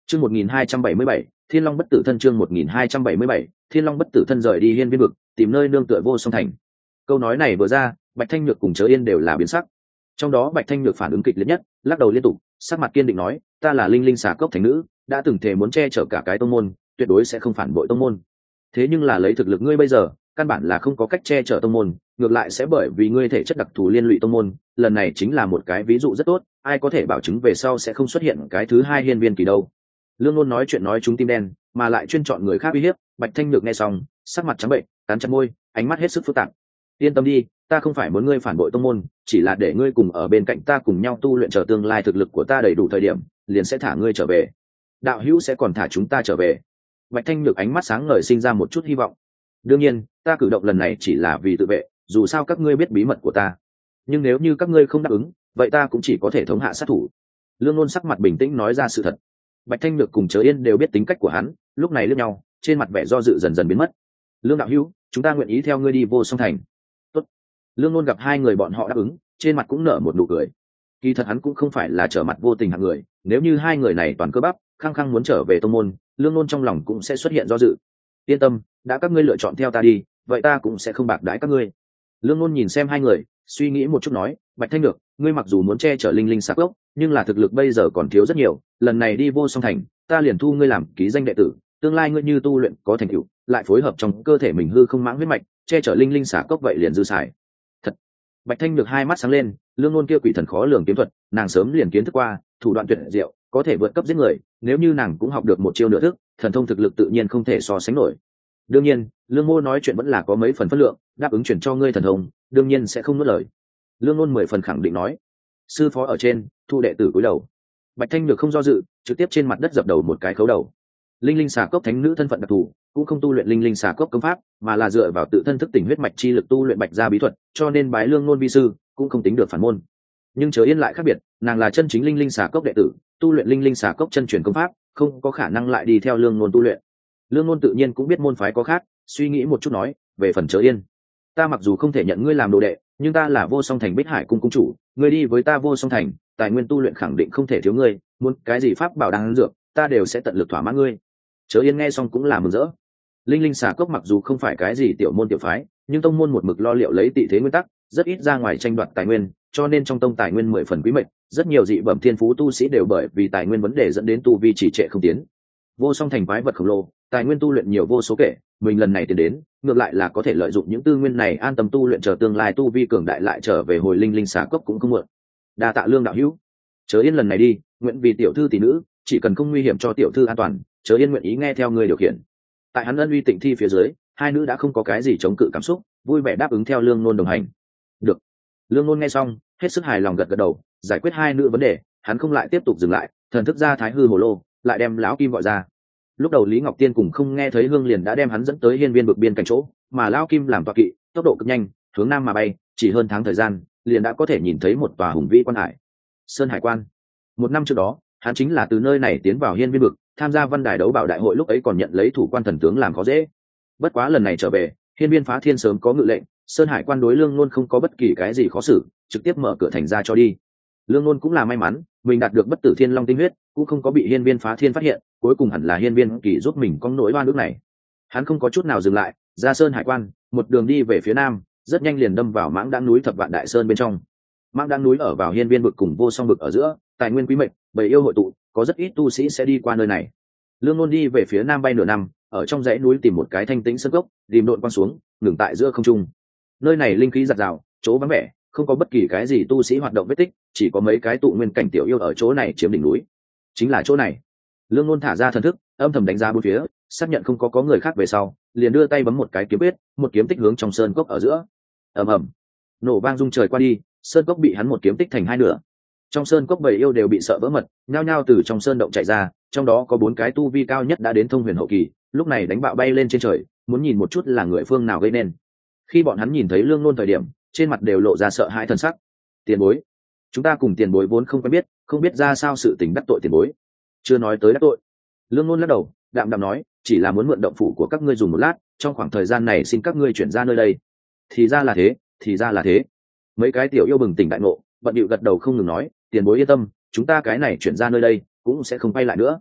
Chương 1277, Thiên Long bất tử thân. Chương 1277, Thiên Long bất tử thân. Rời đi hiên viên vực, tìm nơi nương tựa vô song thành. Câu nói này vừa ra, Bạch Thanh Nhược cùng Chớ Yên đều là biến sắc. Trong đó Bạch Thanh Nhược phản ứng kịch liệt nhất, lắc đầu liên tục, sắc mặt kiên định nói, ta là Linh Linh xà cốc thánh nữ, đã từng thề muốn che chở cả cái tông môn, tuyệt đối sẽ không phản bội tông môn. Thế nhưng là lấy thực lực ngươi bây giờ, căn bản là không có cách che chở tông môn, ngược lại sẽ bởi vì ngươi thể chất đặc thù liên lụy tông môn. Lần này chính là một cái ví dụ rất tốt, ai có thể bảo chứng về sau sẽ không xuất hiện cái thứ hai hiên viên kỳ đâu. Lương Nôn nói chuyện nói trúng tim đen, mà lại chuyên chọn người khác uy hiếp. Bạch Thanh Nhược nghe xong, sắc mặt trắng bệnh, cắn chặt môi, ánh mắt hết sức phức tạp. Yên tâm đi, ta không phải muốn ngươi phản bội tông môn, chỉ là để ngươi cùng ở bên cạnh ta cùng nhau tu luyện, chờ tương lai thực lực của ta đầy đủ thời điểm, liền sẽ thả ngươi trở về. Đạo hữu sẽ còn thả chúng ta trở về. Bạch Thanh Nhược ánh mắt sáng ngời, sinh ra một chút hy vọng. Đương nhiên, ta cử động lần này chỉ là vì tự vệ, dù sao các ngươi biết bí mật của ta. Nhưng nếu như các ngươi không đáp ứng, vậy ta cũng chỉ có thể thống hạ sát thủ. Lương Nôn sắc mặt bình tĩnh nói ra sự thật. Bạch Thanh Nhược cùng Chớ Yên đều biết tính cách của hắn, lúc này liếc nhau, trên mặt vẻ do dự dần dần biến mất. Lương đạo hữu, chúng ta nguyện ý theo ngươi đi vô song thành. Tốt. Lương Nôn gặp hai người bọn họ đáp ứng, trên mặt cũng nở một nụ cười. Kỳ thật hắn cũng không phải là trở mặt vô tình hạng người, nếu như hai người này toàn cơ bắp, khăng khăng muốn trở về tông môn, Lương Nôn trong lòng cũng sẽ xuất hiện do dự. Yên tâm, đã các ngươi lựa chọn theo ta đi, vậy ta cũng sẽ không bạc đãi các ngươi. Lương Nôn nhìn xem hai người, suy nghĩ một chút nói, Bạch Thanh Nhược, ngươi mặc dù muốn che chở Linh Linh xà cốc, nhưng là thực lực bây giờ còn thiếu rất nhiều, lần này đi vô song thành, ta liền thu ngươi làm ký danh đệ tử, tương lai ngươi như tu luyện có thành tựu, lại phối hợp trong cơ thể mình hư không mãng huyết mạch, che chở Linh Linh xà cốc vậy liền dư xài. Thật. Bạch Thanh Nhược hai mắt sáng lên, Lương Nôn kia quỷ thần khó lường kiếm thuật, nàng sớm liền kiến thức qua, thủ đoạn tuyệt diệu, có thể vượt cấp giết người, nếu như nàng cũng học được một chiêu nửa thức, thần thông thực lực tự nhiên không thể so sánh nổi. Đương nhiên, Lương Mô nói chuyện vẫn là có mấy phần phất lượng, đáp ứng chuyển cho ngươi thần thông, đương nhiên sẽ không nuốt lời. Lương Nôn 10 phần khẳng định nói. Sư phó ở trên, thu đệ tử cúi đầu. Bạch Thanh Nhược không do dự, trực tiếp trên mặt đất dập đầu một cái khấu đầu. Linh Linh xà cốc thánh nữ thân phận đặc thù, cũng không tu luyện Linh Linh xà cốc công pháp, mà là dựa vào tự thân thức tỉnh huyết mạch chi lực tu luyện bạch gia bí thuật, cho nên bái Lương Nôn vi sư, cũng không tính được phản môn. Nhưng Chớ Yên lại khác biệt, nàng là chân chính Linh Linh xà cốc đệ tử, tu luyện Linh Linh xà cốc chân truyền công pháp, không có khả năng lại đi theo Lương Nôn tu luyện. Lương Nôn tự nhiên cũng biết môn phái có khác, suy nghĩ một chút nói, về phần Chớ Yên, ta mặc dù không thể nhận ngươi làm đồ đệ, nhưng ta là vô song thành Bích Hải cung cung chủ, ngươi đi với ta vô song thành, tài nguyên tu luyện khẳng định không thể thiếu ngươi, muốn cái gì pháp bảo đáng dược, ta đều sẽ tận lực thỏa mãn ngươi. Chớ Yên nghe xong cũng là mừng rỡ. Linh Linh xà cốc mặc dù không phải cái gì tiểu môn tiểu phái, nhưng tông môn một mực lo liệu lấy tị thế nguyên tắc, rất ít ra ngoài tranh đoạt tài nguyên, cho nên trong tông tài nguyên 10 phần quý mệnh, rất nhiều dị bẩm thiên phú tu sĩ đều bởi vì tài nguyên vấn đề dẫn đến tu vi trì trệ không tiến. Vô song thành quái vật khổng lồ, tài nguyên tu luyện nhiều vô số kể, mình lần này tiến đến, ngược lại là có thể lợi dụng những tư nguyên này an tâm tu luyện, chờ tương lai tu vi cường đại lại trở về hồi Linh Linh xà cốc cũng không muộn. Đa tạ Lương đạo hữu. Chớ Yên lần này đi, nguyện vì tiểu thư tỷ nữ, chỉ cần không nguy hiểm cho tiểu thư an toàn, Chớ Yên nguyện ý nghe theo người điều khiển. Tại hắn ân uy tịnh thi phía dưới, hai nữ đã không có cái gì chống cự cảm xúc, vui vẻ đáp ứng theo Lương Nôn đồng hành. Được. Lương Nôn nghe xong, hết sức hài lòng gật gật đầu, giải quyết hai nữ vấn đề, hắn không lại tiếp tục dừng lại, thần thức ra Thái Hư Hồ Lô, lại đem lão Kim gọi ra. Lúc đầu Lý Ngọc Tiên cùng không nghe thấy hương liền đã đem hắn dẫn tới hiên viên bực biên cạnh chỗ, mà lão Kim làm tọa kỵ, tốc độ cực nhanh, hướng nam mà bay, chỉ hơn tháng thời gian, liền đã có thể nhìn thấy một tòa hùng vĩ quan hải. Sơn Hải Quan. Một năm trước đó, hắn chính là từ nơi này tiến vào hiên viên bực, tham gia văn đài đấu bảo đại hội, lúc ấy còn nhận lấy thủ quan thần tướng làm khó dễ. Bất quá lần này trở về, hiên viên phá thiên sớm có ngự lệnh, Sơn Hải Quan đối Lương Nôn không có bất kỳ cái gì khó xử, trực tiếp mở cửa thành ra cho đi. Lương Nôn cũng là may mắn, mình đạt được bất tử thiên long tinh huyết, cũng không có bị hiên viên phá thiên phát hiện, cuối cùng hẳn là hiên viên kỳ giúp mình con nỗi oan ức này. Hắn không có chút nào dừng lại, ra Sơn Hải Quan, một đường đi về phía nam, rất nhanh liền đâm vào Mãng Đãng núi Thập Vạn Đại Sơn bên trong. Mãng Đãng núi ở vào hiên viên vực cùng vô song vực ở giữa, tài nguyên quý mệnh, bầy yêu hội tụ, có rất ít tu sĩ sẽ đi qua nơi này. Lương Nôn đi về phía nam bay nửa năm, ở trong dãy núi tìm một cái thanh tĩnh sơn cốc, tìm độn quang xuống, ngừng tại giữa không trung. Nơi này linh khí giạt rào, chỗ vắng vẻ, không có bất kỳ cái gì tu sĩ hoạt động vết tích, chỉ có mấy cái tụ nguyên cảnh tiểu yêu ở chỗ này chiếm đỉnh núi. Chính là chỗ này. Lương Nôn thả ra thần thức, âm thầm đánh giá bốn phía, xác nhận không có người khác về sau, liền đưa tay bấm một cái kiếm quyết, một kiếm tích hướng trong sơn cốc ở giữa. Ầm ầm, nổ vang rung trời qua đi, sơn cốc bị hắn một kiếm tích thành hai nửa. Trong sơn cốc bầy yêu đều bị sợ vỡ mật, nhao nhao từ trong sơn động chạy ra, trong đó có 4 cái tu vi cao nhất đã đến thông huyền hậu kỳ, lúc này đánh bạo bay lên trên trời, muốn nhìn một chút là người phương nào gây nên. Khi bọn hắn nhìn thấy Lương Nôn thời điểm, trên mặt đều lộ ra sợ hãi thần sắc. Tiền bối, chúng ta cùng tiền bối vốn không quen biết, không biết ra sao sự tình đắc tội tiền bối. Chưa nói tới đắc tội. Lương Nôn lắc đầu, đạm đạm nói, chỉ là muốn mượn động phủ của các ngươi dùng một lát, trong khoảng thời gian này xin các ngươi chuyển ra nơi đây. Thì ra là thế, thì ra là thế. Mấy cái tiểu yêu bừng tỉnh đại ngộ, bận điệu gật đầu không ngừng nói, tiền bối yên tâm, chúng ta cái này chuyển ra nơi đây cũng sẽ không quay lại nữa.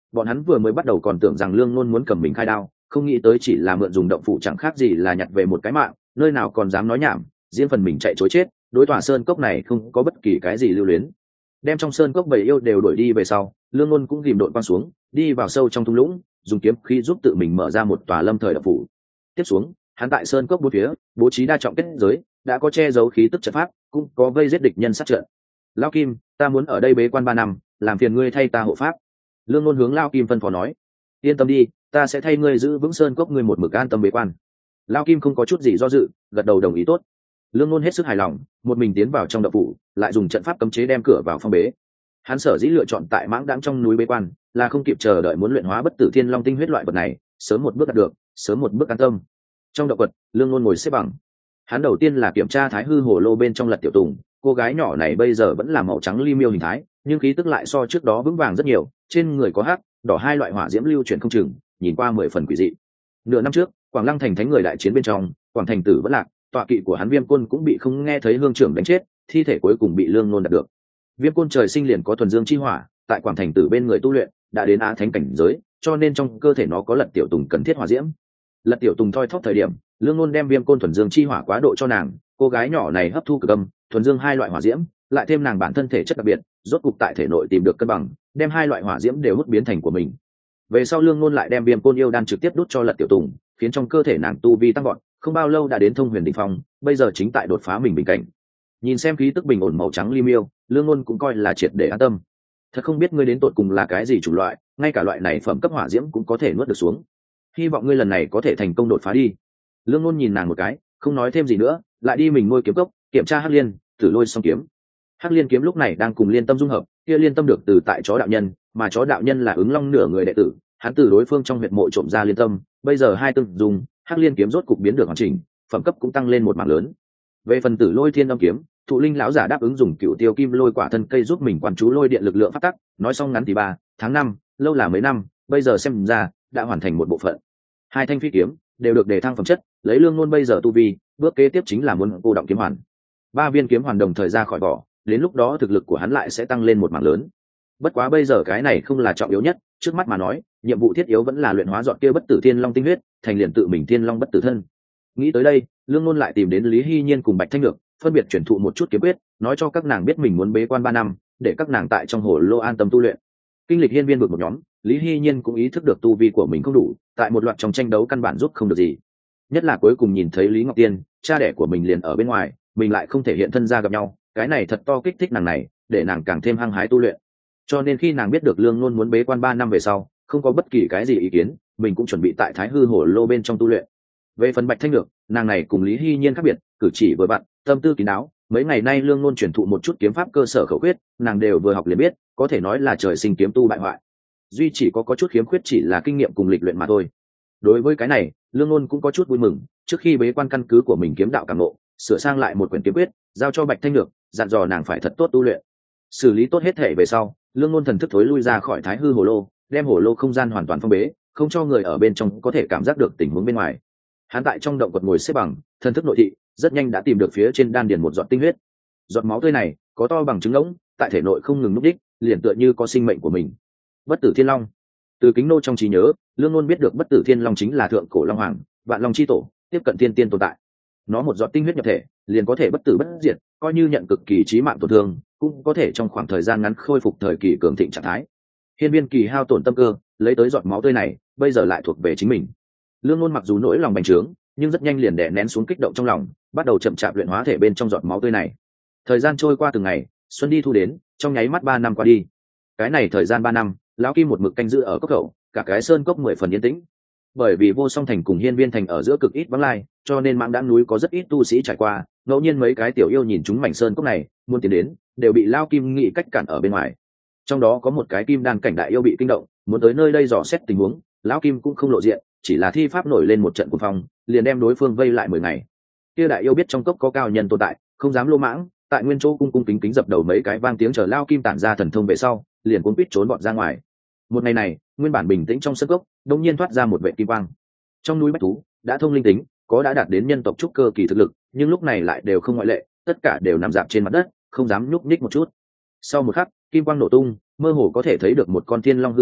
Bọn hắn vừa mới bắt đầu còn tưởng rằng Lương Nôn muốn cầm mình khai đao, không nghĩ tới chỉ là mượn dùng động phủ chẳng khác gì là nhặt về một cái mạng, nơi nào còn dám nói nhảm, riêng phần mình chạy chối chết. Đối tòa sơn cốc này không có bất kỳ cái gì lưu luyến. Đem trong sơn cốc bầy yêu đều đuổi đi về sau, Lương Nôn cũng ghìm đội quang xuống, đi vào sâu trong thung lũng, dùng kiếm khí giúp tự mình mở ra một tòa lâm thời động phủ. Tiếp xuống, hắn tại sơn cốc bốn phía bố trí đa trọng kết giới, đã có che giấu khí tức trận pháp, cũng có vây giết địch nhân sát trận. Lao Kim, ta muốn ở đây bế quan 3 năm, làm phiền ngươi thay ta hộ pháp. Lương Nôn hướng Lao Kim phân phó nói. Yên tâm đi, ta sẽ thay ngươi giữ vững sơn cốc, ngươi một mực an tâm bế quan. Lao Kim không có chút gì do dự, gật đầu đồng ý tốt. Lương Nôn hết sức hài lòng, một mình tiến vào trong động phủ, lại dùng trận pháp cấm chế đem cửa vào phong bế. Hắn sở dĩ lựa chọn tại mãng đãng trong núi bế quan, là không kịp chờ đợi muốn luyện hóa bất tử thiên long tinh huyết loại vật này, sớm một bước đạt được, sớm một bước an tâm. Trong động quật, Lương Nôn ngồi xếp bằng. Hắn đầu tiên là kiểm tra thái hư hồ lô bên trong Lật Tiểu Tùng. Cô gái nhỏ này bây giờ vẫn là màu trắng li miêu hình thái, nhưng khí tức lại so trước đó vững vàng rất nhiều, trên người có hắc, đỏ hai loại hỏa diễm lưu chuyển không chừng, nhìn qua 10 phần quỷ dị. Nửa năm trước, Quảng Lăng thành thánh người đại chiến bên trong, Quảng thành tử vẫn lạc, tọa kỵ của hắn Viêm Côn cũng bị không nghe thấy hương trưởng đánh chết, thi thể cuối cùng bị Lương Nôn đạt được. Viêm Côn trời sinh liền có thuần dương chi hỏa, tại Quảng thành tử bên người tu luyện, đã đến á thánh cảnh giới, cho nên trong cơ thể nó có Lật Tiểu Tùng cần thiết hỏa diễm. Lật Tiểu Tùng thoi thóp thời điểm, Lương Nôn đem Viêm Côn thuần dương chi hỏa quá độ cho nàng, cô gái nhỏ này hấp thu cực âm, thuần dương hai loại hỏa diễm, lại thêm nàng bản thân thể chất đặc biệt, rốt cục tại thể nội tìm được cân bằng, đem hai loại hỏa diễm đều hút biến thành của mình. Về sau Lương Nôn lại đem Viêm Côn yêu đan trực tiếp đút cho Lật Tiểu Tùng, khiến trong cơ thể nàng tu vi tăng vọt, không bao lâu đã đến thông huyền đỉnh phong, bây giờ chính tại đột phá mình bình cảnh. Nhìn xem khí tức bình ổn màu trắng li miêu, Lương Nôn cũng coi là triệt để an tâm. Thật không biết ngươi đến tột cùng là cái gì chủng loại, ngay cả loại này phẩm cấp hỏa diễm cũng có thể nuốt được xuống. Hy vọng ngươi lần này có thể thành công đột phá đi. Lương Nôn nhìn nàng một cái, không nói thêm gì nữa, lại đi mình nuôi kiếm cốc, kiểm tra Hắc Liên, thử lôi xong kiếm. Hắc Liên kiếm lúc này đang cùng Liên Tâm dung hợp, kia Liên Tâm được từ tại chó đạo nhân, mà chó đạo nhân là ứng long nửa người đệ tử, hắn từ đối phương trong huyệt mộ trộm ra Liên Tâm, bây giờ hai tương dùng, Hắc Liên kiếm rốt cục biến được hoàn chỉnh, phẩm cấp cũng tăng lên một mảng lớn. Về phần Tử Lôi Thiên Âm kiếm, Thụ Linh lão giả đáp ứng dùng Cựu Tiêu Kim Lôi quả thân cây giúp mình quan chú lôi điện lực lượng phát tắc, nói xong ngắn thì 3 tháng 5, lâu là mấy năm, bây giờ xem ra đã hoàn thành một bộ phận. Hai thanh phi kiếm đều được đề thăng phẩm chất, lấy Lương Nôn bây giờ tu vi, bước kế tiếp chính là muốn cô động kiếm hoàn. 3 viên kiếm hoàn đồng thời ra khỏi vỏ, đến lúc đó thực lực của hắn lại sẽ tăng lên một mảng lớn. Bất quá bây giờ cái này không là trọng yếu nhất, trước mắt mà nói, nhiệm vụ thiết yếu vẫn là luyện hóa dọn kia bất tử thiên long tinh huyết, thành liền tự mình thiên long bất tử thân. Nghĩ tới đây, Lương Nôn lại tìm đến Lý Hy Nhiên cùng Bạch Thanh Nhược, phân biệt truyền thụ một chút kiếm quyết, nói cho các nàng biết mình muốn bế quan 3 năm, để các nàng tại trong hồ lô an tâm tu luyện. Kinh lịch hiên viên vực một nhóm, Lý Hy Nhiên cũng ý thức được tu vi của mình không đủ, tại một loạt trong tranh đấu căn bản giúp không được gì. Nhất là cuối cùng nhìn thấy Lý Ngọc Tiên, cha đẻ của mình liền ở bên ngoài, mình lại không thể hiện thân ra gặp nhau, cái này thật to kích thích nàng này, để nàng càng thêm hăng hái tu luyện. Cho nên khi nàng biết được Lương Nôn muốn bế quan 3 năm về sau, không có bất kỳ cái gì ý kiến, mình cũng chuẩn bị tại Thái Hư Hồ Lô bên trong tu luyện. Về phần Bạch Thanh Nhược, nàng này cùng Lý Hy Nhiên khác biệt, cử chỉ vừa vặn, tâm tư kín đáo, mấy ngày nay Lương Nôn truyền thụ một chút kiếm pháp cơ sở khẩu quyết, nàng đều vừa học liền biết, có thể nói là trời sinh kiếm tu bại hoại. Duy chỉ có chút khiếm khuyết chỉ là kinh nghiệm cùng lịch luyện mà thôi. Đối với cái này, Lương Nôn cũng có chút vui mừng, trước khi bế quan căn cứ của mình kiếm đạo cảm ngộ, sửa sang lại một quyển kiếm quyết, giao cho Bạch Thanh Nhược, dặn dò nàng phải thật tốt tu luyện. Xử lý tốt hết thể về sau, Lương Nôn thần thức thối lui ra khỏi Thái Hư Hồ Lô, đem hồ lô không gian hoàn toàn phong bế, không cho người ở bên trong có thể cảm giác được tình huống bên ngoài. Hắn tại trong động quật ngồi xếp bằng, thần thức nội thị, rất nhanh đã tìm được phía trên đan điền một giọt tinh huyết. Giọt máu tươi này có to bằng trứng ngỗng, tại thể nội không ngừng núp đích, liền tựa như có sinh mệnh của mình. Bất tử thiên long. Từ kính nô trong trí nhớ, Lương Nôn biết được bất tử thiên long chính là thượng cổ long hoàng, vạn long chi tổ, tiếp cận tiên tiên tồn tại. Nó một giọt tinh huyết nhập thể, liền có thể bất tử bất diệt, coi như nhận cực kỳ chí mạng tổn thương, cũng có thể trong khoảng thời gian ngắn khôi phục thời kỳ cường thịnh trạng thái. Hiên viên kỳ hao tổn tâm cơ, lấy tới giọt máu tươi này, bây giờ lại thuộc về chính mình. Lương Nôn mặc dù nỗi lòng bành trướng, nhưng rất nhanh liền đè nén xuống kích động trong lòng, bắt đầu chậm chạp luyện hóa thể bên trong giọt máu tươi này. Thời gian trôi qua từng ngày, xuân đi thu đến, trong nháy mắt 3 năm qua đi. Cái này thời gian 3 năm, lão Kim một mực canh giữ ở cốc khẩu, cả cái sơn cốc 10 phần yên tĩnh. Bởi vì Vô Song thành cùng Hiên Viên thành ở giữa cực ít vắng lai, cho nên mãng đãng núi có rất ít tu sĩ trải qua, ngẫu nhiên mấy cái tiểu yêu nhìn chúng mảnh sơn cốc này, muốn tiến đến, đều bị lão Kim nghĩ cách cản ở bên ngoài. Trong đó có một cái kim đan cảnh đại yêu bị kinh động, muốn tới nơi đây dò xét tình huống, lão Kim cũng không lộ diện, chỉ là thi pháp nổi lên một trận cuồng phong, liền đem đối phương vây lại 10 ngày. Kia đại yêu biết trong cốc có cao nhân tồn tại, không dám lô mãng, tại nguyên chỗ cung cung kính kính dập đầu mấy cái vang tiếng chờ lão Kim tản ra thần thông về sau, liền cuốn quýt trốn bọn ra ngoài. Một ngày này, nguyên bản bình tĩnh trong sân cốc, đột nhiên thoát ra một vệt kim quang. Trong núi bách thú, đã thông linh tính, có đã đạt đến nhân tộc trúc cơ kỳ thực lực, nhưng lúc này lại đều không ngoại lệ, tất cả đều nằm dạp trên mặt đất, không dám nhúc nhích một chút. Sau một khắc, kim quang nổ tung, mơ hồ có thể thấy được một con thiên long hư ảnh,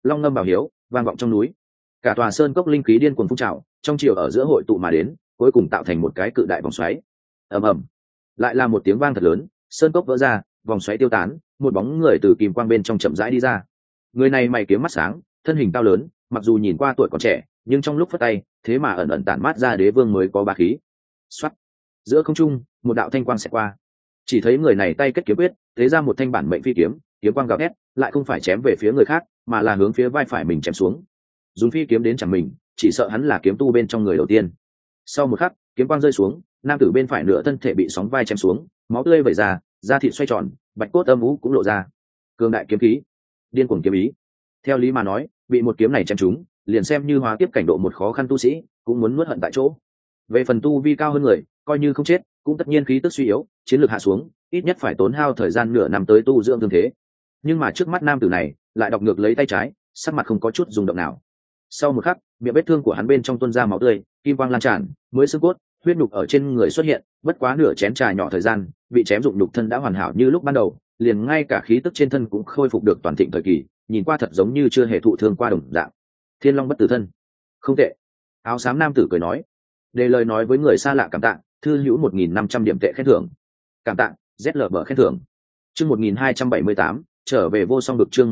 long ngâm bảo hiếu vang vọng trong núi. Cả tòa sơn cốc linh khí điên cuồng phun trào, trong chiều ở giữa hội tụ mà đến, cuối cùng tạo thành một cái cự đại vòng xoáy. Ầm ầm, lại là một tiếng vang thật lớn, sơn cốc vỡ ra, vòng xoáy tiêu tán, một bóng người từ kim quang bên trong chậm rãi đi ra. Người này mày kiếm mắt sáng, thân hình cao lớn, mặc dù nhìn qua tuổi còn trẻ, nhưng trong lúc phất tay, thế mà ẩn ẩn tản mát ra đế vương mới có bá khí. Soát, giữa không trung, một đạo thanh quang xẹt qua. Chỉ thấy người này tay kết kiếm quyết, thế ra một thanh bản mệnh phi kiếm, kiếm quang gào thét, lại không phải chém về phía người khác, mà là hướng phía vai phải mình chém xuống. Dùng phi kiếm đến chẳng mình, chỉ sợ hắn là kiếm tu bên trong người đầu tiên. Sau một khắc, kiếm quang rơi xuống, nam tử bên phải nửa thân thể bị sóng vai chém xuống, máu tươi vẩy ra, da thịt xoay tròn, bạch cốt âm u cũng lộ ra. Cường đại kiếm khí, điên cuồng kiếm ý. Theo lý mà nói, bị một kiếm này chém trúng, liền xem như hóa tiếp cảnh độ một khó khăn tu sĩ, cũng muốn nuốt hận tại chỗ. Về phần tu vi cao hơn người, coi như không chết, cũng tất nhiên khí tức suy yếu, chiến lược hạ xuống, ít nhất phải tốn hao thời gian nửa năm tới tu dưỡng thương thế. Nhưng mà trước mắt nam tử này, lại đọc ngược lấy tay trái, sắc mặt không có chút rung động nào. Sau một khắc, miệng vết thương của hắn bên trong tuôn ra máu tươi, kim quang lan tràn, mới xương cốt, huyết nhục ở trên người xuất hiện, bất quá nửa chén trà nhỏ thời gian, bị chém dụng nhục thân đã hoàn hảo như lúc ban đầu, liền ngay cả khí tức trên thân cũng khôi phục được toàn thịnh thời kỳ, nhìn qua thật giống như chưa hề thụ thương qua đồng dạng. Thiên Long bất tử thân, không tệ. Áo xám nam tử cười nói, để lời nói với người xa lạ cảm tạ, thư hữu 1.500 điểm tệ khen thưởng. Cảm tạ, ZLB khen thưởng. Chương 1278, trở về vô song vực. Chương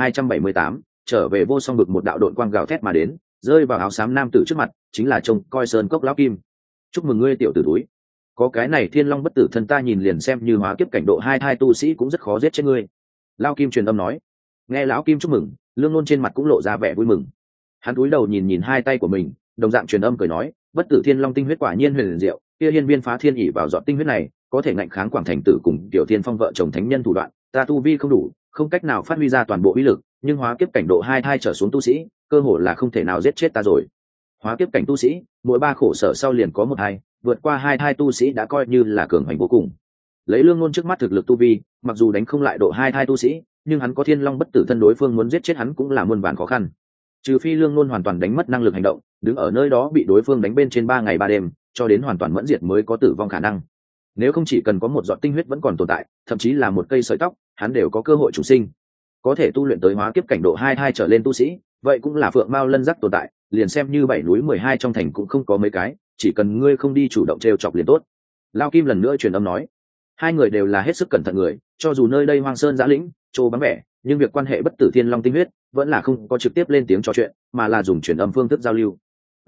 1278, trở về vô song vực. Một đạo đội quang gào thét mà đến, rơi vào áo xám nam tử trước mặt, chính là trông coi sơn cốc lão kim. Chúc mừng ngươi tiểu tử túi, có cái này Thiên Long bất tử thân ta nhìn liền xem như hóa kiếp cảnh độ 2 tu sĩ cũng rất khó giết chết ngươi. Lão kim truyền âm nói. Nghe lão kim chúc mừng, Lương Nôn trên mặt cũng lộ ra vẻ vui mừng. Hắn cúi đầu nhìn nhìn hai tay của mình, đồng dạng truyền âm cười nói, bất tử Thiên Long tinh huyết quả nhiên huyền diệu, kia hiên viên phá thiên ỉ vào dọn tinh huyết này, có thể ngạnh kháng Quảng Thành Tử cùng Tiểu Thiên Phong vợ chồng thánh nhân thủ đoạn, ta tu vi không đủ, không cách nào phát huy ra toàn bộ uy lực, nhưng hóa kiếp cảnh độ 2 trở xuống tu sĩ, cơ hội là không thể nào giết chết ta rồi. Hóa kiếp cảnh tu sĩ, mỗi 3 khổ sở sau liền có 1 vượt qua 2 tu sĩ đã coi như là cường hành vô cùng. Lấy Lương Nôn trước mắt thực lực tu vi, mặc dù đánh không lại độ 2 tu sĩ, nhưng hắn có Thiên Long bất tử thân, đối phương muốn giết chết hắn cũng là muôn vàn khó khăn. Trừ phi Lương Nôn hoàn toàn đánh mất năng lực hành động, đứng ở nơi đó bị đối phương đánh bên trên 3 ngày 3 đêm, cho đến hoàn toàn mẫn diệt mới có tử vong khả năng. Nếu không chỉ cần có một giọt tinh huyết vẫn còn tồn tại, thậm chí là một cây sợi tóc, hắn đều có cơ hội chủ sinh. Có thể tu luyện tới hóa kiếp cảnh độ 2 trở lên tu sĩ, vậy cũng là phượng mao lân giác tồn tại, liền xem như 7 núi 12 trong thành cũng không có mấy cái, chỉ cần ngươi không đi chủ động trêu chọc liền tốt. Lao Kim lần nữa truyền âm nói, hai người đều là hết sức cẩn thận người, cho dù nơi đây hoang sơn giã lĩnh, trô vắng vẻ, nhưng việc quan hệ bất tử Thiên Long tinh huyết vẫn là không có trực tiếp lên tiếng trò chuyện, mà là dùng truyền âm phương thức giao lưu.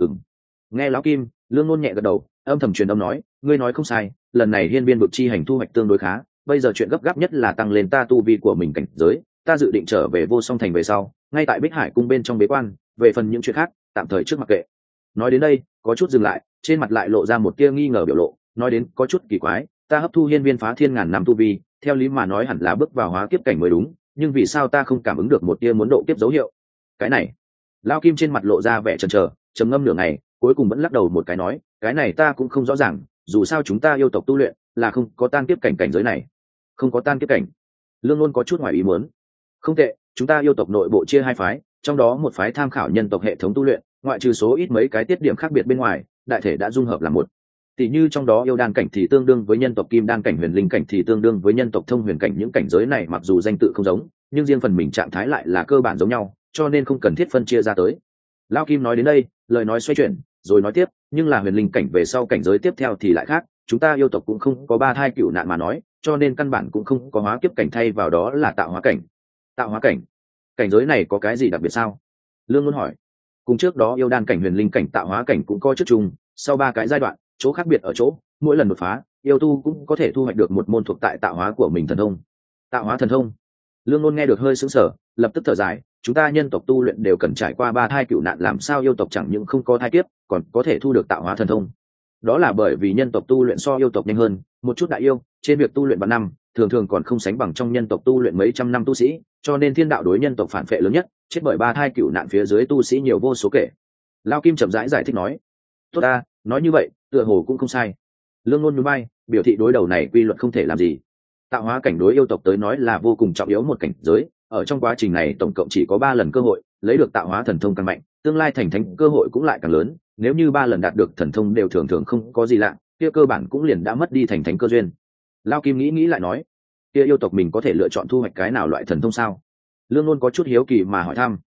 Nghe lão Kim, Lương Nôn nhẹ gật đầu, âm thầm truyền âm nói, ngươi nói không sai, lần này hiên viên vực chi hành thu hoạch tương đối khá, bây giờ chuyện gấp gáp nhất là tăng lên ta tu vi của mình cảnh giới, ta dự định trở về vô song thành về sau, ngay tại Bích Hải cung bên trong bế quan, về phần những chuyện khác tạm thời trước mặc kệ. Nói đến đây, có chút dừng lại, trên mặt lại lộ ra một tia nghi ngờ biểu lộ, nói đến có chút kỳ quái, ta hấp thu hiên viên phá thiên ngàn năm tu vi, theo lý mà nói hẳn là bước vào hóa kiếp cảnh mới đúng, nhưng vì sao ta không cảm ứng được một tia muốn độ kiếp dấu hiệu? Cái này, Lao Kim trên mặt lộ ra vẻ chần chờ, trầm ngâm nửa ngày, cuối cùng vẫn lắc đầu một cái nói, cái này ta cũng không rõ ràng, dù sao chúng ta yêu tộc tu luyện là không có tan kiếp cảnh cảnh giới này. Không có tan kiếp cảnh? Lương Nôn có chút ngoài ý muốn. Không tệ, chúng ta yêu tộc nội bộ chia 2 phái, trong đó một phái tham khảo nhân tộc hệ thống tu luyện, ngoại trừ số ít mấy cái tiết điểm khác biệt bên ngoài, đại thể đã dung hợp là một. Tỷ như trong đó yêu đan cảnh thì tương đương với nhân tộc kim đan cảnh, huyền linh cảnh thì tương đương với nhân tộc thông huyền cảnh, những cảnh giới này mặc dù danh tự không giống, nhưng riêng phần mình trạng thái lại là cơ bản giống nhau, cho nên không cần thiết phân chia ra tới. Lao Kim nói đến đây, lời nói xoay chuyển, rồi nói tiếp, nhưng là huyền linh cảnh về sau cảnh giới tiếp theo thì lại khác, chúng ta yêu tộc cũng không có 3 cửu nạn mà nói, cho nên căn bản cũng không có hóa kiếp cảnh, thay vào đó là tạo hóa cảnh. Tạo hóa cảnh, cảnh giới này có cái gì đặc biệt sao? Lương muốn hỏi. Cùng trước đó yêu đan cảnh, huyền linh cảnh, tạo hóa cảnh cũng có trước chung, sau 3 cái giai đoạn, chỗ khác biệt ở chỗ, mỗi lần đột phá, yêu tu cũng có thể thu hoạch được một môn thuộc tại tạo hóa của mình thần thông. Tạo hóa thần thông. Lương Nôn nghe được hơi sững sờ, lập tức thở dài, chúng ta nhân tộc tu luyện đều cần trải qua 3 cửu nạn, làm sao yêu tộc chẳng những không có thai kiếp, còn có thể thu được tạo hóa thần thông? Đó là bởi vì nhân tộc tu luyện so yêu tộc nhanh hơn một chút, đại yêu trên việc tu luyện vạn năm thường thường còn không sánh bằng trong nhân tộc tu luyện mấy trăm năm tu sĩ, cho nên thiên đạo đối nhân tộc phản phệ lớn nhất, chết bởi 3 cửu nạn phía dưới tu sĩ nhiều vô số kể. Lao Kim chậm rãi giải thích nói, tốt ta, nói như vậy tựa hồ cũng không sai. Lương Nôn nhún vai, biểu thị đối đầu này quy luật không thể làm gì. Tạo hóa cảnh đối yêu tộc tới nói là vô cùng trọng yếu một cảnh giới, ở trong quá trình này tổng cộng chỉ có 3 lần cơ hội lấy được tạo hóa thần thông càng mạnh, tương lai thành thánh cơ hội cũng lại càng lớn, nếu như 3 lần đạt được thần thông đều thường thường không có gì lạ, kia cơ bản cũng liền đã mất đi thành thánh cơ duyên. Lao Kim nghĩ lại nói, kia yêu tộc mình có thể lựa chọn thu hoạch cái nào loại thần thông sao? Lương Nôn có chút hiếu kỳ mà hỏi thăm.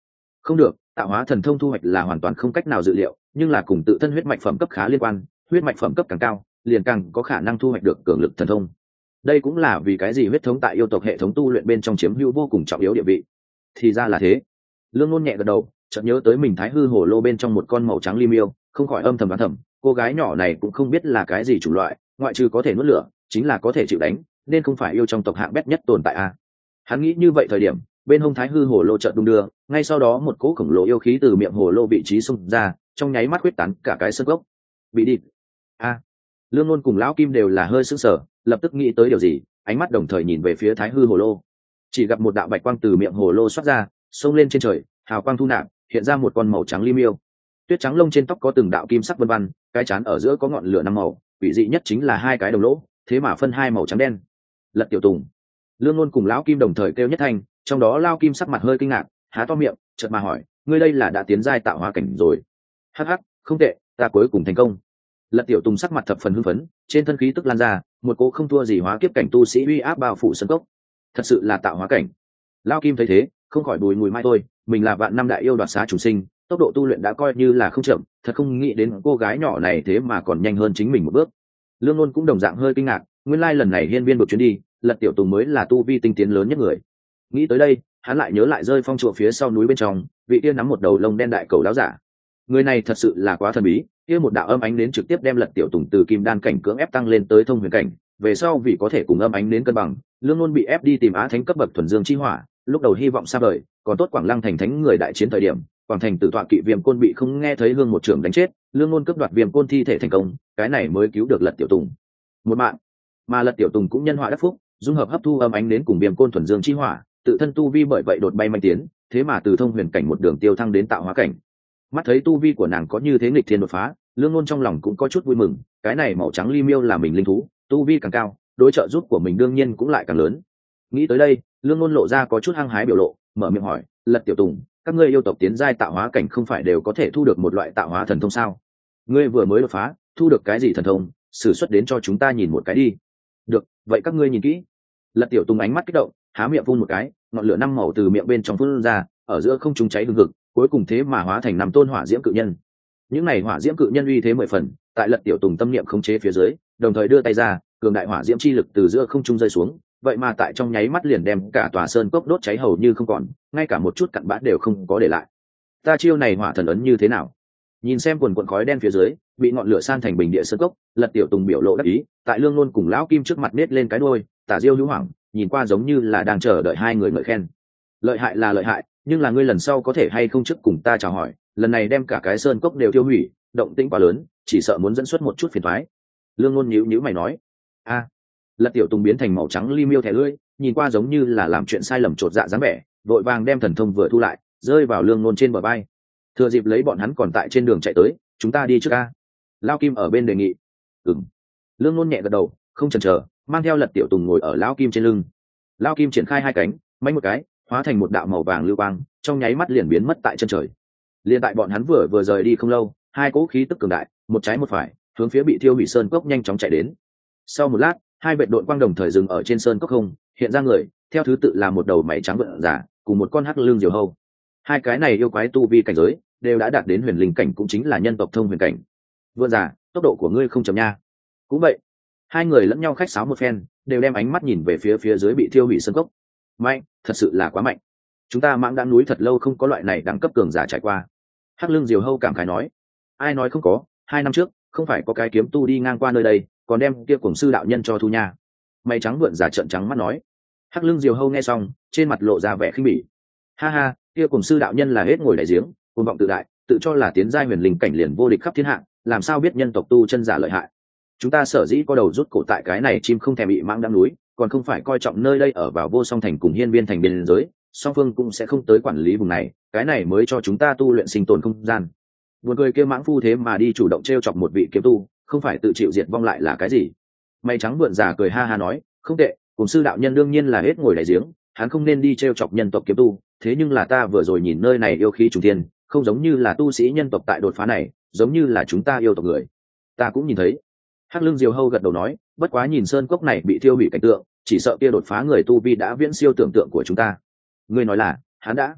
Không được, tạo hóa thần thông thu hoạch là hoàn toàn không cách nào dự liệu, nhưng là cùng tự thân huyết mạch phẩm cấp khá liên quan, huyết mạch phẩm cấp càng cao liền càng có khả năng thu hoạch được cường lực thần thông. Đây cũng là vì cái gì huyết thống tại yêu tộc hệ thống tu luyện bên trong chiếm hữu vô cùng trọng yếu địa vị. Thì ra là thế. Lương Nôn nhẹ gật đầu, chợt nhớ tới mình thái hư hồ lô bên trong một con màu trắng ly miêu, không khỏi âm thầm đoán thầm, cô gái nhỏ này cũng không biết là cái gì chủng loại, ngoại trừ có thể nuốt lửa chính là có thể chịu đánh, nên không phải yêu trong tộc hạng bét nhất tồn tại a. Hắn nghĩ như vậy thời điểm, bên hông thái hư hồ lô chợt đung đưa, ngay sau đó một cỗ khổng lồ yêu khí từ miệng hồ lô vị trí xung ra, trong nháy mắt huyết tán cả cái sơn gốc. Bị đi. A. Lương Nôn cùng lão Kim đều là hơi sững sờ, lập tức nghĩ tới điều gì, ánh mắt đồng thời nhìn về phía thái hư hồ lô. Chỉ gặp một đạo bạch quang từ miệng hồ lô xoát ra, xông lên trên trời, hào quang thu nạp, hiện ra một con màu trắng ly miêu. Tuyết trắng lông trên tóc có từng đạo kim sắc vân vân, cái trán ở giữa có ngọn lửa năm màu, vị dị nhất chính là hai cái đồng lỗ, thế mà phân hai màu trắng đen. Lật Tiểu Tùng. Lương Nôn cùng lão Kim đồng thời kêu nhất thanh, trong đó Lao Kim sắc mặt hơi kinh ngạc, há to miệng, chợt mà hỏi, ngươi đây là đã tiến giai tạo hóa cảnh rồi? Hắc hắc, không tệ, ta cuối cùng thành công. Lật Tiểu Tùng sắc mặt thập phần hưng phấn, trên thân khí tức lan ra, một cỗ không thua gì hóa kiếp cảnh tu sĩ uy áp bao phủ sân cốc. Thật sự là tạo hóa cảnh. Lao Kim thấy thế, không khỏi bùi mùi mai thôi, mình là vạn năm đại yêu đoạt xá chủ sinh, tốc độ tu luyện đã coi như là không chậm, thật không nghĩ đến cô gái nhỏ này thế mà còn nhanh hơn chính mình một bước. Lương Nôn cũng đồng dạng hơi kinh ngạc, nguyên lai lần này hiên viên vực chuyến đi, Lật Tiểu Tùng mới là tu vi tinh tiến lớn nhất người. Nghĩ tới đây, hắn lại nhớ lại rơi phong chùa phía sau núi bên trong, vị kia nắm một đầu lông đen đại cầu láo giả. Người này thật sự là quá thần bí, kia một đạo âm ánh đến trực tiếp đem Lật Tiểu Tùng từ kim đan cảnh cưỡng ép tăng lên tới thông huyền cảnh, về sau vì có thể cùng âm ánh đến cân bằng, Lương Nôn bị ép đi tìm Á Thánh cấp bậc thuần dương chi hỏa, lúc đầu hy vọng xa vời, còn tốt Quảng Lăng thành thánh người đại chiến thời điểm, Quảng thành tử tọa kỵ Viêm Côn bị không nghe thấy hương một trưởng đánh chết, Lương Nôn cướp đoạt Viêm Côn thi thể thành công, cái này mới cứu được Lật Tiểu Tùng một mạng. Mà Lật Tiểu Tùng cũng nhân họa đắc phúc, dung hợp hấp thu âm ánh đến cùng Viêm Côn thuần dương chi hỏa, tự thân tu vi bởi vậy đột bay manh tiến, thế mà từ thông huyền cảnh một đường tiêu thăng đến tạo hóa cảnh. Mắt thấy tu vi của nàng có như thế nghịch thiên đột phá, Lương Nôn trong lòng cũng có chút vui mừng, cái này màu trắng ly miêu là mình linh thú, tu vi càng cao, đối trợ giúp của mình đương nhiên cũng lại càng lớn. Nghĩ tới đây, Lương Nôn lộ ra có chút hăng hái biểu lộ, mở miệng hỏi, Lật Tiểu Tùng, các ngươi yêu tộc tiến giai tạo hóa cảnh không phải đều có thể thu được một loại tạo hóa thần thông sao? Ngươi vừa mới đột phá, thu được cái gì thần thông, sử xuất đến cho chúng ta nhìn một cái đi. Được, vậy các ngươi nhìn kỹ. Lật Tiểu Tùng ánh mắt kích động, há miệng phun một cái, ngọn lửa năm màu từ miệng bên trong phun ra, ở giữa không trung cháy hừng hực, cuối cùng thế mà hóa thành năm tôn hỏa diễm cự nhân. Những này hỏa diễm cự nhân uy thế 10 phần, tại Lật Tiểu Tùng tâm niệm khống chế phía dưới, đồng thời đưa tay ra, cường đại hỏa diễm chi lực từ giữa không trung rơi xuống, vậy mà tại trong nháy mắt liền đem cả tòa sơn cốc đốt cháy hầu như không còn, ngay cả một chút cặn bã đều không có để lại. Ta chiêu này hỏa thần ấn như thế nào? Nhìn xem quần quần khói đen phía dưới, bị ngọn lửa san thành bình địa sơn cốc, Lật Tiểu Tùng biểu lộ đắc ý, tại Lương Nôn cùng lão Kim trước mặt nết lên cái đuôi, tả diêu hữu hoảng, nhìn qua giống như là đang chờ đợi hai người ngợi khen. Lợi hại là lợi hại, nhưng là ngươi lần sau có thể hay không trước cùng ta chào hỏi, lần này đem cả cái sơn cốc đều tiêu hủy, động tĩnh quá lớn, chỉ sợ muốn dẫn xuất một chút phiền toái. Lương Nôn nhíu mày nói. A. Lật Tiểu Tùng biến thành màu trắng li miêu thẻ lưỡi, nhìn qua giống như là làm chuyện sai lầm chột dạ dáng vẻ, vội vàng đem thần thông vừa thu lại, rơi vào Lương Nôn trên bờ vai. Thừa dịp lấy bọn hắn còn tại trên đường chạy tới, chúng ta đi trước a. Lao Kim ở bên đề nghị. Ừm. Lương Nôn nhẹ gật đầu, không chần chờ, mang theo Lật Tiểu Tùng ngồi ở Lão Kim trên lưng. Lão Kim triển khai hai cánh, mạnh một cái, hóa thành một đạo màu vàng lưu quang, trong nháy mắt liền biến mất tại chân trời. Liên tại bọn hắn vừa rời đi không lâu, hai cỗ khí tức cường đại, một trái một phải, hướng phía bị thiêu hủy sơn cốc nhanh chóng chạy đến. Sau một lát, hai vệt đội quang đồng thời dừng ở trên sơn cốc không, hiện ra người, theo thứ tự là một đầu mày trắng vượn giả, cùng một con hắc lương diều hâu. Hai cái này yêu quái tu vi cảnh giới đều đã đạt đến huyền linh cảnh, cũng chính là nhân tộc thông huyền cảnh. Vượn giả, tốc độ của ngươi không chậm nha. Cũng vậy. Hai người lẫn nhau khách sáo một phen, đều đem ánh mắt nhìn về phía dưới bị thiêu hủy sơn cốc. Mạnh, thật sự là quá mạnh. Chúng ta mãng đã núi thật lâu không có loại này đẳng cấp cường giả trải qua. Hắc lương diều hâu cảm khái nói. Ai nói không có, 2 năm trước không phải có cái kiếm tu đi ngang qua nơi đây, còn đem kia cuồng sư đạo nhân cho thu nha. Mày trắng vượn giả trợn trắng mắt nói. Hắc lương diều hâu nghe xong, trên mặt lộ ra vẻ khinh bỉ. Ha ha, kia cuồng sư đạo nhân là hết ngồi đại giếng, cuồng vọng tự đại, tự cho là tiến giai huyền linh cảnh liền vô địch khắp thiên hạ, làm sao biết nhân tộc tu chân giả lợi hại. Chúng ta sở dĩ có đầu rút cổ tại cái này chim không thèm bị mãng đắm núi, còn không phải coi trọng nơi đây ở vào vô song thành cùng hiên viên thành biên giới, song phương cũng sẽ không tới quản lý vùng này, cái này mới cho chúng ta tu luyện sinh tồn không gian. Buồn cười kia mãng phu thế mà đi chủ động trêu chọc một vị kiếm tu, không phải tự chịu diệt vong lại là cái gì? Mày trắng vượn giả cười ha ha nói, không tệ, cùng sư đạo nhân đương nhiên là hết ngồi đại giếng, hắn không nên đi trêu chọc nhân tộc kiếm tu, thế nhưng là ta vừa rồi nhìn nơi này yêu khí trùng thiên, không giống như là tu sĩ nhân tộc tại đột phá này, giống như là chúng ta yêu tộc người. Ta cũng nhìn thấy. Hắc lương diều hâu gật đầu nói, bất quá nhìn sơn cốc này bị thiêu hủy cảnh tượng, chỉ sợ kia đột phá người tu vi đã viễn siêu tưởng tượng của chúng ta. Ngươi nói là hắn đã?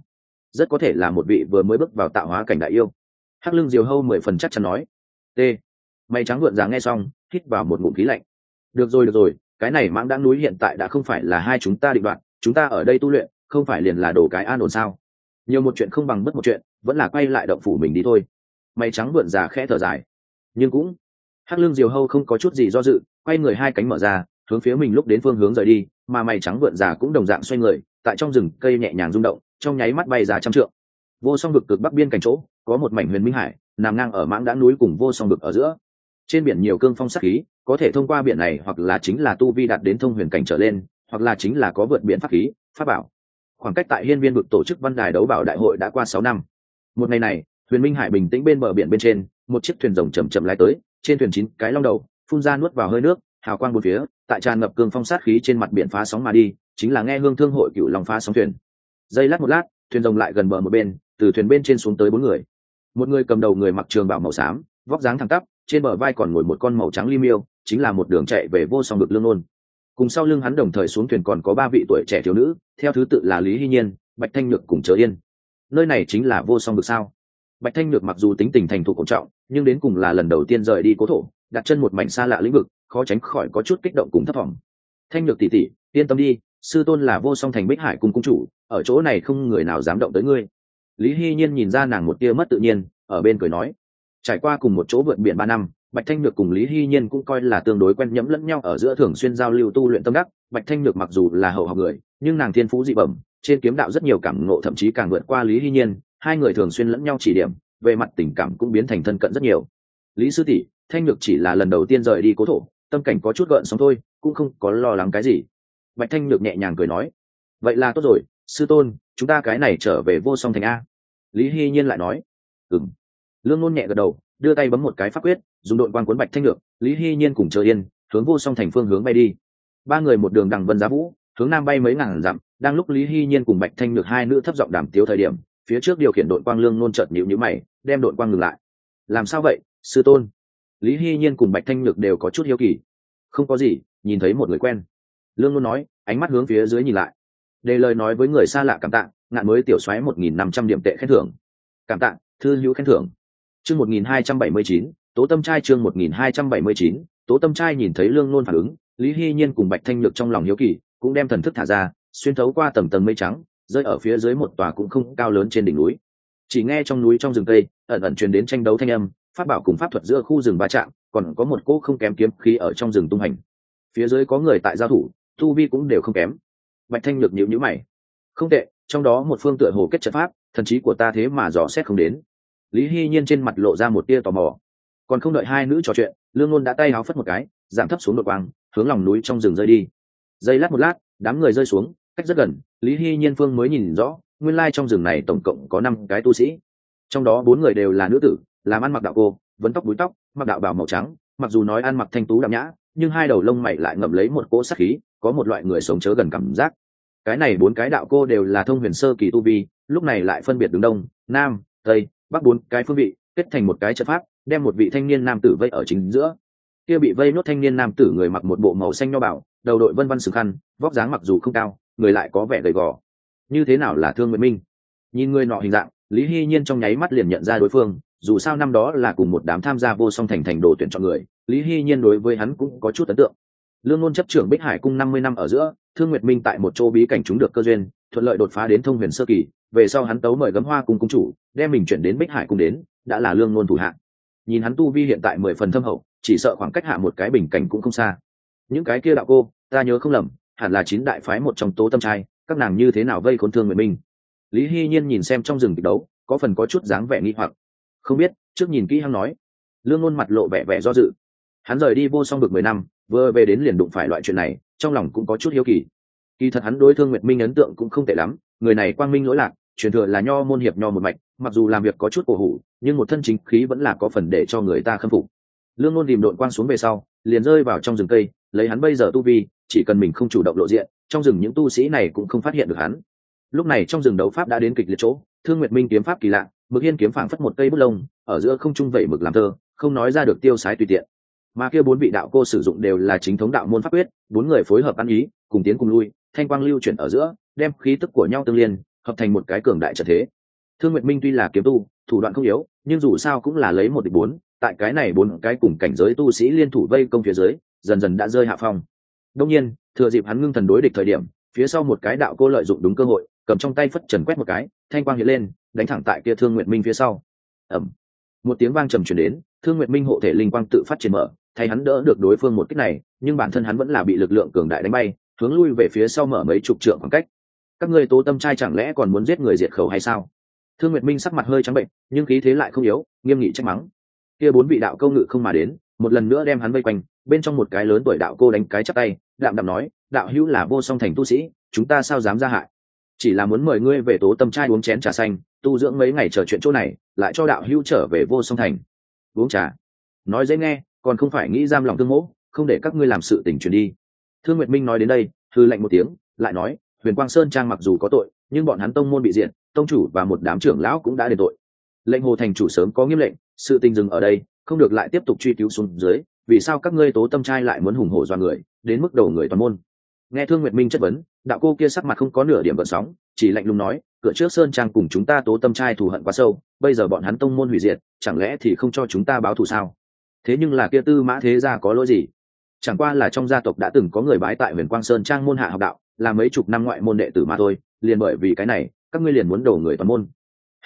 rất có thể là một vị vừa mới bước vào tạo hóa cảnh đại yêu. Hắc Lưng Diều Hâu 10 phần chắc chắn nói. T. Mày trắng vượn dáng nghe xong hít vào một ngụm khí lạnh. Được rồi, cái này mãng đãng núi hiện tại đã không phải là hai chúng ta định đoạt, chúng ta ở đây tu luyện không phải liền là đổ cái an ổn sao? Nhiều một chuyện không bằng bất một chuyện, vẫn là quay lại động phủ mình đi thôi. Mày trắng vượn già khẽ thở dài, nhưng cũng Hắc Lưng Diều Hâu không có chút gì do dự, quay người hai cánh mở ra, hướng phía mình lúc đến phương hướng rời đi, mà mày trắng vượn già cũng đồng dạng xoay người, tại trong rừng cây nhẹ nhàng rung động, trong nháy mắt bay ra trăm trượng. Vô Song vực cực bắc biên cảnh chỗ, có một mảnh huyền minh hải, nằm ngang ở mãng đãng núi cùng Vô Song vực ở giữa. Trên biển nhiều cương phong sát khí, có thể thông qua biển này hoặc là chính là tu vi đạt đến thông huyền cảnh trở lên, hoặc là chính là có vượt biển pháp khí, pháp bảo. Khoảng cách tại Hiên Viên vực tổ chức Văn Đài đấu bảo đại hội đã qua 6 năm. Một ngày này, huyền minh hải bình tĩnh bên bờ biển bên trên, một chiếc thuyền rồng chậm chậm lái tới, trên thuyền 9 cái long đầu, phun ra nuốt vào hơi nước, hào quang bốn phía, tại tràn ngập cương phong sát khí trên mặt biển phá sóng mà đi, chính là nghe hương thương hội cựu long phá sóng thuyền. Giây lát một lát, thuyền rồng lại gần bờ một bên, từ thuyền bên trên xuống tới 4 người. Một người cầm đầu người mặc trường bào màu xám, vóc dáng thẳng tắp, trên bờ vai còn ngồi một con màu trắng li miêu, chính là một đường chạy về Vô Song vực Lương Nôn. Cùng sau lưng hắn đồng thời xuống thuyền còn có 3 vị tuổi trẻ thiếu nữ, theo thứ tự là Lý Hy Nhiên, Bạch Thanh Nhược cùng Chớ Yên. Nơi này chính là Vô Song vực sao? Bạch Thanh Nhược mặc dù tính tình thành thục ổn trọng, nhưng đến cùng là lần đầu tiên rời đi cố thổ, đặt chân một mảnh xa lạ lĩnh vực, khó tránh khỏi có chút kích động cùng thấp vọng. Thanh Nhược tỷ tỷ, yên tâm đi, sư tôn là Vô Song thành Bích Hải cung cung chủ, ở chỗ này không người nào dám động tới ngươi. Lý Hy Nhiên nhìn ra nàng một tia mất tự nhiên, ở bên cười nói. Trải qua cùng một chỗ vượt biển 3 năm, Bạch Thanh Nhược cùng Lý Hy Nhiên cũng coi là tương đối quen nhẫm lẫn nhau, ở giữa thường xuyên giao lưu tu luyện tâm đắc. Bạch Thanh Nhược mặc dù là hậu học người, nhưng nàng thiên phú dị bẩm, trên kiếm đạo rất nhiều cảm ngộ, thậm chí càng vượt qua Lý Hy Nhiên, hai người thường xuyên lẫn nhau chỉ điểm, về mặt tình cảm cũng biến thành thân cận rất nhiều. Lý sư tỷ, Thanh Nhược chỉ là lần đầu tiên rời đi cố thổ, tâm cảnh có chút gợn sóng thôi, cũng không có lo lắng cái gì. Bạch Thanh Nhược nhẹ nhàng cười nói. Vậy là tốt rồi, sư tôn, chúng ta cái này trở về Vô Song thành a. Lý Hy Nhiên lại nói. Ừm. Lương Nôn nhẹ gật đầu, đưa tay bấm một cái pháp quyết, dùng đội quang cuốn Bạch Thanh Nhược, Lý Hy Nhiên cùng Chớ Yên hướng Vô Song thành phương hướng bay đi. Ba người một đường đằng vân giá vũ, hướng nam bay mấy ngàn dặm. Đang lúc Lý Hy Nhiên cùng Bạch Thanh Nhược hai nữ thấp giọng đàm tiếu thời điểm, phía trước điều khiển đội quang Lương Nôn chợt nhíu nhíu mày, đem đội quang ngừng lại. Làm sao vậy, sư tôn? Lý Hy Nhiên cùng Bạch Thanh Nhược đều có chút hiếu kỳ. Không có gì, nhìn thấy một người quen. Lương Nôn nói, ánh mắt hướng phía dưới nhìn lại. Đề lời nói với người xa lạ cảm tạ, ngạn mới tiểu xoáy 1.500 điểm tệ khen thưởng. Cảm tạ, thư hữu khen thưởng. Chương 1279, Tố Tâm Trai chương 1279, Tố Tâm Trai nhìn thấy Lương Nôn phản ứng, Lý Hy Nhiên cùng Bạch Thanh Nhược trong lòng hiếu kỳ, cũng đem thần thức thả ra, xuyên thấu qua tầng tầng mây trắng, rơi ở phía dưới một tòa cũng không cao lớn trên đỉnh núi. Chỉ nghe trong núi trong rừng cây, ẩn ẩn truyền đến tranh đấu thanh âm, pháp bảo cùng pháp thuật giữa khu rừng va chạm, còn có một cỗ không kém kiếm khí ở trong rừng tung hành. Phía dưới có người tại giao thủ, tu vi cũng đều không kém. Bạch Thanh Nhược nhíu nhíu mày. Không tệ, trong đó một phương tựa hồ kết trận pháp, thần trí của ta thế mà dò xét không đến. Lý Hy Nhiên trên mặt lộ ra một tia tò mò. Còn không đợi hai nữ trò chuyện, Lương Nôn đã tay háo phất một cái, giảm thấp xuống đội quang, hướng lòng núi trong rừng rơi đi. Giây lát một lát, đám người rơi xuống, cách rất gần, Lý Hy Nhiên phương mới nhìn rõ, nguyên lai trong rừng này tổng cộng có 5 cái tu sĩ. Trong đó 4 người đều là nữ tử, làm ăn mặc đạo cô, vấn tóc búi tóc, mặc đạo bào màu trắng, mặc dù nói ăn mặc thanh tú đạm nhã, nhưng hai đầu lông mày lại ngậm lấy một cỗ sát khí, có một loại người sống chớ gần cảm giác. Cái này 4 cái đạo cô đều là thông huyền sơ kỳ tu vi, lúc này lại phân biệt đứng đông, nam, tây, bắc 4 cái phương vị, kết thành một cái trận pháp, đem một vị thanh niên nam tử vây ở chính giữa. Kia bị vây nốt thanh niên nam tử người mặc một bộ màu xanh nho bảo, đầu đội vân vân sừng khăn, vóc dáng mặc dù không cao, người lại có vẻ gầy gò. Như thế nào là Thương Nguyệt Minh? Nhìn người nọ hình dạng, Lý Hy Nhiên trong nháy mắt liền nhận ra đối phương, dù sao năm đó là cùng một đám tham gia Vô Song thành đồ tuyển chọn người, Lý Hy Nhiên đối với hắn cũng có chút ấn tượng. Lương Nôn chấp trưởng Bích Hải cung 50 năm ở giữa, Thương Nguyệt Minh tại một chỗ bí cảnh trúng được cơ duyên, thuận lợi đột phá đến thông huyền sơ kỳ, về sau hắn tấu mời Gấm Hoa cung cung chủ, đem mình chuyển đến Bích Hải cung đến, đã là Lương Nôn thủ hạ. Nhìn hắn tu vi hiện tại 10 phần thâm hậu, chỉ sợ khoảng cách hạ một cái bình cảnh cũng không xa. Những cái kia đạo cô, ta nhớ không lầm, hẳn là 9 đại phái một trong Tố Tâm Trai, các nàng như thế nào vây khốn Thương Nguyệt Minh? Lý Hy Nhiên nhìn xem trong rừng kịch đấu, có phần có chút dáng vẻ nghi hoặc. Không biết, trước nhìn kỹ hắn nói. Lương Nôn mặt lộ vẻ do dự. Hắn rời đi Vô Song vực 10 năm, vừa về đến liền đụng phải loại chuyện này, trong lòng cũng có chút hiếu kỳ. Kỳ thật hắn đối Thương Nguyệt Minh ấn tượng cũng không tệ lắm, người này quang minh lỗi lạc, truyền thừa là nho môn hiệp nho một mạch, mặc dù làm việc có chút cổ hủ, nhưng một thân chính khí vẫn là có phần để cho người ta khâm phục. Lương Nôn tìm đội quang xuống về sau, liền rơi vào trong rừng cây, lấy hắn bây giờ tu vi, chỉ cần mình không chủ động lộ diện, trong rừng những tu sĩ này cũng không phát hiện được hắn. Lúc này trong rừng đấu pháp đã đến kịch liệt chỗ, Thương Nguyệt Minh kiếm pháp kỳ lạ, Mực Hiên kiếm phảng phất một cây bút lông, ở giữa không trung vẩy mực làm thơ, không nói ra được tiêu sái tùy tiện. Mà kia 4 vị đạo cô sử dụng đều là chính thống đạo môn pháp quyết, 4 người phối hợp ăn ý, cùng tiến cùng lui, thanh quang lưu chuyển ở giữa, đem khí tức của nhau tương liên, hợp thành một cái cường đại trận thế, Thương Nguyệt Minh tuy là kiếm tu, thủ đoạn không yếu, nhưng dù sao cũng là lấy một địch bốn, tại cái này bốn cái cùng cảnh giới tu sĩ liên thủ vây công phía dưới, dần dần đã rơi hạ phong. Đương nhiên, thừa dịp hắn ngưng thần đối địch thời điểm, phía sau một cái đạo cô lợi dụng đúng cơ hội, cầm trong tay phất trần quét một cái, thanh quang hiện lên, đánh thẳng tại kia Thương Nguyệt Minh phía sau. Ầm. Một tiếng vang trầm truyền đến, Thương Nguyệt Minh hộ thể linh quang tự phát triển mở, thay hắn đỡ được đối phương một kích này, nhưng bản thân hắn vẫn là bị lực lượng cường đại đánh bay, hướng lui về phía sau mở mấy chục trượng khoảng cách. Các ngươi Tố Tâm trai chẳng lẽ còn muốn giết người diệt khẩu hay sao? Thương Nguyệt Minh sắc mặt hơi trắng bệnh, nhưng khí thế lại không yếu, nghiêm nghị trách mắng. Kia bốn vị đạo câu ngự không mà đến, một lần nữa đem hắn vây quanh, bên trong một cái lớn tuổi đạo cô đánh cái chắp tay, đạm đạm nói, đạo hữu là Vô Song Thành tu sĩ, chúng ta sao dám ra hại? Chỉ là muốn mời ngươi về Tố Tâm trai uống chén trà xanh, tu dưỡng mấy ngày chờ chuyện chỗ này, lại cho đạo hữu trở về Vô Song Thành. Uống trà? Nói dễ nghe, còn không phải nghĩ giam lòng tương mỗ, không để các ngươi làm sự tình truyền đi. Thương Nguyệt Minh nói đến đây, hừ lạnh một tiếng, lại nói, Huyền Quang Sơn trang mặc dù có tội, nhưng bọn hắn tông môn bị diệt, tông chủ và một đám trưởng lão cũng đã đền tội. Lệnh Hồ thành chủ sớm có nghiêm lệnh, sự tình dừng ở đây, không được lại tiếp tục truy cứu xuống dưới, vì sao các ngươi Tố Tâm trai lại muốn hùng hổ doa người, đến mức đầu người toàn môn? Nghe Thương Nguyệt Minh chất vấn, đạo cô kia sắc mặt không có nửa điểm gợn sóng, chỉ lạnh lùng nói, cửa trước sơn trang cùng chúng ta Tố Tâm trai thù hận quá sâu, bây giờ bọn hắn tông môn hủy diệt, chẳng lẽ thì không cho chúng ta báo thù sao? Thế nhưng là kia Tư Mã thế gia có lỗi gì? Chẳng qua là trong gia tộc đã từng có người bái tại Huyền Quang Sơn trang môn hạ học đạo, là mấy chục năm ngoại môn đệ tử mà thôi, liền bởi vì cái này, các ngươi liền muốn đổ người toàn môn.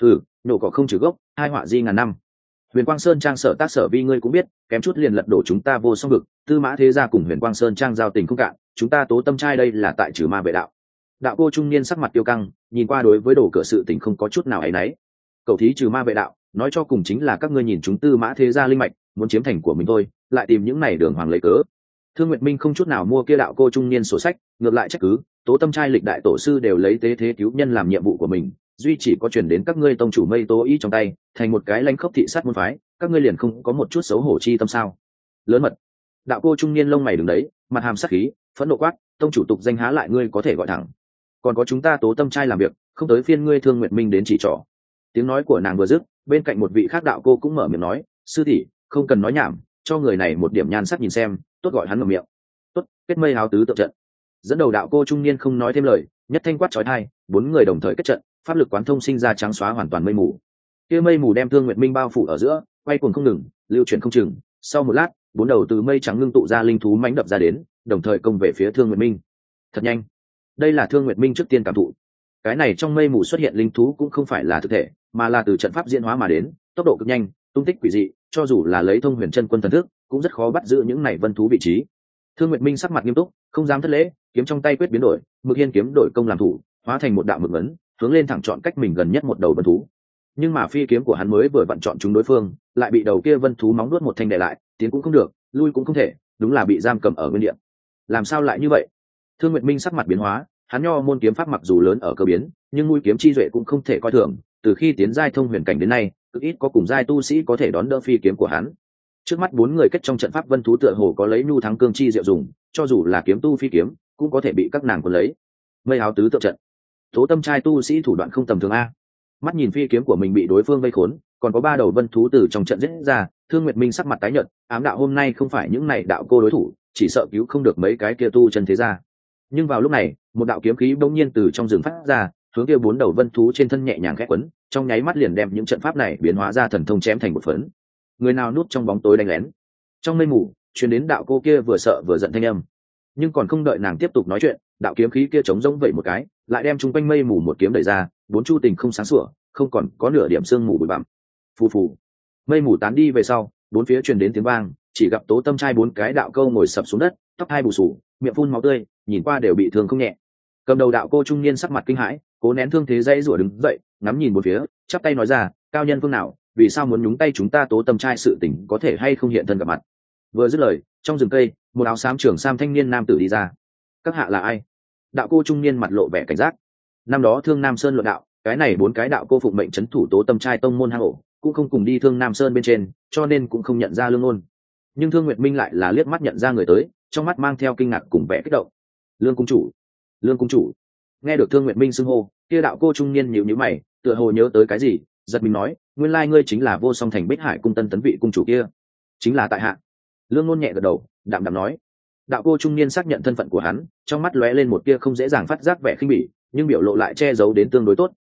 Nổ cỏ không trừ gốc, hai họa di ngàn năm. Huyền Quang Sơn trang sở tác sở vi ngươi cũng biết, kém chút liền lật đổ chúng ta Vô Song vực, Tư Mã thế gia cùng Huyền Quang Sơn trang giao tình không cạn, chúng ta Tố Tâm trai đây là tại trừ ma vệ đạo. Đạo cô trung niên sắc mặt tiêu căng, nhìn qua đối với đổ cửa sự tình không có chút nào ấy nấy. Cầu thí trừ ma vệ đạo, nói cho cùng chính là các ngươi nhìn chúng Tư Mã thế gia linh mạch, muốn chiếm thành của mình thôi, lại tìm những này đường hoàng lấy cớ. Thương Nguyệt Minh không chút nào mua kia đạo cô trung niên sổ sách, ngược lại trách cứ, Tố Tâm trai lịch đại tổ sư đều lấy tế thế cứu nhân làm nhiệm vụ của mình, duy chỉ có truyền đến các ngươi tông chủ Mây Tố Ý trong tay, thành một cái lãnh khốc thị sát môn phái, các ngươi liền không có một chút xấu hổ chi tâm sao? Lớn mật. Đạo cô trung niên lông mày đứng đấy, mặt hàm sắc khí, phẫn nộ quát, tông chủ tục danh há lại ngươi có thể gọi thẳng. Còn có chúng ta Tố Tâm trai làm việc, không tới phiên ngươi Thương Nguyệt Minh đến chỉ trỏ. Tiếng nói của nàng vừa dứt, bên cạnh một vị khác đạo cô cũng mở miệng nói, sư tỷ, không cần nói nhảm, cho người này một điểm nhan sắc nhìn xem, tốt gọi hắn ngậm miệng. Tốt, kết mây háo tứ tự trận. Dẫn đầu đạo cô trung niên không nói thêm lời, nhất thanh quát chói tai, bốn người đồng thời kết trận, pháp lực quán thông sinh ra trắng xóa hoàn toàn mây mù. Kia mây mù đem Thương Nguyệt Minh bao phủ ở giữa, quay cuồng không ngừng, lưu chuyển không chừng. Sau một lát, bốn đầu từ mây trắng ngưng tụ ra linh thú mãnh đập ra đến, đồng thời công về phía Thương Nguyệt Minh. Thật nhanh. Đây là Thương Nguyệt Minh trước tiên cảm thụ. Cái này trong mây mù xuất hiện linh thú cũng không phải là thực thể, mà là từ trận pháp diễn hóa mà đến, tốc độ cực nhanh, tung tích quỷ dị, cho dù là lấy Thông Huyền Chân Quân thần thức, cũng rất khó bắt giữ những này vân thú vị trí. Thương Nguyệt Minh sắc mặt nghiêm túc, không dám thất lễ, kiếm trong tay quyết biến đổi, Mực Hiên kiếm đổi công làm thủ, hóa thành một đạo mực ấn, hướng lên thẳng chọn cách mình gần nhất một đầu vân thú. Nhưng mà phi kiếm của hắn mới vừa vặn chọn chúng đối phương, lại bị đầu kia vân thú móng nuốt một thanh đè lại, tiến cũng không được, lui cũng không thể, đúng là bị giam cầm ở nguyên địa. Làm sao lại như vậy? Thương Nguyệt Minh sắc mặt biến hóa, hắn nho môn kiếm pháp mặc dù lớn ở cơ biến, nhưng mũi kiếm chi duệ cũng không thể coi thường, từ khi tiến giai thông huyền cảnh đến nay, cực ít có cùng giai tu sĩ có thể đón đỡ phi kiếm của hắn. Trước mắt bốn người kết trong trận pháp vân thú tựa hồ có lấy nhu thắng cương chi diệu dùng, cho dù là kiếm tu phi kiếm, cũng có thể bị các nàng cuốn lấy. Mây áo tứ tự trận. Tố Tâm trai tu sĩ thủ đoạn không tầm thường a. Mắt nhìn phi kiếm của mình bị đối phương vây khốn, còn có ba đầu vân thú từ trong trận giết ra, Thương Nguyệt Minh sắc mặt tái nhợt, ám đạo hôm nay không phải những này đạo cô đối thủ, chỉ sợ cứu không được mấy cái kia tu chân thế gia. Nhưng vào lúc này, một đạo kiếm khí bỗng nhiên từ trong rừng phát ra, hướng kia bốn đầu vân thú trên thân nhẹ nhàng khẽ quấn, trong nháy mắt liền đem những trận pháp này biến hóa ra thần thông chém thành một phấn. Người nào núp trong bóng tối đánh lén? Trong mây mù, truyền đến đạo cô kia vừa sợ vừa giận thanh âm. Nhưng còn không đợi nàng tiếp tục nói chuyện, đạo kiếm khí kia chống rỗng vậy một cái, lại đem chung quanh mây mù một kiếm đẩy ra, bốn chu tình không sáng sủa, không còn có nửa điểm sương mù bụi bặm. Phù phù. Mây mù tán đi về sau, bốn phía truyền đến tiếng vang, chỉ gặp Tố Tâm trai bốn cái đạo câu ngồi sập xuống đất, tóc hai bù xù, miệng phun máu tươi, nhìn qua đều bị thương không nhẹ. Cầm đầu đạo cô trung niên sắc mặt kinh hãi, cố nén thương thế dãy rủa đứng dậy, ngắm nhìn bốn phía, chắp tay nói ra, cao nhân phương nào, vì sao muốn nhúng tay chúng ta Tố Tâm trai sự tình, có thể hay không hiện thân gặp mặt? Vừa dứt lời, trong rừng cây, một áo xám trưởng sam thanh niên nam tử đi ra. Các hạ là ai? Đạo cô trung niên mặt lộ vẻ cảnh giác. Năm đó Thương Nam Sơn luận đạo, cái này bốn cái đạo cô phụng mệnh trấn thủ Tố Tâm trai tông môn hang ổ, cũng không cùng đi Thương Nam Sơn bên trên, cho nên cũng không nhận ra Lương Ôn. Nhưng Thương Nguyệt Minh lại là liếc mắt nhận ra người tới, trong mắt mang theo kinh ngạc cùng vẻ kích động. Lương cung chủ, Lương cung chủ. Nghe được Thương Nguyệt Minh xưng hô, kia đạo cô trung niên nhíu nhíu mày, tựa hồ nhớ tới cái gì, giật mình nói, nguyên lai ngươi chính là Vô Song thành Bích Hải cung tân tấn vị cung chủ kia. Chính là tại hạ. Lương Ôn nhẹ gật đầu, đạm đạm nói. Đạo cô trung niên xác nhận thân phận của hắn, trong mắt lóe lên một tia không dễ dàng phát giác vẻ khinh bỉ, nhưng biểu lộ lại che giấu đến tương đối tốt,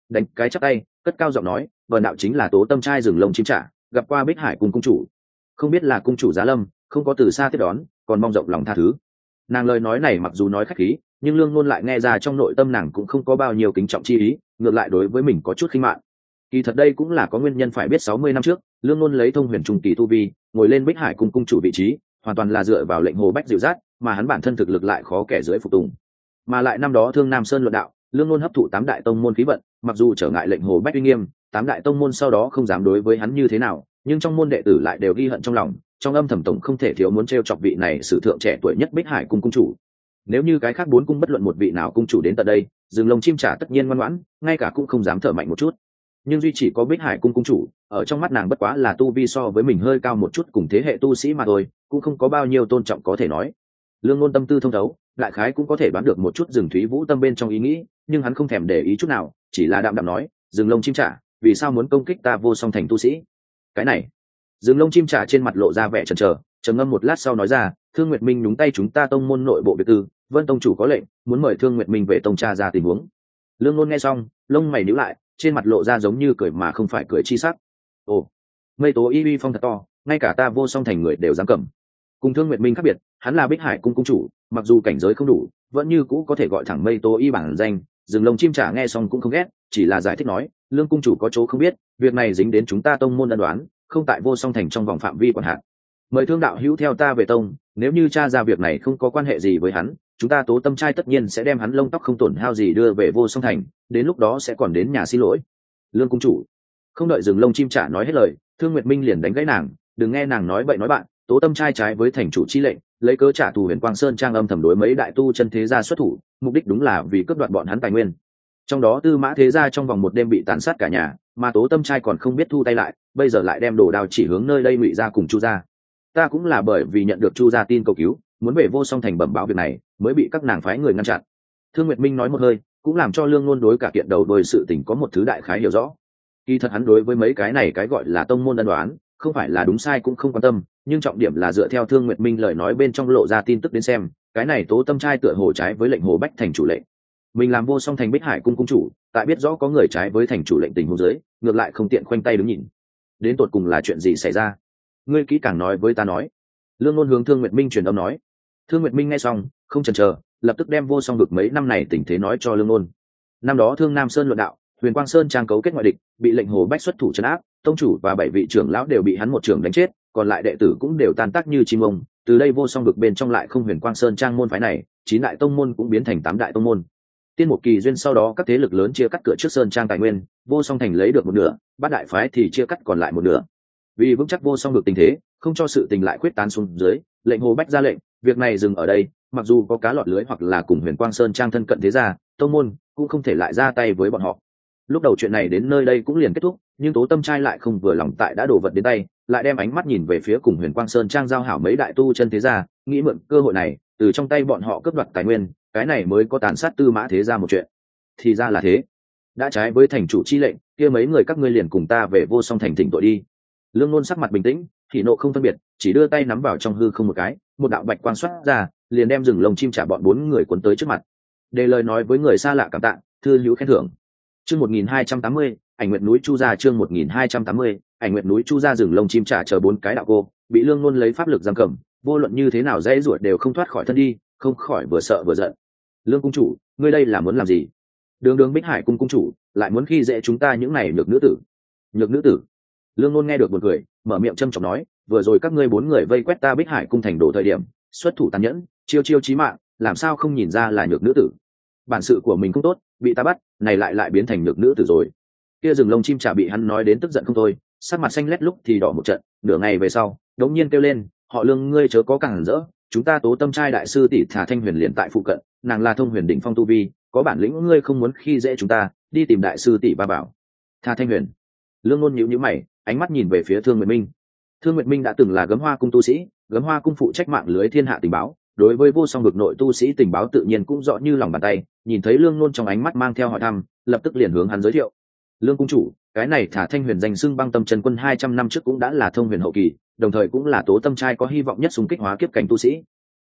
đánh cái chắp tay cất cao giọng nói, vần đạo chính là Tố Tâm trai rừng lông chim trả, gặp qua Bích Hải cùng cung chủ, không biết là cung chủ giá lâm, không có từ xa tiếp đón, còn mong rộng lòng tha thứ. Nàng lời nói này mặc dù nói khách khí, nhưng Lương Ngôn lại nghe ra trong nội tâm nàng cũng không có bao nhiêu kính trọng chi ý, ngược lại đối với mình có chút khinh mạn. Kỳ thật đây cũng là có nguyên nhân, phải biết 60 năm trước Lương Ngôn lấy thông huyền trung kỳ tu vi ngồi lên Bích Hải cung cung chủ vị trí, hoàn toàn là dựa vào lệnh Hồ Bách dịu dắt, mà hắn bản thân thực lực lại khó kẻ dưới phục tùng. Mà lại năm đó Thương Nam Sơn luận đạo, Lương Ngôn hấp thụ 8 đại tông môn khí vận, mặc dù trở ngại lệnh Hồ Bách uy nghiêm, 8 đại tông môn sau đó không dám đối với hắn như thế nào, nhưng trong môn đệ tử lại đều ghi hận trong lòng, trong âm thầm tổng không thể thiếu muốn trêu chọc vị này sử thượng trẻ tuổi nhất Bích Hải cung cung chủ. Nếu như cái khác 4 cung bất luận một vị nào cung chủ đến tận đây, rừng lông chim trả tất nhiên ngoan ngoãn, ngay cả cũng không dám thở mạnh một chút. Nhưng duy chỉ có Bích Hải cung cung chủ, ở trong mắt nàng bất quá là tu vi so với mình hơi cao một chút cùng thế hệ tu sĩ mà thôi, cũng không có bao nhiêu tôn trọng có thể nói. Lương Ngôn tâm tư thông thấu, đại khái cũng có thể đoán được một chút rừng Thúy Vũ tâm bên trong ý nghĩ, nhưng hắn không thèm để ý chút nào, chỉ là đạm đạm nói, rừng lông chim trả, vì sao muốn công kích ta Vô Song thành tu sĩ? Cái này, rừng lông chim trả trên mặt lộ ra vẻ chần chờ, trầm ngâm một lát sau nói ra, Thương Nguyệt Minh nhúng tay chúng ta tông môn nội bộ việc tư, Vân tông chủ có lệnh muốn mời Thương Nguyệt Minh về tông tra ra tình huống. Lương Ngôn nghe xong, lông mày nhíu lại, trên mặt lộ ra giống như cười mà không phải cười chi sắc. Ồ, mây tố y uy phong thật to, ngay cả ta Vô Song thành người đều dám cầm. Cùng Thương Nguyệt Minh khác biệt, hắn là Bích Hải cung cung chủ, mặc dù cảnh giới không đủ, vẫn như cũ có thể gọi thẳng mây tố y bản danh. Rừng lông chim trả nghe xong cũng không ghét, chỉ là giải thích nói, Lương cung chủ có chỗ không biết, việc này dính đến chúng ta tông môn ân đoán, không tại Vô Song thành trong vòng phạm vi quản hạt. Mời Thương đạo hữu theo ta về tông, nếu như tra ra việc này không có quan hệ gì với hắn, chúng ta Tố Tâm trai tất nhiên sẽ đem hắn lông tóc không tổn hao gì đưa về Vô Song thành, đến lúc đó sẽ còn đến nhà xin lỗi. Lương cung chủ. Không đợi rừng lông chim trả nói hết lời, Thương Nguyệt Minh liền đánh gãy nàng, đừng nghe nàng nói bậy nói bạn, Tố Tâm trai trái với thành chủ chi lệnh, lấy cớ trả thù Huyền Quang Sơn trang âm thầm đối mấy đại tu chân thế gia xuất thủ, mục đích đúng là vì cướp đoạt bọn hắn tài nguyên. Trong đó Tư Mã thế gia trong vòng một đêm bị tàn sát cả nhà, mà Tố Tâm trai còn không biết thu tay lại, bây giờ lại đem đồ đao chỉ hướng nơi đây Ngụy gia cùng Chu gia. Ta cũng là bởi vì nhận được Chu gia tin cầu cứu, muốn về Vô Song thành bẩm báo việc này, mới bị các nàng phái người ngăn chặn. Thương Nguyệt Minh nói một hơi, cũng làm cho Lương Ngôn đối cả kiện đầu đuôi sự tình có một thứ đại khái hiểu rõ. Kỳ thật hắn đối với mấy cái này cái gọi là tông môn ân đoán, không phải là đúng sai cũng không quan tâm, nhưng trọng điểm là dựa theo Thương Nguyệt Minh lời nói bên trong lộ ra tin tức đến xem, cái này Tố Tâm trai tựa hồ trái với lệnh Hồ Bách thành chủ lệnh. Mình làm Vô Song thành Bích Hải cung cung chủ, tại biết rõ có người trái với thành chủ lệnh tình huống dưới, ngược lại không tiện khoanh tay đứng nhìn. Đến tột cùng là chuyện gì xảy ra? Ngươi kỹ càng nói với ta nói. Lương Ngôn hướng Thương Nguyệt Minh truyền âm nói. Thương Nguyệt Minh nghe xong, không chần chờ, lập tức đem Vô Song vực mấy năm này tình thế nói cho Lương Ngôn. Năm đó Thương Nam Sơn luận đạo, Huyền Quang Sơn trang cấu kết ngoại địch, bị lệnh Hồ Bách xuất thủ trấn áp, tông chủ và 7 vị trưởng lão đều bị hắn một trưởng đánh chết, còn lại đệ tử cũng đều tan tác như chim ông. Từ đây Vô Song vực bên trong lại không Huyền Quang Sơn trang môn phái này, 9 đại tông môn cũng biến thành 8 đại tông môn. Tiên một kỳ duyên sau đó các thế lực lớn chia cắt cửa trước sơn trang tài nguyên, Vô Song thành lấy được một nửa, bát đại phái thì chia cắt còn lại một nửa. Vì vững chắc Vô Song vực tình thế, không cho sự tình lại quyết tán xuống dưới, lệnh Hồ Bách ra lệnh, việc này dừng ở đây, mặc dù có cá lọt lưới hoặc là cùng Huyền Quang Sơn trang thân cận thế gia, tông môn cũng không thể lại ra tay với bọn họ. Lúc đầu chuyện này đến nơi đây cũng liền kết thúc, nhưng Tố Tâm trai lại không vừa lòng tại đã đổ vật đến tay, lại đem ánh mắt nhìn về phía cùng Huyền Quang Sơn trang giao hảo mấy đại tu chân thế gia, nghĩ mượn cơ hội này từ trong tay bọn họ cướp đoạt tài nguyên, cái này mới có tàn sát Tư Mã thế gia một chuyện. Thì ra là thế, đã trái với thành chủ chi lệnh, kia mấy người các ngươi liền cùng ta về Vô Song thành thỉnh tội đi. Lương Ngôn sắc mặt bình tĩnh, thì nộ không phân biệt, chỉ đưa tay nắm vào trong hư không một cái, một đạo bạch quang xuất ra, liền đem rừng lông chim trả bọn 4 người cuốn tới trước mặt. Đề lời nói với người xa lạ cảm tạ, thư hữu khen thưởng. Chương 1280, Ảnh Nguyệt núi Chu gia. Chương 1280, Ảnh Nguyệt núi Chu gia. Rừng lông chim trả chờ 4 cái đạo cô, bị Lương Ngôn lấy pháp lực giam cầm, vô luận như thế nào dễ ruột đều không thoát khỏi thân đi, không khỏi vừa sợ vừa giận. Lương cung chủ, ngươi đây là muốn làm gì? Đường Bích Hải cung cung chủ lại muốn khi dễ chúng ta những này nhược nữ tử. Nhược nữ tử? Lương Ngôn nghe được một cười, mở miệng châm chọc nói, vừa rồi các ngươi 4 người vây quét ta Bích Hải cung thành đổ thời điểm, xuất thủ tàn nhẫn, chiêu chiêu chí mạng, làm sao không nhìn ra là nhược nữ tử? Bản sự của mình không tốt, bị ta bắt, này lại biến thành nhược nữ tử rồi. Kia rừng lông chim chả bị hắn nói đến tức giận không thôi, sắc mặt xanh lét lúc thì đỏ một trận, nửa ngày về sau, đống nhiên kêu lên, họ Lương ngươi chớ có càng rỡ, chúng ta Tố Tâm trai đại sư tỷ Thả Thanh Huyền liền tại phụ cận, nàng là thông huyền đỉnh phong tu vi, có bản lĩnh ngươi không muốn khi dễ chúng ta, đi tìm đại sư tỷ ba bảo. Thả Thanh Huyền. Lương Ngôn nhíu nhíu mày, ánh mắt nhìn về phía Thương Nguyệt Minh. Thương Nguyệt Minh đã từng là Gấm Hoa cung tu sĩ, Gấm Hoa cung phụ trách mạng lưới thiên hạ tình báo, đối với Vô Song vực nội tu sĩ tình báo tự nhiên cũng rõ như lòng bàn tay, nhìn thấy Lương Ngôn trong ánh mắt mang theo hỏi thăm, lập tức liền hướng hắn giới thiệu. Lương cung chủ, cái này Thả Thanh Huyền danh xưng Băng Tâm Chân Quân 200 năm trước cũng đã là thông huyền hậu kỳ, đồng thời cũng là Tố Tâm trai có hy vọng nhất xung kích hóa kiếp cảnh tu sĩ.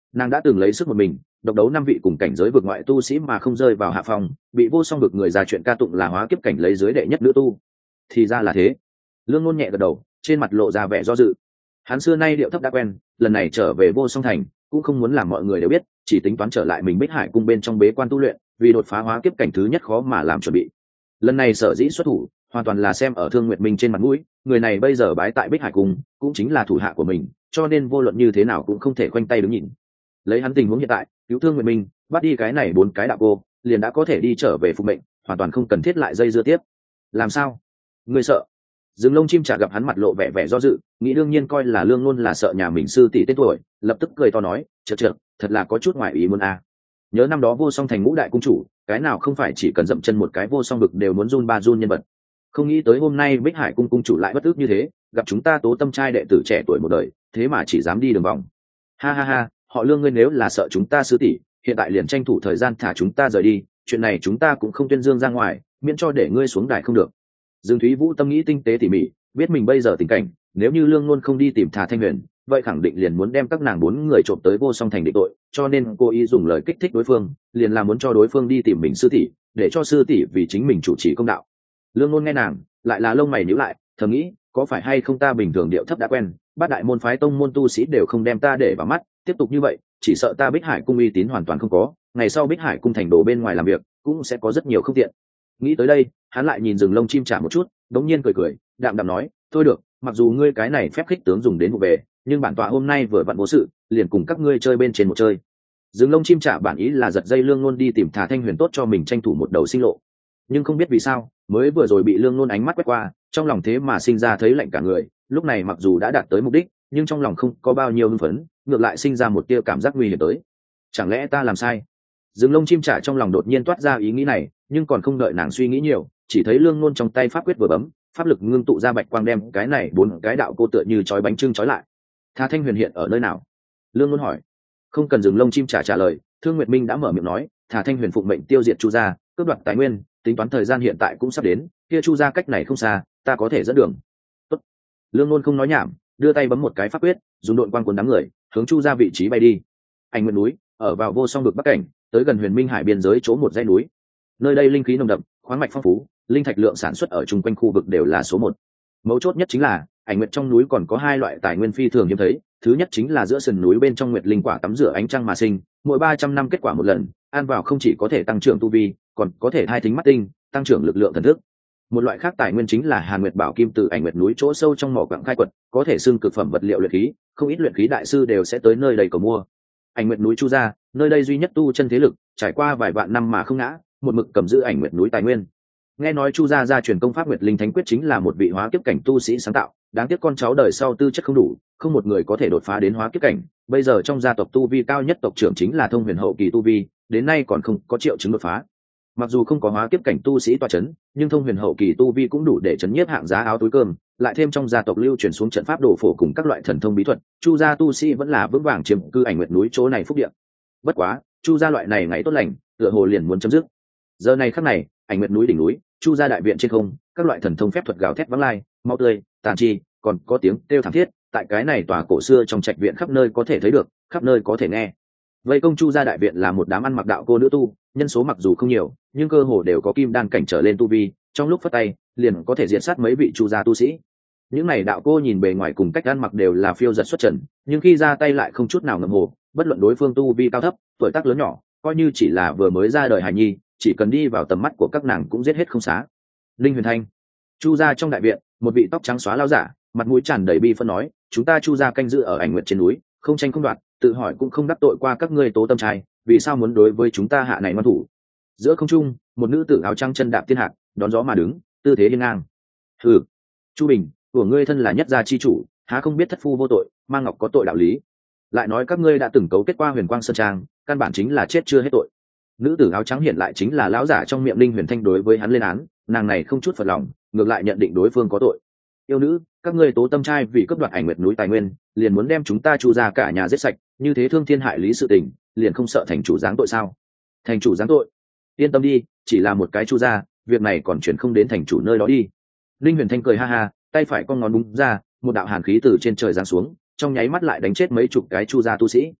Nàng đã từng lấy sức một mình độc đấu 5 vị cùng cảnh giới vực ngoại tu sĩ mà không rơi vào hạ phòng, bị vô song vực người già chuyện ca tụng là hóa kiếp cảnh lấy dưới đệ nhất nữ tu. Thì ra là thế. Lương Ngôn nhẹ gật đầu, trên mặt lộ ra vẻ do dự. Hắn xưa nay điệu thấp đã quen, lần này trở về vô song thành cũng không muốn làm mọi người đều biết, chỉ tính toán trở lại mình Bích Hải cung bên trong bế quan tu luyện, vì đột phá hóa kiếp cảnh thứ nhất khó mà làm chuẩn bị. Lần này sở dĩ xuất thủ hoàn toàn là xem ở Thương Nguyệt Minh trên mặt mũi, người này bây giờ bái tại Bích Hải cung cũng chính là thủ hạ của mình, cho nên vô luận như thế nào cũng không thể khoanh tay đứng nhìn. Lấy hắn tình huống hiện tại, cứu Thương Nguyệt Minh, bắt đi cái này 4 cái đạo cô, liền đã có thể đi trở về phục mệnh, hoàn toàn không cần thiết lại dây dưa tiếp. Làm sao? Ngươi sợ? Dương Lông Chim Chả gặp hắn mặt lộ vẻ vẻ do dự, nghĩ đương nhiên coi là Lương Ngôn là sợ nhà mình sư tỷ tên tuổi, lập tức cười to nói, chậc chậc, thật là có chút ngoài ý muốn a. Nhớ năm đó Vô Song thành ngũ đại cung chủ, cái nào không phải chỉ cần dậm chân một cái Vô Song vực đều muốn run ba run nhân vật. Không nghĩ tới hôm nay Bích Hải cung cung chủ lại bất ức như thế, gặp chúng ta Tố Tâm trai đệ tử trẻ tuổi một đời, thế mà chỉ dám đi đường vòng. Ha ha ha, họ Lương ngươi nếu là sợ chúng ta sư tỷ, hiện tại liền tranh thủ thời gian thả chúng ta rời đi, chuyện này chúng ta cũng không tuyên dương ra ngoài, miễn cho để ngươi xuống đài không được. Dương Thúy Vũ tâm nghĩ tinh tế tỉ mỉ, biết mình bây giờ tình cảnh, nếu như Lương Ngôn không đi tìm Thả Thanh Huyền, vậy khẳng định liền muốn đem các nàng 4 người trộm tới Vô Song thành định tội, cho nên cô ý dùng lời kích thích đối phương, liền là muốn cho đối phương đi tìm mình sư tỷ, để cho sư tỷ vì chính mình chủ trì công đạo. Lương Ngôn nghe nàng, lại là lông mày nhíu lại, thầm nghĩ, có phải hay không ta bình thường điệu thấp đã quen, bát đại môn phái tông môn tu sĩ đều không đem ta để vào mắt, tiếp tục như vậy, chỉ sợ ta Bích Hải cung uy tín hoàn toàn không có, ngày sau Bích Hải cung thành đồ bên ngoài làm việc, cũng sẽ có rất nhiều không tiện. Nghĩ tới đây, hắn lại nhìn Rừng Lông Chim Chả một chút, đống nhiên cười cười, đạm đạm nói, thôi được, mặc dù ngươi cái này phép khích tướng dùng đến vụ về, nhưng bản tọa hôm nay vừa vặn vô sự, liền cùng các ngươi chơi bên trên một chơi. Rừng Lông Chim Chả bản ý là giật dây Lương Ngôn đi tìm Thả Thanh Huyền tốt cho mình tranh thủ một đầu sinh lộ, nhưng không biết vì sao, mới vừa rồi bị Lương Ngôn ánh mắt quét qua, trong lòng thế mà sinh ra thấy lạnh cả người, lúc này mặc dù đã đạt tới mục đích, nhưng trong lòng không có bao nhiêu hưng phấn, ngược lại sinh ra một tia cảm giác nguy hiểm tới. Chẳng lẽ ta làm sai? Rừng Lông Chim Chả trong lòng đột nhiên toát ra ý nghĩ này, nhưng còn không đợi nàng suy nghĩ nhiều, chỉ thấy Lương Ngôn trong tay pháp quyết vừa bấm, pháp lực ngưng tụ ra bạch quang đem cái này 4 cái đạo cô tựa như chói bánh trưng chói lại. Thả Thanh Huyền hiện ở nơi nào? Lương Ngôn hỏi. Không cần Rừng Lông Chim Chả trả lời, Thương Nguyệt Minh đã mở miệng nói, Thả Thanh Huyền phụng mệnh tiêu diệt Chu gia, cướp đoạt tài nguyên, tính toán thời gian hiện tại cũng sắp đến, kia Chu gia cách này không xa, ta có thể dẫn đường. Tốt. Lương Ngôn không nói nhảm, đưa tay bấm một cái pháp quyết, dùng độn quang cuốn đám người, hướng Chu gia vị trí bay đi. Ảnh Nguyệt núi, ở vào Vô Song vực bắc cảnh, tới gần Huyền Minh Hải biên giới chỗ một dãy núi. Nơi đây linh khí nồng đậm, khoáng mạch phong phú, linh thạch lượng sản xuất ở chung quanh khu vực đều là số 1. Mấu chốt nhất chính là, Ảnh Nguyệt trong núi còn có 2 loại tài nguyên phi thường hiếm thấy, thứ nhất chính là giữa sườn núi bên trong nguyệt linh quả tắm rửa ánh trăng mà sinh, mỗi 300 năm kết quả một lần, ăn vào không chỉ có thể tăng trưởng tu vi, còn có thể thai thính mắt tinh, tăng trưởng lực lượng thần thức. Một loại khác tài nguyên chính là Hàn Nguyệt Bảo Kim từ Ảnh Nguyệt núi chỗ sâu trong mỏ quặng khai quật, có thể xưng cực phẩm vật liệu luyện khí, không ít luyện khí đại sư đều sẽ tới nơi đây cầu mua. Ảnh Nguyệt núi Chu gia, nơi đây duy nhất tu chân thế lực, trải qua vài vạn năm mà không ngã, một mực cầm giữ Ảnh Nguyệt núi tài nguyên. Nghe nói Chu gia gia truyền công pháp Nguyệt Linh Thánh Quyết chính là một vị hóa kiếp cảnh tu sĩ sáng tạo, đáng tiếc con cháu đời sau tư chất không đủ, không một người có thể đột phá đến hóa kiếp cảnh. Bây giờ trong gia tộc tu vi cao nhất tộc trưởng chính là Thông Huyền hậu kỳ tu vi, đến nay còn không có triệu chứng đột phá. Mặc dù không có hóa kiếp cảnh tu sĩ tọa chấn, nhưng Thông Huyền hậu kỳ tu vi cũng đủ để chấn nhiếp hạng giá áo túi cơm, lại thêm trong gia tộc lưu truyền xuống trận pháp đồ phổ cùng các loại thần thông bí thuật, Chu gia tu sĩ vẫn là vững vàng chiếm cư Ảnh Nguyệt núi chỗ này phúc địa. Bất quá, Chu gia loại này ngày tốt lành, tựa hồ liền muốn chấm dứt. Giờ này khắc này, Ảnh Nguyệt núi đỉnh núi, Chu gia đại viện trên không, các loại thần thông phép thuật gào thét vắng lai, máu tươi, tàn chi, còn có tiếng kêu thảm thiết, tại cái này tòa cổ xưa trong trạch viện khắp nơi có thể thấy được, khắp nơi có thể nghe. Vây công Chu gia đại viện là một đám ăn mặc đạo cô nữ tu, nhân số mặc dù không nhiều, nhưng cơ hồ đều có kim đan cảnh trở lên tu vi, trong lúc phất tay, liền có thể diệt sát mấy vị Chu gia tu sĩ. Những này đạo cô nhìn bề ngoài cùng cách ăn mặc đều là phiêu giật xuất trần, nhưng khi ra tay lại không chút nào ngậm hồ, bất luận đối phương tu vi cao thấp, tuổi tác lớn nhỏ, coi như chỉ là vừa mới ra đời hài nhi, chỉ cần đi vào tầm mắt của các nàng cũng giết hết không xá. Linh Huyền Thanh, Chu gia trong đại viện, một vị tóc trắng xóa lão giả, mặt mũi tràn đầy bi phân nói, chúng ta Chu gia canh giữ ở Ảnh Nguyệt trên núi, không tranh không đoạt, tự hỏi cũng không đắc tội qua các ngươi Tố Tâm trai, vì sao muốn đối với chúng ta hạ này ngoan thủ? Giữa không trung, một nữ tử áo trắng chân đạp thiên hạc, đón gió mà đứng, tư thế hiên ngang. Hừ, Chu Bình, của ngươi thân là nhất gia chi chủ, há không biết thất phu vô tội, mang ngọc có tội đạo lý? Lại nói các ngươi đã từng cấu kết qua Huyền Quang Sơn Trang, căn bản chính là chết chưa hết tội. Nữ tử áo trắng hiện lại chính là lão giả trong miệng Linh Huyền Thanh đối với hắn lên án, nàng này không chút phật lòng, ngược lại nhận định đối phương có tội. Yêu nữ, các ngươi Tố Tâm trai vì cướp đoạt Ảnh Nguyệt núi tài nguyên, liền muốn đem chúng ta Chu gia cả nhà giết sạch, như thế thương thiên hại lý sự tình, liền không sợ thành chủ giáng tội sao? Thành chủ giáng tội? Yên tâm đi, chỉ là một cái Chu gia, việc này còn chuyển không đến thành chủ nơi đó đi. Linh Huyền Thanh cười ha ha, tay phải con ngón búng ra, một đạo hàn khí từ trên trời giáng xuống, trong nháy mắt lại đánh chết mấy chục cái Chu gia tu sĩ.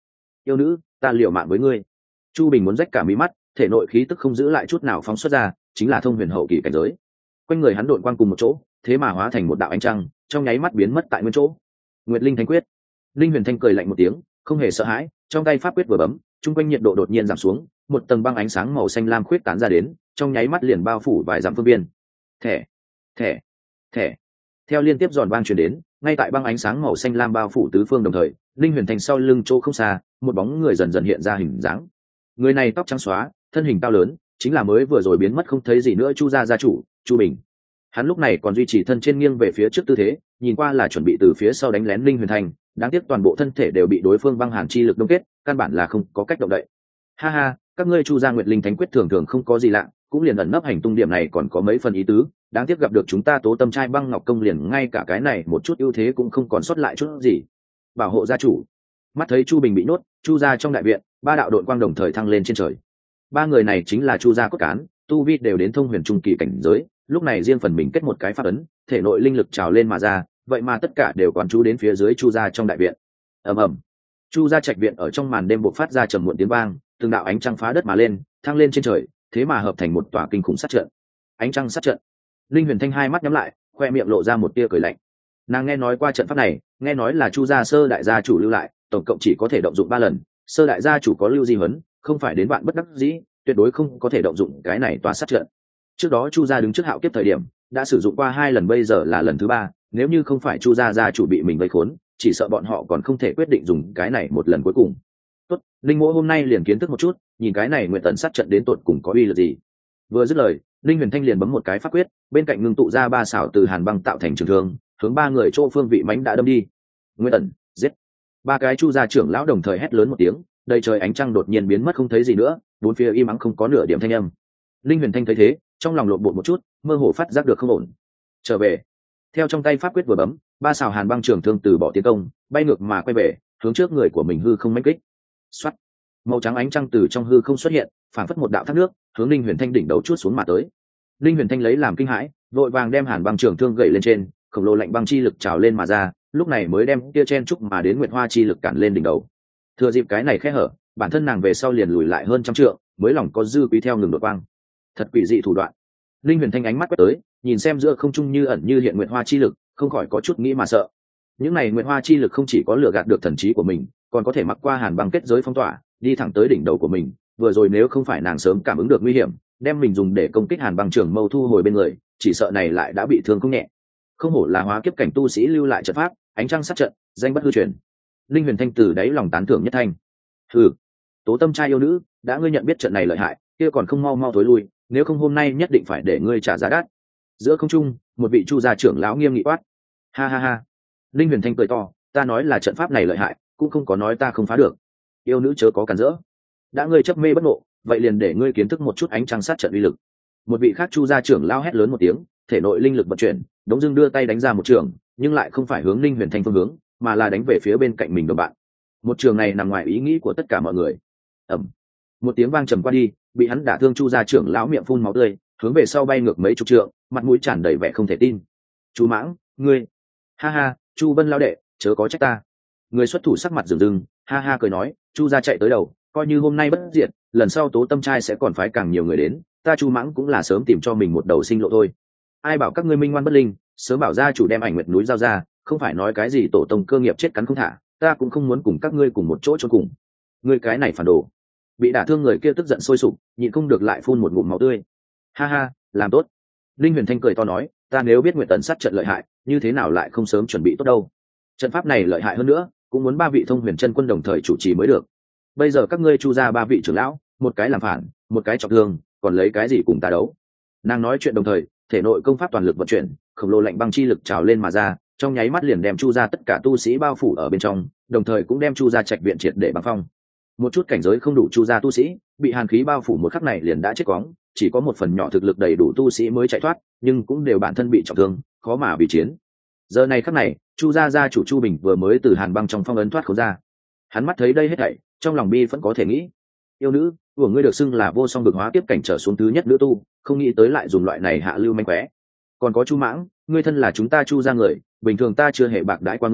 Yêu nữ, ta liều mạng với ngươi. Chu Bình muốn rách cả mí mắt, thể nội khí tức không giữ lại chút nào phóng xuất ra, chính là thông huyền hậu kỳ cảnh giới. Quanh người hắn độn quang cùng một chỗ, thế mà hóa thành một đạo ánh trăng, trong nháy mắt biến mất tại nguyên chỗ. Nguyệt Linh Thánh Quyết. Linh Huyền Thanh cười lạnh một tiếng, không hề sợ hãi, trong tay pháp quyết vừa bấm, trung quanh nhiệt độ đột nhiên giảm xuống, một tầng băng ánh sáng màu xanh lam khuyết tán ra đến, trong nháy mắt liền bao phủ vài dặm phương viên. Thẻ, thẻ, thẻ. Theo liên tiếp giòn vang truyền đến, ngay tại băng ánh sáng màu xanh lam bao phủ tứ phương đồng thời, Linh Huyền Thanh sau lưng chỗ không xa, một bóng người dần dần hiện ra hình dáng. Người này tóc trắng xóa, thân hình cao lớn, chính là mới vừa rồi biến mất không thấy gì nữa Chu gia gia chủ, Chu Bình. Hắn lúc này còn duy trì thân trên nghiêng về phía trước tư thế, nhìn qua là chuẩn bị từ phía sau đánh lén Linh Huyền Thanh, đáng tiếc toàn bộ thân thể đều bị đối phương băng hàn chi lực đông kết, căn bản là không có cách động đậy. Ha ha, các ngươi Chu gia Nguyệt Linh Thánh Quyết thường thường không có gì lạ, cũng liền ẩn nấp hành tung điểm này còn có mấy phần ý tứ, đáng tiếc gặp được chúng ta Tố Tâm trai băng ngọc công liền ngay cả cái này một chút ưu thế cũng không còn sót lại chút gì. Bảo hộ gia chủ. Mắt thấy Chu Bình bị nhốt, Chu gia trong đại viện, ba đạo đội quang đồng thời thăng lên trên trời. Ba người này chính là Chu gia cốt cán, tu vi đều đến thông huyền trung kỳ cảnh giới, lúc này riêng phần mình kết một cái pháp ấn, thể nội linh lực trào lên mà ra, vậy mà tất cả đều quán chú đến phía dưới Chu gia trong đại viện. Ầm ầm. Chu gia trạch viện ở trong màn đêm bộc phát ra trầm muộn tiếng vang, từng đạo ánh trăng phá đất mà lên, thăng lên trên trời, thế mà hợp thành một tòa kinh khủng sát trận. Ánh trăng sát trận. Linh Huyền Thanh hai mắt nhắm lại, khoe miệng lộ ra một tia cười lạnh. Nàng nghe nói qua trận pháp này, nghe nói là Chu gia sơ đại gia chủ lưu lại, tổng cộng chỉ có thể động dụng 3 lần, sơ đại gia chủ có lưu di huấn, không phải đến bạn bất đắc dĩ, tuyệt đối không có thể động dụng cái này tòa sát trận. Trước đó Chu gia đứng trước hạo kiếp thời điểm, đã sử dụng qua 2 lần, bây giờ là lần thứ 3, nếu như không phải Chu gia gia chủ bị mình vây khốn, chỉ sợ bọn họ còn không thể quyết định dùng cái này một lần cuối cùng. Tốt, Linh Mỗ hôm nay liền kiến thức một chút, nhìn cái này Nguyệt Tần sát trận đến tột cùng có uy lực gì. Vừa dứt lời, Linh Huyền Thanh liền bấm một cái pháp quyết, bên cạnh ngưng tụ ra 3 xảo từ hàn băng tạo thành trường thương, hướng 3 người chỗ phương vị mãnh đã đâm đi. Nguyệt Tần, giết. 3 cái Chu gia trưởng lão đồng thời hét lớn một tiếng, đầy trời ánh trăng đột nhiên biến mất không thấy gì nữa, bốn phía im ắng không có nửa điểm thanh âm. Linh Huyền Thanh thấy thế, trong lòng lộn bột một chút, mơ hồ phát giác được không ổn. Trở về. Theo trong tay pháp quyết vừa bấm, 3 xảo hàn băng trường thương từ bỏ tiến công, bay ngược mà quay về, hướng trước người của mình hư không mãnh kích. Soát. Màu trắng ánh trăng từ trong hư không xuất hiện, phảng phất một đạo thác nước, hướng Linh Huyền Thanh đỉnh đầu chuốt xuống mà tới. Linh Huyền Thanh lấy làm kinh hãi, vội vàng đem hàn băng trường thương gậy lên trên, khổng lồ lạnh băng chi lực trào lên mà ra, lúc này mới đem kia chen trúc mà đến nguyệt hoa chi lực cản lên đỉnh đầu. Thừa dịp cái này khẽ hở, bản thân nàng về sau liền lùi lại hơn trăm trượng, mới lòng có dư quý theo ngừng đột quang. Thật quỷ dị thủ đoạn. Linh Huyền Thanh ánh mắt quét tới, nhìn xem giữa không trung như ẩn như hiện nguyệt hoa chi lực, không khỏi có chút nghĩ mà sợ. Những này nguyệt hoa chi lực không chỉ có lừa gạt được thần trí của mình, còn có thể mặc qua hàn băng kết giới phong tỏa, đi thẳng tới đỉnh đầu của mình. Vừa rồi nếu không phải nàng sớm cảm ứng được nguy hiểm, đem mình dùng để công kích hàn băng trường mâu thu hồi bên người, chỉ sợ này lại đã bị thương không nhẹ. Không hổ là hóa kiếp cảnh tu sĩ lưu lại trận pháp, ánh trăng sát trận, danh bất hư truyền. Linh Huyền Thanh từ đáy lòng tán thưởng nhất thanh. Hừ, Tố Tâm trai yêu nữ, đã ngươi nhận biết trận này lợi hại, kia còn không mau mau thối lui, nếu không hôm nay nhất định phải để ngươi trả giá đắt. Giữa không trung, một vị Chu gia trưởng lão nghiêm nghị quát. Ha ha ha. Linh Huyền Thanh cười to, ta nói là trận pháp này lợi hại, cũng không có nói ta không phá được. Yêu nữ chớ có cản rỡ. Đã ngươi chấp mê bất ngộ, vậy liền để ngươi kiến thức một chút ánh trăng sát trận uy lực. Một vị khác Chu gia trưởng lão hét lớn một tiếng, thể nội linh lực vận chuyển, đống dưng đưa tay đánh ra một trường, nhưng lại không phải hướng Linh Huyền Thanh phương hướng, mà là đánh về phía bên cạnh mình đồng bạn. Một trường này nằm ngoài ý nghĩ của tất cả mọi người. Ầm. Một tiếng vang trầm qua đi, bị hắn đả thương Chu gia trưởng lão miệng phun máu tươi, hướng về sau bay ngược mấy chục trượng, mặt mũi tràn đầy vẻ không thể tin. Chu Mãng, ngươi. Ha ha, Chu Vân lão đệ, chớ có trách ta. Người xuất thủ sắc mặt rừng rừng, ha ha cười nói, Chu gia chạy tới đầu, coi như hôm nay bất diệt, lần sau Tố Tâm trai sẽ còn phái càng nhiều người đến, ta Chu Mãng cũng là sớm tìm cho mình một đầu sinh lộ thôi. Ai bảo các ngươi minh ngoan bất linh, sớm bảo gia chủ đem ảnh nguyệt núi giao ra, không phải nói cái gì tổ tông cơ nghiệp chết cắn không thả, ta cũng không muốn cùng các ngươi cùng một chỗ cho cùng. Ngươi cái này phản đồ. Bị đả thương người kia tức giận sôi sục, nhịn không được lại phun một ngụm máu tươi. Ha ha, làm tốt. Linh Huyền Thanh cười to nói, ta nếu biết Nguyệt Tần sát trận lợi hại, như thế nào lại không sớm chuẩn bị tốt đâu. Trận pháp này lợi hại hơn nữa, cũng muốn 3 vị thông huyền chân quân đồng thời chủ trì mới được. Bây giờ các ngươi Chu gia 3 vị trưởng lão, một cái làm phản, một cái trọng thương, còn lấy cái gì cùng ta đấu. Nàng nói chuyện đồng thời, thể nội công pháp toàn lực vận chuyển, khổng lồ lạnh băng chi lực trào lên mà ra, trong nháy mắt liền đem Chu gia tất cả tu sĩ bao phủ ở bên trong, đồng thời cũng đem Chu gia trạch viện triệt để băng phong. Một chút cảnh giới không đủ Chu gia tu sĩ, bị hàn khí bao phủ một khắc này liền đã chết quóng, chỉ có một phần nhỏ thực lực đầy đủ tu sĩ mới chạy thoát, nhưng cũng đều bản thân bị trọng thương, khó mà bị chiến. Giờ này khắc này, Chu gia gia chủ Chu Bình vừa mới từ hàn băng trong phong ấn thoát khốn ra. Hắn mắt thấy đây hết thảy, trong lòng bi vẫn có thể nghĩ, yêu nữ của ngươi được xưng là vô song vực hóa tiếp cảnh trở xuống thứ nhất nữ tu, không nghĩ tới lại dùng loại này hạ lưu manh khóe. Còn có Chu Mãng, ngươi thân là chúng ta Chu gia người, bình thường ta chưa hề bạc đãi qua ngươi,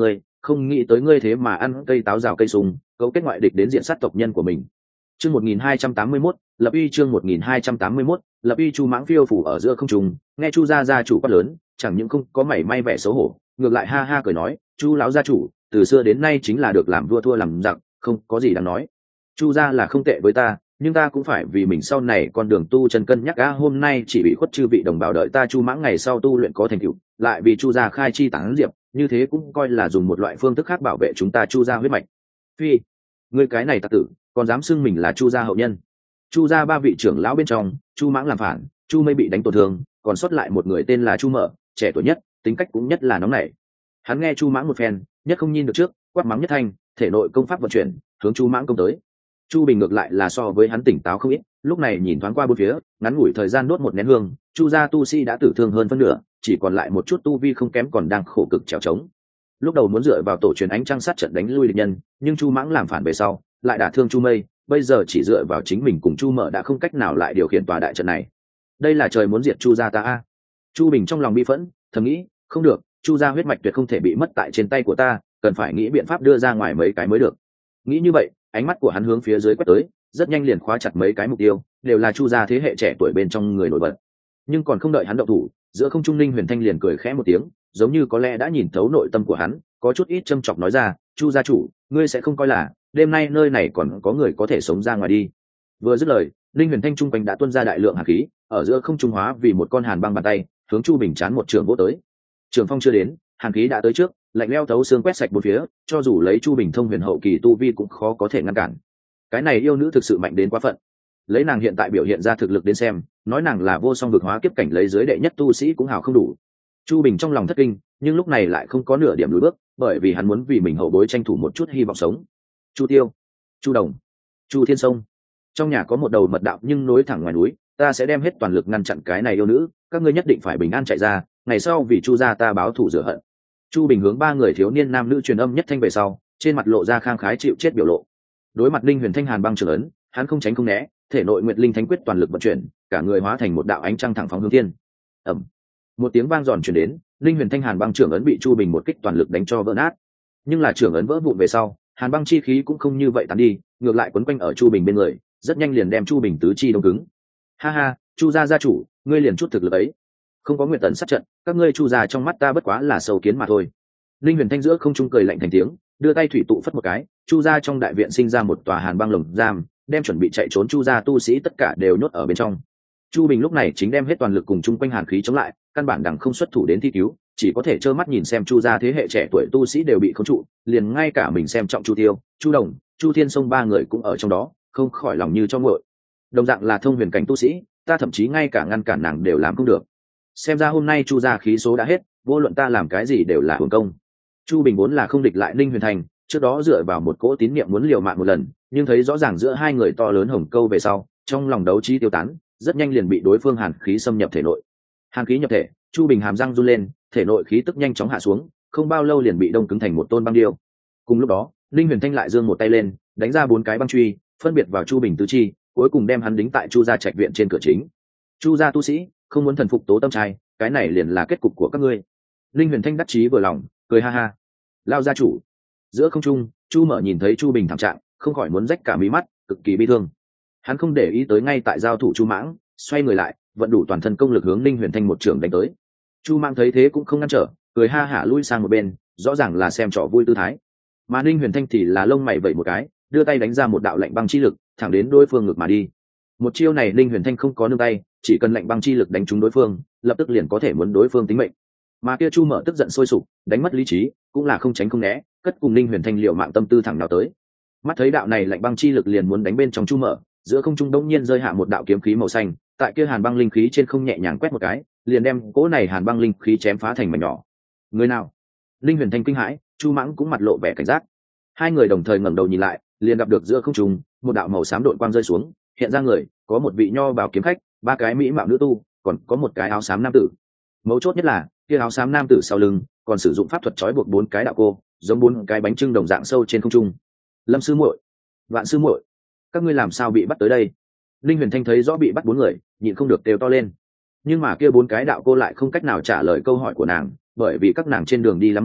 không nghĩ tới ngươi thế mà ăn cây táo rào cây sung, cấu kết ngoại địch đến diện sát tộc nhân của mình. Chương 1281, lập uy. Chương 1281, lập uy. Chu Mãng phiêu phủ ở giữa không trung, nghe Chu gia chủ quát lớn, chẳng những không có mảy may vẻ xấu hổ, ngược lại ha ha cười nói, Chu lão gia chủ, từ xưa đến nay chính là được làm vua thua làm giặc, không có gì đáng nói. Chu gia là không tệ với ta, nhưng ta cũng phải vì mình sau này con đường tu chân cân nhắc. Hôm nay chỉ bị khuất chư vị đồng bào, đợi ta Chu Mãng ngày sau tu luyện có thành tựu, lại vì Chu gia khai chi tán diệp, như thế cũng coi là dùng một loại phương thức khác bảo vệ chúng ta Chu gia huyết mạch. Phi, ngươi cái này tặc tử, còn dám xưng mình là Chu gia hậu nhân. Chu gia ba vị trưởng lão bên trong, Chu Mãng làm phản, Chu Mây bị đánh tổn thương, còn sót lại một người tên là Chu Mở, trẻ tuổi nhất, tính cách cũng nhất là nóng nảy. Hắn nghe Chu Mãng một phen, nhất không nhìn được trước, quát mắng nhất thanh, thể nội công pháp vận chuyển, hướng Chu Mãng công tới. Chu Bình ngược lại là so với hắn tỉnh táo không ít, lúc này nhìn thoáng qua bốn phía, ngắn ngủi thời gian đốt một nén hương, Chu gia tu sĩ đã tử thương hơn phân nửa, chỉ còn lại một chút tu vi không kém còn đang khổ cực trèo trống. Lúc đầu muốn dựa vào tổ truyền ánh trăng sát trận đánh lui địch nhân, nhưng Chu Mãng làm phản về sau, lại đả thương Chu Mây, bây giờ chỉ dựa vào chính mình cùng Chu Mở đã không cách nào lại điều khiển tòa đại trận này. Đây là trời muốn diệt Chu gia ta a. Chu Bình trong lòng bi phẫn, thầm nghĩ, không được, Chu gia huyết mạch tuyệt không thể bị mất tại trên tay của ta, cần phải nghĩ biện pháp đưa ra ngoài mấy cái mới được. Nghĩ như vậy, ánh mắt của hắn hướng phía dưới quét tới, rất nhanh liền khóa chặt mấy cái mục tiêu, đều là Chu gia thế hệ trẻ tuổi bên trong người nổi bật. Nhưng còn không đợi hắn động thủ, giữa không trung Linh Huyền Thanh liền cười khẽ một tiếng, giống như có lẽ đã nhìn thấu nội tâm của hắn, có chút ít châm chọc nói ra, Chu gia chủ, ngươi sẽ không coi là đêm nay nơi này còn có người có thể sống ra ngoài đi. Vừa dứt lời, Linh Huyền Thanh trung quanh đã tuôn ra đại lượng hàn khí, ở giữa không trung hóa vì một con hàn băng bàn tay, hướng Chu Bình chán một trường vỗ tới. Trường phong chưa đến, hàn khí đã tới trước, lạnh lẽo thấu xương quét sạch bốn phía, cho dù lấy Chu Bình thông huyền hậu kỳ tu vi cũng khó có thể ngăn cản. Cái này yêu nữ thực sự mạnh đến quá phận. Lấy nàng hiện tại biểu hiện ra thực lực đến xem, nói nàng là vô song vực hóa kiếp cảnh lấy giới đệ nhất tu sĩ cũng hào không đủ. Chu Bình trong lòng thất kinh, nhưng lúc này lại không có nửa điểm lùi bước, bởi vì hắn muốn vì mình hậu bối tranh thủ một chút hy vọng sống. Chu Tiêu, Chu Đồng, Chu Thiên Sông, trong nhà có một đầu mật đạo nhưng nối thẳng ngoài núi, ta sẽ đem hết toàn lực ngăn chặn cái này yêu nữ, các ngươi nhất định phải bình an chạy ra, ngày sau vì Chu gia ta báo thù rửa hận. Chu Bình hướng ba người thiếu niên nam nữ truyền âm nhất thanh về sau, trên mặt lộ ra khang khái chịu chết biểu lộ. Đối mặt Linh Huyền Thanh hàn băng trường ấn, hắn không tránh không né, thể nội Nguyệt Linh Thánh Quyết toàn lực vận chuyển, cả người hóa thành một đạo ánh trăng thẳng phóng hướng thiên. Ầm. Một tiếng vang giòn truyền đến, Linh Huyền Thanh hàn băng trường ấn bị Chu Bình một kích toàn lực đánh cho vỡ nát. Nhưng là trường ấn vỡ vụn về sau, hàn băng chi khí cũng không như vậy tán đi, ngược lại quấn quanh ở Chu Bình bên người, rất nhanh liền đem Chu Bình tứ chi đông cứng. Ha ha, Chu gia gia chủ, ngươi liền chút thực lực ấy, không có Nguyệt Tần sát trận, các ngươi Chu gia trong mắt ta bất quá là sâu kiến mà thôi. Linh Huyền Thanh giữa không trung cười lạnh thành tiếng, đưa tay thủy tụ phất một cái, Chu gia trong đại viện sinh ra một tòa hàn băng lồng giam, đem chuẩn bị chạy trốn Chu gia tu sĩ tất cả đều nhốt ở bên trong. Chu Bình lúc này chính đem hết toàn lực cùng chung quanh hàn khí chống lại, căn bản đằng không xuất thủ đến thi cứu, chỉ có thể trơ mắt nhìn xem Chu gia thế hệ trẻ tuổi tu sĩ đều bị khống trụ, liền ngay cả mình xem trọng Chu Tiêu, Chu Đồng, Chu Thiên Sông ba người cũng ở trong đó, không khỏi lòng như cho nguội. Đồng dạng là thông huyền cảnh tu sĩ, ta thậm chí ngay cả ngăn cản nàng đều làm không được. Xem ra hôm nay Chu gia khí số đã hết, vô luận ta làm cái gì đều là hưởng công. Chu Bình vốn là không địch lại Ninh Huyền Thành, trước đó dựa vào một cỗ tín niệm muốn liều mạng một lần, nhưng thấy rõ ràng giữa hai người to lớn hồng câu về sau, trong lòng đấu trí tiêu tán, rất nhanh liền bị đối phương hàn khí xâm nhập thể nội. Hàn khí nhập thể, Chu Bình hàm răng run lên, thể nội khí tức nhanh chóng hạ xuống, không bao lâu liền bị đông cứng thành một tôn băng điêu. Cùng lúc đó, Ninh Huyền Thanh lại giương một tay lên, đánh ra 4 cái băng truy, phân biệt vào Chu Bình tứ chi, cuối cùng đem hắn đính tại Chu gia trạch viện trên cửa chính. Chu gia tu sĩ, không muốn thần phục Tố Tâm trai, cái này liền là kết cục của các ngươi. Ninh Huyền Thanh đắc chí vừa lòng, cười ha ha. Lao gia chủ. Giữa không trung, Chu Mở nhìn thấy Chu Bình thảm trạng, không khỏi muốn rách cả mí mắt, cực kỳ bi thương. Hắn không để ý tới ngay tại giao thủ Chu Mãng, xoay người lại, vận đủ toàn thân công lực hướng Ninh Huyền Thanh một trường đánh tới. Chu Mãng thấy thế cũng không ngăn trở, cười ha hả lui sang một bên, rõ ràng là xem trò vui tư thái. Mà Ninh Huyền Thanh thì là lông mày vẩy một cái, đưa tay đánh ra một đạo lạnh băng chi lực, thẳng đến đối phương ngực mà đi. Một chiêu này Ninh Huyền Thanh không có nương tay, chỉ cần lạnh băng chi lực đánh trúng đối phương, lập tức liền có thể muốn đối phương tính mệnh. Mà kia Chu Mở tức giận sôi sục, đánh mất lý trí, cũng là không tránh không né, cất cùng Ninh Huyền Thanh liều mạng tâm tư thẳng nào tới. Mắt thấy đạo này lạnh băng chi lực liền muốn đánh bên trong Chu Mở, giữa không trung đông nhiên rơi hạ một đạo kiếm khí màu xanh, tại kia hàn băng linh khí trên không nhẹ nhàng quét một cái, liền đem cỗ này hàn băng linh khí chém phá thành mảnh nhỏ. Người nào? Ninh Huyền Thanh kinh hãi, Chu Mãng cũng mặt lộ vẻ cảnh giác. Hai người đồng thời ngẩng đầu nhìn lại, liền gặp được giữa không trung một đạo màu xám độn quang rơi xuống, hiện ra người, có một vị nho bào kiếm khách, 3 cái mỹ mạo nữ tu, còn có một cái áo xám nam tử. Mấu chốt nhất là kia áo xám nam tử sau lưng còn sử dụng pháp thuật trói buộc 4 cái đạo cô, giống 4 cái bánh trưng đồng dạng sâu trên không trung. Lâm sư muội, Vạn sư muội, các ngươi làm sao bị bắt tới đây? Linh Huyền Thanh thấy rõ bị bắt 4 người, nhịn không được kêu to lên. Nhưng mà kia 4 cái đạo cô lại không cách nào trả lời câu hỏi của nàng, bởi vì các nàng trên đường đi lắm mồm,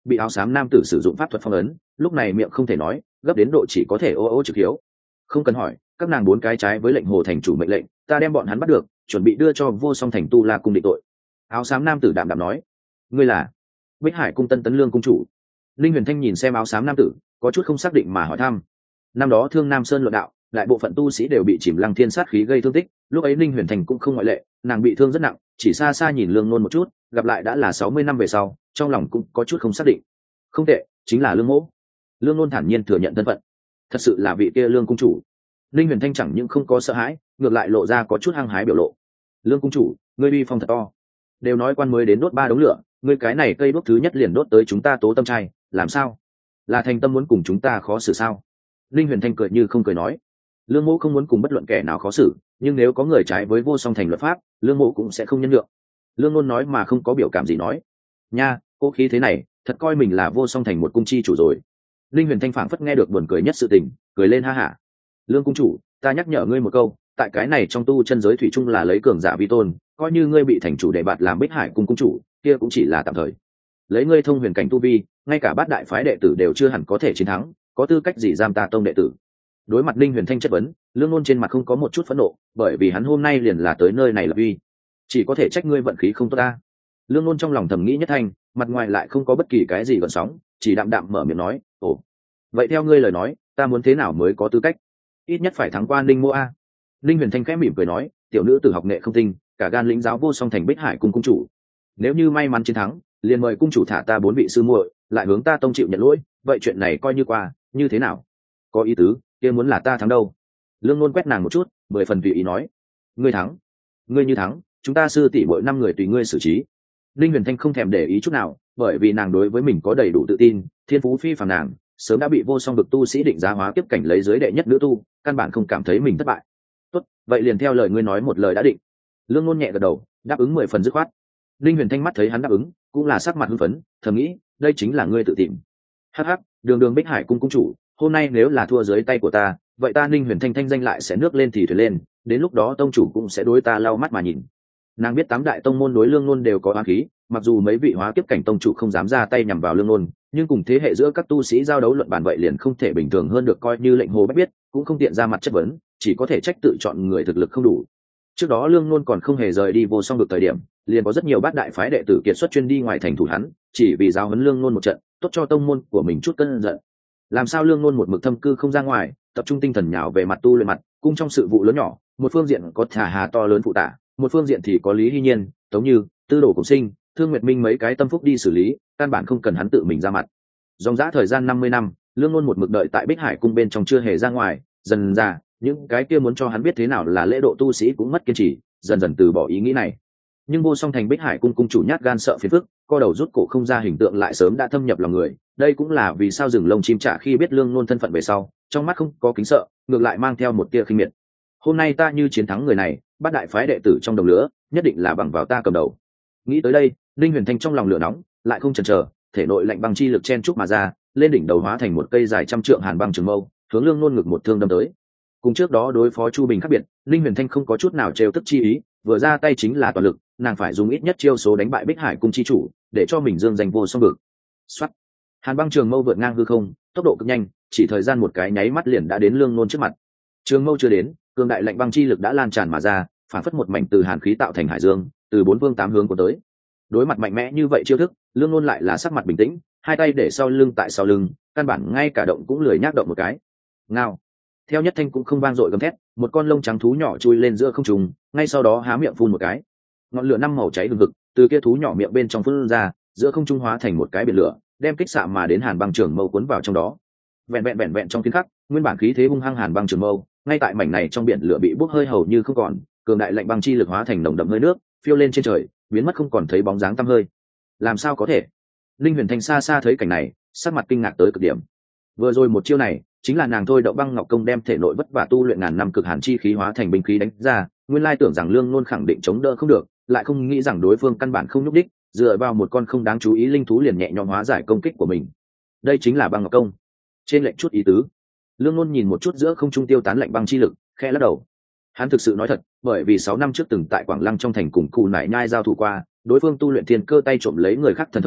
bị áo xám nam tử sử dụng pháp thuật phong ấn, lúc này miệng không thể nói, gấp đến độ chỉ có thể ô ô trực hiếu. Không cần hỏi, các nàng 4 cái trái với lệnh hồ thành chủ mệnh lệnh, ta đem bọn hắn bắt được, chuẩn bị đưa cho vô song thành tu la cung định tội. Áo xám nam tử đạm đạm nói, ngươi là Bích Hải cung Tân Tấn Lương cung chủ. Linh Huyền Thanh nhìn xem áo xám nam tử, có chút không xác định mà hỏi thăm. Năm đó Thương Nam Sơn luận đạo, đại bộ phận tu sĩ đều bị chìm lăng thiên sát khí gây thương tích, lúc ấy Linh Huyền Thanh cũng không ngoại lệ, nàng bị thương rất nặng, chỉ xa xa nhìn Lương Nôn một chút, gặp lại đã là 60 năm về sau, trong lòng cũng có chút không xác định. Không tệ, chính là Lương Mỗ. Lương Nôn thản nhiên thừa nhận thân phận, thật sự là vị kia Lương cung chủ. Linh Huyền Thanh chẳng những không có sợ hãi, ngược lại lộ ra có chút hăng hái biểu lộ. Lương cung chủ, ngươi uy phong thật to. Đều nói quan mới đến đốt 3 đống lửa, ngươi cái này cây đốt thứ nhất liền đốt tới chúng ta Tố Tâm trai, làm sao? Là thành tâm muốn cùng chúng ta khó xử sao? Linh Huyền Thanh cười như không cười nói, Lương Mỗ không muốn cùng bất luận kẻ nào khó xử, nhưng nếu có người trái với vô song thành luật pháp, Lương Mỗ cũng sẽ không nhân nhượng. Lương Nôn nói mà không có biểu cảm gì nói, nha, cô khí thế này, thật coi mình là vô song thành một cung chi chủ rồi. Linh Huyền Thanh phảng phất nghe được buồn cười nhất sự tình, cười lên ha hả. Lương cung chủ, ta nhắc nhở ngươi một câu, tại cái này trong tu chân giới thủy chung là lấy cường giả vi tôn, coi như ngươi bị thành chủ đệ bạt làm Bích Hải cung cung chủ, kia cũng chỉ là tạm thời. Lấy ngươi thông huyền cảnh tu vi, ngay cả bát đại phái đệ tử đều chưa hẳn có thể chiến thắng, có tư cách gì giam ta tông đệ tử? Đối mặt Linh Huyền Thanh chất vấn, Lương Nôn trên mặt không có một chút phẫn nộ, bởi vì hắn hôm nay liền là tới nơi này là uy, chỉ có thể trách ngươi vận khí không tốt ta. Lương Nôn trong lòng thầm nghĩ nhất thanh, mặt ngoài lại không có bất kỳ cái gì gợn sóng, chỉ đạm đạm mở miệng nói, ồ, vậy theo ngươi lời nói, ta muốn thế nào mới có tư cách? Ít nhất phải thắng qua Ninh Mô a. Linh Huyền Thanh khẽ mỉm cười nói, tiểu nữ tử học nghệ không tinh, cả gan lĩnh giáo vô song thành Bích Hải cung cung chủ. Nếu như may mắn chiến thắng, liền mời cung chủ thả ta 4 vị sư muội, lại hướng ta tông chịu nhận lỗi, vậy chuyện này coi như qua, như thế nào? Có ý tứ, kia muốn là ta thắng đâu? Lương Nôn quét nàng một chút, 10 phần tùy ý nói, ngươi thắng, ngươi như thắng, chúng ta sư tỷ mỗi 5 người tùy ngươi xử trí. Linh Huyền Thanh không thèm để ý chút nào, bởi vì nàng đối với mình có đầy đủ tự tin, thiên phú phi phàm nàng, sớm đã bị vô song vực tu sĩ định giá hóa kiếp cảnh lấy giới đệ nhất nữ tu, căn bản không cảm thấy mình thất bại. Tốt, vậy liền theo lời ngươi nói một lời đã định. Lương Nôn nhẹ gật đầu, đáp ứng 10 phần dứt khoát. Linh Huyền Thanh mắt thấy hắn đáp ứng, cũng là sắc mặt hưng phấn, thầm nghĩ, đây chính là ngươi tự tìm. Hắc hắc, đường đường Bích Hải cung cung chủ, hôm nay nếu là thua dưới tay của ta, vậy ta Linh Huyền Thanh thanh danh lại sẽ nước lên thì thuyền lên, đến lúc đó tông chủ cũng sẽ đối ta lau mắt mà nhìn. Nàng biết 8 đại tông môn đối Lương Nôn đều có oán khí, mặc dù mấy vị hóa kiếp cảnh tông chủ không dám ra tay nhằm vào Lương Nôn, nhưng cùng thế hệ giữa các tu sĩ giao đấu luận bàn vậy liền không thể bình thường hơn được, coi như lệnh hồ bách biết, cũng không tiện ra mặt chất vấn, chỉ có thể trách tự chọn người thực lực không đủ. Trước đó Lương Nôn còn không hề rời đi vô song được thời điểm, liền có rất nhiều bát đại phái đệ tử kiệt xuất chuyên đi ngoài thành thủ hắn, chỉ vì giáo huấn Lương Nôn một trận, tốt cho tông môn của mình chút cơn giận. Làm sao Lương Nôn một mực thâm cư không ra ngoài, tập trung tinh thần nhào về mặt tu luyện mặt, cung trong sự vụ lớn nhỏ, một phương diện có Thả Hà to lớn phụ tả, một phương diện thì có Lý Hy Nhiên, Tống Như, Tư Đồ Cùng Sinh, Thương Nguyệt Minh mấy cái tâm phúc đi xử lý, căn bản không cần hắn tự mình ra mặt. Dòng dã thời gian 50 năm, Lương Nôn một mực đợi tại Bích Hải cung bên trong chưa hề ra ngoài, dần ra, những cái kia muốn cho hắn biết thế nào là lễ độ tu sĩ cũng mất kiên trì, dần dần từ bỏ ý nghĩ này. Nhưng vô song thành Bích Hải cung cung chủ nhát gan sợ phiền phức, co đầu rút cổ không ra hình tượng lại sớm đã thâm nhập lòng người, đây cũng là vì sao rừng lông chim trả khi biết Lương Nôn thân phận về sau, trong mắt không có kính sợ, ngược lại mang theo một tia khinh miệt. Hôm nay ta như chiến thắng người này, bát đại phái đệ tử trong đồng lửa, nhất định là bằng vào ta cầm đầu. Nghĩ tới đây, Linh Huyền Thanh trong lòng lửa nóng, lại không chần chờ, thể nội lạnh băng chi lực chen chúc mà ra, lên đỉnh đầu hóa thành một cây dài 100 trượng hàn băng trường mâu, hướng Lương Nôn ngực một thương đâm tới. Cùng trước đó đối phó Chu Bình khác biệt, Linh Huyền Thanh không có chút nào trêu tức chi ý, vừa ra tay chính là toàn lực, nàng phải dùng ít nhất chiêu số đánh bại Bích Hải cung chi chủ, để cho mình dương danh vô song vực. Soát. Hàn băng trường mâu vượt ngang hư không, tốc độ cực nhanh, chỉ thời gian một cái nháy mắt liền đã đến Lương Nôn trước mặt. Trường mâu chưa đến, cường đại lạnh băng chi lực đã lan tràn mà ra, phản phất một mảnh từ hàn khí tạo thành hải dương, từ 4 phương 8 hướng của tới. Đối mặt mạnh mẽ như vậy chiêu thức, Lương Nôn lại là sắc mặt bình tĩnh, hai tay để sau lưng tại sau lưng, căn bản ngay cả động cũng lười nhác động một cái. Ngao. Theo nhất thanh cũng không vang dội gầm thét, một con lông trắng thú nhỏ chui lên giữa không trung, ngay sau đó há miệng phun một cái. Ngọn lửa 5 màu cháy hừng hực, từ kia thú nhỏ miệng bên trong phun ra, giữa không trung hóa thành một cái biển lửa, đem kích xạ mà đến hàn băng trường mâu cuốn vào trong đó. Vẹn vẹn trong phiến khắc, nguyên bản khí thế hung hăng hàn băng trường mâu, ngay tại mảnh này trong biển lửa bị bốc hơi hầu như không còn, cường đại lạnh băng chi lực hóa thành nồng đậm hơi nước, phiêu lên trên trời, biến mất không còn thấy bóng dáng tăm hơi. Làm sao có thể? Linh Huyền Thanh xa xa thấy cảnh này, sắc mặt kinh ngạc tới cực điểm. Vừa rồi một chiêu này, chính là nàng thôi Đậu Băng Ngọc Công đem thể nội vất vả tu luyện ngàn năm cực hàn chi khí hóa thành binh khí đánh ra, nguyên lai tưởng rằng Lương Nôn khẳng định chống đỡ không được, lại không nghĩ rằng đối phương căn bản không nhúc đích, dựa vào một con không đáng chú ý linh thú liền nhẹ nhõm hóa giải công kích của mình. Đây chính là Băng Ngọc Công. Trên lệnh chút ý tứ. Lương Nôn nhìn một chút giữa không trung tiêu tán lạnh băng chi lực, khẽ lắc đầu. Hắn thực sự nói thật, bởi vì 6 năm trước từng tại Quảng Lăng trong thành cùng Cù Nải Nhai giao thủ qua, đối phương tu luyện thiên cơ tay trộm lấy người khác thần thông,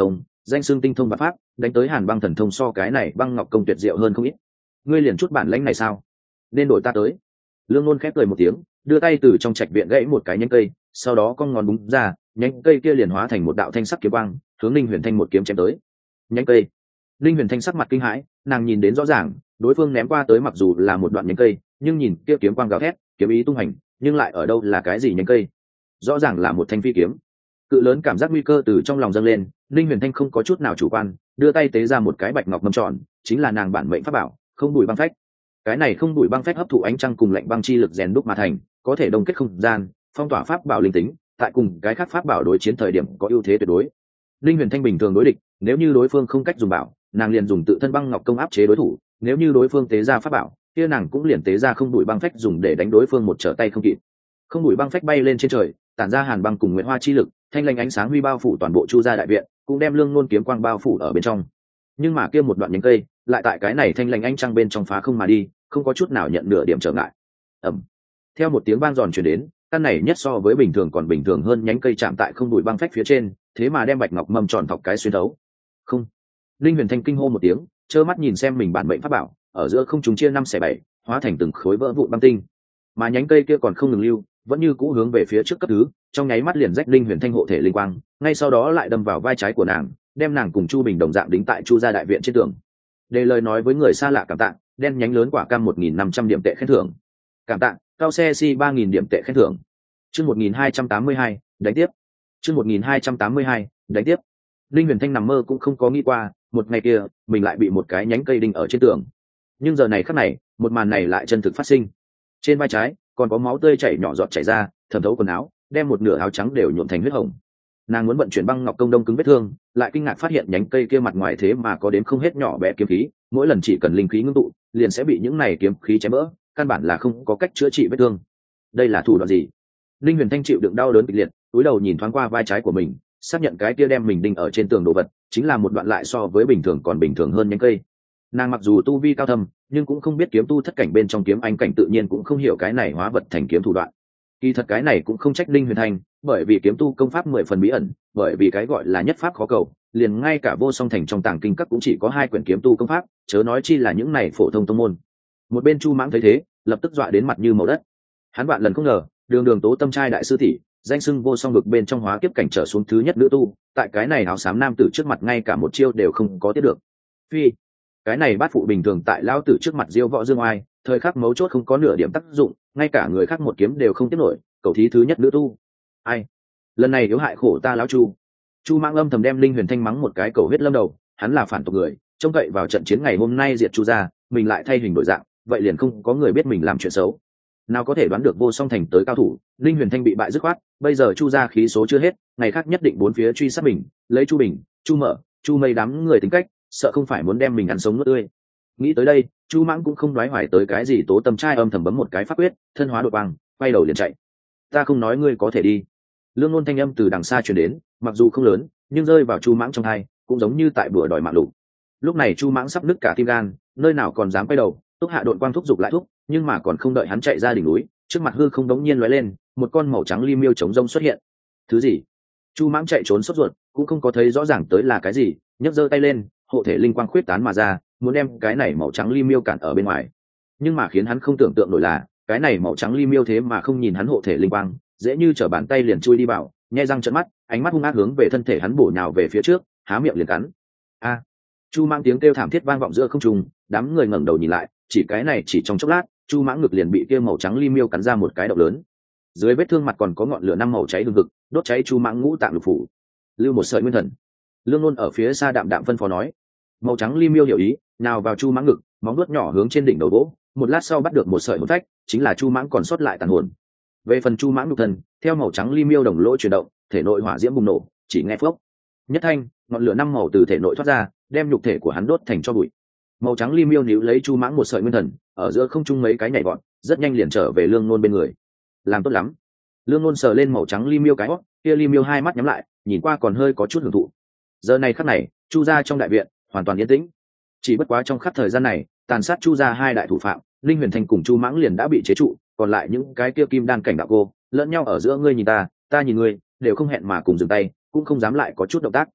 danh xưng tinh thông và pháp, đánh tới hàn băng thần thông so cái này băng ngọc công tuyệt diệu hơn không ít. Ngươi liền chút bản lãnh này sao? Nên đổi ta tới. Lương Nôn khép cười một tiếng, đưa tay từ trong trạch viện gãy một cái nhánh cây, sau đó cong ngón búng ra, nhánh cây kia liền hóa thành một đạo thanh sắc kiếm quang, hướng Ninh Huyền Thanh một kiếm chém tới. Nhánh cây. Ninh Huyền Thanh sắc mặt kinh hãi, nàng nhìn đến rõ ràng, đối phương ném qua tới mặc dù là một đoạn nhánh cây, nhưng nhìn kia kiếm quang gào thét, kiếm ý tung hành, nhưng lại ở đâu là cái gì nhánh cây? Rõ ràng là một thanh phi kiếm. Cự lớn cảm giác nguy cơ từ trong lòng dâng lên, Ninh Huyền Thanh không có chút nào chủ quan, đưa tay tế ra một cái bạch ngọc mâm tròn, chính là nàng bản mệnh pháp bảo, không đùi băng phách. Cái này không đùi băng phách hấp thụ ánh trăng cùng lạnh băng chi lực rèn đúc mà thành, có thể đông kết không gian, phong tỏa pháp bảo linh tính, tại cùng cái khác pháp bảo đối chiến thời điểm có ưu thế tuyệt đối. Ninh Huyền Thanh bình thường đối địch, nếu như đối phương không cách dùng bảo, nàng liền dùng tự thân băng ngọc công áp chế đối thủ, nếu như đối phương tế ra pháp bảo, kia nàng cũng liền tế ra không đùi băng phách dùng để đánh đối phương một trở tay không kịp. Không đùi băng phách bay lên trên trời, tản ra hàn băng cùng nguyệt hoa chi lực, thanh lanh ánh sáng huy bao phủ toàn bộ Chu gia đại viện, cũng đem Lương Nôn kiếm quang bao phủ ở bên trong. Nhưng mà kia một đoạn nhánh cây, lại tại cái này thanh lanh ánh trăng bên trong phá không mà đi, không có chút nào nhận nửa điểm trở ngại. Ầm. Theo một tiếng vang giòn truyền đến, căn này nhất so với bình thường còn bình thường hơn nhánh cây chạm tại không đùi băng phách phía trên, thế mà đem bạch ngọc mâm tròn thọc cái xuyên thấu. Không. Linh Huyền Thanh kinh hô một tiếng, trơ mắt nhìn xem mình bản mệnh pháp bảo, ở giữa không trung chia 5/7, hóa thành từng khối vỡ vụn băng tinh. Mà nhánh cây kia còn không ngừng lưu, vẫn như cũ hướng về phía trước cấp thứ, trong nháy mắt liền rách Linh Huyền Thanh hộ thể linh quang, ngay sau đó lại đâm vào vai trái của nàng, đem nàng cùng Chu Bình đồng dạng đính tại Chu gia đại viện trên tường. Đề lời nói với người xa lạ cảm tạ, đen nhánh lớn quả cam 1.500 điểm tệ khen thưởng. Cảm tạ, cao xe si 3.000 điểm tệ khen thưởng. Chương 1282, đánh tiếp. Chương 1282, đánh tiếp. Linh Huyền Thanh nằm mơ cũng không có nghĩ qua, một ngày kia, mình lại bị một cái nhánh cây đinh ở trên tường. Nhưng giờ này khắc này, một màn này lại chân thực phát sinh. Trên vai trái, còn có máu tươi chảy nhỏ giọt chảy ra, thẩm thấu quần áo, đem một nửa áo trắng đều nhuộm thành huyết hồng. Nàng muốn vận chuyển băng ngọc công đông cứng vết thương, lại kinh ngạc phát hiện nhánh cây kia mặt ngoài thế mà có đến không hết nhỏ bé kiếm khí, mỗi lần chỉ cần linh khí ngưng tụ, liền sẽ bị những này kiếm khí chém vỡ, căn bản là không có cách chữa trị vết thương. Đây là thủ đoạn gì? Linh Huyền Thanh chịu đựng đau đớn kịch liệt, cúi đầu nhìn thoáng qua vai trái của mình, xác nhận cái kia đem mình đinh ở trên tường đồ vật, chính là một đoạn lại so với bình thường còn bình thường hơn nhánh cây. Nàng mặc dù tu vi cao thâm, nhưng cũng không biết kiếm tu thất cảnh bên trong kiếm anh cảnh, tự nhiên cũng không hiểu cái này hóa vật thành kiếm thủ đoạn. Kỳ thật cái này cũng không trách Linh Huyền Thanh, bởi vì kiếm tu công pháp 10 phần bí ẩn, bởi vì cái gọi là nhất pháp khó cầu, liền ngay cả Vô Song Thành trong tàng kinh các cũng chỉ có 2 quyển kiếm tu công pháp, chớ nói chi là những này phổ thông tông môn. Một bên Chu Mãng thấy thế, lập tức dọa đến mặt như màu đất. Hắn vạn lần không ngờ, đường đường Tố Tâm trai đại sư tỷ, danh xưng Vô Song vực bên trong hóa kiếp cảnh trở xuống thứ nhất nữ tu, tại cái này áo xám nam tử trước mặt ngay cả một chiêu đều không có tiếp được. Phi, cái này bát phụ bình thường tại lão tử trước mặt diêu võ dương oai, thời khắc mấu chốt không có nửa điểm tác dụng, ngay cả người khác một kiếm đều không tiếp nổi, cầu thí thứ nhất nữ tu. Ai? Lần này yếu hại khổ ta lão Chu. Chu Mãng âm thầm đem Linh Huyền Thanh mắng một cái cầu huyết lâm đầu, hắn là phản tộc người, trông cậy vào trận chiến ngày hôm nay diệt Chu gia, mình lại thay hình đổi dạng, vậy liền không có người biết mình làm chuyện xấu. Nào có thể đoán được Vô Song Thành tới cao thủ, Linh Huyền Thanh bị bại dứt khoát, bây giờ Chu gia khí số chưa hết, ngày khác nhất định bốn phía truy sát mình, lấy Chu Bình, Chu Mở, Chu Mây đám người tính cách, sợ không phải muốn đem mình ăn sống nuốt tươi. Nghĩ tới đây, Chu Mãng cũng không đoái hoài tới cái gì Tố Tâm trai, âm thầm bấm một cái pháp quyết, thân hóa đột quang, quay đầu liền chạy. Ta không nói ngươi có thể đi. Lương Nôn thanh âm từ đằng xa truyền đến, mặc dù không lớn, nhưng rơi vào Chu Mãng trong tai, cũng giống như tại bữa đòi mạng lục. Lúc này Chu Mãng sắp nứt cả tim gan, nơi nào còn dám quay đầu, Túc Hạ đột quang thúc giục lại thúc, nhưng mà còn không đợi hắn chạy ra đỉnh núi, trước mặt hư không đống nhiên lóe lên, một con màu trắng li miêu chống rông xuất hiện. Thứ gì? Chu Mãng chạy trốn sốt ruột, cũng không có thấy rõ ràng tới là cái gì, nhấc giơ tay lên, hộ thể linh quang khuyết tán mà ra, muốn đem cái này màu trắng li miêu cản ở bên ngoài. Nhưng mà khiến hắn không tưởng tượng nổi là, cái này màu trắng li miêu thế mà không nhìn hắn hộ thể linh quang, dễ như trở bàn tay liền chui đi vào, nhai răng trợn mắt, ánh mắt hung ác hướng về thân thể hắn bổ nhào về phía trước, há miệng liền cắn. A! Chu Mãng tiếng kêu thảm thiết vang vọng giữa không trung, đám người ngẩng đầu nhìn lại, chỉ cái này chỉ trong chốc lát, Chu Mãng ngực liền bị kia màu trắng li miêu cắn ra một cái động lớn. Dưới vết thương mặt còn có ngọn lửa năm màu cháy hừng hực, đốt cháy Chu Mãng ngũ tạng lục phủ. Lưu một sợi nguyên thần. Lương Nôn ở phía xa đạm đạm phân phó nói. Màu trắng li miêu hiểu ý, nào vào Chu Mãng ngực, móng vuốt nhỏ hướng trên đỉnh đầu gỗ, một lát sau bắt được một sợi hồn phách, chính là Chu Mãng còn sót lại tàn hồn. Về phần Chu Mãng nhục thân, theo màu trắng li miêu đồng lỗ chuyển động, thể nội hỏa diễm bùng nổ, chỉ nghe phốc, nhất thanh, ngọn lửa năm màu từ thể nội thoát ra, đem nhục thể của hắn đốt thành tro bụi. Màu trắng li miêu níu lấy Chu Mãng một sợi nguyên thần, ở giữa không trung mấy cái nhảy vọt, rất nhanh liền trở về Lương Nôn bên người. Làm tốt lắm. Lương Nôn sờ lên màu trắng li miêu cái hót, kia li miêu hai mắt nhắm lại, nhìn qua còn hơi có chút hưởng thụ. Giờ này khắc này, Chu gia trong đại viện hoàn toàn yên tĩnh. Chỉ bất quá trong khắc thời gian này, tàn sát Chu gia hai đại thủ phạm, Linh Huyền Thanh cùng Chu Mãng liền đã bị chế trụ, còn lại những cái kia kim đan cảnh đạo cô, lẫn nhau ở giữa ngươi nhìn ta nhìn ngươi, đều không hẹn mà cùng dừng tay, cũng không dám lại có chút động tác.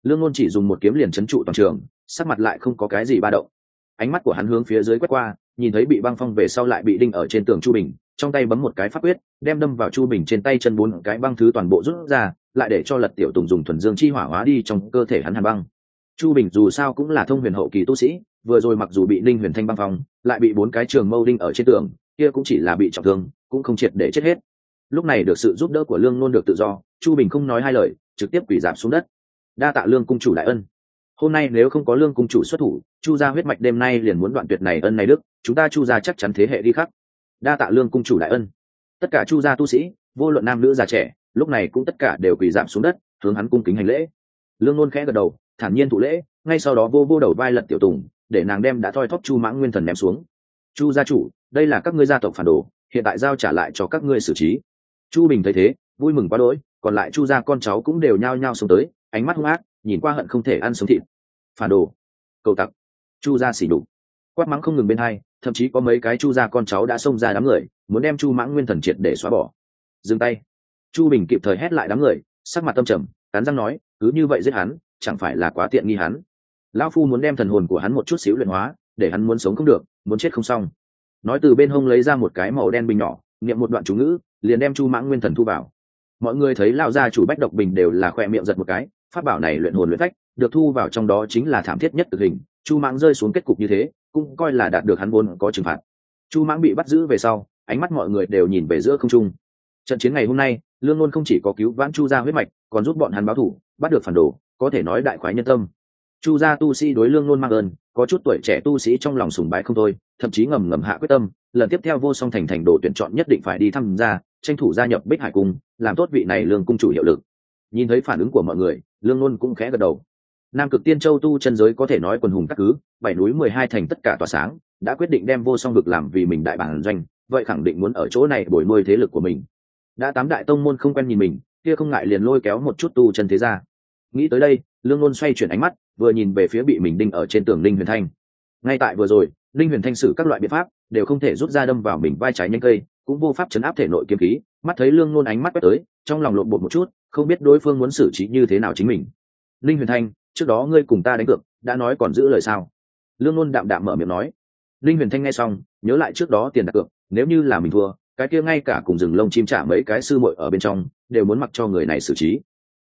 Lương Ngôn chỉ dùng một kiếm liền trấn trụ toàn trường, sắc mặt lại không có cái gì ba động. Ánh mắt của hắn hướng phía dưới quét qua, nhìn thấy bị băng phong về sau lại bị đinh ở trên tường Chu Bình, trong tay bấm một cái pháp quyết, đem đâm vào Chu Bình trên tay chân 4 cái băng thứ toàn bộ rút ra, lại để cho Lật Tiểu Tùng dùng thuần dương chi hỏa hóa đi trong cơ thể hắn hàn băng. Chu Bình dù sao cũng là thông huyền hậu kỳ tu sĩ, vừa rồi mặc dù bị Ninh Huyền Thanh băng phong, lại bị 4 cái trường mâu đinh ở trên tường, kia cũng chỉ là bị trọng thương, cũng không triệt để chết hết. Lúc này được sự giúp đỡ của Lương Nôn được tự do, Chu Bình không nói hai lời, trực tiếp quỳ rạp xuống đất. Đa tạ Lương cung chủ đại ân. Hôm nay nếu không có Lương cung chủ xuất thủ, Chu gia huyết mạch đêm nay liền muốn đoạn tuyệt này ân này đức, chúng ta Chu gia chắc chắn thế hệ đi khắc. Đa tạ Lương cung chủ đại ân. Tất cả Chu gia tu sĩ, vô luận nam nữ già trẻ, lúc này cũng tất cả đều quỳ rạp xuống đất, hướng hắn cung kính hành lễ. Lương Nôn khẽ gật đầu, thản nhiên thụ lễ, ngay sau đó vô đầu vai Lật Tiểu Tùng, để nàng đem đã thoi thóp Chu Mãng Nguyên Thần ném xuống. Chu gia chủ, đây là các ngươi gia tộc phản đồ, hiện tại giao trả lại cho các ngươi xử trí. Chu Bình thấy thế, vui mừng quá đỗi, còn lại Chu gia con cháu cũng đều nhao nhao xông tới, ánh mắt hung ác, nhìn qua hận không thể ăn sống thịt. Phản đồ, cầu tặc, Chu gia xỉ nhục, quát mắng không ngừng bên hai, thậm chí có mấy cái Chu gia con cháu đã xông ra đám người, muốn đem Chu Mãng Nguyên Thần triệt để xóa bỏ. Dừng tay. Chu Bình kịp thời hét lại đám người, sắc mặt tâm trầm, cắn răng nói, cứ như vậy giết hắn, chẳng phải là quá tiện nghi hắn. Lão phu muốn đem thần hồn của hắn một chút xíu luyện hóa, để hắn muốn sống không được, muốn chết không xong. Nói từ bên hông lấy ra một cái màu đen bình nhỏ, niệm một đoạn chú ngữ, liền đem Chu Mãng Nguyên Thần thu vào. Mọi người thấy lão gia chủ Bách Độc Bình đều là khỏe miệng giật một cái, pháp bảo này luyện hồn luyện phách, được thu vào trong đó chính là thảm thiết nhất cực hình. Chu Mãng rơi xuống kết cục như thế, cũng coi là đạt được hắn vốn có trừng phạt. Chu Mãng bị bắt giữ về sau, ánh mắt mọi người đều nhìn về giữa không trung. Trận chiến ngày hôm nay, Lương Nôn không chỉ có cứu vãn Chu gia huyết mạch, còn giúp bọn hắn báo thù, bắt được phản đồ, có thể nói đại khoái nhân tâm. Chu gia tu sĩ đối Lương Nôn mang ơn, có chút tuổi trẻ tu sĩ trong lòng sùng bái không thôi, thậm chí ngầm ngầm hạ quyết tâm, lần tiếp theo Vô Song thành thành đồ tuyển chọn nhất định phải đi tham gia, tranh thủ gia nhập Bích Hải cung, làm tốt vị này Lương cung chủ hiệu lực. Nhìn thấy phản ứng của mọi người, Lương Nôn cũng khẽ gật đầu. Nam Cực Tiên Châu tu chân giới có thể nói quần hùng các cứ, 7 núi 12 thành tất cả tỏa sáng, đã quyết định đem Vô Song vực làm vì mình đại bản doanh, vậy khẳng định muốn ở chỗ này bồi nuôi thế lực của mình. Đã 8 đại tông môn không quen nhìn mình, kia không ngại liền lôi kéo một chút tu chân thế gia. Nghĩ tới đây, Lương Nôn xoay chuyển ánh mắt, vừa nhìn về phía bị mình đinh ở trên tường Linh Huyền Thanh. Ngay tại vừa rồi, Linh Huyền Thanh sử các loại biện pháp đều không thể rút ra đâm vào mình vai trái nhanh cây, cũng vô pháp chấn áp thể nội kiếm khí. Mắt thấy Lương Nôn ánh mắt quét tới, trong lòng lộn bột một chút, không biết đối phương muốn xử trí như thế nào chính mình. Linh Huyền Thanh, trước đó ngươi cùng ta đánh cược, đã nói còn giữ lời sao? Lương Nôn đạm đạm mở miệng nói. Linh Huyền Thanh nghe xong, nhớ lại trước đó tiền đặt cược, nếu như là mình thua, cái kia ngay cả cùng rừng lông chim trả mấy cái sư muội ở bên trong đều muốn mặc cho người này xử trí.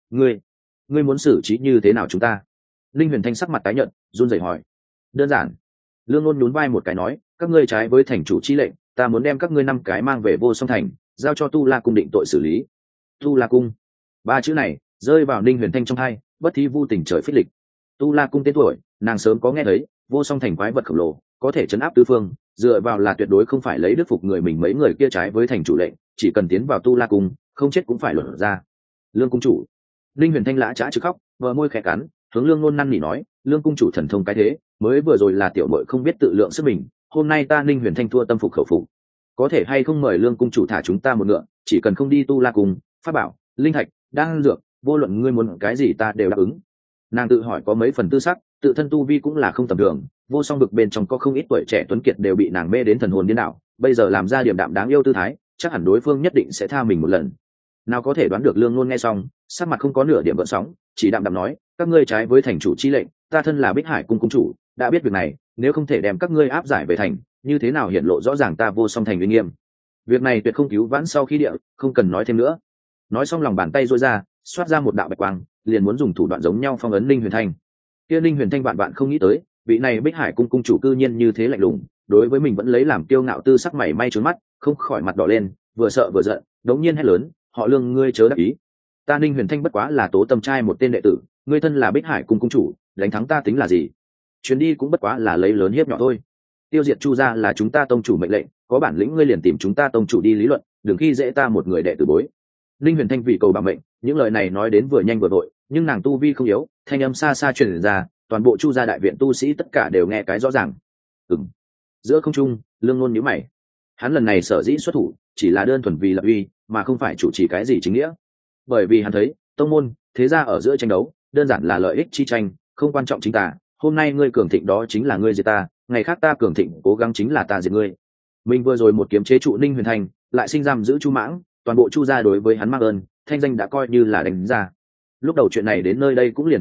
Ngươi muốn xử trí như thế nào chúng ta? Linh Huyền Thanh sắc mặt tái nhợt, run rẩy hỏi. Đơn giản. Lương Nôn nhún vai một cái nói, các ngươi trái với thành chủ chi lệnh, ta muốn đem các ngươi 5 cái mang về Vô Song thành, giao cho Tu La cung định tội xử lý. Tu La cung, 3 chữ này rơi vào Linh Huyền Thanh trong tai, bất thi vu tình trời phích lịch. Tu La cung tên tuổi, nàng sớm có nghe thấy, Vô Song thành quái vật khổng lồ, có thể chấn áp tứ phương, dựa vào là tuyệt đối không phải lấy đức phục người mình mấy người kia trái với thành chủ lệnh, chỉ cần tiến vào Tu La cung, không chết cũng phải luận ra. Lương cung chủ. Linh Huyền Thanh lã chã chứ khóc, vờ môi khẽ cắn, hướng Lương Nôn năn nỉ nói, Lương cung chủ thần thông cái thế, mới vừa rồi là tiểu muội không biết tự lượng sức mình, hôm nay ta Linh Huyền Thanh thua tâm phục khẩu phục, có thể hay không mời Lương cung chủ thả chúng ta một ngựa, chỉ cần không đi Tu La cung, pháp bảo, linh thạch, đan dược, vô luận ngươi muốn cái gì ta đều đáp ứng. Nàng tự hỏi có mấy phần tư sắc, tự thân tu vi cũng là không tầm thường, Vô Song vực bên trong có không ít tuổi trẻ tuấn kiệt đều bị nàng mê đến thần hồn điên đảo, bây giờ làm ra điểm đạm đáng yêu tư thái, chắc hẳn đối phương nhất định sẽ tha mình một lần. Nào có thể đoán được Lương Nôn nghe xong, sắc mặt không có nửa điểm gợn sóng, chỉ đạm đạm nói, các ngươi trái với thành chủ chi lệnh, ta thân là Bích Hải cung cung chủ, đã biết việc này, nếu không thể đem các ngươi áp giải về thành, như thế nào hiện lộ rõ ràng ta Vô Song thành uy nghiêm. Việc này tuyệt không cứu vãn sau khi địa, không cần nói thêm nữa. Nói xong lòng bàn tay duỗi ra, xoát ra một đạo bạch quang, liền muốn dùng thủ đoạn giống nhau phong ấn Linh Huyền Thanh. Kia Linh Huyền Thanh bạn không nghĩ tới, vị này Bích Hải cung cung chủ cư nhiên như thế lạnh lùng, đối với mình vẫn lấy làm kiêu ngạo tư sắc mảy may trốn mắt, không khỏi mặt đỏ lên, vừa sợ vừa giận, đống nhiên hét lớn, họ Lương ngươi chớ đắc ý, ta Linh Huyền Thanh bất quá là Tố Tâm trai một tên đệ tử, ngươi thân là Bích Hải cung cung chủ, đánh thắng ta tính là gì? Chuyến đi cũng bất quá là lấy lớn hiếp nhỏ thôi. Tiêu diệt Chu gia là chúng ta tông chủ mệnh lệnh, có bản lĩnh ngươi liền tìm chúng ta tông chủ đi lý luận, đừng khi dễ ta một người đệ tử bối. Linh Huyền Thanh vì cầu bảo mệnh, những lời này nói đến vừa nhanh vừa vội, nhưng nàng tu vi không yếu, thanh âm xa xa truyền ra, toàn bộ Chu gia đại viện tu sĩ tất cả đều nghe cái rõ ràng. Giữa không trung, Lương Nôn nhíu mày. Hắn lần này sở dĩ xuất thủ, chỉ là đơn thuần vì lập uy, mà không phải chủ trì cái gì chính nghĩa. Bởi vì hắn thấy, tông môn, thế gia ở giữa tranh đấu, đơn giản là lợi ích chi tranh, không quan trọng chính ta. Hôm nay ngươi cường thịnh đó chính là ngươi diệt ta, ngày khác ta cường thịnh cố gắng chính là ta diệt ngươi. Mình vừa rồi một kiếm chế trụ Ninh Huyền Thanh, lại sinh giam giữ Chu Mãng, toàn bộ Chu gia đối với hắn mang ơn, thanh danh đã coi như là đánh ra. Lúc đầu chuyện này đến nơi đây cũng liền kết thúc,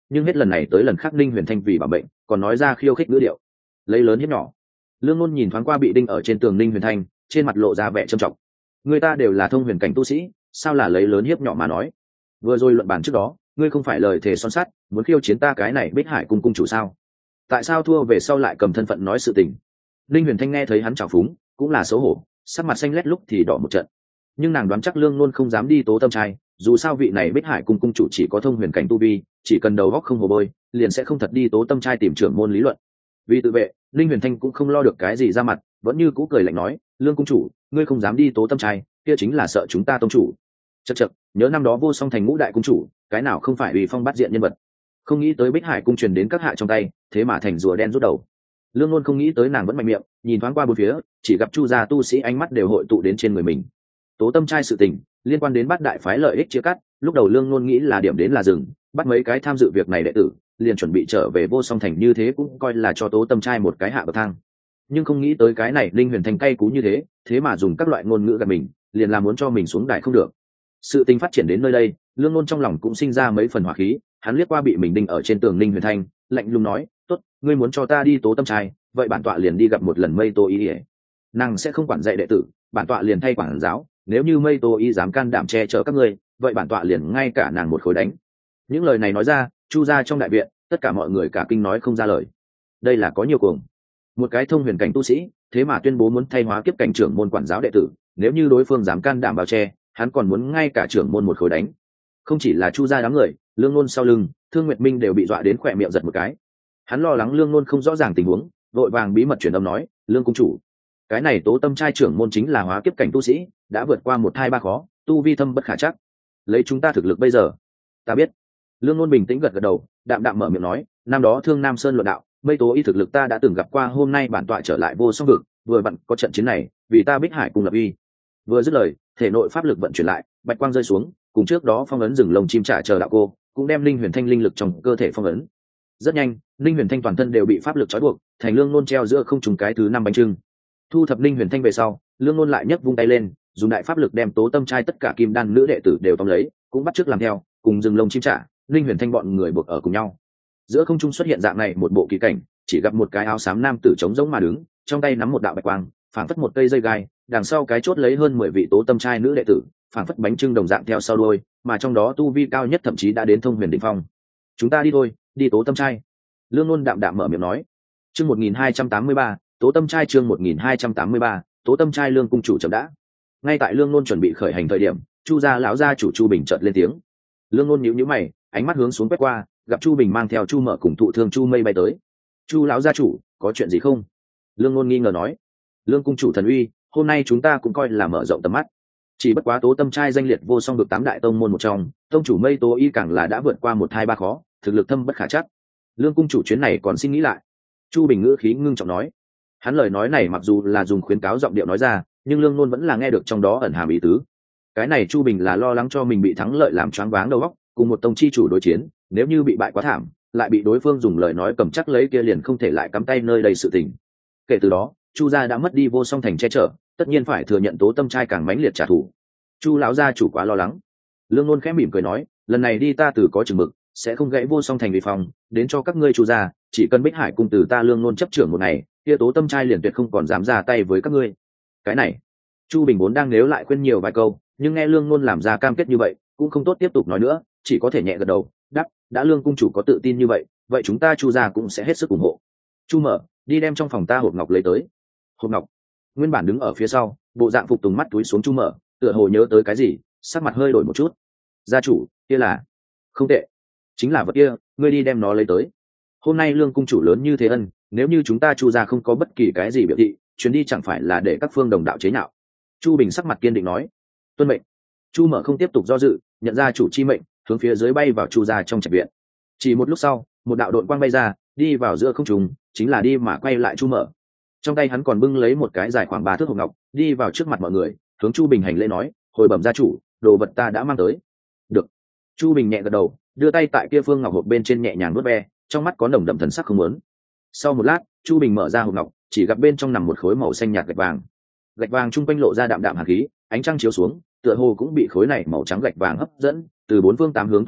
nhưng hết lần này tới lần khác Ninh Huyền Thanh vì bảo bệnh còn nói ra khiêu khích ngữ điệu, lấy lớn hiếp nhỏ. Lương Nôn nhìn thoáng qua bị đinh ở trên tường Ninh Huyền Thanh, trên mặt lộ ra vẻ trầm trọng. Người ta đều là thông huyền cảnh tu sĩ, sao là lấy lớn hiếp nhỏ mà nói? Vừa rồi luận bàn trước đó, ngươi không phải lời thề son sắt muốn khiêu chiến ta cái này Bích Hải cung cung chủ sao? Tại sao thua về sau lại cầm thân phận nói sự tình? Ninh Huyền Thanh nghe thấy hắn trào phúng, cũng là xấu hổ, sắc mặt xanh lét lúc thì đỏ một trận. Nhưng nàng đoán chắc Lương Nôn không dám đi tố tâm trai, dù sao vị này Bích Hải cung cung chủ chỉ có thông huyền cảnh tu vi, chỉ cần đầu óc không hồ bơi, liền sẽ không thật đi tố tâm trai tìm trưởng môn lý luận. Vì tự vệ, Ninh Huyền Thanh cũng không lo được cái gì ra mặt, vẫn như cũ cười lạnh nói, Lương cung chủ, ngươi không dám đi tố tâm trai, kia chính là sợ chúng ta tông chủ. Chậc chậc, nhớ năm đó Vô Song thành ngũ đại cung chủ, cái nào không phải uy phong bát diện nhân vật. Không nghĩ tới Bích Hải cung truyền đến các hạ trong tay, thế mà thành rùa đen rút đầu. Lương Nôn không nghĩ tới nàng vẫn mạnh miệng, nhìn thoáng qua bốn phía, chỉ gặp Chu gia tu sĩ ánh mắt đều hội tụ đến trên người mình. Tố tâm trai sự tình liên quan đến bát đại phái lợi ích chia cắt, lúc đầu Lương Nôn nghĩ là điểm đến là dừng, bắt mấy cái tham dự việc này đệ tử, liền chuẩn bị trở về Vô Song thành, như thế cũng coi là cho tố tâm trai một cái hạ bậc thang. Nhưng không nghĩ tới cái này Linh Huyền Thanh cay cú như thế, thế mà dùng các loại ngôn ngữ gạt mình, liền là muốn cho mình xuống đài không được. Sự tình phát triển đến nơi đây, Lương Nôn trong lòng cũng sinh ra mấy phần hỏa khí, hắn liếc qua bị mình đinh ở trên tường Linh Huyền Thanh, lạnh lùng nói, tốt, ngươi muốn cho ta đi tố tâm trai, vậy bản tọa liền đi gặp một lần Mây Tô Y. Nàng sẽ không quản dạy đệ tử, bản tọa liền thay quản giáo, nếu như Mây Tô Y dám can đảm che chở các ngươi, vậy bản tọa liền ngay cả nàng một khối đánh. Những lời này nói ra, Chu gia trong đại viện, tất cả mọi người cả kinh nói không ra lời. Đây là có nhiều cuồng. Một cái thông huyền cảnh tu sĩ, thế mà tuyên bố muốn thay hóa kiếp cảnh trưởng môn quản giáo đệ tử, nếu như đối phương dám can đảm bao che, hắn còn muốn ngay cả trưởng môn một khối đánh. Không chỉ là Chu gia đám người, Lương Nôn sau lưng, Thương Nguyệt Minh đều bị dọa đến khỏe miệng giật một cái. Hắn lo lắng Lương Nôn không rõ ràng tình huống, vội vàng bí mật truyền âm nói, Lương cung chủ, cái này tố tâm trai trưởng môn chính là hóa kiếp cảnh tu sĩ, đã vượt qua một thai ba khó, tu vi thâm bất khả chắc. Lấy chúng ta thực lực bây giờ, ta biết. Lương Nôn bình tĩnh gật gật đầu, đạm đạm mở miệng nói, năm đó Thương Nam Sơn luận đạo, Mây Tố Y thực lực ta đã từng gặp qua, hôm nay bản tọa trở lại Vô Song vực, vừa vặn có trận chiến này, vì ta Bích Hải cùng lập uy. Vừa dứt lời, thể nội pháp lực vận chuyển lại, bạch quang rơi xuống, cùng trước đó phong ấn rừng lồng chim trả chờ đạo cô, cũng đem Linh Huyền Thanh linh lực trong cơ thể phong ấn. Rất nhanh, Linh Huyền Thanh toàn thân đều bị pháp lực trói buộc, thành Lương Nôn treo giữa không trùng cái thứ 5 bánh trưng. Thu thập Linh Huyền Thanh về sau, Lương Nôn lại nhấc vung tay lên, dùng đại pháp lực đem tố tâm trai tất cả kim đan nữ đệ tử đều tóm lấy, cũng bắt chước làm theo, cùng rừng lồng chim trả, Linh Huyền Thanh bọn người buộc ở cùng nhau. Giữa không trung xuất hiện dạng này một bộ kỳ cảnh, chỉ gặp một cái áo xám nam tử trống rỗng mà đứng, trong tay nắm một đạo bạch quang, phảng phất một cây dây gai, đằng sau cái chốt lấy hơn 10 vị tố tâm trai nữ đệ tử, phảng phất bánh trưng đồng dạng theo sau đuôi, mà trong đó tu vi cao nhất thậm chí đã đến thông huyền đỉnh phong. Chúng ta đi thôi, đi tố tâm trai. Lương Nôn đạm đạm mở miệng nói. Chương 1283, tố tâm trai, chương 1283, tố tâm trai. Lương cung chủ chậm đã. Ngay tại Lương Nôn chuẩn bị khởi hành thời điểm, Chu gia lão gia chủ Chu Bình chợt lên tiếng. Lương Nôn nhíu nhíu mày, ánh mắt hướng xuống quét qua, gặp Chu Bình mang theo Chu Mở cùng thụ thương Chu Mây bay tới. Chu lão gia chủ, có chuyện gì không? Lương Nôn nghi ngờ nói. Lương cung chủ thần uy, hôm nay chúng ta cũng coi là mở rộng tầm mắt. Chỉ bất quá tố tâm trai danh liệt Vô Song được 8 đại tông môn một trong, tông chủ Mây Tố Y càng là đã vượt qua một hai ba khó, thực lực thâm bất khả chắc. Lương cung chủ chuyến này còn xin nghĩ lại. Chu Bình ngữ khí ngưng trọng nói. Hắn lời nói này mặc dù là dùng khuyến cáo giọng điệu nói ra, nhưng Lương Nôn vẫn là nghe được trong đó ẩn hàm ý tứ. Cái này Chu Bình là lo lắng cho mình bị thắng lợi làm choáng váng đầu óc, cùng một tông chi chủ đối chiến, nếu như bị bại quá thảm, lại bị đối phương dùng lời nói cầm chắc lấy kia liền không thể lại cắm tay nơi đầy sự tình. Kể từ đó, Chu gia đã mất đi Vô Song thành che chở, tất nhiên phải thừa nhận tố tâm trai càng mãnh liệt trả thù. Chu lão gia chủ quá lo lắng. Lương Nôn khẽ mỉm cười nói, lần này đi ta từ có chừng mực, sẽ không gãy Vô Song thành vì phòng, đến cho các ngươi Chu gia, chỉ cần Bích Hải cung từ ta Lương Nôn chấp trưởng một ngày, kia tố tâm trai liền tuyệt không còn dám ra tay với các ngươi. Cái này, Chu Bình vốn đang nếu lại khuyên nhiều vài câu, nhưng nghe Lương Nôn làm ra cam kết như vậy, cũng không tốt tiếp tục nói nữa, chỉ có thể nhẹ gật đầu, đáp, đã Lương cung chủ có tự tin như vậy, vậy chúng ta Chu gia cũng sẽ hết sức ủng hộ. Chu Mở, đi đem trong phòng ta hộp ngọc lấy tới. Hộp ngọc. Nguyên bản đứng ở phía sau, bộ dạng phục tùng mắt túi xuống Chu Mở, tựa hồ nhớ tới cái gì, sắc mặt hơi đổi một chút. Gia chủ, kia là? Không tệ, chính là vật kia, ngươi đi đem nó lấy tới. Hôm nay Lương cung chủ lớn như thế ân, nếu như chúng ta Chu gia không có bất kỳ cái gì biểu thị, chuyến đi chẳng phải là để các phương đồng đạo chế nhạo. Chu Bình sắc mặt kiên định nói. Tuân mệnh. Chu Mở không tiếp tục do dự, nhận ra chủ chi mệnh, hướng phía dưới bay vào Chu gia trong trạch viện. Chỉ một lúc sau, một đạo đội quang bay ra, đi vào giữa không trung, chính là đi mà quay lại Chu Mở. Trong tay hắn còn bưng lấy một cái dài khoảng 3 thước hộp ngọc, đi vào trước mặt mọi người, hướng Chu Bình hành lễ nói, hồi bẩm gia chủ, đồ vật ta đã mang tới. Được. Chu Bình nhẹ gật đầu, đưa tay tại kia phương ngọc hộp bên trên nhẹ nhàng nuốt ve, trong mắt có nồng đậm thần sắc không muốn. Sau một lát, Chu Bình mở ra hộp ngọc, chỉ gặp bên trong nằm một khối màu xanh nhạt gạch vàng. Gạch vàng trung quanh lộ ra đạm đạm hàn khí, ánh trăng chiếu xuống, tựa hồ cũng bị khối này màu trắng gạch vàng hấp dẫn, từ 4 phương 8 hướng tụ đến,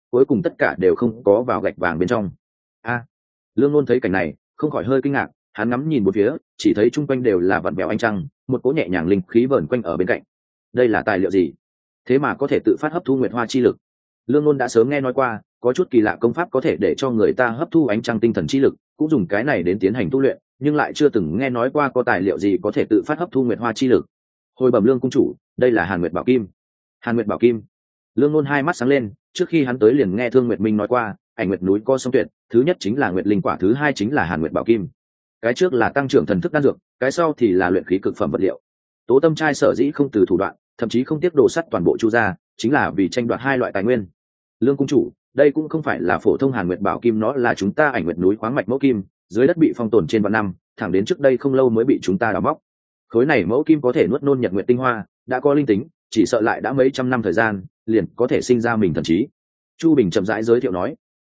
cuối cùng tất cả đều không có vào gạch vàng bên trong. Lương Nôn thấy cảnh này không khỏi hơi kinh ngạc, hắn ngắm nhìn một phía, chỉ thấy chung quanh đều là vặn vẹo ánh trăng, một cỗ nhẹ nhàng linh khí vờn quanh ở bên cạnh. Đây là tài liệu gì? Thế mà có thể tự phát hấp thu nguyệt hoa chi lực. Lương Nôn đã sớm nghe nói qua, có chút kỳ lạ công pháp có thể để cho người ta hấp thu ánh trăng tinh thần chi lực, cũng dùng cái này đến tiến hành tu luyện, nhưng lại chưa từng nghe nói qua có tài liệu gì có thể tự phát hấp thu nguyệt hoa chi lực. Hồi bẩm Lương cung chủ, đây là Hàn Nguyệt Bảo Kim. Hàn Nguyệt Bảo Kim. Lương Nôn hai mắt sáng lên, trước khi hắn tới liền nghe Thương Nguyệt Minh nói qua, Ảnh Nguyệt núi có song tuyệt, thứ nhất chính là Nguyệt linh quả, thứ hai chính là Hàn Nguyệt Bảo Kim. Cái trước là tăng trưởng thần thức đan dược, cái sau thì là luyện khí cực phẩm vật liệu. Tố Tâm trai sở dĩ không từ thủ đoạn, thậm chí không tiếc đồ sắt toàn bộ Chu gia, chính là vì tranh đoạt hai loại tài nguyên. Lương cung chủ, đây cũng không phải là phổ thông Hàn Nguyệt Bảo Kim, nó là chúng ta Ảnh Nguyệt núi khoáng mạch mẫu kim, dưới đất bị phong tồn trên vạn năm, thẳng đến trước đây không lâu mới bị chúng ta đào móc. Khối này mẫu kim có thể nuốt nôn nhật nguyệt tinh hoa, đã có linh tính, chỉ sợ lại đã mấy trăm năm thời gian, liền có thể sinh ra mình thần trí. Chu Bình chậm rãi giới thiệu nói.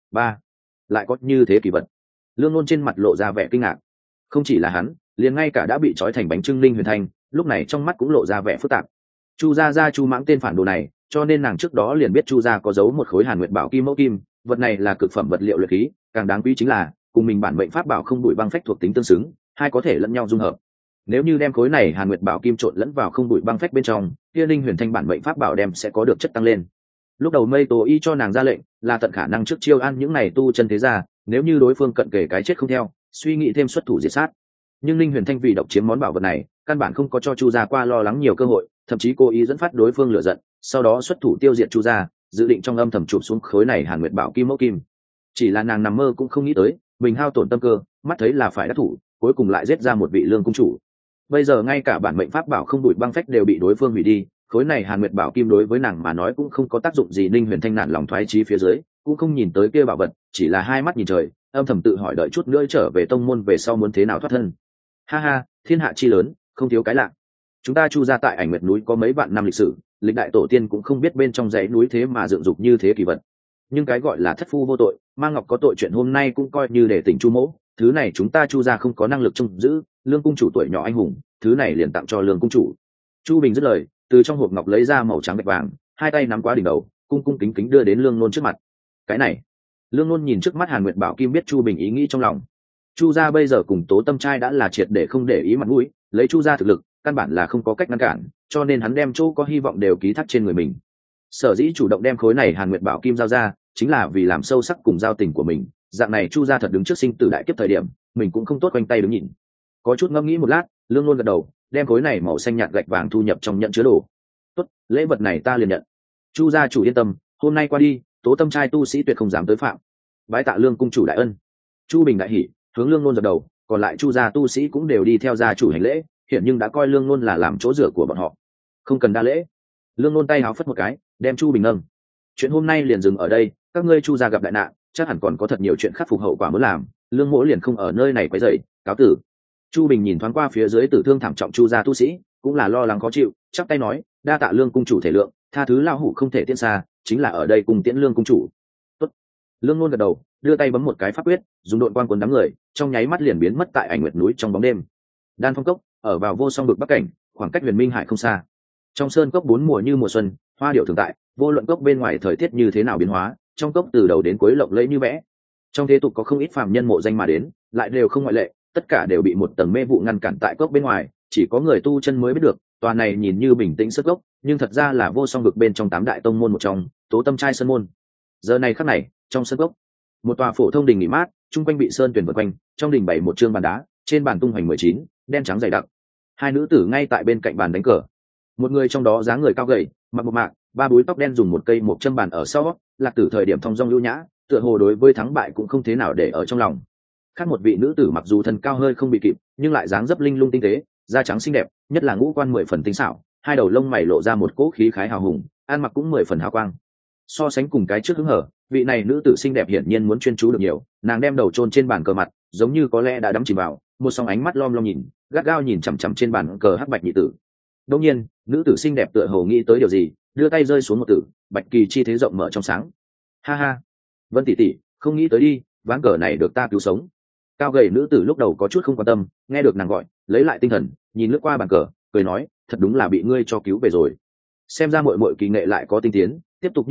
Lại có như thế kỳ vật. Lương Nôn trên mặt lộ ra vẻ kinh ngạc. Không chỉ là hắn, liền ngay cả đã bị trói thành bánh trưng Linh Huyền Thanh, lúc này trong mắt cũng lộ ra vẻ phức tạp. Chu gia Chu Mãng tên phản đồ này, cho nên nàng trước đó liền biết Chu gia có giấu một khối Hàn Nguyệt Bảo Kim mẫu kim, vật này là cực phẩm vật liệu luyện khí, càng đáng quý chính là cùng mình bản mệnh pháp bảo không bụi băng phách thuộc tính tương xứng, hai có thể lẫn nhau dung hợp. Nếu như đem khối này Hàn Nguyệt Bảo Kim trộn lẫn vào không bụi băng phách bên trong, kia Linh Huyền Thanh bản mệnh pháp bảo đem sẽ có được chất tăng lên. Lúc đầu Mây Tố Y cho nàng ra lệnh, là tận khả năng trước chiêu an những này tu chân thế gia, nếu như đối phương cận kề cái chết không theo, suy nghĩ thêm xuất thủ diệt sát. Nhưng Linh Huyền Thanh vì độc chiếm món bảo vật này, căn bản không có cho Chu gia qua lo lắng nhiều cơ hội, thậm chí cố ý dẫn phát đối phương lửa giận, sau đó xuất thủ tiêu diệt Chu gia, dự định trong âm thầm chụp xuống khối này Hàn Nguyệt Bảo Kim mẫu kim. Chỉ là nàng nằm mơ cũng không nghĩ tới, mình hao tổn tâm cơ, mắt thấy là phải đắc thủ, cuối cùng lại giết ra một vị Lương cung chủ. Bây giờ ngay cả bản mệnh pháp bảo không bụi băng phách đều bị đối phương hủy đi, khối này Hàn Nguyệt Bảo Kim đối với nàng mà nói cũng không có tác dụng gì. Ninh Huyền Thanh nản lòng thoái chí phía dưới, cũng không nhìn tới kia bảo vật, chỉ là hai mắt nhìn trời, âm thầm tự hỏi đợi chút nữa trở về tông môn về sau muốn thế nào thoát thân. Ha ha, thiên hạ chi lớn, không thiếu cái lạ. Chúng ta Chu gia tại Ảnh Nguyệt núi có mấy vạn năm lịch sử, lịch đại tổ tiên cũng không biết bên trong dãy núi thế mà dựng dục như thế kỳ vật. Nhưng cái gọi là thất phu vô tội, mang ngọc có tội, chuyện hôm nay cũng coi như để tỉnh Chu mỗ, thứ này chúng ta Chu gia không có năng lực trông giữ, Lương cung chủ tuổi nhỏ anh hùng, thứ này liền tặng cho Lương cung chủ. Chu Bình dứt lời, từ trong hộp ngọc lấy ra màu trắng bạch vàng, hai tay nắm quá đỉnh đầu, cung cung kính kính đưa đến Lương Nôn trước mặt. Cái này, Lương Nôn nhìn trước mắt Hàn Nguyệt Bảo Kim biết Chu Bình ý nghĩ trong lòng. Chu gia bây giờ cùng Tố Tâm trai đã là triệt để không để ý mặt mũi, lấy Chu gia thực lực, căn bản là không có cách ngăn cản, cho nên hắn đem chỗ có hy vọng đều ký thác trên người mình. Sở dĩ chủ động đem khối này Hàn Nguyệt Bảo Kim giao ra, chính là vì làm sâu sắc cùng giao tình của mình, dạng này Chu gia thật đứng trước sinh tử đại kiếp thời điểm, mình cũng không tốt quanh tay đứng nhìn. Có chút ngẫm nghĩ một lát, Lương Nôn gật đầu, đem khối này màu xanh nhạt gạch vàng thu nhập trong nhận chứa đồ. Tốt, lễ vật này ta liền nhận. Chu gia chủ yên tâm, hôm nay qua đi, Tố Tâm trai tu sĩ tuyệt không dám tới phạm. Bái tạ Lương cung chủ đại ân. Chu Bình đại hỉ, hướng Lương Nôn dập đầu, còn lại Chu gia tu sĩ cũng đều đi theo gia chủ hành lễ, hiện nhưng đã coi Lương Nôn là làm chỗ dựa của bọn họ. Không cần đa lễ. Lương Nôn tay háo phất một cái, đem Chu Bình nâng. Chuyện hôm nay liền dừng ở đây, các ngươi Chu gia gặp đại nạn, chắc hẳn còn có thật nhiều chuyện khắc phục hậu quả muốn làm, Lương mỗ liền không ở nơi này quấy rầy, cáo tử. Chu Bình nhìn thoáng qua phía dưới tử thương thảm trọng Chu gia tu sĩ, cũng là lo lắng khó chịu, chắp tay nói, đa tạ Lương cung chủ thể lượng, tha thứ lão hủ không thể tiễn xa, chính là ở đây cùng tiễn Lương cung chủ. Tốt. Lương Nôn gật đầu, đưa tay bấm một cái pháp quyết, dùng độn quang cuốn đám người, trong nháy mắt liền biến mất tại Ảnh Nguyệt núi trong bóng đêm. Đan Phong cốc, ở vào vô song vực bắc cảnh, khoảng cách Huyền Minh Hải không xa. Trong sơn cốc bốn mùa như mùa xuân, hoa điệu thường tại, vô luận cốc bên ngoài thời tiết như thế nào biến hóa, trong cốc từ đầu đến cuối lộng lẫy như vẽ. Trong thế tục có không ít phàm nhân mộ danh mà đến, lại đều không ngoại lệ, tất cả đều bị một tầng mê vụ ngăn cản tại cốc bên ngoài, chỉ có người tu chân mới biết được, tòa này nhìn như bình tĩnh sức cốc, nhưng thật ra là vô song vực bên trong 8 đại tông môn một trong, Tố Tâm trai sơn môn. Giờ này khắc này, trong sân cốc, một tòa phổ thông đình nghỉ mát, chung quanh bị sơn tuyển vây quanh, trong đình bày một trương bàn đá, trên bàn tung hoành 19, đen trắng dày đặc. Hai nữ tử ngay tại bên cạnh bàn đánh cờ. Một người trong đó dáng người cao gầy, mặc một mạc, ba búi tóc đen dùng một cây một châm bàn ở sau, Lạc Tử thời điểm thong dong lưu nhã, tựa hồ đối với thắng bại cũng không thế nào để ở trong lòng. Khác một vị nữ tử mặc dù thân cao hơi không bị kịp, nhưng lại dáng dấp linh lung tinh tế, da trắng xinh đẹp, nhất là ngũ quan 10 phần tinh xảo, hai đầu lông mày lộ ra một cỗ khí khái hào hùng, ăn mặc cũng 10 phần hào quang. So sánh cùng cái trước hứng hở, vị này nữ tử xinh đẹp hiển nhiên muốn chuyên chú được nhiều, nàng đem đầu chôn trên bàn cờ mặt, giống như có lẽ đã đắm chìm vào, một song ánh mắt lom lom nhìn, gắt gao nhìn chằm chằm trên bàn cờ hắc bạch nhị tử. Đương nhiên, nữ tử xinh đẹp tựa hồ nghĩ tới điều gì, đưa tay rơi xuống một tử, bạch kỳ chi thế rộng mở trong sáng. Ha ha, Vân tỷ tỷ, không nghĩ tới đi, ván cờ này được ta cứu sống. Cao gầy nữ tử lúc đầu có chút không quan tâm, nghe được nàng gọi, lấy lại tinh thần, nhìn lướt qua bàn cờ, cười nói, thật đúng là bị ngươi cho cứu về rồi. Xem ra muội muội kỳ nghệ lại có tinh tiến, tiếp tục như vậy,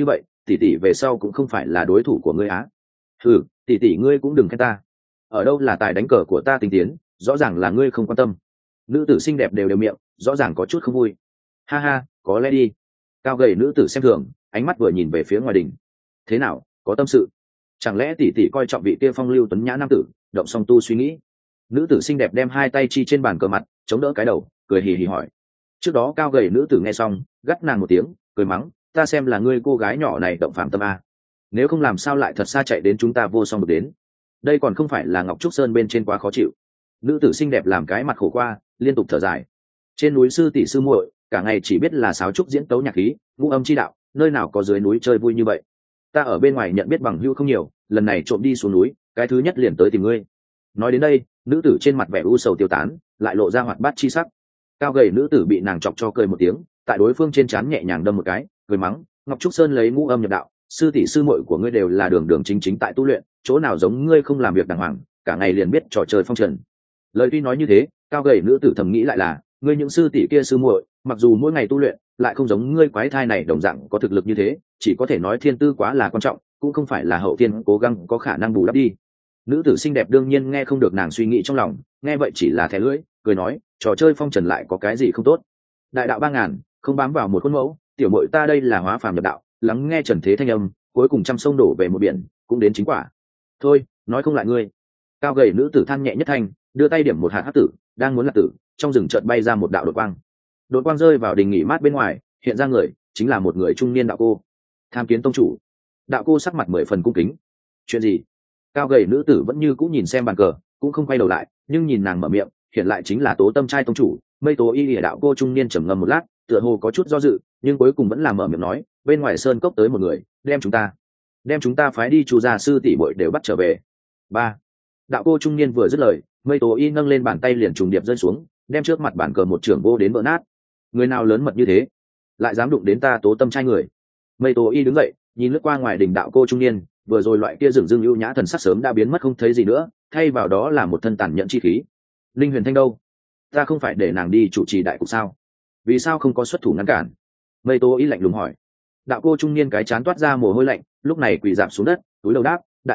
tỷ tỷ về sau cũng không phải là đối thủ của ngươi á. Ừ, tỷ tỷ ngươi cũng đừng khen ta, ở đâu là tài đánh cờ của ta tinh tiến, rõ ràng là ngươi không quan tâm. Nữ tử xinh đẹp đều đều miệng, rõ ràng có chút không vui. Ha ha, có lẽ đi. Cao gầy nữ tử xem thường, ánh mắt vừa nhìn về phía ngoài đình. Thế nào, có tâm sự? Chẳng lẽ tỷ tỷ coi trọng vị kia phong lưu tuấn nhã nam tử? Động song tu suy nghĩ. Nữ tử xinh đẹp đem hai tay chi trên bàn cờ mặt, chống đỡ cái đầu, cười hì hì hỏi. Trước đó cao gầy nữ tử nghe xong, gắt nàng một tiếng, cười mắng, ta xem là ngươi cô gái nhỏ này động phạm tâm a. Nếu không làm sao lại thật xa chạy đến chúng ta vô song được đến. Đây còn không phải là Ngọc Trúc Sơn bên trên quá khó chịu. Nữ tử xinh đẹp làm cái mặt khổ qua, liên tục thở dài. Trên núi sư tỷ sư muội, cả ngày chỉ biết là sáo trúc diễn tấu nhạc khí, ngũ âm chi đạo, nơi nào có dưới núi chơi vui như vậy. Ta ở bên ngoài nhận biết bằng hữu không nhiều, lần này trộm đi xuống núi, cái thứ nhất liền tới tìm ngươi. Nói đến đây, nữ tử trên mặt vẻ u sầu tiêu tán, lại lộ ra hoạt bát chi sắc. Cao gầy nữ tử bị nàng chọc cho cười một tiếng, tại đối phương trên trán nhẹ nhàng đâm một cái, cười mắng, Ngọc Trúc Sơn lấy ngũ âm nhập đạo, sư tỷ sư muội của ngươi đều là đường đường chính chính tại tu luyện, chỗ nào giống ngươi không làm việc đàng hoàng, cả ngày liền biết trò chơi phong trần. Lời tuy nói như thế, cao gầy nữ tử thầm nghĩ lại là, ngươi những sư tỷ kia sư muội, mặc dù mỗi ngày tu luyện, lại không giống ngươi quái thai này đồng dạng có thực lực như thế, chỉ có thể nói thiên tư quá là quan trọng, cũng không phải là hậu thiên cố gắng có khả năng bù đắp đi. Nữ tử xinh đẹp đương nhiên nghe không được nàng suy nghĩ trong lòng, nghe vậy chỉ là thẻ lưỡi, cười nói, trò chơi phong trần lại có cái gì không tốt. Đại đạo 3000, không bám vào một khuôn mẫu, tiểu muội ta đây là hóa phàm nhập đạo, lắng nghe trần thế thanh âm, cuối cùng trăm sông đổ về một biển, cũng đến chính quả. Thôi, nói không lại ngươi. Cao gầy nữ tử than nhẹ nhất thanh, đưa tay điểm một hạt hắc tử, đang muốn lạc tử, trong rừng chợt bay ra một đạo đột quang. Đột quang rơi vào đình nghỉ mát bên ngoài, hiện ra người, chính là một người trung niên đạo cô. Tham kiến tông chủ. Đạo cô sắc mặt 10 phần cung kính. Chuyện gì? Cao gầy nữ tử vẫn như cũng nhìn xem bàn cờ, cũng không quay đầu lại, nhưng nhìn nàng mở miệng, hiện lại chính là Tố Tâm trai tông chủ. Mây Tố Y Lìa đạo cô trung niên trầm ngâm một lát, tựa hồ có chút do dự, nhưng cuối cùng vẫn là mở miệng nói, bên ngoài sơn cốc tới một người, đem chúng ta phái đi chu gia sư tỷ muội đều bắt trở về. Ba. Đạo cô trung niên vừa dứt lời, Mây Tố Y nâng lên bàn tay liền trùng điệp rơi xuống, đem trước mặt bàn cờ một trưởng vô đến vỡ nát. Người nào lớn mật như thế, lại dám đụng đến ta Tố Tâm trai người? Mây Tố Y đứng dậy, nhìn lướt qua ngoài đỉnh đạo cô trung niên, vừa rồi loại kia dửng dưng ưu nhã thần sắc sớm đã biến mất không thấy gì nữa, thay vào đó là một thân tàn nhẫn chi khí. Linh Huyền Thanh đâu? Ta không phải để nàng đi chủ trì đại cục sao? Vì sao không có xuất thủ ngăn cản? Mây Tố Y lạnh lùng hỏi. Đạo cô trung niên cái chán toát ra mồ hôi lạnh, lúc này quỳ rạp xuống đất, túi đầu đáp, đại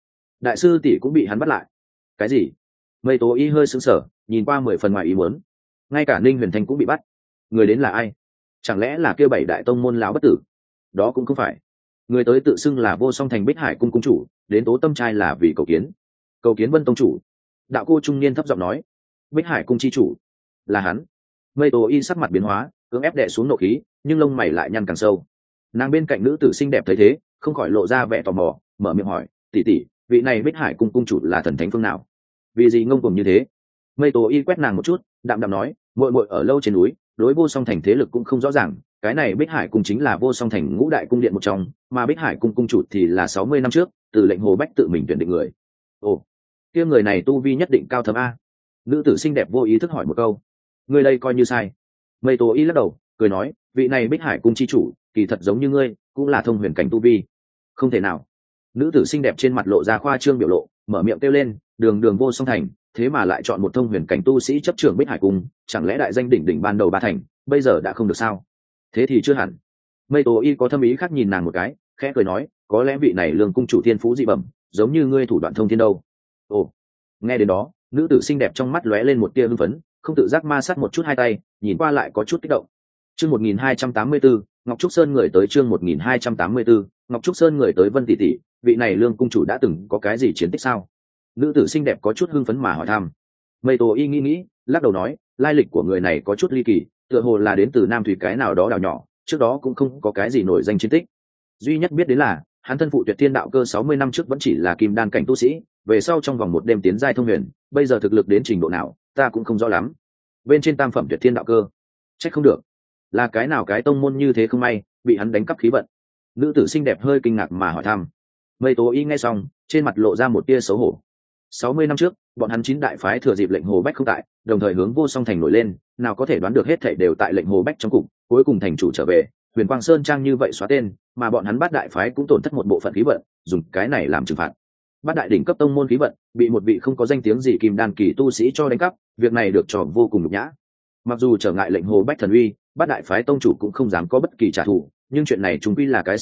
sư tỷ cũng bị hắn bắt lại. Cái gì? Mây Tố Y hơi sững sờ, nhìn qua 10 phần ngoài ý muốn. Ngay cả Ninh Huyền Thanh cũng bị bắt. Người đến là ai? Chẳng lẽ là kia 7 đại tông môn lão bất tử? Đó cũng không phải. Người tới tự xưng là Vô Song Thành Bích Hải cung cung chủ, đến Tố Tâm trai là vì cầu kiến Vân tông chủ. Đạo cô trung niên thấp giọng nói. Bích Hải cung chi chủ là hắn. Mây Tố Y sắc mặt biến hóa, cưỡng ép đè xuống nộ khí, nhưng lông mày lại nhăn càng sâu. Nàng bên cạnh nữ tử xinh đẹp thấy thế, không khỏi lộ ra vẻ tò mò, mở miệng hỏi, tỷ tỷ, vị này Bích Hải cung cung chủ là thần thánh phương nào? Vì gì ngông cuồng như thế? Mây Tố Y quét nàng một chút, đạm đạm nói, muội muội ở lâu trên núi, đối Vô Song Thành thế lực cũng không rõ ràng, cái này Bích Hải cung chính là Vô Song Thành ngũ đại cung điện một trong, mà Bích Hải cung cung chủ thì là 60 năm trước từ lệnh Hồ Bách tự mình tuyển định người. Ồ, kia người này tu vi nhất định cao thâm a. Nữ tử xinh đẹp vô ý thức hỏi một câu. Người đây coi như sai. Mây Tố Y lắc đầu, cười nói, vị này Bích Hải cung chi chủ, kỳ thật giống như ngươi, cũng là thông huyền cảnh tu vi. Không thể nào. Nữ tử xinh đẹp trên mặt lộ ra khoa trương biểu lộ, mở miệng kêu lên, đường đường Vô Song Thành, thế mà lại chọn một thông huyền cảnh tu sĩ chấp trưởng Bích Hải cung, chẳng lẽ đại danh đỉnh đỉnh ban đầu ba thành, bây giờ đã không được sao? Thế thì chưa hẳn. Mây Tố Y có thâm ý khác nhìn nàng một cái, khẽ cười nói, có lẽ vị này lương cung chủ thiên phú dị bẩm, giống như ngươi thủ đoạn thông thiên đâu. Ồ, nghe đến đó, nữ tử xinh đẹp trong mắt lóe lên một tia hưng phấn, không tự giác ma sát một chút hai tay, nhìn qua lại có chút kích động. Chương 1284, Ngọc Trúc Sơn người tới chương 1284, Ngọc Trúc Sơn người tới Vân tỷ tỷ, vị này lương cung chủ đã từng có cái gì chiến tích sao? Nữ tử xinh đẹp có chút hưng phấn mà hỏi thăm. Mây Tố Y nghĩ, lắc đầu nói, lai lịch của người này có chút ly kỳ, tựa hồ là đến từ Nam Thủy cái nào đó đảo nhỏ, trước đó cũng không có cái gì nổi danh chiến tích. Duy nhất biết đến là, hắn thân phụ Tuyệt Thiên đạo cơ 60 năm trước vẫn chỉ là kim đan cảnh tu sĩ, về sau trong vòng một đêm tiến giai thông huyền, bây giờ thực lực đến trình độ nào, ta cũng không rõ lắm. Bên trên tam phẩm Tuyệt Thiên đạo cơ, trách không được, là cái nào cái tông môn như thế không may, bị hắn đánh cắp khí vận. Nữ tử xinh đẹp hơi kinh ngạc mà hỏi thăm. Mây Tố Y nghe xong, trên mặt lộ ra một tia xấu hổ. 60 năm trước, bọn hắn 9 đại phái thừa dịp lệnh Hồ Bách không tại, đồng thời hướng Vô Song Thành nổi lên, nào có thể đoán được hết thảy đều tại lệnh Hồ Bách trong cục, cuối cùng thành chủ trở về, Huyền Quang Sơn trang như vậy xóa tên, mà bọn hắn Bát đại phái cũng tổn thất một bộ phận khí vận, dùng cái này làm trừng phạt. Bát đại đỉnh cấp tông môn khí vận, bị một vị không có danh tiếng gì kim đan kỳ tu sĩ cho đánh cắp, việc này được cho vô cùng nhục nhã. Mặc dù trở ngại lệnh Hồ Bách thần uy, Bát đại phái tông chủ cũng không dám có bất kỳ trả thù, nhưng chuyện này chúng quy là cái xỉ nhục,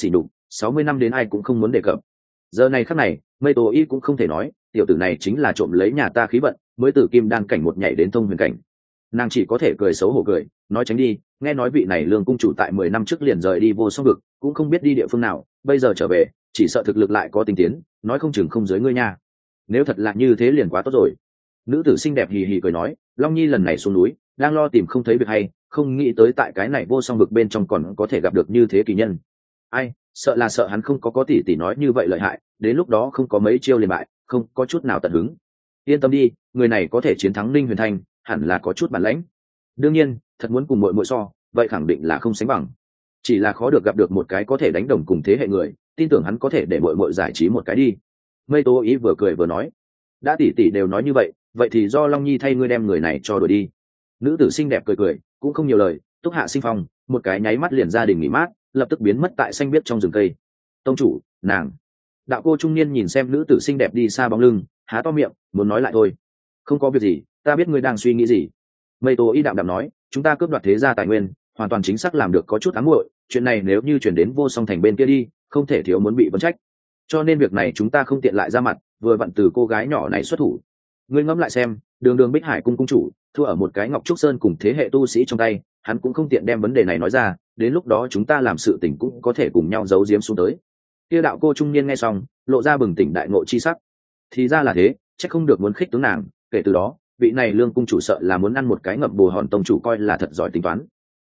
60 năm đến ai cũng không muốn đề cập. Giờ này khắc này mây tố y cũng không thể nói tiểu tử này chính là trộm lấy nhà ta khí vận, mới từ kim đan cảnh một nhảy đến thông huyền cảnh. Nàng chỉ có thể cười xấu hổ cười, nói tránh đi, nghe nói vị này Lương cung chủ tại 10 năm trước liền rời đi vô song vực, cũng không biết đi địa phương nào, bây giờ trở về chỉ sợ thực lực lại có tinh tiến, nói không chừng không dưới ngươi nha. Nếu thật là như thế liền quá tốt rồi. Nữ tử xinh đẹp hì hì cười nói, Long Nhi lần này xuống núi đang lo tìm không thấy việc hay, không nghĩ tới tại cái này vô song vực bên trong còn có thể gặp được như thế kỳ nhân. Ai, sợ là sợ hắn không có tỷ tỷ nói như vậy lợi hại, đến lúc đó không có mấy chiêu liền bại, không có chút nào tận hứng. Yên tâm đi, người này có thể chiến thắng Ninh Huyền Thanh, hẳn là có chút bản lãnh. Đương nhiên, thật muốn cùng muội muội so, vậy khẳng định là không sánh bằng. Chỉ là khó được gặp được một cái có thể đánh đồng cùng thế hệ người, tin tưởng hắn có thể để muội muội giải trí một cái đi. Mây Tố Ý vừa cười vừa nói, đã tỷ tỷ đều nói như vậy, vậy thì do Long Nhi thay ngươi đem người này cho đuổi đi. Nữ tử xinh đẹp cười cười, cũng không nhiều lời, túc hạ sinh phong, một cái nháy mắt liền gia đình nghỉ mát, lập tức biến mất tại xanh biếc trong rừng cây. Tông chủ, nàng. Đạo cô trung niên nhìn xem nữ tử xinh đẹp đi xa bóng lưng, há to miệng muốn nói lại thôi. Không có việc gì, ta biết ngươi đang suy nghĩ gì. Mây Tố Y đạm đạm nói, chúng ta cướp đoạt thế gia tài nguyên, hoàn toàn chính xác làm được có chút ám muội, chuyện này nếu như chuyển đến vô song thành bên kia đi, không thể thiếu muốn bị vấn trách. Cho nên việc này chúng ta không tiện lại ra mặt, vừa vặn từ cô gái nhỏ này xuất thủ. Ngươi ngẫm lại xem, đường đường Bích Hải cung cung chủ thua ở một cái Ngọc Trúc Sơn cùng thế hệ tu sĩ trong tay, hắn cũng không tiện đem vấn đề này nói ra, đến lúc đó chúng ta làm sự tình cũng có thể cùng nhau giấu giếm xuống tới. Kia đạo cô trung niên nghe xong, lộ ra bừng tỉnh đại ngộ chi sắc. Thì ra là thế, chắc không được muốn khích tướng nàng, kể từ đó vị này Lương cung chủ sợ là muốn ăn một cái ngậm bồ hòn tông chủ coi là thật giỏi tính toán.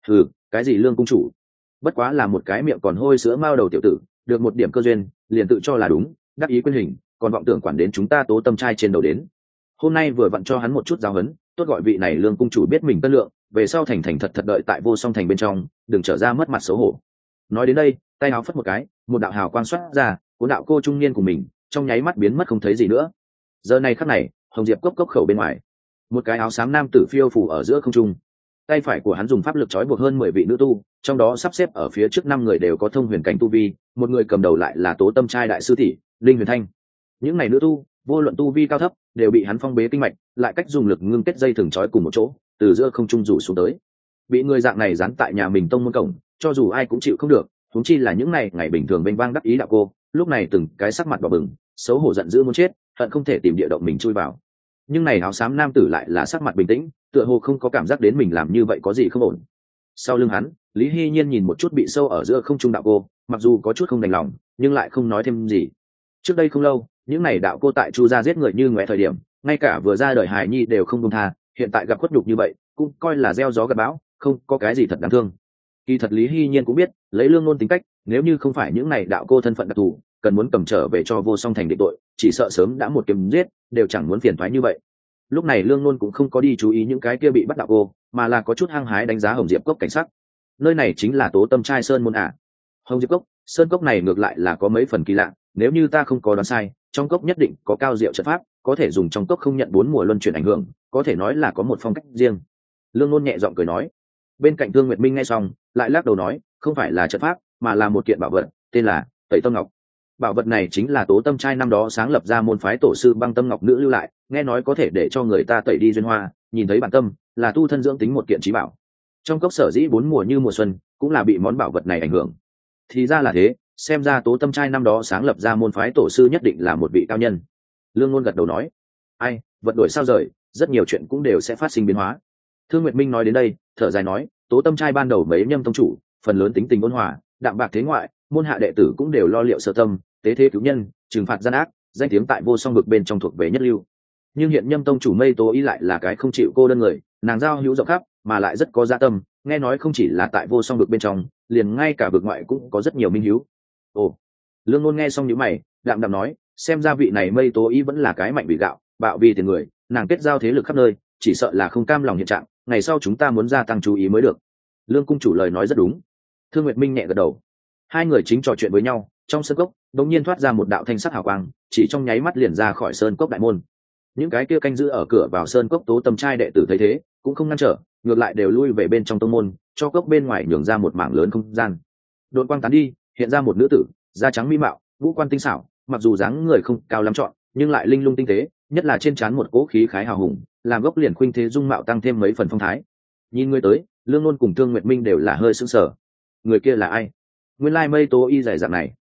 Cái gì Lương cung chủ, bất quá là một cái miệng còn hôi sữa mao đầu tiểu tử, được một điểm cơ duyên liền tự cho là đúng, đắc ý quyên hình, còn vọng tưởng quản đến chúng ta Tố Tâm trai trên đầu đến. Hôm nay vừa vặn cho hắn một chút giáo huấn, tốt gọi vị này Lương cung chủ biết mình cân lượng, về sau thành thành thật thật đợi tại vô song thành bên trong, đừng trở ra mất mặt xấu hổ. Nói đến đây, tay áo phất một cái, một đạo hào quang xoát ra, cuốn đạo cô trung niên của mình trong nháy mắt biến mất không thấy gì nữa. Giờ này khắc này, Hồng Diệp cốc khẩu bên ngoài, một cái áo xám nam tử phiêu phù ở giữa không trung, tay phải của hắn dùng pháp lực trói buộc hơn 10 vị nữ tu, trong đó sắp xếp ở phía trước 5 người đều có thông huyền cảnh tu vi, một người cầm đầu lại là Tố Tâm trai đại sư tỷ Linh Huyền Thanh. Những này nữ tu vô luận tu vi cao thấp đều bị hắn phong bế kinh mạch, lại cách dùng lực ngưng kết dây thừng trói cùng một chỗ, từ giữa không trung rủ xuống tới. Bị người dạng này dán tại nhà mình tông môn cổng, cho dù ai cũng chịu không được, huống chi là những này ngày bình thường bênh vang đắc ý đạo cô, lúc này từng cái sắc mặt đỏ bừng, xấu hổ giận dữ muốn chết, hận không thể tìm địa động mình chui vào. Nhưng này áo xám nam tử lại là sắc mặt bình tĩnh, tựa hồ không có cảm giác đến mình làm như vậy có gì không ổn. Sau lưng hắn, Lý Hy Nhiên nhìn một chút bị sâu ở giữa không trung đạo cô, mặc dù có chút không đành lòng, nhưng lại không nói thêm gì. Trước đây không lâu, những này đạo cô tại Chu gia giết người như ngoé thời điểm, ngay cả vừa ra đời hài nhi đều không buông tha, hiện tại gặp khuất nhục như vậy, cũng coi là gieo gió gặt bão, không có cái gì thật đáng thương. Kỳ thật Lý Hy Nhiên cũng biết, lấy Lương Nôn tính cách, nếu như không phải những này đạo cô thân phận đặc thù, cần muốn cầm trở về cho vô song thành định tội, chỉ sợ sớm đã một kiếm giết, đều chẳng muốn phiền toái như vậy. Lúc này Lương Nôn cũng không có đi chú ý những cái kia bị bắt đạo cô, mà là có chút hăng hái đánh giá Hồng Diệp cốc cảnh sắc. Nơi này chính là Tố Tâm trai sơn môn à? Hồng Diệp cốc, sơn cốc này ngược lại là có mấy phần kỳ lạ, nếu như ta không có đoán sai, trong cốc nhất định có cao diệu trận pháp, có thể dùng trong cốc không nhận 4 mùa luân chuyển ảnh hưởng, có thể nói là có một phong cách riêng. Lương Nôn nhẹ giọng cười nói. Bên cạnh Thương Nguyệt Minh nghe xong, lại lắc đầu nói, không phải là trận pháp, mà là một kiện bảo vật, tên là Tẩy Tâm Ngọc. Bảo vật này chính là Tố Tâm trai năm đó sáng lập ra môn phái tổ sư Băng Tâm Ngọc nữ lưu lại, nghe nói có thể để cho người ta tẩy đi duyên hoa, nhìn thấy bản tâm, là tu thân dưỡng tính một kiện chí bảo. Trong cốc sở dĩ 4 mùa như mùa xuân, cũng là bị món bảo vật này ảnh hưởng. Thì ra là thế, xem ra Tố Tâm trai năm đó sáng lập ra môn phái tổ sư nhất định là một vị cao nhân. Lương Ngôn gật đầu nói, ai, vật đổi sao rời, rất nhiều chuyện cũng đều sẽ phát sinh biến hóa. Thương Nguyệt Minh nói đến đây, thở dài nói, Tố Tâm trai ban đầu mấy nhâm tông chủ, phần lớn tính tình ôn hòa, đạm bạc thế ngoại, môn hạ đệ tử cũng đều lo liệu sơ tâm, tế thế cứu nhân, trừng phạt gian ác, danh tiếng tại vô song vực bên trong thuộc về nhất lưu. Nhưng hiện nhâm tông chủ Mây Tố Ý lại là cái không chịu cô đơn người, nàng giao hữu rộng khắp, mà lại rất có dạ tâm, nghe nói không chỉ là tại vô song vực bên trong, liền ngay cả vực ngoại cũng có rất nhiều minh hiếu. Ồ, Lương Ngôn nghe xong nhíu mày, đạm đạm nói, xem ra vị này Mây Tố Ý vẫn là cái mạnh vì gạo, bạo vì tiền người, nàng kết giao thế lực khắp nơi, chỉ sợ là không cam lòng hiện trạng, ngày sau chúng ta muốn gia tăng chú ý mới được. Lương cung chủ lời nói rất đúng. Thương Nguyệt Minh nhẹ gật đầu. Hai người chính trò chuyện với nhau, trong sơn cốc đống nhiên thoát ra một đạo thanh sắc hào quang, chỉ trong nháy mắt liền ra khỏi sơn cốc đại môn. Những cái kia canh giữ ở cửa vào sơn cốc Tố Tâm trai đệ tử thấy thế, cũng không ngăn trở, ngược lại đều lui về bên trong tông môn, cho cốc bên ngoài nhường ra một mảng lớn không gian. Đột quang tán đi, hiện ra một nữ tử, da trắng mỹ mạo, ngũ quan tinh xảo, mặc dù dáng người không cao lắm trọn, nhưng lại linh lung tinh tế, nhất là trên trán một cỗ khí khái hào hùng, làm gốc liền khuynh thế dung mạo tăng thêm mấy phần phong thái. Nhìn người tới, Lương Nôn cùng Thương Nguyệt Minh đều là hơi sững sờ. Người kia là ai? Nguyên lai Mây Tố Y dài dạng này.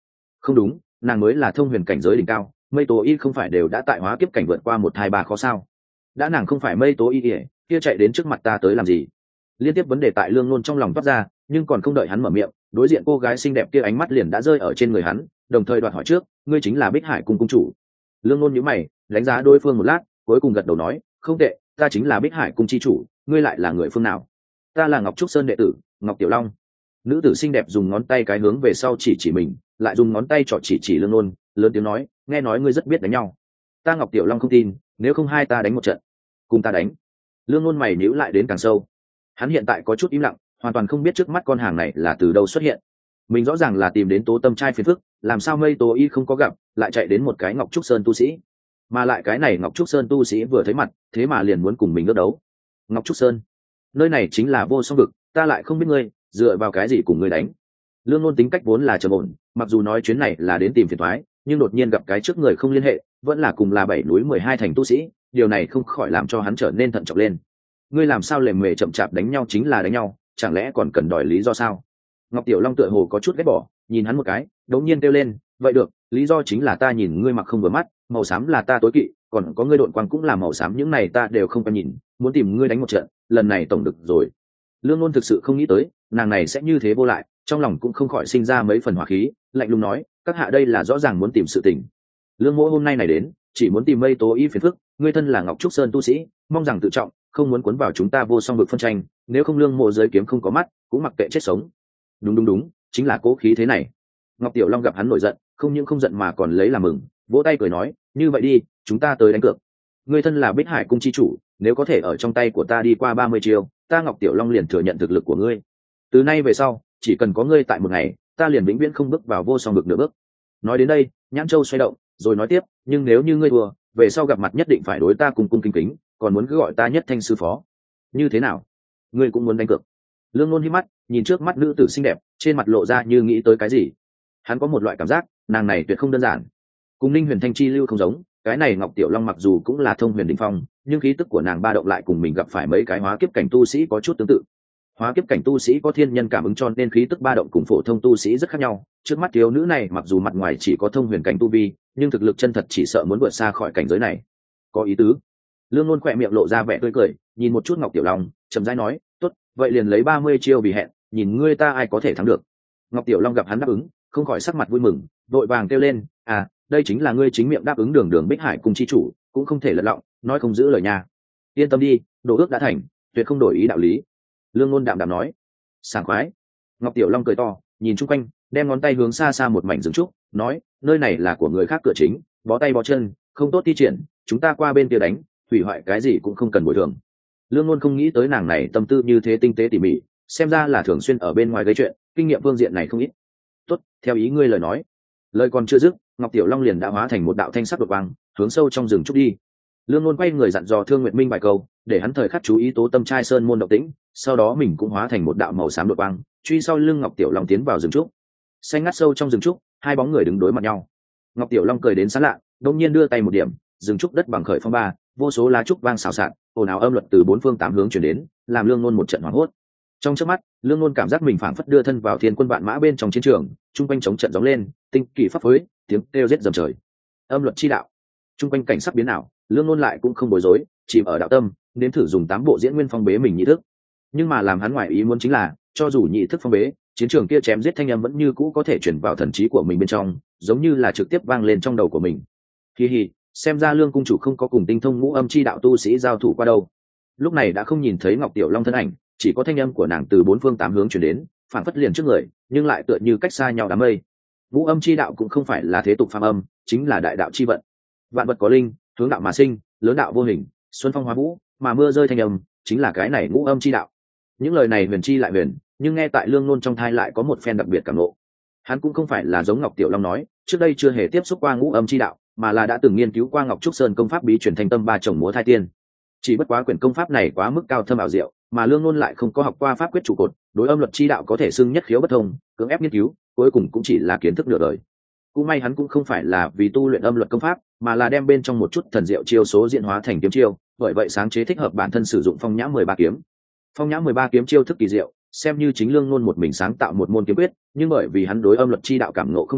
Không đúng, nàng mới là thông huyền cảnh giới đỉnh cao, mây tố y không phải đều đã tại hóa kiếp cảnh vượt qua 1 2 3 khó sao? Đã nàng không phải mây tố y kia chạy đến trước mặt ta tới làm gì? Liên tiếp vấn đề tại Lương Nôn trong lòng toát ra, nhưng còn không đợi hắn mở miệng, đối diện cô gái xinh đẹp kia ánh mắt liền đã rơi ở trên người hắn, đồng thời đoạt hỏi trước, ngươi chính là Bích Hải cung cung chủ? Lương Nôn nhíu mày, đánh giá đối phương một lát, cuối cùng gật đầu nói, không tệ, ta chính là Bích Hải cung chi chủ, ngươi lại là người phương nào? Ta là Ngọc Trúc Sơn đệ tử, Ngọc Tiểu Long. Nữ tử xinh đẹp dùng ngón tay cái hướng về sau chỉ mình, lại dùng ngón tay trỏ chỉ Lương Nôn, lớn tiếng nói, nghe nói ngươi rất biết đánh nhau. Ta Ngọc Tiểu Long không tin, nếu không hai ta đánh một trận. Cùng ta đánh. Lương Nôn mày nhíu lại đến càng sâu. Hắn hiện tại có chút im lặng, hoàn toàn không biết trước mắt con hàng này là từ đâu xuất hiện. Mình rõ ràng là tìm đến Tố Tâm trai phiền phức, làm sao mây tố y không có gặp, lại chạy đến một cái Ngọc Trúc Sơn tu sĩ, mà lại cái này Ngọc Trúc Sơn tu sĩ vừa thấy mặt, thế mà liền muốn cùng mình ước đấu. Ngọc Trúc Sơn, nơi này chính là vô song vực, ta lại không biết ngươi, dựa vào cái gì cùng ngươi đánh? Lương Nôn tính cách vốn là trầm ổn, mặc dù nói chuyến này là đến tìm phiền toái, nhưng đột nhiên gặp cái trước người không liên hệ, vẫn là cùng là 7 núi 12 thành tu sĩ, điều này không khỏi làm cho hắn trở nên thận trọng lên. Ngươi làm sao lề mề chậm chạp đánh nhau chính là đánh nhau, chẳng lẽ còn cần đòi lý do sao? Ngọc Tiểu Long tựa hồ có chút ghét bỏ, nhìn hắn một cái, đống nhiên kêu lên, vậy được, lý do chính là ta nhìn ngươi mặc không vừa mắt, màu xám là ta tối kỵ, còn có ngươi độn quang cũng là màu xám, những này ta đều không quen nhìn, muốn tìm ngươi đánh một trận, lần này tổng được rồi. Lương Nôn thực sự không nghĩ tới, nàng này sẽ như thế vô lại, trong lòng cũng không khỏi sinh ra mấy phần hỏa khí, lạnh lùng nói, các hạ đây là rõ ràng muốn tìm sự tình. Lương Mỗ hôm nay này đến, chỉ muốn tìm mây tố y phiền phức, ngươi thân là Ngọc Trúc Sơn tu sĩ, mong rằng tự trọng, không muốn cuốn vào chúng ta vô song vực phân tranh, nếu không Lương Mộ giới kiếm không có mắt, cũng mặc kệ chết sống. Đúng, chính là cố khí thế này. Ngọc Tiểu Long gặp hắn nổi giận, không những không giận mà còn lấy làm mừng, vỗ tay cười nói, như vậy đi, chúng ta tới đánh cược. Ngươi thân là Bích Hải cung chi chủ, nếu có thể ở trong tay của ta đi qua 30 chiêu, ta Ngọc Tiểu Long liền thừa nhận thực lực của ngươi. Từ nay về sau, chỉ cần có ngươi tại một ngày, ta liền vĩnh viễn không bước vào vô song vực nửa bước. Nói đến đây, Nhãn Châu xoay động, rồi nói tiếp, nhưng nếu như ngươi thua, về sau gặp mặt nhất định phải đối ta cung cung kính kính, còn muốn cứ gọi ta nhất thanh sư phó. Như thế nào? Ngươi cũng muốn đánh cược? Lương Nôn hí mắt, nhìn trước mắt nữ tử xinh đẹp, trên mặt lộ ra như nghĩ tới cái gì. Hắn có một loại cảm giác, nàng này tuyệt không đơn giản. Cùng Ninh Huyền Thanh chi lưu không giống, cái này Ngọc Tiểu Long mặc dù cũng là thông huyền đỉnh phong, nhưng khí tức của nàng ba động lại cùng mình gặp phải mấy cái hóa kiếp cảnh tu sĩ có chút tương tự. Hóa kiếp cảnh tu sĩ có thiên nhân cảm ứng cho nên khí tức ba động cùng phổ thông tu sĩ rất khác nhau. Trước mắt thiếu nữ này mặc dù mặt ngoài chỉ có thông huyền cảnh tu vi, nhưng thực lực chân thật chỉ sợ muốn vượt xa khỏi cảnh giới này. Có ý tứ. Lương Nôn khỏe miệng lộ ra vẻ tươi cười, nhìn một chút Ngọc Tiểu Long, chậm rãi nói, tốt, vậy liền lấy 30 chiêu vì hẹn, nhìn ngươi ta ai có thể thắng được. Ngọc Tiểu Long gặp hắn đáp ứng, không khỏi sắc mặt vui mừng, vội vàng kêu lên, à, đây chính là ngươi chính miệng đáp ứng đường Bích Hải cùng chi chủ, cũng không thể lật lọng, nói không giữ lời nha. Yên tâm đi, đồ ước đã thành, tuyệt không đổi ý đạo lý. Lương Nôn đạm đạm nói. Sảng khoái. Ngọc Tiểu Long cười to, nhìn chung quanh, đem ngón tay hướng xa xa một mảnh rừng trúc, nói, nơi này là của người khác cửa chính, bó tay bó chân, không tốt thi triển, chúng ta qua bên kia đánh, hủy hoại cái gì cũng không cần bồi thường. Lương Nôn không nghĩ tới nàng này tâm tư như thế tinh tế tỉ mỉ, xem ra là thường xuyên ở bên ngoài gây chuyện, kinh nghiệm phương diện này không ít. Tốt, theo ý ngươi lời nói. Lời còn chưa dứt, Ngọc Tiểu Long liền đã hóa thành một đạo thanh sắc đột vàng, hướng sâu trong rừng trúc đi. Lương Nôn quay người dặn dò Thương Nguyệt Minh vài câu, để hắn thời khắc chú ý Tố Tâm trai sơn môn động tĩnh, sau đó mình cũng hóa thành một đạo màu xám đột vàng, truy sau lưng Ngọc Tiểu Long tiến vào rừng trúc. Xanh ngắt sâu trong rừng trúc, hai bóng người đứng đối mặt nhau. Ngọc Tiểu Long cười đến sán lạ, đột nhiên đưa tay một điểm, rừng trúc đất bằng khởi phong ba, vô số lá trúc vang xào xạc, ồn ào âm luật từ bốn phương tám hướng truyền đến, làm Lương Nôn một trận hoảng hốt. Trong chớp mắt, Lương Nôn cảm giác mình phảng phất đưa thân vào thiên quân vạn mã bên trong chiến trường, trung quanh chống trận gióng lên, tinh kỳ pháp phối, tiếng kêu rết dầm trời. Âm luật chi đạo. Trung quanh cảnh sắc biến ảo, Lương Nôn lại cũng không bối rối, chìm ở đạo tâm, đến thử dùng 8 bộ diễn nguyên phong bế mình nhị thức. Nhưng mà làm hắn ngoài ý muốn chính là, cho dù nhị thức phong bế, chiến trường kia chém giết thanh âm vẫn như cũ có thể truyền vào thần trí của mình bên trong, giống như là trực tiếp vang lên trong đầu của mình. Hi hi, xem ra Lương cung chủ không có cùng tinh thông ngũ âm chi đạo tu sĩ giao thủ qua đâu. Lúc này đã không nhìn thấy Ngọc Tiểu Long thân ảnh, chỉ có thanh âm của nàng từ bốn phương tám hướng truyền đến, phản phất liền trước người, nhưng lại tựa như cách xa nhau đám mây. Ngũ âm chi đạo cũng không phải là thế tục phàm âm, chính là đại đạo chi vận. Vạn vật có linh, hướng đạo mà sinh, lớn đạo vô hình, xuân phong hóa vũ, mà mưa rơi thanh âm, chính là cái này ngũ âm chi đạo. Những lời này huyền chi lại huyền, nhưng nghe tại Lương Nôn trong thai lại có một phen đặc biệt cảm ngộ. Hắn cũng không phải là giống Ngọc Tiểu Long nói, trước đây chưa hề tiếp xúc qua ngũ âm chi đạo, mà là đã từng nghiên cứu qua Ngọc Trúc Sơn công pháp bí truyền thành tâm ba chồng múa thai tiên. Chỉ bất quá quyển công pháp này quá mức cao thâm ảo diệu, mà Lương Nôn lại không có học qua pháp quyết trụ cột, đối âm luật chi đạo có thể xưng nhất khiếu bất thông, cưỡng ép nghiên cứu, cuối cùng cũng chỉ là kiến thức nửa đời. Cũng may hắn cũng không phải là vì tu luyện âm luật công pháp, mà là đem bên trong một chút thần diệu chiêu số diễn hóa thành kiếm chiêu, bởi vậy sáng chế thích hợp bản thân sử dụng Phong Nhã 13 kiếm. Phong Nhã 13 kiếm chiêu thức kỳ diệu, xem như chính Lương Nôn một mình sáng tạo một môn kiếm quyết, nhưng bởi vì hắn đối âm luật chi đạo cảm ngộ không đủ,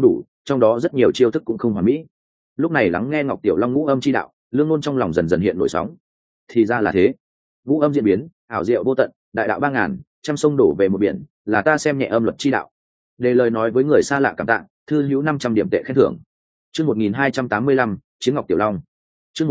trong đó rất nhiều chiêu thức cũng không hoàn mỹ. Lúc này lắng nghe Ngọc Tiểu Long ngũ âm chi đạo, Lương Ngôn trong lòng dần dần hiện nổi sóng. Thì ra là thế, ngũ âm diễn biến, ảo diệu vô tận, đại đạo 3000, trăm sông đổ về một biển, là ta xem nhẹ âm luật chi đạo. Để lời nói với người xa lạ cảm tạ, thư hữu 500 điểm tệ khen thưởng. Chương 1285, Chiến Ngọc Tiểu Long. Chương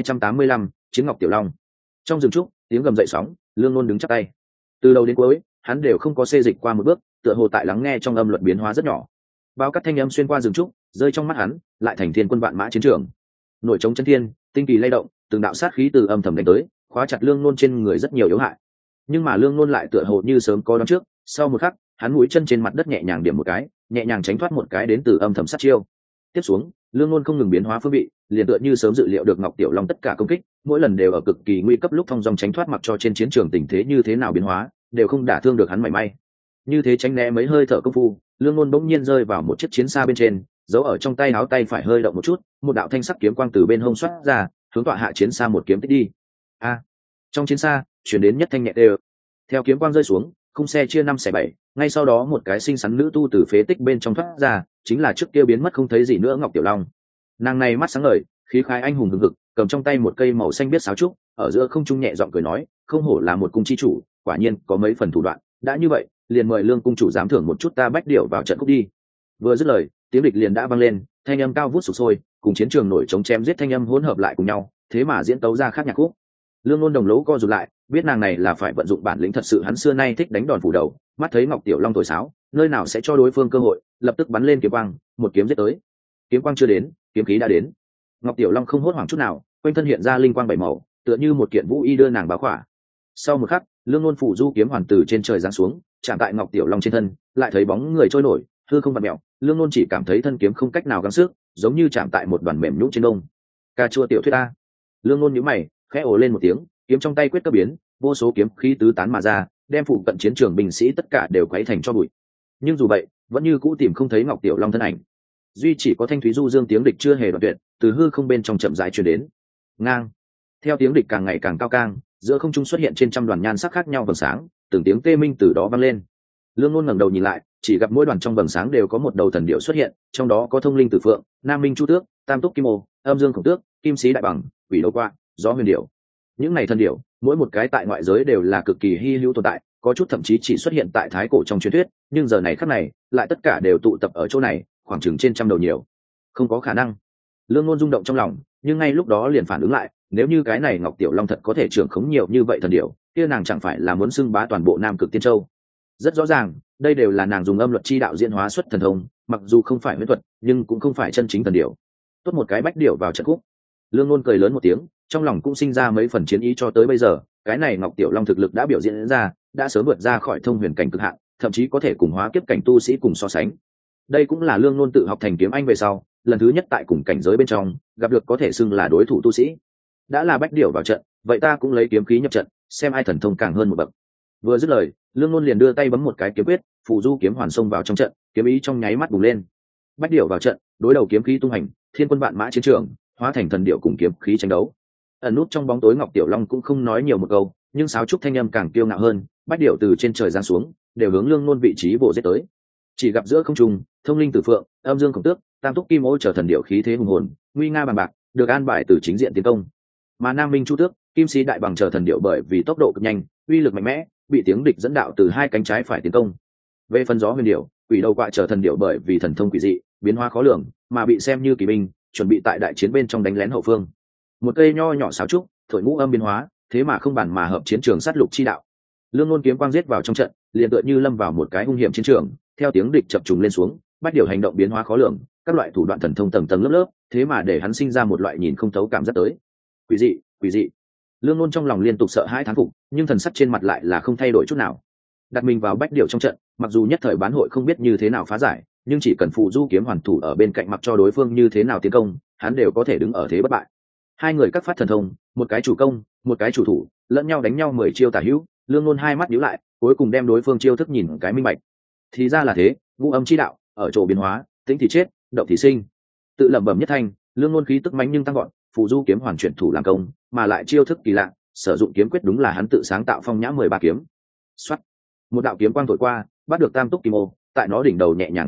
1285, Chiến Ngọc Tiểu Long. Trong rừng trúc, tiếng gầm dậy sóng, Lương Ngôn đứng chắp tay. Từ đầu đến cuối, hắn đều không có xê dịch qua một bước, tựa hồ tại lắng nghe trong âm luật biến hóa rất nhỏ. Bao cắt thanh âm xuyên qua rừng trúc, rơi trong mắt hắn, lại thành thiên quân vạn mã chiến trường. Nổi trống chân thiên, tinh kỳ lay động, từng đạo sát khí từ âm thầm đánh tới, khóa chặt Lương Ngôn trên người rất nhiều yếu hại. Nhưng mà Lương Ngôn lại tựa hồ như sớm có đoán trước, sau một khắc, hắn mũi chân trên mặt đất nhẹ nhàng điểm một cái, nhẹ nhàng tránh thoát một cái đến từ âm thầm sát chiêu. Tiếp xuống, Lương Ngôn không ngừng biến hóa phương vị, liền tựa như sớm dự liệu được Ngọc Tiểu Long tất cả công kích, mỗi lần đều ở cực kỳ nguy cấp lúc thông dong tránh thoát, mặc cho trên chiến trường tình thế như thế nào biến hóa, đều không đả thương được hắn mảy may. Như thế tránh né mấy hơi thở công phu, Lương Ngôn bỗng nhiên rơi vào một chiếc chiến xa bên trên, giấu ở trong tay áo tay phải hơi động một chút, một đạo thanh sắc kiếm quang từ bên hông xoát ra, hướng tọa hạ chiến xa một kiếm tích đi. Trong chiến xa chuyển đến nhất thanh nhẹ đều. Theo kiếm quang rơi xuống, khung xe chia 5/7, ngay sau đó một cái xinh xắn nữ tu từ phế tích bên trong thoát ra, chính là trước kia biến mất không thấy gì nữa Ngọc Tiểu Long. Nàng này mắt sáng ngời, khí khái anh hùng hừng hực, cầm trong tay một cây màu xanh biếc sáo trúc, ở giữa không trung nhẹ giọng cười nói, không hổ là một cung chi chủ, quả nhiên có mấy phần thủ đoạn, đã như vậy, liền mời Lương cung chủ dám thưởng một chút ta bách điệu vào trận khúc đi. Vừa dứt lời, tiếng địch liền đã vang lên, thanh âm cao vút sục sôi, cùng chiến trường nổi trống chém giết thanh âm hỗn hợp lại cùng nhau, thế mà diễn tấu ra khác nhạc khúc. Lương Ngôn đồng lỗ co rụt lại, biết nàng này là phải vận dụng bản lĩnh thật sự, hắn xưa nay thích đánh đòn phủ đầu, mắt thấy Ngọc Tiểu Long thổi sáo, nơi nào sẽ cho đối phương cơ hội, lập tức bắn lên kiếm quang, một kiếm giết tới. Kiếm quang chưa đến, kiếm khí đã đến. Ngọc Tiểu Long không hốt hoảng chút nào, quanh thân hiện ra linh quang bảy màu, tựa như một kiện vũ y đưa nàng bao khỏa. Sau một khắc, Lương Ngôn phủ du kiếm hoàn từ trên trời giáng xuống, chạm tại Ngọc Tiểu Long trên thân, lại thấy bóng người trôi nổi, hư không vặn mèo, Lương Ngôn chỉ cảm thấy thân kiếm không cách nào gắng sức, giống như chạm tại một đoàn mềm nhũn trên đông. Ca chua tiểu thuyết a. Lương Ngôn nhíu mày, khẽ ồ lên một tiếng, kiếm trong tay quyết cấp biến, vô số kiếm khí tứ tán mà ra, đem phụ cận chiến trường binh sĩ tất cả đều quấy thành cho bụi. Nhưng dù vậy, vẫn như cũ tìm không thấy Ngọc Tiểu Long thân ảnh. Duy chỉ có thanh thúy du dương tiếng địch chưa hề đoạn tuyệt, từ hư không bên trong chậm rãi truyền đến. Ngang. Theo tiếng địch càng ngày càng cao càng, giữa không trung xuất hiện trên trăm đoàn nhan sắc khác nhau vầng sáng, từng tiếng tê minh từ đó vang lên. Lương Ngôn ngẩng đầu nhìn lại, chỉ gặp mỗi đoàn trong vầng sáng đều có một đầu thần điểu xuất hiện, trong đó có thông linh tử phượng, nam minh chu tước, tam túc kim ô, âm dương khổng tước, kim sĩ đại bằng, quỷ đấu quạ, gió huyền điểu. Những này thần điểu, mỗi một cái tại ngoại giới đều là cực kỳ hy hữu tồn tại, có chút thậm chí chỉ xuất hiện tại thái cổ trong truyền thuyết, nhưng giờ này khắc này, lại tất cả đều tụ tập ở chỗ này, khoảng chừng trên trăm đầu nhiều. Không có khả năng. Lương Ngôn rung động trong lòng, nhưng ngay lúc đó liền phản ứng lại, nếu như cái này Ngọc Tiểu Long thật có thể trưởng khống nhiều như vậy thần điểu, kia nàng chẳng phải là muốn xưng bá toàn bộ Nam Cực Tiên Châu. Rất rõ ràng, đây đều là nàng dùng âm luật chi đạo diễn hóa xuất thần thông, mặc dù không phải huyễn thuật, nhưng cũng không phải chân chính thần điểu. Tốt một cái bách điểu vào trận khúc. Lương Ngôn cười lớn một tiếng, trong lòng cũng sinh ra mấy phần chiến ý. Cho tới bây giờ, cái này Ngọc Tiểu Long thực lực đã biểu diễn ra, đã sớm vượt ra khỏi thông huyền cảnh cực hạn, thậm chí có thể cùng hóa kiếp cảnh tu sĩ cùng so sánh. Đây cũng là Lương Ngôn tự học thành kiếm anh về sau, lần thứ nhất tại cùng cảnh giới bên trong gặp được có thể xưng là đối thủ tu sĩ. Đã là bách điểu vào trận, vậy ta cũng lấy kiếm khí nhập trận, xem ai thần thông càng hơn một bậc. Vừa dứt lời, Lương Ngôn liền đưa tay bấm một cái kiếm quyết, phù du kiếm hoàn xông vào trong trận, kiếm ý trong nháy mắt bùng lên. Bách điểu vào trận, đối đầu kiếm khí tung hành, thiên quân vạn mã chiến trường, hóa thành thần điểu cùng kiếm khí tranh đấu. Ẩn nút trong bóng tối Ngọc Tiểu Long cũng không nói nhiều một câu, nhưng sáo trúc thanh âm càng kiêu ngạo hơn, bách điểu từ trên trời giáng xuống, đều hướng Lương Ngôn vị trí bổ giết tới. Chỉ gặp giữa không trung, thông linh tử phượng, âm dương khổng tước, tam túc kim ô trở thần điểu khí thế hùng hồn, nguy nga bàn bạc, được an bài từ chính diện tiến công. Mà nam minh chu tước, kim sĩ đại bằng chờ thần điểu bởi vì tốc độ cực nhanh, uy lực mạnh mẽ, bị tiếng địch dẫn đạo từ hai cánh trái phải tiến công. Về phần gió huyền điểu, quỷ đầu quạ chờ thần điểu bởi vì thần thông quỷ dị, biến hóa khó lường, mà bị xem như kỳ binh, chuẩn bị tại đại chiến bên trong đánh lén hậu phương. Một cây nho nhỏ sáo trúc, thổi ngũ âm biến hóa, thế mà không bàn mà hợp chiến trường sát lục chi đạo. Lương Ngôn kiếm quang giết vào trong trận, liền tựa như lâm vào một cái hung hiểm chiến trường, theo tiếng địch chập trùng lên xuống, bách điểu hành động biến hóa khó lường, các loại thủ đoạn thần thông tầng tầng lớp lớp, thế mà để hắn sinh ra một loại nhìn không thấu cảm giác tới. Quỷ dị, quỷ dị. Lương Ngôn trong lòng liên tục sợ hãi thán phục, nhưng thần sắc trên mặt lại là không thay đổi chút nào. Đặt mình vào bách điểu trong trận, mặc dù nhất thời bán hội không biết như thế nào phá giải, nhưng chỉ cần phụ du kiếm hoàn thủ ở bên cạnh mặc cho đối phương như thế nào tiến công, hắn đều có thể đứng ở thế bất bại. Hai người các phát thần thông, một cái chủ công, một cái chủ thủ, lẫn nhau đánh nhau 10 chiêu tả hữu. Lương Ngôn hai mắt nhíu lại, cuối cùng đem đối phương chiêu thức nhìn cái minh bạch. Thì ra là thế, ngũ âm chi đạo, ở chỗ biến hóa, tĩnh thì chết, động thì sinh. Tự lẩm bẩm nhất thanh, Lương Ngôn khí tức mãnh nhưng tăng gọn, phụ du kiếm hoàn chuyển thủ làm công, mà lại chiêu thức kỳ lạ, sử dụng kiếm quyết đúng là hắn tự sáng tạo phong nhã 13 kiếm. Soát, một đạo kiếm quang thổi qua, bắt được tam túc kim ô, tại nó đỉnh đầu nhẹ nhàng khẽ quấn,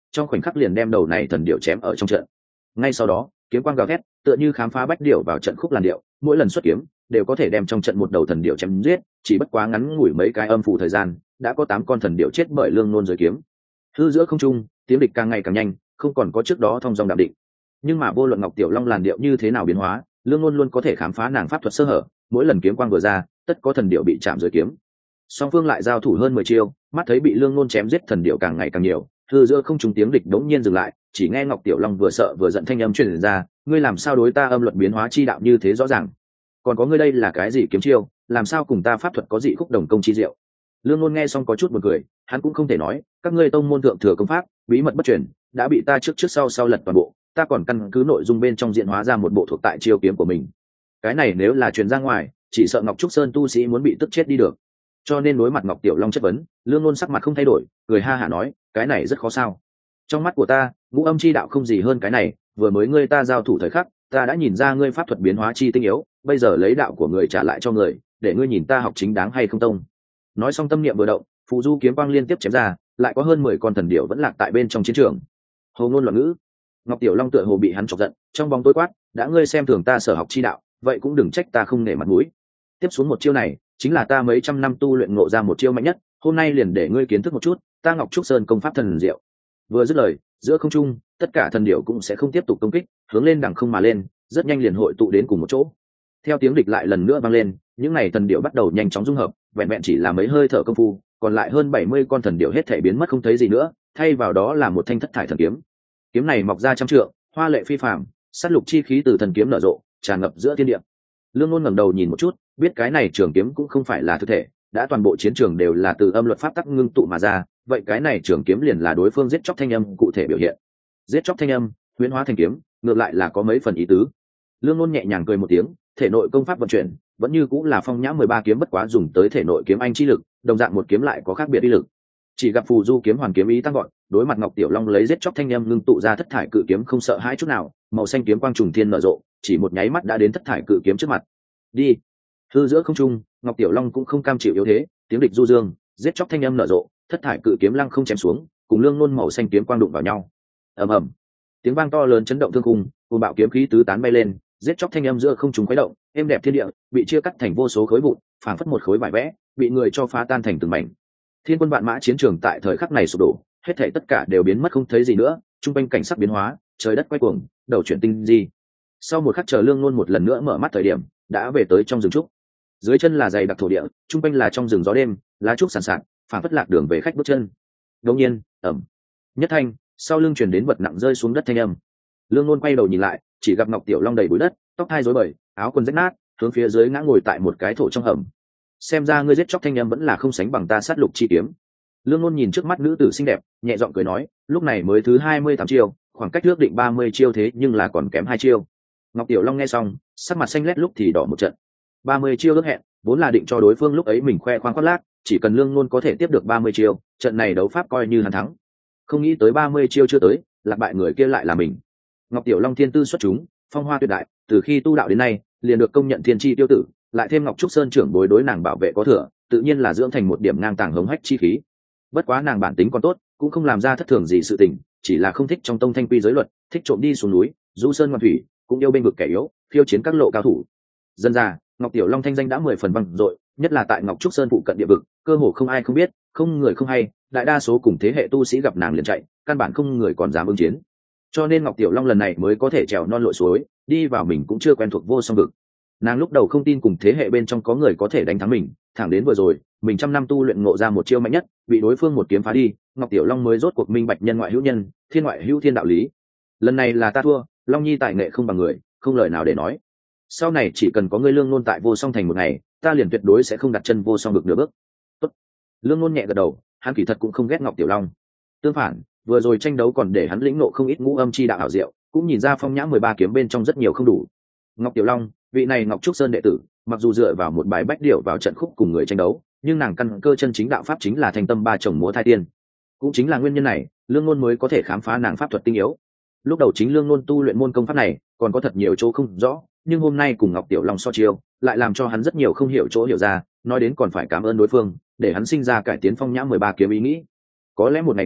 trong khoảnh khắc liền đem đầu này thần điệu chém ở trong trận. Ngay sau đó kiếm quang gào thét, tựa như khám phá bách điệu vào trận khúc làn điệu, mỗi lần xuất kiếm đều có thể đem trong trận một đầu thần điệu chém giết, chỉ bất quá ngắn ngủi mấy cái âm phủ thời gian đã có 8 con thần điệu chết bởi Lương Nôn dưới kiếm. Hư giữa không trung tiếng địch càng ngày càng nhanh, không còn có trước đó thong dong đạm định. Nhưng mà vô luận Ngọc Tiểu Long làn điệu như thế nào biến hóa, Lương Nôn luôn có thể khám phá nàng pháp thuật sơ hở, mỗi lần kiếm quang vừa ra tất có thần điệu bị chạm dưới kiếm. Song phương lại giao thủ hơn 10 chiêu, mắt thấy bị Lương Nôn chém giết thần điệu càng ngày càng nhiều, hư giữa không trung tiếng địch đống nhiên dừng lại, chỉ nghe Ngọc Tiểu Long vừa sợ vừa giận thanh âm truyền ra, ngươi làm sao đối ta âm luật biến hóa chi đạo như thế rõ ràng, còn có ngươi đây là cái gì kiếm chiêu, làm sao cùng ta pháp thuật có dị khúc đồng công chi diệu. Lương Nôn nghe xong có chút buồn cười, hắn cũng không thể nói các ngươi tông môn thượng thừa công pháp bí mật bất truyền đã bị ta trước sau lật toàn bộ, ta còn căn cứ nội dung bên trong diễn hóa ra một bộ thuộc tại chiêu kiếm của mình. Cái này nếu là truyền ra ngoài, chỉ sợ Ngọc Trúc Sơn tu sĩ muốn bị tức chết đi được. Cho nên đối mặt Ngọc Tiểu Long chất vấn, Lương Nôn sắc mặt không thay đổi, cười ha hả nói, cái này rất khó sao? Trong mắt của ta, ngũ âm chi đạo không gì hơn cái này, vừa mới ngươi ta giao thủ thời khắc, ta đã nhìn ra ngươi pháp thuật biến hóa chi tinh yếu, bây giờ lấy đạo của người trả lại cho người, để ngươi nhìn ta học chính đáng hay không tông. Nói xong tâm niệm vừa động, phù du kiếm quang liên tiếp chém ra, lại có hơn 10 con thần điểu vẫn lạc tại bên trong chiến trường. Hồ ngôn loạn ngữ. Ngọc Tiểu Long tựa hồ bị hắn chọc giận, trong bóng tối quát, đã ngươi xem thường ta sở học chi đạo, vậy cũng đừng trách ta không nể mặt mũi. Tiếp xuống một chiêu này, chính là ta mấy trăm năm tu luyện ngộ ra một chiêu mạnh nhất, hôm nay liền để ngươi kiến thức một chút, ta Ngọc Trúc Sơn công pháp thần diệu. Vừa dứt lời, giữa không trung, tất cả thần điểu cũng sẽ không tiếp tục công kích, hướng lên đằng không mà lên, rất nhanh liền hội tụ đến cùng một chỗ. Theo tiếng địch lại lần nữa vang lên, những này thần điểu bắt đầu nhanh chóng dung hợp, vẹn vẹn chỉ là mấy hơi thở công phu, còn lại hơn 70 con thần điểu hết thảy biến mất không thấy gì nữa, thay vào đó là một thanh thất thải thần kiếm. Kiếm này mọc ra trăm trượng, hoa lệ phi phàm, sát lục chi khí từ thần kiếm nở rộ, tràn ngập giữa thiên địa. Lương Nôn ngẩng đầu nhìn một chút, biết cái này trường kiếm cũng không phải là thực thể, đã toàn bộ chiến trường đều là từ âm luật pháp tắc ngưng tụ mà ra, vậy cái này trường kiếm liền là đối phương giết chóc thanh âm cụ thể biểu hiện. Giết chóc thanh âm, huyễn hóa thành kiếm, ngược lại là có mấy phần ý tứ. Lương Nôn nhẹ nhàng cười một tiếng, thể nội công pháp vận chuyển, vẫn như cũng là phong nhã 13 kiếm, bất quá dùng tới thể nội kiếm anh chi lực, đồng dạng một kiếm lại có khác biệt uy lực. Chỉ gặp phù du kiếm hoàn kiếm ý tăng gọn, đối mặt Ngọc Tiểu Long lấy giết chóc thanh âm ngưng tụ ra thất thải cự kiếm không sợ hãi chút nào, màu xanh kiếm quang trùng thiên nở rộ, chỉ một nháy mắt đã đến thất thải cự kiếm trước mặt. Đi. Hư giữa không trung, Ngọc Tiểu Long cũng không cam chịu yếu thế, tiếng địch du dương, giết chóc thanh âm nở rộ, thất thải cự kiếm lăng không chém xuống, cùng Lương Nôn màu xanh kiếm quang đụng vào nhau. Ầm ầm. Tiếng vang to lớn chấn động thương khung, cuồng bạo kiếm khí tứ tán bay lên, giết chóc thanh âm giữa không trung khuấy động, êm đẹp thiên địa bị chia cắt thành vô số khối vụn, phảng phất một khối vải vẽ, bị người cho phá tan thành từng mảnh. Thiên quân vạn mã chiến trường tại thời khắc này sụp đổ, hết thảy tất cả đều biến mất không thấy gì nữa, trung quanh cảnh sắc biến hóa, trời đất quay cuồng, đầu chuyển tinh di. Sau một khắc chờ Lương Nôn một lần nữa mở mắt thời điểm, đã về tới trong rừng trúc. Dưới chân là dày đặc thổ địa, trung quanh là trong rừng gió đêm, lá trúc sàn sạt, phảng phất lạc đường về khách bước chân. Đột nhiên, ầm, nhất thanh, sau lưng truyền đến vật nặng rơi xuống đất thanh âm. Lương Nôn quay đầu nhìn lại, chỉ gặp Ngọc Tiểu Long đầy bụi đất, tóc hai rối bời, áo quần rách nát, hướng phía dưới ngã ngồi tại một cái thổ trong hầm. Xem ra ngươi giết chóc thanh âm vẫn là không sánh bằng ta sát lục chi kiếm. Lương Nôn nhìn trước mắt nữ tử xinh đẹp, nhẹ giọng cười nói, lúc này mới thứ 28 chiêu, khoảng cách ước định 30 chiêu thế nhưng là còn kém 2 chiêu. Ngọc Tiểu Long nghe xong, sắc mặt xanh lét lúc thì đỏ một trận. 30 chiêu ước hẹn, vốn là định cho đối phương lúc ấy mình khoe khoang khoác lác, chỉ cần Lương Nôn có thể tiếp được 30 chiêu, trận này đấu pháp coi như hắn thắng. Không nghĩ tới 30 chiêu chưa tới, lạc bại người kia lại là mình. Ngọc Tiểu Long thiên tư xuất chúng, phong hoa tuyệt đại, từ khi tu đạo đến nay, liền được công nhận thiên chi tiêu tử, lại thêm Ngọc Trúc Sơn trưởng bối đối nàng bảo vệ có thừa, tự nhiên là dưỡng thành một điểm ngang tàng hống hách chi khí. Bất quá nàng bản tính còn tốt, cũng không làm ra thất thường gì sự tình, chỉ là không thích trong tông thanh quy giới luật, thích trộm đi xuống núi, du sơn ngoan thủy, cũng yêu bên vực kẻ yếu, khiêu chiến các lộ cao thủ. Dân ra, Ngọc Tiểu Long thanh danh đã 10 phần vang dội, nhất là tại Ngọc Trúc Sơn phụ cận địa vực, cơ hồ không ai không biết, không người không hay, đại đa số cùng thế hệ tu sĩ gặp nàng liền chạy, căn bản không người còn dám ứng chiến. Cho nên Ngọc Tiểu Long lần này mới có thể trèo non lội suối, đi vào mình cũng chưa quen thuộc vô song vực. Nàng lúc đầu không tin cùng thế hệ bên trong có người có thể đánh thắng mình, thẳng đến vừa rồi, mình trăm năm tu luyện ngộ ra một chiêu mạnh nhất, bị đối phương một kiếm phá đi, Ngọc Tiểu Long mới rốt cuộc minh bạch nhân ngoại hữu nhân, thiên ngoại hữu thiên đạo lý. Lần này là ta thua, Long Nhi tài nghệ không bằng người, không lời nào để nói. Sau này chỉ cần có ngươi Lương Nôn tại vô song thành một ngày, ta liền tuyệt đối sẽ không đặt chân vô song vực nửa bước. Tốt. Lương Nôn nhẹ gật đầu, hắn kỳ thật cũng không ghét Ngọc Tiểu Long. Tương phản, vừa rồi tranh đấu còn để hắn lĩnh ngộ không ít ngũ âm chi đạo ảo diệu, cũng nhìn ra phong nhã 13 kiếm bên trong rất nhiều không đủ. Ngọc Tiểu Long, vị này Ngọc Trúc Sơn đệ tử, mặc dù dựa vào một bài bách điệu vào trận khúc cùng người tranh đấu, nhưng nàng căn cơ chân chính đạo pháp chính là thành tâm ba chồng múa thai tiên. Cũng chính là nguyên nhân này, Lương Nôn mới có thể khám phá nàng pháp thuật tinh yếu. Lúc đầu chính Lương Nôn tu luyện môn công pháp này, còn có thật nhiều chỗ không rõ, nhưng hôm nay cùng Ngọc Tiểu Long so chiêu, lại làm cho hắn rất nhiều không hiểu chỗ hiểu ra, nói đến còn phải cảm ơn đối phương, để hắn sinh ra cải tiến phong nhã 13 kiếm ý nghĩ. Có lẽ một ngày kia,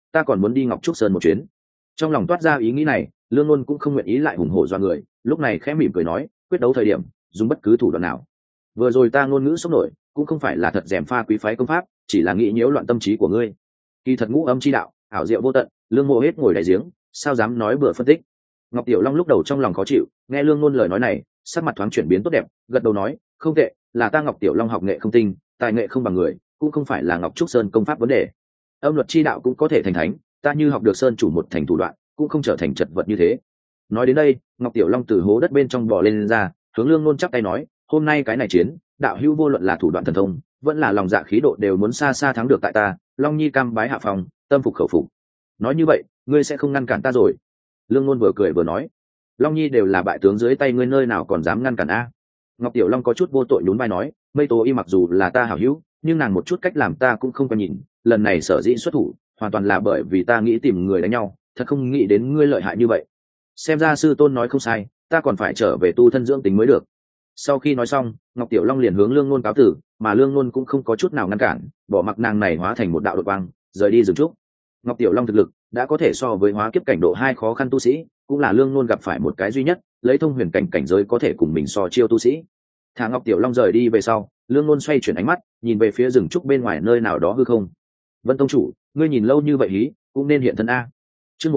ta còn muốn đi ngọc trúc sơn một chuyến. Trong lòng toát ra ý nghĩ này, lương ngôn cũng không nguyện ý lại hùng hổ do người, lúc này khẽ mỉm cười nói, quyết đấu thời điểm dùng bất cứ thủ đoạn nào. Vừa rồi ta ngôn ngữ sốc nổi cũng không phải là thật dèm pha quý phái công pháp, chỉ là nghĩ nhiễu loạn tâm trí của ngươi. Kỳ thật ngũ âm chi đạo ảo diệu vô tận, lương mộ hết ngồi đại giếng, sao dám nói bừa phân tích. Ngọc Tiểu Long lúc đầu trong lòng khó chịu, nghe lương ngôn lời nói này, sắc mặt thoáng chuyển biến tốt đẹp, gật đầu nói, không tệ, là ta Ngọc Tiểu Long học nghệ không tinh, tài nghệ không bằng người, cũng không phải là Ngọc Trúc Sơn công pháp vấn đề. Âm luật chi đạo cũng có thể thành thánh, ta như học được sơn chủ một thành thủ đoạn, cũng không trở thành chật vật như thế. Nói đến đây, Ngọc Tiểu Long từ hố đất bên trong bò lên ra, hướng lương ngôn chắp tay nói, hôm nay cái này chiến, đạo hữu vô luận là thủ đoạn thần thông, vẫn là lòng dạ khí độ đều muốn xa xa thắng được tại ta. Long nhi cam bái hạ phòng, tâm phục khẩu phục. Nói như vậy, ngươi sẽ không ngăn cản ta rồi. Lương ngôn vừa cười vừa nói, Long nhi đều là bại tướng dưới tay ngươi, nơi nào còn dám ngăn cản a. Ngọc Tiểu Long có chút vô tội nhún vai nói, mây tố y mặc dù là ta hảo hữu, nhưng nàng một chút cách làm ta cũng không quen nhìn, lần này sở dĩ xuất thủ hoàn toàn là bởi vì ta nghĩ tìm người đánh nhau, thật không nghĩ đến ngươi lợi hại như vậy. Xem ra sư tôn nói không sai, ta còn phải trở về tu thân dưỡng tính mới được. Sau khi nói xong, Ngọc Tiểu Long liền hướng lương ngôn cáo tử, mà lương ngôn cũng không có chút nào ngăn cản, bỏ mặc nàng này hóa thành một đạo đột quang rời đi rừng trúc. Ngọc Tiểu Long thực lực đã có thể so với hóa kiếp cảnh độ 2 khó khăn tu sĩ, cũng là lương ngôn gặp phải một cái duy nhất lấy thông huyền cảnh cảnh giới có thể cùng mình so chiêu tu sĩ. Thả Ngọc Tiểu Long rời đi về sau, lương ngôn xoay chuyển ánh mắt nhìn về phía rừng trúc bên ngoài nơi nào đó hư không. Vân tông chủ, ngươi nhìn lâu như vậy hí cũng nên hiện thân a. Chương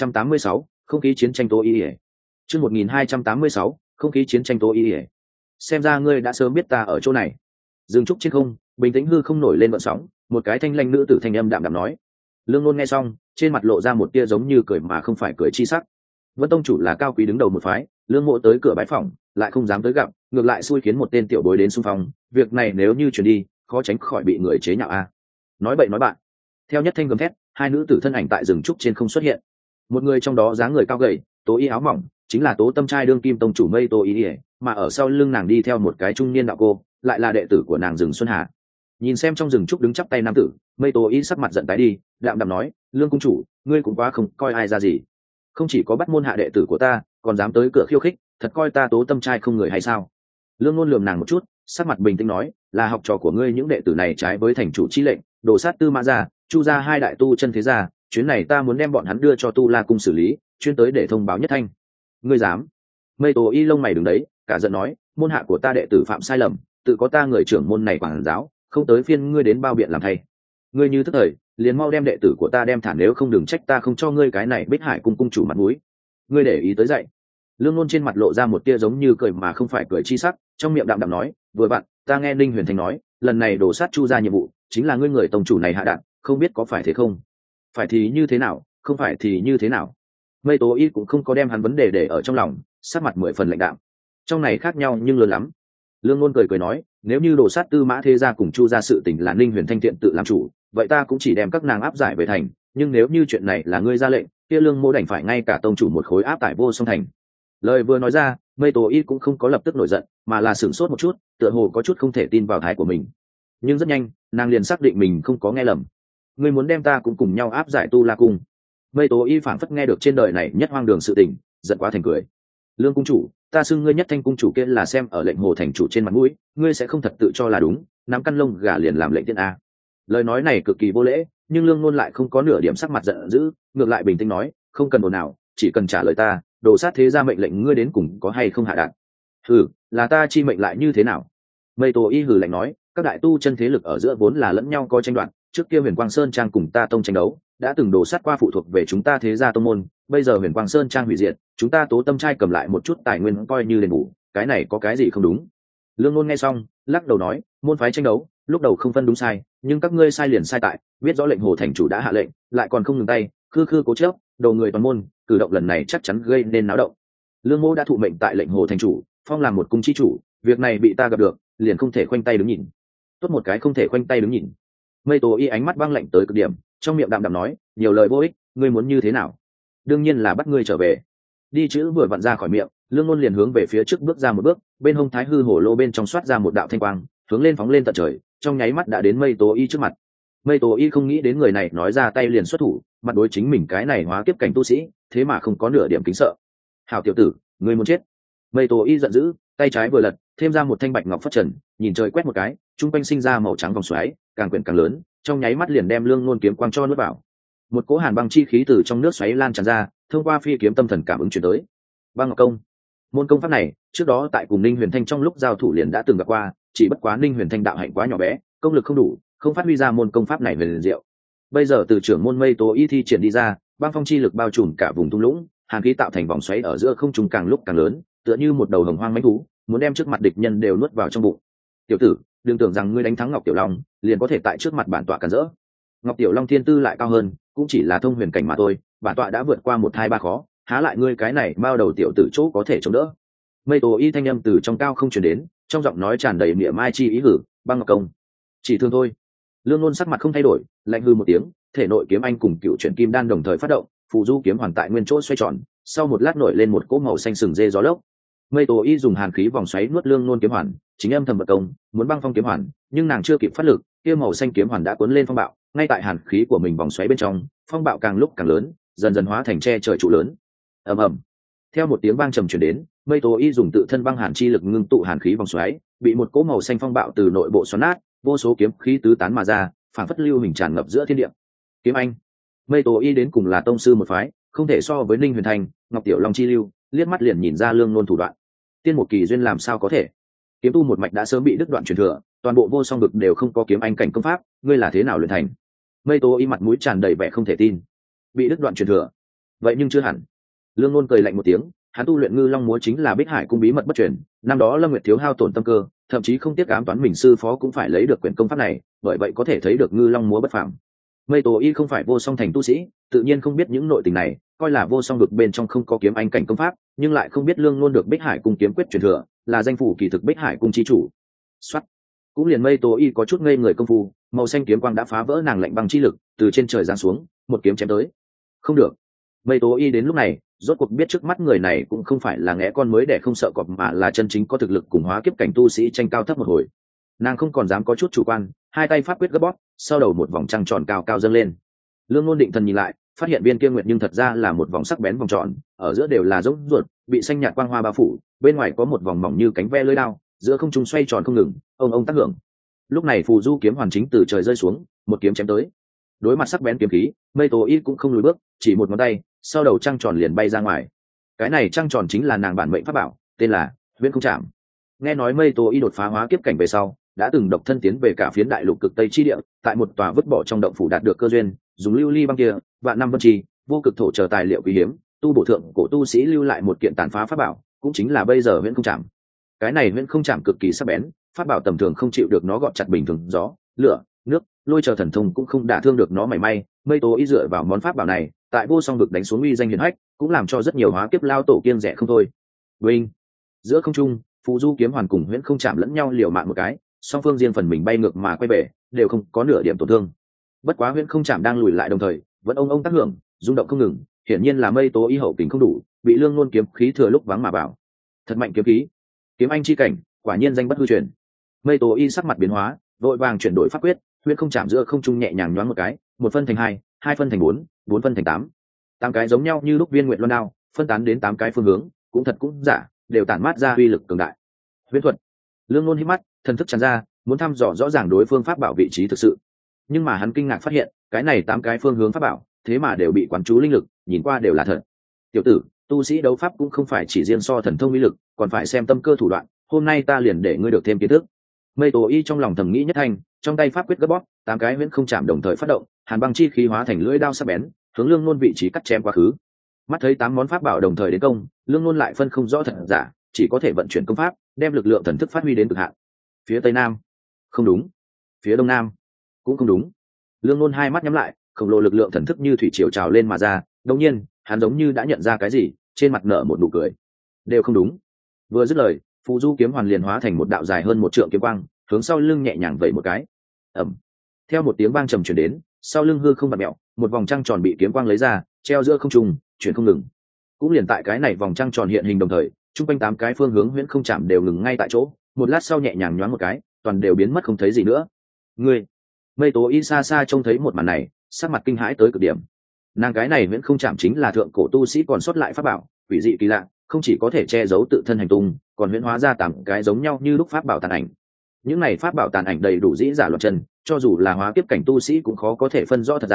1286, không khí chiến tranh tố y. Chương 1286, không khí chiến tranh tố y. Xem ra ngươi đã sớm biết ta ở chỗ này. Rừng trúc trên không, bình tĩnh hư không nổi lên gợn sóng, một cái thanh lanh nữ tử thanh âm đạm đạm nói. Lương ngôn nghe xong, trên mặt lộ ra một tia giống như cười mà không phải cười chi sắc. Vân tông chủ là cao quý đứng đầu một phái, lương mộ tới cửa bái phỏng lại không dám tới gặp, ngược lại xui khiến một tên tiểu bối đến xung phong, việc này nếu như chuyển đi khó tránh khỏi bị người chế nhạo a. Nói bậy nói bạn. Theo nhất thanh gầm thét, hai nữ tử thân ảnh tại rừng trúc trên không xuất hiện. Một người trong đó dáng người cao gầy, tố y áo mỏng, chính là Tố Tâm trai đương kim tông chủ Mây Tô Y, mà ở sau lưng nàng đi theo một cái trung niên đạo cô, lại là đệ tử của nàng Rừng Xuân Hà. Nhìn xem trong rừng trúc đứng chắp tay nam tử, Mây Tô Y sắc mặt giận tái đi, đạm đạm nói, lương cung chủ, ngươi cũng quá không coi ai ra gì, không chỉ có bắt môn hạ đệ tử của ta, còn dám tới cửa khiêu khích, thật coi ta Tố Tâm trai không người hay sao? Lương Ngôn lườm nàng một chút, sắc mặt bình tĩnh nói, là học trò của ngươi những đệ tử này trái với thành chủ chi lệnh, đổ sát Tư Mã gia, Chu gia hai đại tu chân thế gia, chuyến này ta muốn đem bọn hắn đưa cho Tu La cung xử lý, chuyên tới để thông báo nhất thanh. Ngươi dám? Mây Tô Y lông mày đứng đấy, cả giận nói, môn hạ của ta đệ tử phạm sai lầm, tự có ta người trưởng môn này quản giáo, không tới phiên ngươi đến bao biện làm thay. Ngươi như tức thời, liền mau đem đệ tử của ta đem thả, nếu không đừng trách ta không cho ngươi cái này Bích Hải cung cung chủ mặt mũi. Ngươi để ý tới dậy. Lương Ngôn trên mặt lộ ra một tia giống như cười mà không phải cười chi sắc, trong miệng đạm đạm nói, vừa vặn, ta nghe Ninh Huyền Thanh nói, lần này đổ sát Chu gia nhiệm vụ chính là ngươi người tông chủ này hạ đạn, không biết có phải thế không? Phải thì như thế nào, không phải thì như thế nào? Mây Tố Y cũng không có đem hắn vấn đề để ở trong lòng, sắc mặt 10 phần lạnh đạm. Trong này khác nhau nhưng lớn lắm. Lương Ngôn cười cười nói, nếu như đổ sát Tư Mã thế gia cùng Chu gia sự tình là Ninh Huyền Thanh tiện tự làm chủ, vậy ta cũng chỉ đem các nàng áp giải về thành, nhưng nếu như chuyện này là ngươi ra lệnh, kia Lương mô đành phải ngay cả tông chủ một khối áp tải vô song thành. Lời vừa nói ra, Mây Tố Y cũng không có lập tức nổi giận, mà là sửng sốt một chút, tựa hồ có chút không thể tin vào thái của mình. Nhưng rất nhanh, nàng liền xác định mình không có nghe lầm. Ngươi muốn đem ta cũng cùng nhau áp giải Tu La cung? Mây Tố Y phảng phất nghe được trên đời này nhất hoang đường sự tình, giận quá thành cười. Lương cung chủ, ta xưng ngươi nhất thanh cung chủ kia là xem ở lệnh hồ thành chủ trên mặt mũi, ngươi sẽ không thật tự cho là đúng, nắm căn lông gà liền làm lệnh tiên a. Lời nói này cực kỳ vô lễ, nhưng Lương Ngôn lại không có nửa điểm sắc mặt giận dữ, ngược lại bình tĩnh nói, không cần ồn nào, chỉ cần trả lời ta, đồ sát thế gia mệnh lệnh ngươi đến cùng có hay không hạ đạn. Hừ, là ta chi mệnh lại như thế nào? Mây Tô Y hừ lạnh nói, các đại tu chân thế lực ở giữa vốn là lẫn nhau có tranh đoạt, trước kia Huyền Quang Sơn trang cùng ta tông tranh đấu, đã từng đổ sát qua phụ thuộc về chúng ta thế gia tông môn, bây giờ Huyền Quang Sơn trang hủy diệt, chúng ta Tố Tâm trai cầm lại một chút tài nguyên coi như đền bù, cái này có cái gì không đúng? Lương Ngôn nghe xong, lắc đầu nói, môn phái tranh đấu, lúc đầu không phân đúng sai, nhưng các ngươi sai liền sai tại, biết rõ lệnh hồ thành chủ đã hạ lệnh, lại còn không ngừng tay, khư khư cố chấp, đầu người toàn môn, cử động lần này chắc chắn gây nên náo động. Lương Mô đã thụ mệnh tại lệnh hồ thành chủ, phong làm một cung chi chủ, việc này bị ta gặp được, liền không thể khoanh tay đứng nhìn. Tốt một cái không thể khoanh tay đứng nhìn. Mây Tố Y ánh mắt băng lạnh tới cực điểm, trong miệng đạm đạm nói, nhiều lời vô ích, ngươi muốn như thế nào? Đương nhiên là bắt ngươi trở về. Đi chữ vừa vặn ra khỏi miệng, Lương Ngôn liền hướng về phía trước bước ra một bước, bên hông thái hư hổ lô bên trong xoát ra một đạo thanh quang, hướng lên phóng lên tận trời, trong nháy mắt đã đến Mây Tố Y trước mặt. Mây Tố Y không nghĩ đến người này nói ra tay liền xuất thủ, mặt đối chính mình cái này hóa kiếp cảnh tu sĩ, thế mà không có nửa điểm kính sợ. Hảo tiểu tử, ngươi muốn chết! Mây Tố Y giận dữ, tay trái vừa lật, thêm ra một thanh bạch ngọc phất trần, nhìn trời quét một cái, trung quanh sinh ra màu trắng vòng xoáy, càng quyển càng lớn, trong nháy mắt liền đem Lương Ngôn kiếm quang cho nuốt vào. một cỗ hàn băng chi khí từ trong nước xoáy lan tràn ra, thông qua phi kiếm tâm thần cảm ứng chuyển tới. Băng ngọc công, môn công pháp này trước đó tại cùng Ninh Huyền Thanh trong lúc giao thủ liền đã từng gặp qua, chỉ bất quá Ninh Huyền Thanh đạo hạnh quá nhỏ bé, công lực không đủ, không phát huy ra môn công pháp này về liền diệu. Bây giờ từ trưởng môn Mây Tố Y thi triển đi ra, băng phong chi lực bao trùm cả vùng thung lũng, hàn khí tạo thành vòng xoáy ở giữa không trung càng lúc càng lớn, tựa như một đầu hồng hoang mãnh thú, muốn đem trước mặt địch nhân đều nuốt vào trong bụng. Tiểu tử, đừng tưởng rằng ngươi đánh thắng Ngọc Tiểu Long liền có thể tại trước mặt bản tọa cản rỡ. Ngọc Tiểu Long thiên tư lại cao hơn, cũng chỉ là thông huyền cảnh mà thôi, bản tọa đã vượt qua 1, 2, 3 khó, há lại ngươi cái này bao đầu tiểu tử chỗ có thể chống đỡ. Mây Tố Y thanh âm từ trong cao không truyền đến, trong giọng nói tràn đầy mỉa mai chi ý hử, băng ngọc công, chỉ thương thôi. Lương Nôn sắc mặt không thay đổi, lạnh hư một tiếng, thể nội kiếm anh cùng cựu chuyển kim đan đồng thời phát động, phù du kiếm hoàn tại nguyên chỗ xoay tròn, sau một lát nổi lên một cỗ màu xanh sừng dê gió lốc. Mây Tố Y dùng hàn khí vòng xoáy nuốt Lương Nôn kiếm hoàn, chính âm thầm vận công, muốn băng phong kiếm hoàn, nhưng nàng chưa kịp phát lực, kia màu xanh kiếm hoàn đã cuốn lên phong bạo, ngay tại hàn khí của mình vòng xoáy bên trong, phong bạo càng lúc càng lớn, dần dần hóa thành che trời trụ lớn. Ầm ầm. Theo một tiếng vang trầm truyền đến, Mây Tố Y dùng tự thân băng hàn chi lực ngưng tụ hàn khí vòng xoáy, bị một cỗ màu xanh phong bạo từ nội bộ xoắn nát, vô số kiếm khí tứ tán mà ra, phản phất lưu hình tràn ngập giữa thiên địa. Kiếm anh, Mây Tố Y đến cùng là tông sư một phái, không thể so với Ninh Huyền Thanh, Ngọc Tiểu Long chi lưu, liếc mắt liền nhìn ra Lương Nôn thủ đoạn. Tiên một kỳ duyên làm sao có thể? Kiếm tu một mạch đã sớm bị đứt đoạn truyền thừa, toàn bộ vô song vực đều không có kiếm anh cảnh công pháp, ngươi là thế nào luyện thành? Mây Tố Y mặt mũi tràn đầy vẻ không thể tin. Bị đứt đoạn truyền thừa? Vậy nhưng chưa hẳn. Lương Nôn cười lạnh một tiếng, hắn tu luyện Ngư Long múa chính là Bích Hải cung bí mật bất truyền, năm đó Lâm Nguyệt thiếu hao tổn tâm cơ, thậm chí không tiếc ám toán mình sư phó cũng phải lấy được quyển công pháp này, bởi vậy có thể thấy được Ngư Long múa bất phàm. Mây Tố Y không phải vô song thành tu sĩ, tự nhiên không biết những nội tình này, coi là vô song vực bên trong không có kiếm anh cảnh công pháp, nhưng lại không biết Lương Nôn được Bích Hải cung kiếm quyết truyền thừa, là danh phủ kỳ thực Bích Hải cung chi chủ. Soát. Cũng liền Mây Tố Y có chút ngây người công phu, màu xanh kiếm quang đã phá vỡ nàng lạnh băng chi lực, từ trên trời giáng xuống, một kiếm chém tới. Không được. Mây Tố Y đến lúc này, rốt cuộc biết trước mắt người này cũng không phải là ngẽ con mới để không sợ cọp mà là chân chính có thực lực cùng hóa kiếp cảnh tu sĩ tranh cao thấp một hồi. Nàng không còn dám có chút chủ quan, hai tay pháp quyết gấp bóp, sau đầu một vòng trăng tròn cao cao dâng lên. Lương Nôn định thần nhìn lại, phát hiện viên kia nguyệt nhưng thật ra là một vòng sắc bén vòng tròn, ở giữa đều là giống ruột, bị xanh nhạt quang hoa bao phủ, bên ngoài có một vòng mỏng như cánh ve lưỡi đao, giữa không trung xoay tròn không ngừng, ông tác hưởng. Lúc này phù du kiếm hoàn chính từ trời rơi xuống, một kiếm chém tới. Đối mặt sắc bén kiếm khí, Mây Tố Y cũng không lùi bước, chỉ một ngón tay, sau đầu trăng tròn liền bay ra ngoài. Cái này trăng tròn chính là nàng bản mệnh pháp bảo, tên là Viễn Không Trảm. Nghe nói Mây Tố Y đột phá hóa kiếp cảnh về sau, đã từng độc thân tiến về cả phiến đại lục cực tây chi địa, tại một tòa vứt bỏ trong động phủ đạt được cơ duyên, dùng lưu ly băng kia, vạn năm vân trì, vô cực thổ chờ tài liệu quý hiếm, tu bổ thượng cổ tu sĩ lưu lại một kiện tàn phá pháp bảo, cũng chính là bây giờ Viễn Không Trảm. Cái này Viễn Không Trảm cực kỳ sắc bén, pháp bảo tầm thường không chịu được nó gọt chặt bình thường gió, lửa, nước, lôi chờ thần thông cũng không đả thương được nó mảy may. Mây Tố Y dựa vào món pháp bảo này, tại vô song vực đánh xuống uy danh hiển hách, cũng làm cho rất nhiều hóa kiếp lao tổ kiêng rẻ không thôi. Vinh, giữa không trung, phù du kiếm hoàn cùng Huyễn Không Chạm lẫn nhau liều mạng một cái, song phương riêng phần mình bay ngược mà quay về, đều không có nửa điểm tổn thương. Bất quá Huyễn Không Chạm đang lùi lại đồng thời, vẫn ông tác hưởng, rung động không ngừng, hiển nhiên là Mây Tố Y hậu kình không đủ, bị Lương Nôn kiếm khí thừa lúc vắng mà vào. Thật mạnh kiếm khí, kiếm anh chi cảnh, quả nhiên danh bất hư truyền. Mây Tố Y sắc mặt biến hóa, vội vàng chuyển đổi pháp quyết, Huyễn Không Chạm giữa không trung nhẹ nhàng nhoáng một cái, một phân thành hai, hai phân thành bốn, bốn phân thành tám. Tám cái giống nhau như lúc viên nguyện loan đao, phân tán đến tám cái phương hướng, cũng thật cũng giả, đều tản mát ra uy lực cường đại. Huyễn thuật. Lương Nôn hít mắt, thần thức tràn ra, muốn thăm dò rõ ràng đối phương pháp bảo vị trí thực sự. Nhưng mà hắn kinh ngạc phát hiện, cái này tám cái phương hướng pháp bảo, thế mà đều bị quán chú linh lực, nhìn qua đều là thật. Tiểu tử, tu sĩ đấu pháp cũng không phải chỉ riêng so thần thông uy lực, còn phải xem tâm cơ thủ đoạn, hôm nay ta liền để ngươi được thêm kiến thức. Mây Tố Y trong lòng thầm nghĩ nhất thành, trong tay pháp quyết gấp bóp, tám cái Huyễn Không Chạm đồng thời phát động, hàn băng chi khí hóa thành lưỡi đao sắc bén, hướng Lương Nôn vị trí cắt chém quá khứ. Mắt thấy tám món pháp bảo đồng thời đến công, Lương Nôn lại phân không rõ thật giả, chỉ có thể vận chuyển công pháp, đem lực lượng thần thức phát huy đến cực hạn. Phía tây nam, không đúng. Phía đông nam, cũng không đúng. Lương Nôn hai mắt nhắm lại, khổng lồ lực lượng thần thức như thủy triều trào lên mà ra, đột nhiên, hắn giống như đã nhận ra cái gì, trên mặt nở một nụ cười. Đều không đúng. Vừa dứt lời, phù du kiếm hoàn liền hóa thành một đạo dài hơn một trượng kiếm quang, hướng sau lưng nhẹ nhàng vẩy một cái. Ầm. Theo một tiếng vang trầm truyền đến, sau lưng hư không bạt mèo, một vòng trăng tròn bị kiếm quang lấy ra, treo giữa không trung, chuyển không ngừng. Cũng liền tại cái này vòng trăng tròn hiện hình đồng thời, trung quanh tám cái phương hướng Huyễn Không Chạm đều ngừng ngay tại chỗ, một lát sau nhẹ nhàng nhoáng một cái, toàn đều biến mất không thấy gì nữa. Ngươi, Mây Tố Y xa xa trông thấy một màn này, sắc mặt kinh hãi tới cực điểm. Nàng cái này Huyễn Không Chạm chính là thượng cổ tu sĩ còn sót lại pháp bảo, quỷ dị kỳ lạ, không chỉ có thể che giấu tự thân hành tung, còn huyễn hóa ra tám cái giống nhau như lúc pháp bảo tàn ảnh. Những này pháp bảo tàn ảnh đầy đủ dĩ giả loạn chân, cho dù là hóa kiếp cảnh tu sĩ cũng khó có thể phân rõ thật giả,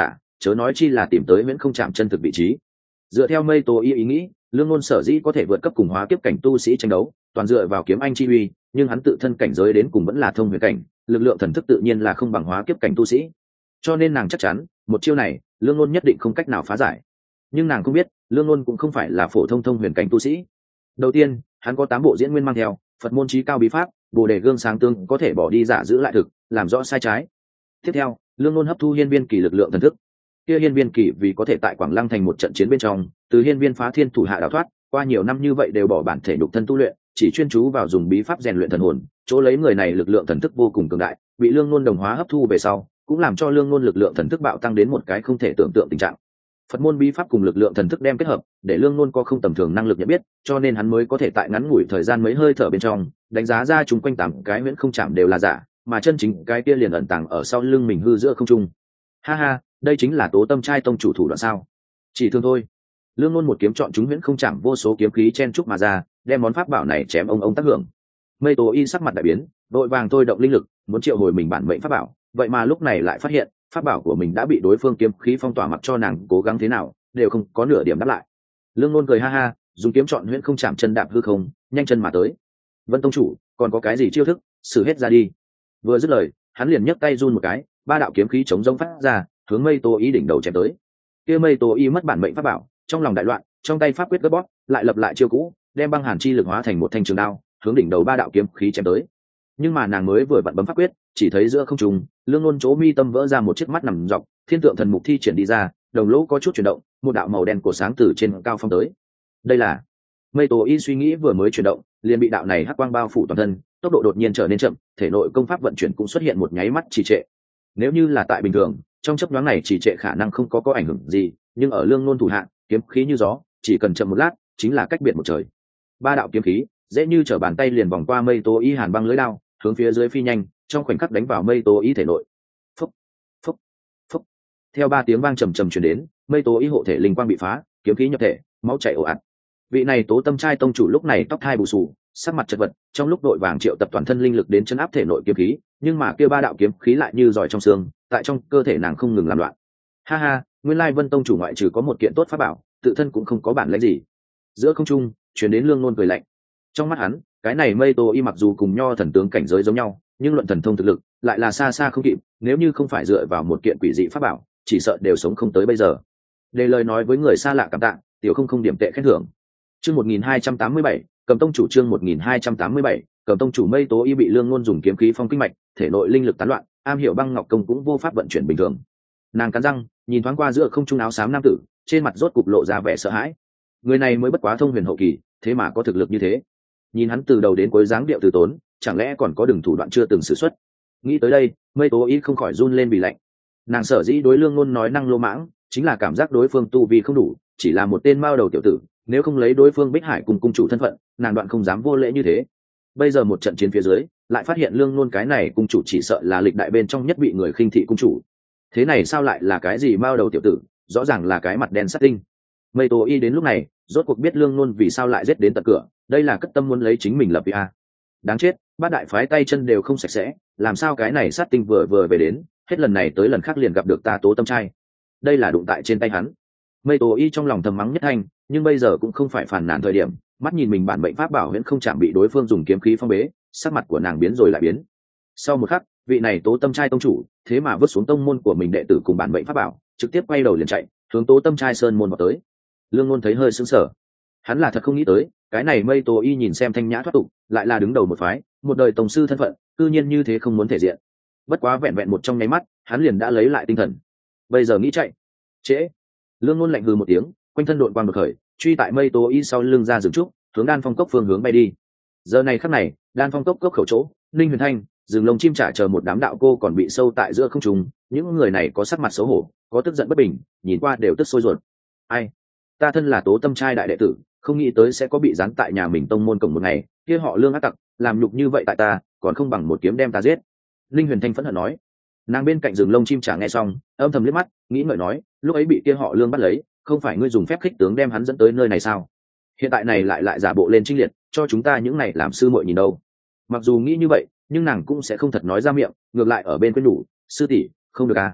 chớ nói chi là tìm tới miễn không chạm chân thực vị trí. Dựa theo mây tố ý nghĩ, lương ngôn sở dĩ có thể vượt cấp cùng hóa kiếp cảnh tu sĩ tranh đấu toàn dựa vào kiếm anh chi uy, nhưng hắn tự thân cảnh giới đến cùng vẫn là thông huyền cảnh, lực lượng thần thức tự nhiên là không bằng hóa kiếp cảnh tu sĩ, cho nên nàng chắc chắn một chiêu này lương ngôn nhất định không cách nào phá giải. Nhưng nàng không biết lương ngôn cũng không phải là phổ thông thông huyền cảnh tu sĩ. Đầu tiên, hắn có 8 bộ diễn nguyên mang theo, Phật môn chí cao bí pháp, Bồ đề gương sáng tương có thể bỏ đi giả giữ lại thực, làm rõ sai trái. Tiếp theo, lương ngôn hấp thu hiên viên kỳ lực lượng thần thức. Kia hiên viên kỳ vì có thể tại Quảng Lăng thành một trận chiến bên trong, từ hiên viên phá thiên thủ hạ đào thoát, qua nhiều năm như vậy đều bỏ bản thể nhục thân tu luyện, chỉ chuyên chú vào dùng bí pháp rèn luyện thần hồn, chỗ lấy người này lực lượng thần thức vô cùng cường đại, bị lương ngôn đồng hóa hấp thu về sau, cũng làm cho lương ngôn lực lượng thần thức bạo tăng đến một cái không thể tưởng tượng tình trạng. Phật môn bí pháp cùng lực lượng thần thức đem kết hợp, để lương ngôn có không tầm thường năng lực nhận biết, cho nên hắn mới có thể tại ngắn ngủi thời gian mấy hơi thở bên trong đánh giá ra chúng quanh 8 cái huyễn không chạm đều là giả, mà chân chính cái kia liền ẩn tàng ở sau lưng mình hư giữa không trung. Ha ha, đây chính là Tố Tâm trai tông chủ thủ đoạn sao? Chỉ thương thôi. Lương ngôn một kiếm chọn chúng huyễn không chạm vô số kiếm khí chen chúc mà ra, đem món pháp bảo này chém ông tác hưởng. Mây Tố Y sắc mặt đại biến, đội vàng thôi động linh lực muốn triệu hồi mình bản mệnh pháp bảo, vậy mà lúc này lại phát hiện pháp bảo của mình đã bị đối phương kiếm khí phong tỏa, mặc cho nàng cố gắng thế nào đều không có nửa điểm đáp lại. Lương ngôn cười ha ha, dùng kiếm chọn huyễn không chạm chân đạp hư không, nhanh chân mà tới. Vân tông chủ, còn có cái gì chiêu thức, sử hết ra đi. Vừa dứt lời, hắn liền nhấc tay run một cái, 3 đạo kiếm khí chống rông phát ra, hướng Mây Tố Y đỉnh đầu chém tới. Kia Mây Tố Y mất bản mệnh pháp bảo, trong lòng đại loạn, trong tay pháp quyết gấp bóp, lại lập lại chiêu cũ, đem băng hàn chi lực hóa thành một thanh trường đao, hướng đỉnh đầu 3 đạo kiếm khí chém tới. Nhưng mà nàng mới vừa vặn bấm pháp quyết, chỉ thấy giữa không trung, lương ngôn chỗ mi tâm vỡ ra một chiếc mắt nằm dọc, thiên tượng thần mục thi triển đi ra, đồng lỗ có chút chuyển động, một đạo màu đen của sáng từ trên cao phong tới. Đây là Mây Tố Y suy nghĩ vừa mới chuyển động, liền bị đạo này hắc quang bao phủ toàn thân, tốc độ đột nhiên trở nên chậm, thể nội công pháp vận chuyển cũng xuất hiện một nháy mắt trì trệ. Nếu như là tại bình thường, trong chớp nhoáng này trì trệ khả năng không có ảnh hưởng gì, nhưng ở lương ngôn thủ hạ, kiếm khí như gió, chỉ cần chậm một lát, chính là cách biệt một trời. 3 đạo kiếm khí, dễ như trở bàn tay liền vòng qua Mây Tố Y hàn băng lưỡi đao, hướng phía dưới phi nhanh, trong khoảnh khắc đánh vào Mây Tố Y thể nội. Phốc, phốc, phốc. Theo 3 tiếng vang trầm trầm truyền đến, Mây Tố Y hộ thể linh quang bị phá, kiếm khí nhập thể, máu chảy ồ ạt. Vị này Tố Tâm trai tông chủ lúc này tóc hai bù xù, sắc mặt chật vật, trong lúc đội vàng triệu tập toàn thân linh lực đến chấn áp thể nội kiếm khí, nhưng mà kia 3 đạo kiếm khí lại như giỏi trong xương, tại trong cơ thể nàng không ngừng làm loạn. Ha ha, nguyên lai Vân tông chủ ngoại trừ có một kiện tốt pháp bảo, tự thân cũng không có bản lĩnh gì. Giữa không trung truyền đến lương ngôn cười lạnh. Trong mắt hắn, cái này Mây Tố Y mặc dù cùng nho thần tướng cảnh giới giống nhau, nhưng luận thần thông thực lực lại là xa xa không kịp, nếu như không phải dựa vào một kiện quỷ dị pháp bảo, chỉ sợ đều sống không tới bây giờ. Để lời nói với người xa lạ cảm tạ, tiểu không điểm tệ khen thưởng. Chương 1287, Cầm tông chủ, chương 1287, Cầm tông chủ. Mây Tố Y bị lương ngôn dùng kiếm khí phong kinh mạch, thể nội linh lực tán loạn, am hiểu băng ngọc công cũng vô pháp vận chuyển bình thường. Nàng cắn răng, nhìn thoáng qua giữa không trung áo xám nam tử, trên mặt rốt cục lộ ra vẻ sợ hãi. Người này mới bất quá thông huyền hậu kỳ, thế mà có thực lực như thế. Nhìn hắn từ đầu đến cuối dáng điệu từ tốn, chẳng lẽ còn có đường thủ đoạn chưa từng sử xuất. Nghĩ tới đây, Mây Tố Y không khỏi run lên vì lạnh. Nàng sở dĩ đối lương ngôn nói năng lô mãng, chính là cảm giác đối phương tu vi không đủ, chỉ là một tên mao đầu tiểu tử, nếu không lấy đối phương Bích Hải cùng cung chủ thân phận, nàng đoạn không dám vô lễ như thế. Bây giờ một trận chiến phía dưới, lại phát hiện lương ngôn cái này cung chủ chỉ sợ là lịch đại bên trong nhất bị người khinh thị cung chủ. Thế này sao lại là cái gì mao đầu tiểu tử, rõ ràng là cái mặt đen sắt tinh. Mây Tố Y đến lúc này rốt cuộc biết lương ngôn vì sao lại giết đến tận cửa, đây là cất tâm muốn lấy chính mình lập a. Đáng chết, 3 đại phái tay chân đều không sạch sẽ, làm sao cái này sát tinh vừa về đến, hết lần này tới lần khác liền gặp được ta Tố Tâm trai. Đây là đụng tại trên tay hắn. Mây Tố Y trong lòng thầm mắng nhất thanh, nhưng bây giờ cũng không phải phản nàn thời điểm, mắt nhìn mình bản mệnh pháp bảo huyễn không chạm bị đối phương dùng kiếm khí phong bế, sắc mặt của nàng biến rồi lại biến. Sau một khắc, vị này Tố Tâm trai tông chủ, thế mà vứt xuống tông môn của mình đệ tử cùng bản mệnh pháp bảo, trực tiếp quay đầu liền chạy, hướng Tố Tâm trai sơn môn vào tới. Lương ngôn thấy hơi sững sờ, hắn là thật không nghĩ tới, cái này Mây Tố Y nhìn xem thanh nhã thoát tục, lại là đứng đầu một phái, một đời tổng sư thân phận, cư nhiên như thế không muốn thể diện. Bất quá vẹn vẹn một trong nháy mắt, hắn liền đã lấy lại tinh thần. Bây giờ nghĩ chạy, trễ. Lương ngôn lạnh hừ một tiếng, quanh thân độn quang bật khởi, truy tại Mây Tố Y sau lưng ra dừng trúc, hướng Đan Phong cốc phương hướng bay đi. Giờ này khắc này, Đan Phong cốc khẩu chỗ, Ninh Huyền Thanh, rừng lông chim trả chờ một đám đạo cô còn bị sâu tại giữa không trung, những người này có sắc mặt xấu hổ, có tức giận bất bình, nhìn qua đều tức sôi ruột. Ai? Ta thân là Tố Tâm trai đại đệ tử, không nghĩ tới sẽ có bị giáng tại nhà mình tông môn cổng một ngày, kia họ Lương ác tặc, làm nhục như vậy tại ta, còn không bằng một kiếm đem ta giết. Ninh Huyền Thanh phẫn hận nói. Nàng bên cạnh rừng lông chim trả nghe xong, âm thầm liếc mắt, nghĩ ngợi nói, lúc ấy bị kia họ Lương bắt lấy, không phải ngươi dùng phép khích tướng đem hắn dẫn tới nơi này sao? Hiện tại này lại giả bộ lên trinh liệt, cho chúng ta những này làm sư muội nhìn đâu. Mặc dù nghĩ như vậy, nhưng nàng cũng sẽ không thật nói ra miệng, ngược lại ở bên quên đủ, sư tỷ, không được à?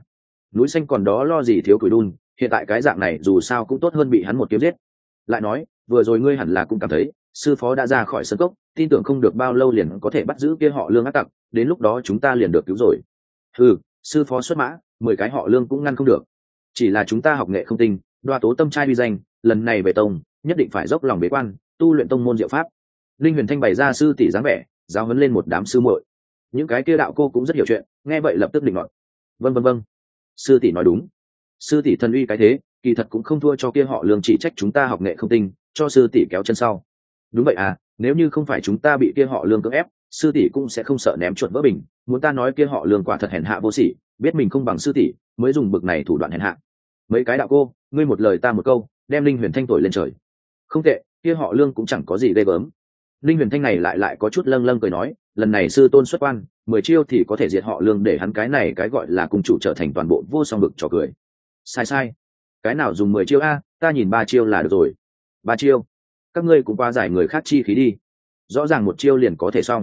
núi xanh còn đó lo gì thiếu củi đun, hiện tại cái dạng này dù sao cũng tốt hơn bị hắn một kiếm giết. Lại nói vừa rồi ngươi hẳn là cũng cảm thấy sư phó đã ra khỏi sân cốc, tin tưởng không được bao lâu liền có thể bắt giữ kia họ Lương ác tặc, đến lúc đó chúng ta liền được cứu rồi. Ừ, sư phó xuất mã 10 cái họ Lương cũng ngăn không được, chỉ là chúng ta học nghệ không tinh, đoa tố tâm trai uy danh, lần này về tông nhất định phải dốc lòng bế quan tu luyện tông môn diệu pháp. Linh Huyền Thanh bày ra sư tỷ dáng vẻ, giáo huấn lên một đám sư muội. Những cái kia đạo cô cũng rất hiểu chuyện, nghe vậy lập tức định luận. Vâng, sư tỷ nói đúng, sư tỷ thần uy cái thế, kỳ thật cũng không thua cho kia họ Lương, chỉ trách chúng ta học nghệ không tinh, cho sư tỷ kéo chân sau. Đúng vậy à, nếu như không phải chúng ta bị kia họ Lương cưỡng ép, sư tỷ cũng sẽ không sợ ném chuột vỡ bình. Muốn ta nói kia họ Lương quả thật hèn hạ vô sỉ, biết mình không bằng sư tỷ mới dùng bực này thủ đoạn hèn hạ. Mấy cái đạo cô, ngươi một lời ta một câu, đem Linh Huyền Thanh thổi lên trời. Không tệ, kia họ Lương cũng chẳng có gì ghê gớm. Linh Huyền Thanh này lại có chút lâng lâng cười nói, lần này sư tôn xuất quan 10 chiêu thì có thể diệt họ Lương, để hắn cái này cái gọi là cung chủ trở thành toàn bộ vô song bực trò cười. Sai, cái nào dùng 10 chiêu a, ta nhìn 3 chiêu là được rồi. 3 chiêu? Các ngươi cũng qua giải người khác chi khí đi, rõ ràng một chiêu liền có thể xong.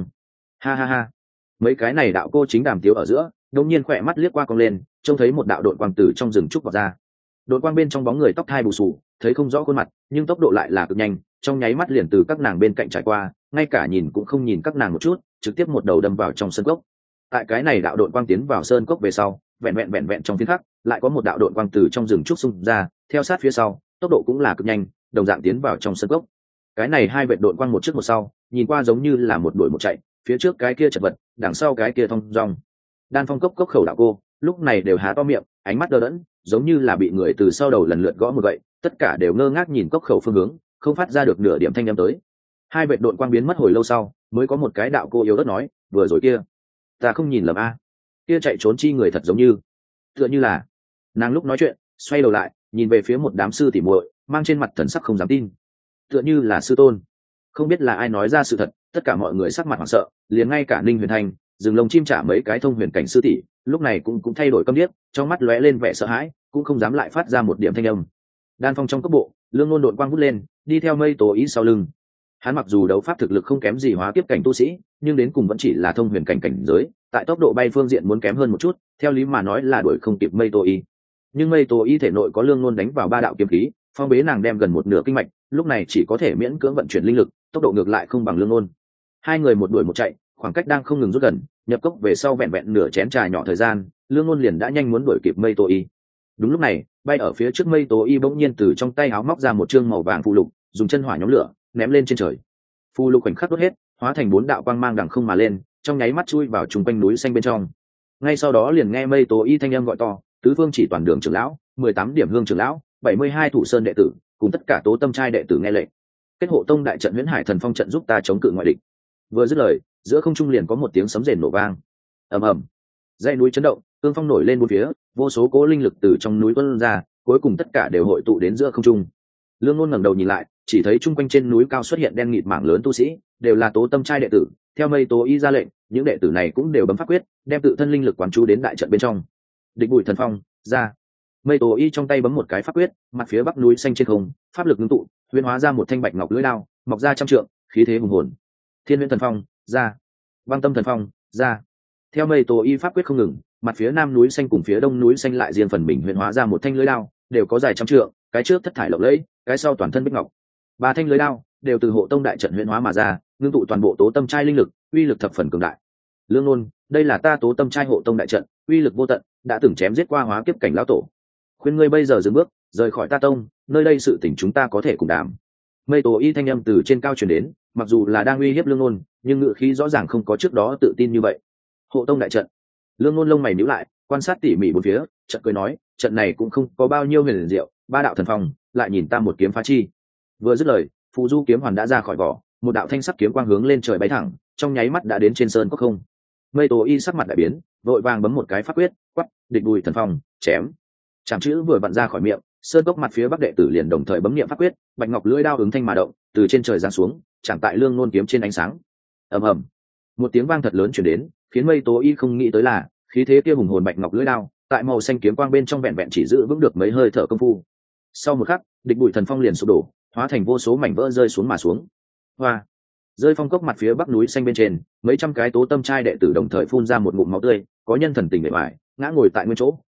Ha. Mấy cái này đạo cô chính đàm tiếu ở giữa, đột nhiên khỏe mắt liếc qua cong lên, trông thấy một đạo đội quang tử trong rừng trúc vọt ra. Đội quang bên trong bóng người tóc thai bù xù, thấy không rõ khuôn mặt, nhưng tốc độ lại là cực nhanh, trong nháy mắt liền từ các nàng bên cạnh trải qua, ngay cả nhìn cũng không nhìn các nàng một chút, trực tiếp một đầu đâm vào trong sơn cốc. Tại cái này đạo đội quang tiến vào sơn cốc về sau, vẹn vẹn trong phiến khắc, lại có một đạo đội quang từ trong rừng trúc xung ra, theo sát phía sau, tốc độ cũng là cực nhanh, đồng dạng tiến vào trong sơn cốc. Cái này hai vệt đội quang một trước một sau, nhìn qua giống như là một đuổi một chạy, phía trước cái kia chật vật, đằng sau cái kia thong dong. Đan Phong cốc khẩu đạo cô, lúc này đều há to miệng, ánh mắt đờ đẫn, giống như là bị người từ sau đầu lần lượt gõ một gậy, tất cả đều ngơ ngác nhìn cốc khẩu phương hướng, không phát ra được nửa điểm thanh âm tới. Hai vệt đội quang biến mất hồi lâu sau, mới có một cái đạo cô yếu ớt nói, vừa rồi kia, ta không nhìn lầm a, kia chạy trốn chi người thật giống như, tựa như là. Nàng lúc nói chuyện, xoay đầu lại, nhìn về phía một đám sư tỉ muội, mang trên mặt thần sắc không dám tin, tựa như là sư tôn. Không biết là ai nói ra sự thật, tất cả mọi người sắc mặt hoảng sợ, liền ngay cả Ninh Huyền Thanh, dừng lông chim trả mấy cái thông huyền cảnh sư tỷ, lúc này cũng thay đổi câm điếc, trong mắt lóe lên vẻ sợ hãi, cũng không dám lại phát ra một điểm thanh âm. Đan Phong trong cấp bộ, Lương Ngôn đột quang vút lên, đi theo Mây Tố Ý sau lưng. Hắn mặc dù đấu pháp thực lực không kém gì hóa kiếp cảnh tu sĩ, nhưng đến cùng vẫn chỉ là thông huyền cảnh cảnh giới, tại tốc độ bay phương diện muốn kém hơn một chút, theo lý mà nói là đuổi không kịp Mây Tố Ý. Nhưng Mây Tố Ý thể nội có Lương Ngôn đánh vào 3 đạo kiếm khí, phong bế nàng đem gần một nửa kinh mạch, lúc này chỉ có thể miễn cưỡng vận chuyển linh lực, tốc độ ngược lại không bằng Lương Ngôn. Hai người một đuổi một chạy, khoảng cách đang không ngừng rút gần, nhập cốc về sau vẹn nửa chén trà nhỏ thời gian, Lương Ngôn liền đã nhanh muốn đuổi kịp Mây Tố Y. Đúng lúc này, bay ở phía trước Mây Tố Y bỗng nhiên từ trong tay áo móc ra một chương màu vàng phù lục, dùng chân hỏa nhóm lửa, ném lên trên trời. Phù lục khoảnh khắc đốt hết, hóa thành 4 đạo quang mang đằng không mà lên, trong nháy mắt chui vào trung quanh núi xanh bên trong. Ngay sau đó liền nghe Mây Tố Y thanh âm gọi to, tứ phương chỉ toàn đường trưởng lão, 18 điểm hương trưởng lão, 72 thủ sơn đệ tử, cùng tất cả tố tâm trai đệ tử nghe lệnh. Kết hộ tông đại trận Huyễn Hải Thần Phong trận giúp ta chống cự ngoại địch. Vừa dứt lời, giữa không trung liền có một tiếng sấm rền nổ vang. Ầm, dãy núi chấn động, cương phong nổi lên bốn phía, vô số cố linh lực từ trong núi tuôn ra, cuối cùng tất cả đều hội tụ đến giữa không trung. Lương Ngôn ngẩng đầu nhìn lại, chỉ thấy trung quanh trên núi cao xuất hiện đen nghịt mảng lớn tu sĩ, đều là tố tâm trai đệ tử. Theo Mây Tố Y ra lệnh, những đệ tử này cũng đều bấm pháp quyết, đem tự thân linh lực quán chú đến đại trận bên trong. Địch Bụi Thần Phong ra. Mây Tố Y trong tay bấm một cái pháp quyết, mặt phía bắc núi xanh trên không, pháp lực ngưng tụ, huyễn hóa ra một thanh bạch ngọc lưỡi đao, mọc ra trăm trượng, khí thế hùng hồn. Thiên Huyễn Thần Phong ra. Băng Tâm Thần Phong ra. Theo Mây Tố Y pháp quyết không ngừng, mặt phía nam núi xanh cùng phía đông núi xanh lại riêng phần mình huyễn hóa ra một thanh lưỡi đao, đều có dài trăm trượng, cái trước thất thải lộng lẫy, cái sau toàn thân bích ngọc. 3 thanh lưỡi đao đều từ hộ tông đại trận huyễn hóa mà ra, ngưng tụ toàn bộ tố tâm trai linh lực, uy lực thập phần cường đại. Lương Ngôn, đây là ta tố tâm trai hộ tông đại trận, uy lực vô tận, đã từng chém giết qua hóa kiếp cảnh lão tổ. Khuyên ngươi bây giờ dừng bước, rời khỏi ta tông, nơi đây sự tình chúng ta có thể cùng đàm. Mây Tố Y thanh âm từ trên cao truyền đến, mặc dù là đang uy hiếp Lương Ngôn, nhưng ngữ khí rõ ràng không có trước đó tự tin như vậy. Hộ tông đại trận. Lương Ngôn lông mày nhíu lại, quan sát tỉ mỉ bốn phía, chợt cười nói, trận này cũng không có bao nhiêu huyền diệu, 3 đạo thần phong, lại nhìn ta một kiếm phá chi. Vừa dứt lời, phù du kiếm hoàn đã ra khỏi vỏ, một đạo thanh sắc kiếm quang hướng lên trời bay thẳng, trong nháy mắt đã đến trên sơn cốc không. Mây Tố Y sắc mặt đại biến, vội vàng bấm một cái pháp quyết, quát, địch bùi thần phong, chém. Chạm chữ vừa vặn ra khỏi miệng, sơn cốc mặt phía bắc đệ tử liền đồng thời bấm niệm pháp quyết, bạch ngọc lưỡi đao ứng thanh mà động, từ trên trời giáng xuống, chạm tại Lương Ngôn kiếm trên ánh sáng. Ầm, một tiếng vang thật lớn truyền đến, khiến Mây Tố Y không nghĩ tới là khí thế kia hùng hồn bạch ngọc lưỡi đao, tại màu xanh kiếm quang bên trong vẹn chỉ giữ vững được mấy hơi thở công phu. Sau một khắc, địch bụi thần phong liền sụp đổ, hóa thành vô số mảnh vỡ rơi xuống mà xuống. Hoa! Rơi phong cốc mặt phía bắc núi xanh bên trên, mấy trăm cái tố tâm trai đệ tử đồng thời phun ra một ngụm máu tươi, có nhân thần tình bề ngoài ngã ngồi tại nguyên chỗ,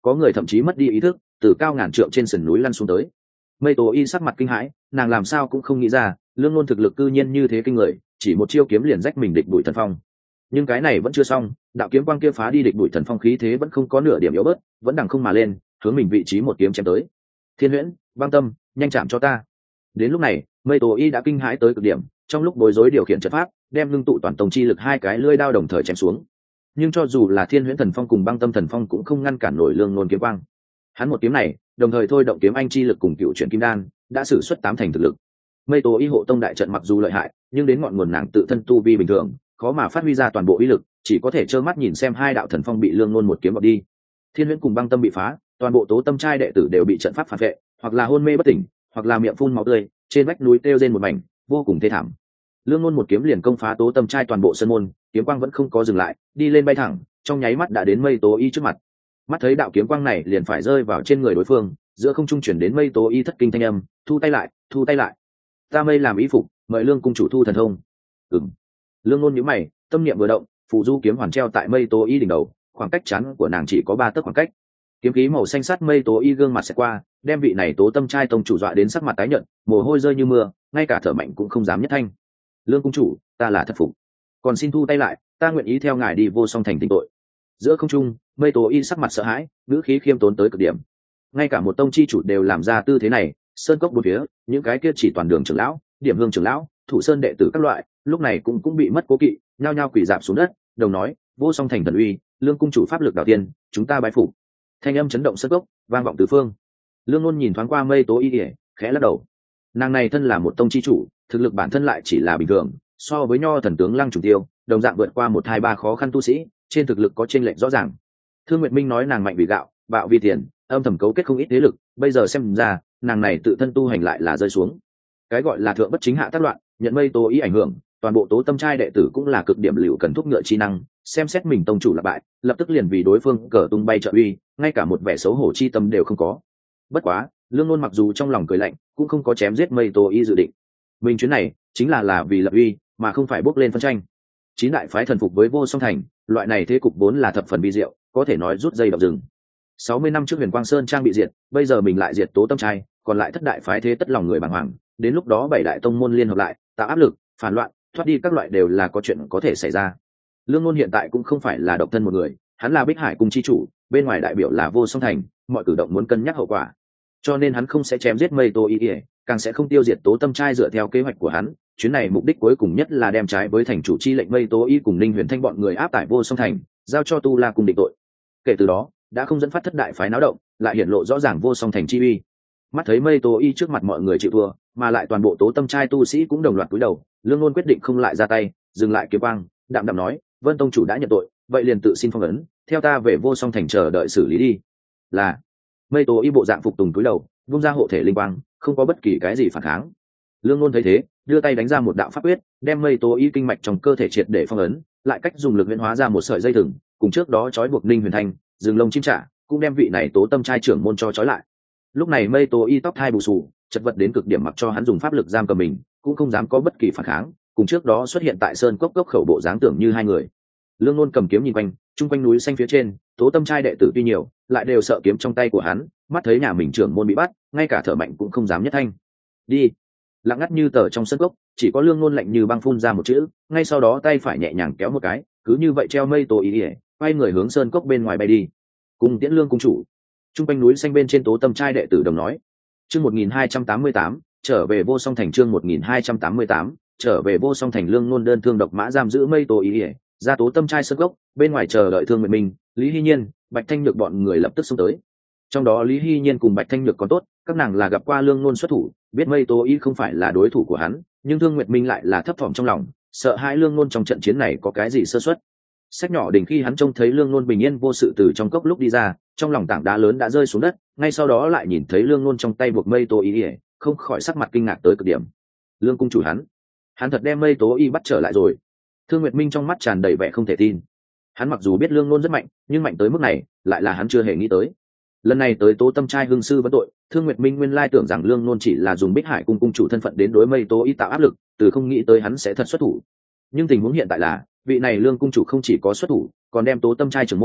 có người thậm chí mất đi ý thức, từ cao ngàn trượng trên sườn núi lăn xuống tới. Mây Tố Y sắc mặt kinh hãi, nàng làm sao cũng không nghĩ ra Lương Nôn thực lực cư nhiên như thế kinh người, chỉ một chiêu kiếm liền rách mình địch bụi thần phong. Nhưng cái này vẫn chưa xong, đạo kiếm quang kia phá đi địch bụi thần phong khí thế vẫn không có nửa điểm yếu bớt, vẫn đằng không mà lên, hướng mình vị trí một kiếm chém tới. Thiên Huyễn, Băng Tâm, nhanh chạm cho ta. Đến lúc này, Mây Tố Y đã kinh hãi tới cực điểm, trong lúc bối rối điều khiển trận pháp, đem ngưng tụ toàn tông chi lực hai cái lưỡi đao đồng thời chém xuống. Nhưng cho dù là Thiên Huyễn thần phong cùng Băng Tâm thần phong cũng không ngăn cản nổi Lương Nôn kiếm quang. Hắn một kiếm này, đồng thời thôi động kiếm anh chi lực cùng cựu chuyển kim đan, đã sử xuất tám thành thực lực. Mây Tố Y hộ tông đại trận mặc dù lợi hại, nhưng đến ngọn nguồn nàng tự thân tu vi bình thường, khó mà phát huy ra toàn bộ uy lực, chỉ có thể trơ mắt nhìn xem hai đạo thần phong bị Lương Nôn một kiếm bọc đi. Thiên Huyễn cùng Băng Tâm bị phá, toàn bộ Tố Tâm trai đệ tử đều bị trận pháp phản vệ, hoặc là hôn mê bất tỉnh, hoặc là miệng phun máu tươi, trên vách núi kêu rên một mảnh, vô cùng thê thảm. Lương Nôn một kiếm liền công phá Tố Tâm trai toàn bộ sân môn, kiếm quang vẫn không có dừng lại, đi lên bay thẳng, trong nháy mắt đã đến Mây Tố Y trước mặt. Mắt thấy đạo kiếm quang này liền phải rơi vào trên người đối phương, giữa không trung chuyển đến Mây Tố Y thất kinh thanh âm, thu tay lại, thu tay lại. Ta Mây làm ý phục, mời Lương cung chủ thu thần thông. Lương Nôn nhíu mày, tâm niệm vừa động, phù du kiếm hoàn treo tại Mây Tố Y đỉnh đầu, khoảng cách chắn của nàng chỉ có 3 tấc khoảng cách. Kiếm khí màu xanh sắt Mây Tố Y gương mặt sẽ qua, đem vị này Tố Tâm trai tông chủ dọa đến sắc mặt tái nhợt, mồ hôi rơi như mưa, ngay cả thở mạnh cũng không dám nhất thanh. Lương cung chủ, ta là thất phục, còn xin thu tay lại, ta nguyện ý theo ngài đi vô song thành tịnh tội. Giữa không trung, Mây Tố Y sắc mặt sợ hãi, ngữ khí khiêm tốn tới cực điểm. Ngay cả một tông chi chủ đều làm ra tư thế này, sơn cốc bốn phía, những cái kia chỉ toàn đường trưởng lão, điểm hương trưởng lão, thủ sơn đệ tử các loại, lúc này cũng bị mất cố kỵ, nhao nhao quỳ rạp xuống đất, đồng nói, vô song thành thần uy, Lương cung chủ pháp lực đạo tiên, chúng ta bái phục. Thanh âm chấn động sơn cốc, vang vọng tứ phương. Lương Nôn nhìn thoáng qua Mây Tố Y, khẽ lắc đầu. Nàng này thân là một tông chi chủ, thực lực bản thân lại chỉ là bình thường, so với nho thần tướng Lăng Trùng Tiêu, đồng dạng vượt qua 1-2-3 khó khăn tu sĩ, trên thực lực có chênh lệch rõ ràng. Thương Nguyệt Minh nói nàng mạnh vì gạo, bạo vì tiền, âm thầm cấu kết không ít thế lực, bây giờ xem ra, nàng này tự thân tu hành lại là rơi xuống. Cái gọi là thượng bất chính hạ tác loạn, nhận Mây Tố Y ảnh hưởng, toàn bộ Tố Tâm trai đệ tử cũng là cực điểm liều cần thúc ngựa chi năng, xem xét mình tông chủ là bại, lập tức liền vì đối phương cờ tung bay trợ uy, ngay cả một vẻ xấu hổ chi tâm đều không có. Bất quá, Lương Nôn mặc dù trong lòng cười lạnh, cũng không có chém giết Mây Tố Y dự định. Mình chuyến này chính là vì lập uy, mà không phải bốc lên phân tranh. 9 đại phái thần phục với vô song thành, loại này thế cục vốn là thập phần vi diệu, có thể nói rút dây động rừng. 60 năm trước Huyền Quang Sơn trang bị diệt, bây giờ mình lại diệt Tố Tâm trai, còn lại thất đại phái thế tất lòng người bàng hoàng, đến lúc đó 7 đại tông môn liên hợp lại, tạo áp lực, phản loạn, thoát đi các loại đều là có chuyện có thể xảy ra. Lương Nôn hiện tại cũng không phải là độc thân một người, hắn là Bích Hải cung chi chủ, bên ngoài đại biểu là vô song thành, mọi cử động muốn cân nhắc hậu quả, cho nên hắn không sẽ chém giết Mây Tố Y, càng sẽ không tiêu diệt Tố Tâm trai dựa theo kế hoạch của hắn. Chuyến này mục đích cuối cùng nhất là đem trái với thành chủ chi lệnh Mây Tố Y cùng Ninh Huyền Thanh bọn người áp tải vô song thành, giao cho Tu La cung định tội. Kể từ đó, đã không dẫn phát thất đại phái náo động, lại hiển lộ rõ ràng vô song thành chi uy. Mắt thấy Mây Tố Y trước mặt mọi người chịu thua, mà lại toàn bộ Tố Tâm trai tu sĩ cũng đồng loạt cúi đầu, Lương Nôn quyết định không lại ra tay, dừng lại kiếm quang, đạm đạm nói, Vân tông chủ đã nhận tội, vậy liền tự xin phong ấn, theo ta về vô song thành chờ đợi xử lý đi. Là. Mây Tố Y bộ dạng phục tùng cúi đầu, vung ra hộ thể linh quang, không có bất kỳ cái gì phản kháng. Lương Nôn thấy thế, đưa tay đánh ra một đạo pháp quyết, đem Mây Tố Y kinh mạch trong cơ thể triệt để phong ấn, lại cách dùng lực huyễn hóa ra một sợi dây thừng, cùng trước đó trói buộc Ninh Huyền Thanh, dừng lông chim trả, cũng đem vị này Tố Tâm trai trưởng môn cho trói lại. Lúc này Mây Tố Y tóc thai bù xù, chật vật đến cực điểm, mặc cho hắn dùng pháp lực giam cầm mình, cũng không dám có bất kỳ phản kháng, cùng trước đó xuất hiện tại sơn cốc khẩu bộ dáng tưởng như hai người. Lương Nôn cầm kiếm nhìn quanh, chung quanh núi xanh phía trên, Tố Tâm trai đệ tử tuy nhiều, lại đều sợ kiếm trong tay của hắn, mắt thấy nhà mình trưởng môn bị bắt, ngay cả thở mạnh cũng không dám nhất thanh. Đi. Lặng ngắt như tờ trong sân gốc, chỉ có Lương Nôn lạnh như băng phun ra một chữ, ngay sau đó tay phải nhẹ nhàng kéo một cái, cứ như vậy treo Mây Tố Y, quay người hướng sơn cốc bên ngoài bay đi. Cùng tiễn Lương cung chủ. Trung quanh núi xanh bên trên Tố Tâm trai đệ tử đồng nói. Chương 1288, trở về vô song thành. Chương 1288, trở về vô song thành. Lương Nôn đơn thương độc mã giam giữ Mây Tố Y, ra Tố Tâm trai sơn gốc, bên ngoài chờ đợi Thương Nguyệt Minh, Lý Hy Nhiên, Bạch Thanh Nhược bọn người lập tức xông tới. Trong đó Lý Hy Nhiên cùng Bạch Thanh Nhược còn tốt, các nàng là gặp qua Lương Nôn xuất thủ, biết Mây Tố Y không phải là đối thủ của hắn, nhưng Thương Nguyệt Minh lại là thấp thỏm trong lòng, sợ hai Lương Nôn trong trận chiến này có cái gì sơ suất. Sách nhỏ đỉnh khi hắn trông thấy Lương Nôn bình yên vô sự từ trong cốc lúc đi ra, trong lòng tảng đá lớn đã rơi xuống đất, ngay sau đó lại nhìn thấy Lương Nôn trong tay buộc Mây Tố Y, không khỏi sắc mặt kinh ngạc tới cực điểm. Lương cung chủ hắn thật đem Mây Tố Y bắt trở lại rồi. Thương Nguyệt Minh trong mắt tràn đầy vẻ không thể tin. Hắn mặc dù biết Lương Nôn rất mạnh, nhưng mạnh tới mức này lại là hắn chưa hề nghĩ tới. Lần này tới Tố Tâm trai hưng sư vấn tội, Thương Nguyệt Minh nguyên lai tưởng rằng Lương Nôn chỉ là dùng Bích Hải cung cung chủ thân phận đến đối Mây Tố Y tạo áp lực, từ không nghĩ tới hắn sẽ thật xuất thủ. Nhưng tình huống hiện tại là, vị này Lương cung chủ không chỉ có xuất thủ, còn đem Tố Tâm trai trưởng môn,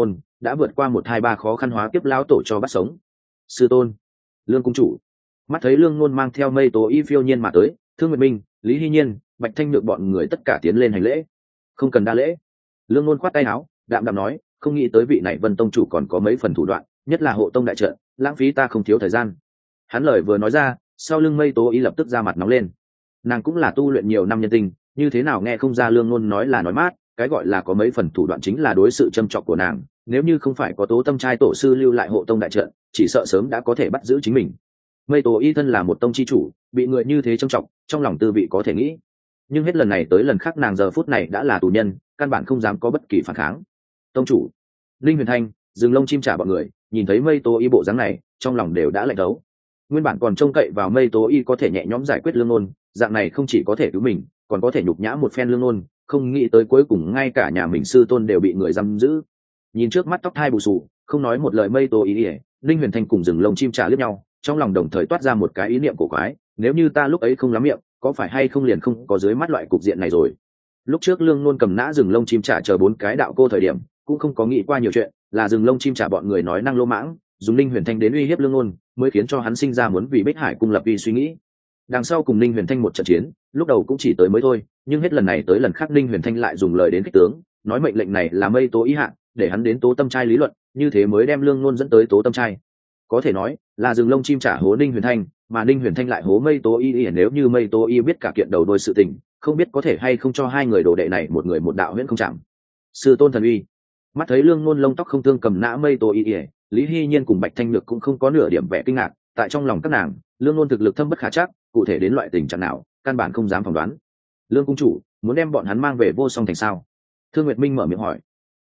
đã vượt qua 1 2 3 khó khăn hóa kiếp lão tổ cho bắt sống. Sư tôn, Lương cung chủ. Mắt thấy Lương Nôn mang theo Mây Tố Y phiêu nhiên mà tới, Thương Nguyệt Minh, Lý Hy Nhiên, Bạch Thanh Nhược bọn người tất cả tiến lên hành lễ. Không cần đa lễ. Lương Nôn khoát tay áo, đạm đạm nói, không nghĩ tới vị này Vân tông chủ còn có mấy phần thủ đoạn, nhất là hộ tông đại trận, lãng phí ta không thiếu thời gian. Hắn lời vừa nói ra, sau lưng Mây Tố Y lập tức ra mặt nóng lên. Nàng cũng là tu luyện nhiều năm nhân tình, như thế nào nghe không ra Lương Nôn nói là nói mát, cái gọi là có mấy phần thủ đoạn chính là đối sự châm chọc của nàng. Nếu như không phải có Tố Tâm trai tổ sư lưu lại hộ tông đại trận, chỉ sợ sớm đã có thể bắt giữ chính mình. Mây Tố Y thân là một tông chi chủ, bị người như thế châm chọc, trong lòng tư vị có thể nghĩ. Nhưng hết lần này tới lần khác nàng giờ phút này đã là tù nhân, căn bản không dám có bất kỳ phản kháng. Tông chủ, Linh Huyền Thanh, dừng lông chim trả bọn người, nhìn thấy Mây Tố Y bộ dáng này, trong lòng đều đã lạnh thấu. Nguyên bản còn trông cậy vào Mây Tố Y có thể nhẹ nhõm giải quyết Lương Nôn, dạng này không chỉ có thể cứu mình, còn có thể nhục nhã một phen Lương Nôn, không nghĩ tới cuối cùng ngay cả nhà mình sư tôn đều bị người giam giữ. Nhìn trước mắt tóc hai bù xù, không nói một lời Mây Tố Y, Linh Huyền Thanh cùng dừng lông chim trả liếc nhau, trong lòng đồng thời toát ra một cái ý niệm cổ quái, nếu như ta lúc ấy không lắm miệng, có phải hay không liền không có dưới mắt loại cục diện này rồi. Lúc trước Lương Nôn cầm nã rừng lông chim trả chờ 4 cái đạo cô thời điểm, cũng không có nghĩ qua nhiều chuyện, là rừng lông chim trả bọn người nói năng lô mãng, dùng Linh Huyền Thanh đến uy hiếp Lương Nôn, mới khiến cho hắn sinh ra muốn vì Bích Hải cung lập uy suy nghĩ. Đằng sau cùng Linh Huyền Thanh một trận chiến, lúc đầu cũng chỉ tới mới thôi, nhưng hết lần này tới lần khác Linh Huyền Thanh lại dùng lời đến kích tướng, nói mệnh lệnh này là Mây Tố Y hạ, để hắn đến Tố Tâm trai lý luận, như thế mới đem Lương Nôn dẫn tới Tố Tâm trai. Có thể nói là rừng lông chim trả hố Ninh Huyền Thanh, mà Ninh Huyền Thanh lại hố Mây Tố Y. Nếu như Mây Tố Y biết cả kiện đầu đuôi sự tình, không biết có thể hay không cho hai người đồ đệ này một người một đạo huyễn không chạm. Sư tôn thần uy. Mắt thấy Lương Nôn lông tóc không thương cầm nã Mây Tố Y, Lý Hy Nhiên cùng Bạch Thanh Nhược cũng không có nửa điểm vẻ kinh ngạc, tại trong lòng các nàng, Lương Nôn thực lực thâm bất khả trắc, cụ thể đến loại tình trạng nào, căn bản không dám phỏng đoán. Lương cung chủ muốn đem bọn hắn mang về Vô Song thành sao? Thương Nguyệt Minh mở miệng hỏi.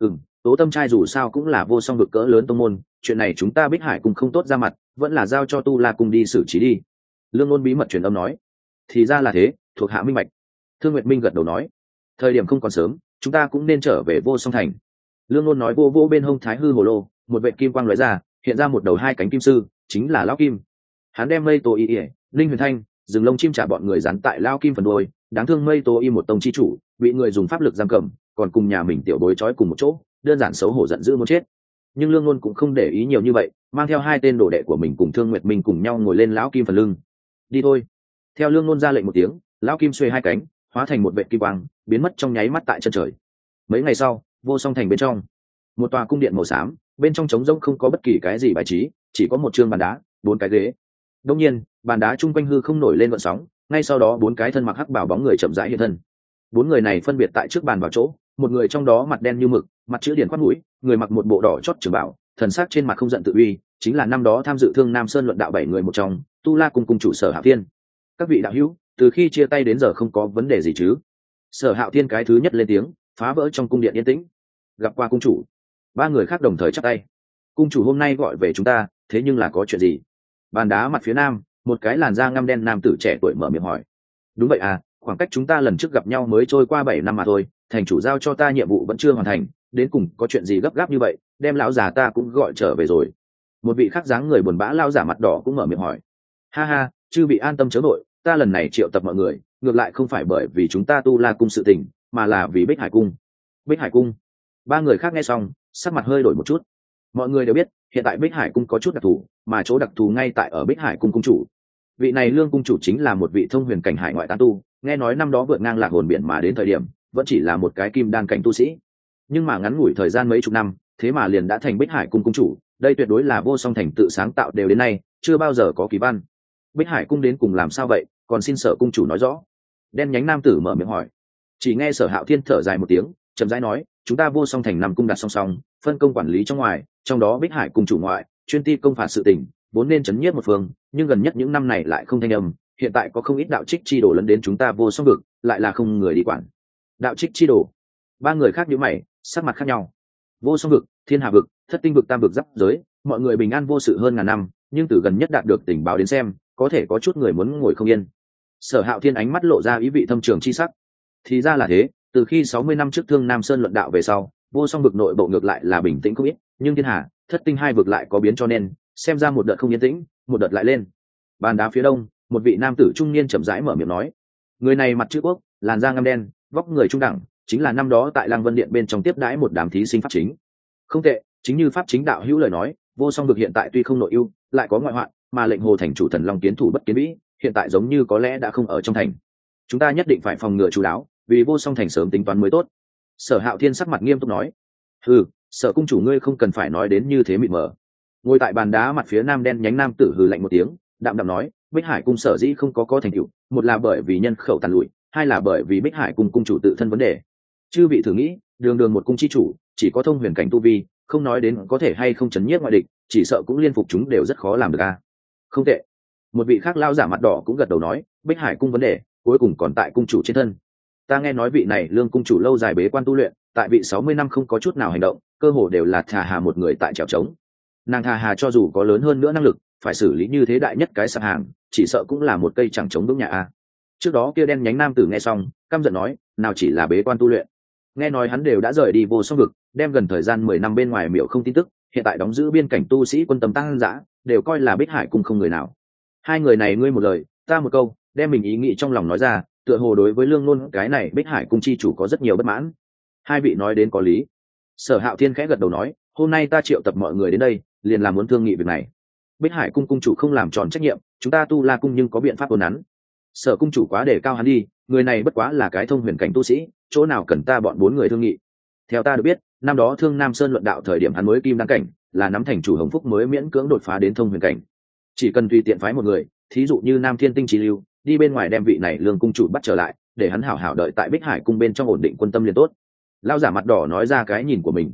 Tố Tâm trai dù sao cũng là Vô Song vực cỡ lớn tông môn, chuyện này chúng ta Bích Hải cung không tốt ra mặt, vẫn là giao cho Tu La cung đi xử trí đi. Lương Nôn bí mật truyền âm nói. Thì ra là thế, thuộc hạ minh bạch. Thương Nguyệt Minh gật đầu nói. Thời điểm không còn sớm, chúng ta cũng nên trở về Vô Song thành. Lương Nôn nói, vô vô bên hông Thái Hư hồ lô, một vệt kim quang lóe ra, hiện ra một đầu 2 cánh kim sư, chính là Lão Kim. Hắn đem Mây Tố Y, Linh Huyền Thanh, dừng lông chim trả bọn người dán tại Lão Kim phần đuôi, đáng thương Mây Tố Y một tông chi chủ, bị người dùng pháp lực giam cầm, còn cùng nhà mình tiểu bối trói cùng một chỗ, đơn giản xấu hổ giận dữ muốn chết. Nhưng Lương Nôn cũng không để ý nhiều như vậy, mang theo 2 tên đồ đệ của mình cùng Thương Nguyệt Minh cùng nhau ngồi lên Lão Kim phần lưng. Đi thôi. Theo Lương Nôn ra lệnh một tiếng, Lão Kim xuề 2 cánh, hóa thành một vệt kim quang, biến mất trong nháy mắt tại chân trời. Mấy ngày sau, Vô Song thành bên trong, một tòa cung điện màu xám, bên trong trống rỗng không có bất kỳ cái gì bài trí, chỉ có một trương bàn đá, 4 cái ghế. Đương nhiên, bàn đá chung quanh hư không nổi lên gợn sóng, ngay sau đó 4 cái thân mặc hắc bào bóng người chậm rãi hiện thân. 4 người này phân biệt tại trước bàn vào chỗ, một người trong đó mặt đen như mực, mặt chữ điển khoát mũi, người mặc một bộ đỏ chót trường bảo, thần sắc trên mặt không giận tự uy, chính là năm đó tham dự Thương Nam Sơn luận đạo 7 người một trong, Tu La cung cung chủ Sở Hạo Thiên. Các vị đạo hữu, từ khi chia tay đến giờ không có vấn đề gì chứ? Sở Hạo Thiên cái thứ nhất lên tiếng, phá vỡ trong cung điện yên tĩnh. Gặp qua cung chủ. 3 người khác đồng thời chắp tay. Cung chủ hôm nay gọi về chúng ta, thế nhưng là có chuyện gì? Bàn đá mặt phía nam, một cái làn da ngăm đen nam tử trẻ tuổi mở miệng hỏi. Đúng vậy à, khoảng cách chúng ta lần trước gặp nhau mới trôi qua 7 năm mà thôi, thành chủ giao cho ta nhiệm vụ vẫn chưa hoàn thành, đến cùng có chuyện gì gấp gáp như vậy, đem lão già ta cũng gọi trở về rồi. Một vị khác dáng người buồn bã lao giả mặt đỏ cũng mở miệng hỏi. Ha ha, chư vị an tâm chớ nội, ta lần này triệu tập mọi người, ngược lại không phải bởi vì chúng ta Tu La cung sự tình, mà là vì Bích Hải cung. Bích Hải cung. 3 người khác nghe xong, sắc mặt hơi đổi một chút. Mọi người đều biết, hiện tại Bích Hải cung có chút đặc thù, mà chỗ đặc thù ngay tại ở Bích Hải cung cung chủ. Vị này Lương cung chủ chính là một vị thông huyền cảnh hải ngoại tán tu, nghe nói năm đó vượt ngang lạc hồn biển mà đến thời điểm, vẫn chỉ là một cái kim đan cảnh tu sĩ. Nhưng mà ngắn ngủi thời gian mấy chục năm, thế mà liền đã thành Bích Hải cung cung chủ, đây tuyệt đối là Vô Song thành tự sáng tạo đều đến nay, chưa bao giờ có kỳ văn. Bích Hải cung đến cùng làm sao vậy, còn xin Sở cung chủ nói rõ. Đen nhánh nam tử mở miệng hỏi. Chỉ nghe Sở Hạo Thiên thở dài một tiếng, chậm rãi nói, chúng ta Vô Song thành 5 cung đặt song song, phân công quản lý trong ngoài, trong đó Bích Hải cung chủ ngoại, chuyên ti công phạt sự tình, vốn nên chấn nhiếp một phương, nhưng gần nhất những năm này lại không thanh âm, hiện tại có không ít đạo trích chi đồ lấn đến chúng ta Vô Song vực, lại là không người đi quản. Đạo trích chi đồ. 3 người khác nhíu mày, sắc mặt khác nhau. Vô Song vực, Thiên Hà vực, Thất Tinh vực, Tam vực giáp giới, mọi người bình an vô sự hơn ngàn năm, nhưng từ gần nhất đạt được tình báo đến xem, có thể có chút người muốn ngồi không yên. Sở Hạo Thiên ánh mắt lộ ra ý vị thâm trường chi sắc. Thì ra là thế, từ khi 60 năm trước Thương Nam Sơn luận đạo về sau, Vô Song vực nội bộ ngược lại là bình tĩnh không ít, nhưng Thiên Hà, Thất Tinh 2 vực lại có biến cho nên, xem ra một đợt không yên tĩnh, một đợt lại lên. Bàn đá phía đông, một vị nam tử trung niên chậm rãi mở miệng nói. Người này mặt chữ quốc, làn da ngăm đen, vóc người trung đẳng, chính là năm đó tại Lăng Vân Điện bên trong tiếp đãi một đám thí sinh pháp chính. Không tệ, chính như pháp chính đạo hữu lời nói, vô song vực hiện tại tuy không nội ưu, lại có ngoại hoạn, mà lệnh hồ thành chủ thần long kiến thủ bất kiến vĩ, hiện tại giống như có lẽ đã không ở trong thành. Chúng ta nhất định phải phòng ngừa chú đáo, vì vô song thành sớm tính toán mới tốt. Sở Hạo Thiên sắc mặt nghiêm túc nói. Sở cung chủ ngươi không cần phải nói đến như thế mịt mờ. Ngồi tại bàn đá mặt phía nam đen nhánh nam tử hừ lạnh một tiếng, đạm đạm nói, Bích Hải cung sở dĩ không có thành tựu, một là bởi vì nhân khẩu tàn lụi, hai là bởi vì Bích Hải cung cung chủ tự thân vấn đề. Chư vị thử nghĩ, đường đường một cung chi chủ, chỉ có thông huyền cảnh tu vi, không nói đến có thể hay không chấn nhiếp ngoại địch, chỉ sợ cũng liên phục chúng đều rất khó làm được a. Không tệ. Một vị khác lao giả mặt đỏ cũng gật đầu nói, Bích Hải cung vấn đề cuối cùng còn tại cung chủ trên thân. Ta nghe nói vị này lương cung chủ lâu dài bế quan tu luyện, tại vị 60 năm không có chút nào hành động, cơ hồ đều là thà hà một người tại trèo trống. Nàng thà hà cho dù có lớn hơn nữa năng lực, phải xử lý như thế đại nhất cái sạp hàng, chỉ sợ cũng là một cây chẳng chống vững nhà a. Trước đó kia đen nhánh nam tử nghe xong, căm giận nói, nào chỉ là bế quan tu luyện. Nghe nói hắn đều đã rời đi vô song vực, đem gần thời gian 10 năm bên ngoài miểu không tin tức, hiện tại đóng giữ biên cảnh tu sĩ quân tâm tăng dã, đều coi là Bích Hải cung không người nào. Hai người này ngươi một lời, ta một câu, đem mình ý nghĩ trong lòng nói ra, tựa hồ đối với lương ngôn cái này Bích Hải cung chi chủ có rất nhiều bất mãn. Hai vị nói đến có lý. Sở Hạo Thiên khẽ gật đầu nói, hôm nay ta triệu tập mọi người đến đây, liền là muốn thương nghị việc này. Bích Hải cung cung chủ không làm tròn trách nhiệm, chúng ta Tu La cung nhưng có biện pháp ổn nắn. Sở cung chủ quá để cao hắn đi, người này bất quá là cái thông huyền cảnh tu sĩ, chỗ nào cần ta bọn 4 người thương nghị. Theo ta được biết, năm đó Thương Nam Sơn luận đạo thời điểm hắn mới kim đăng cảnh, là nắm thành chủ Hồng Phúc mới miễn cưỡng đột phá đến thông huyền cảnh. Chỉ cần tùy tiện phái một người, thí dụ như Nam Thiên Tinh Chí Lưu, đi bên ngoài đem vị này lương cung chủ bắt trở lại, để hắn hảo hảo đợi tại Bích Hải cung bên trong ổn định quân tâm liền tốt. Lão giả mặt đỏ nói ra cái nhìn của mình.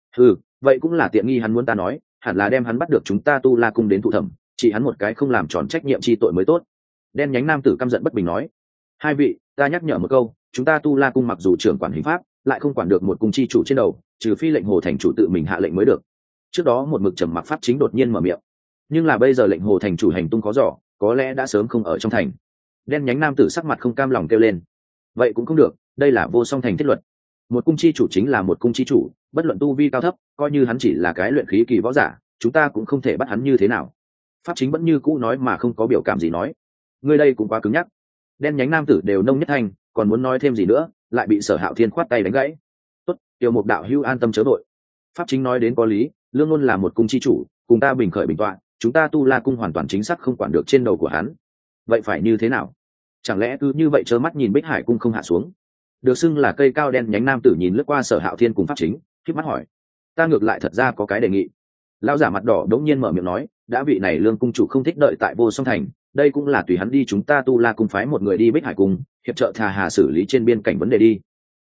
Vậy cũng là tiện nghi hắn muốn ta nói, hẳn là đem hắn bắt được chúng ta Tu La cung đến thụ thẩm, chỉ hắn một cái không làm tròn trách nhiệm chi tội mới tốt. Đen nhánh nam tử căm giận bất bình nói, hai vị, ta nhắc nhở một câu, chúng ta Tu La cung mặc dù trưởng quản hình pháp, lại không quản được một cung chi chủ trên đầu, trừ phi lệnh hồ thành chủ tự mình hạ lệnh mới được. Trước đó một mực trầm mặc pháp chính đột nhiên mở miệng, nhưng là bây giờ lệnh hồ thành chủ hành tung có dò, có lẽ đã sớm không ở trong thành. Đen nhánh nam tử sắc mặt không cam lòng kêu lên, vậy cũng không được, đây là vô song thành thiết luật, một cung chi chủ chính là một cung chi chủ, bất luận tu vi cao thấp, coi như hắn chỉ là cái luyện khí kỳ võ giả, chúng ta cũng không thể bắt hắn như thế nào. Pháp chính vẫn như cũ nói mà không có biểu cảm gì nói, ngươi đây cũng quá cứng nhắc. Đen nhánh nam tử đều nông nhất thanh, còn muốn nói thêm gì nữa, lại bị Sở Hạo Thiên khoát tay đánh gãy. Tốt, Tiểu Mục đạo hữu an tâm chớ vội. Pháp chính nói đến có lý, lương ngôn là một cung chi chủ, cùng ta bình khởi bình tọa, chúng ta Tu La cung hoàn toàn chính xác không quản được trên đầu của hắn. Vậy phải như thế nào? Chẳng lẽ cứ như vậy trơ mắt nhìn Bích Hải cung không hạ xuống? Được xưng là cây cao đen nhánh nam tử nhìn lướt qua Sở Hạo Thiên cùng pháp chính, khép mắt hỏi, ta ngược lại thật ra có cái đề nghị. Lão giả mặt đỏ đống nhiên mở miệng nói, đã vị này lương cung chủ không thích đợi tại vô song thành, đây cũng là tùy hắn đi, chúng ta Tu La cung phái một người đi Bích Hải cung, hiệp trợ thà hà xử lý trên biên cảnh vấn đề đi.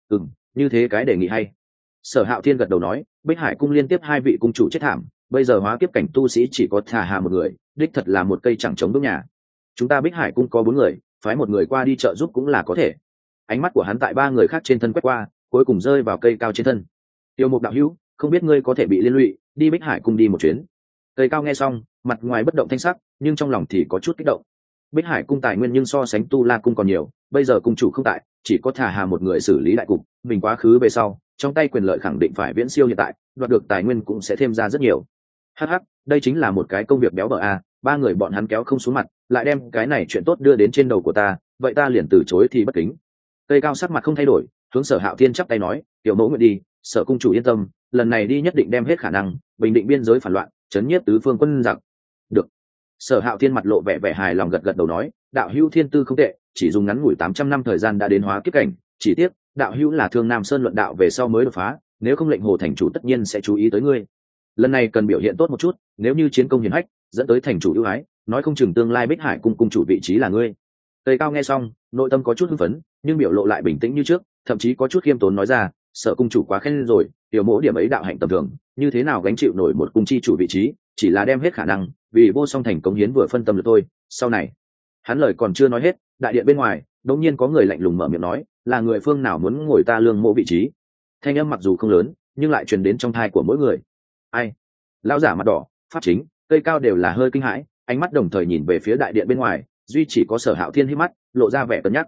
Như thế cái đề nghị hay. Sở Hạo Thiên gật đầu nói, Bích Hải cung liên tiếp 2 vị cung chủ chết thảm, bây giờ hóa kiếp cảnh tu sĩ chỉ có thà hà một người, đích thật là một cây chẳng chống đỡ nhà. Chúng ta Bích Hải cung có 4 người, phái một người qua đi trợ giúp cũng là có thể. Ánh mắt của hắn tại 3 người khác trên thân quét qua, cuối cùng rơi vào cây cao trên thân. Tiêu Mục đạo hữu, không biết ngươi có thể bị liên lụy, đi Bích Hải cung đi một chuyến. Cây cao nghe xong, mặt ngoài bất động thanh sắc, nhưng trong lòng thì có chút kích động. Bích Hải cung tài nguyên nhưng so sánh Tu La cung còn nhiều, bây giờ cung chủ không tại, chỉ có thà hà một người xử lý đại cục, mình quá khứ về sau, trong tay quyền lợi khẳng định phải viễn siêu hiện tại, đoạt được tài nguyên cũng sẽ thêm ra rất nhiều. Hắc, đây chính là một cái công việc béo bở a, 3 người bọn hắn kéo không xuống mặt, lại đem cái này chuyện tốt đưa đến trên đầu của ta, vậy ta liền từ chối thì bất kính. Cây cao sắc mặt không thay đổi, hướng Sở Hạo Thiên chắp tay nói, tiểu mẫu nguyện đi, Sở cung chủ yên tâm, lần này đi nhất định đem hết khả năng bình định biên giới phản loạn, chấn nhiếp tứ phương quân giặc. Được. Sở Hạo Thiên mặt lộ vẻ vẻ hài lòng gật gật đầu nói, đạo hữu thiên tư không tệ, chỉ dùng ngắn ngủi 800 năm thời gian đã đến hóa kiếp cảnh, chỉ tiếc đạo hữu là Thương Nam Sơn luận đạo về sau mới đột phá, nếu không lệnh hồ thành chủ tất nhiên sẽ chú ý tới ngươi. Lần này cần biểu hiện tốt một chút, nếu như chiến công hiển hách, dẫn tới thành chủ ưu ái, nói không chừng tương lai Bích Hải cung cung chủ vị trí là ngươi. Tây Cao nghe xong, nội tâm có chút hưng phấn, nhưng biểu lộ lại bình tĩnh như trước, thậm chí có chút khiêm tốn nói ra, Sở cung chủ quá khen rồi, tiểu mỗ điểm ấy đạo hạnh tầm thường, như thế nào gánh chịu nổi một cung chi chủ vị trí, chỉ là đem hết khả năng, vì vô song thành cống hiến vừa phân tâm được thôi. Sau này, hắn lời còn chưa nói hết, đại điện bên ngoài đột nhiên có người lạnh lùng mở miệng nói, là người phương nào muốn ngồi ta lương mộ vị trí? Thanh âm mặc dù không lớn, nhưng lại truyền đến trong tai của mỗi người. Ai? Lão giả mặt đỏ, pháp chính, Cây Cao đều là hơi kinh hãi, ánh mắt đồng thời nhìn về phía đại điện bên ngoài, duy chỉ có Sở Hạo Thiên hít mắt, lộ ra vẻ cân nhắc.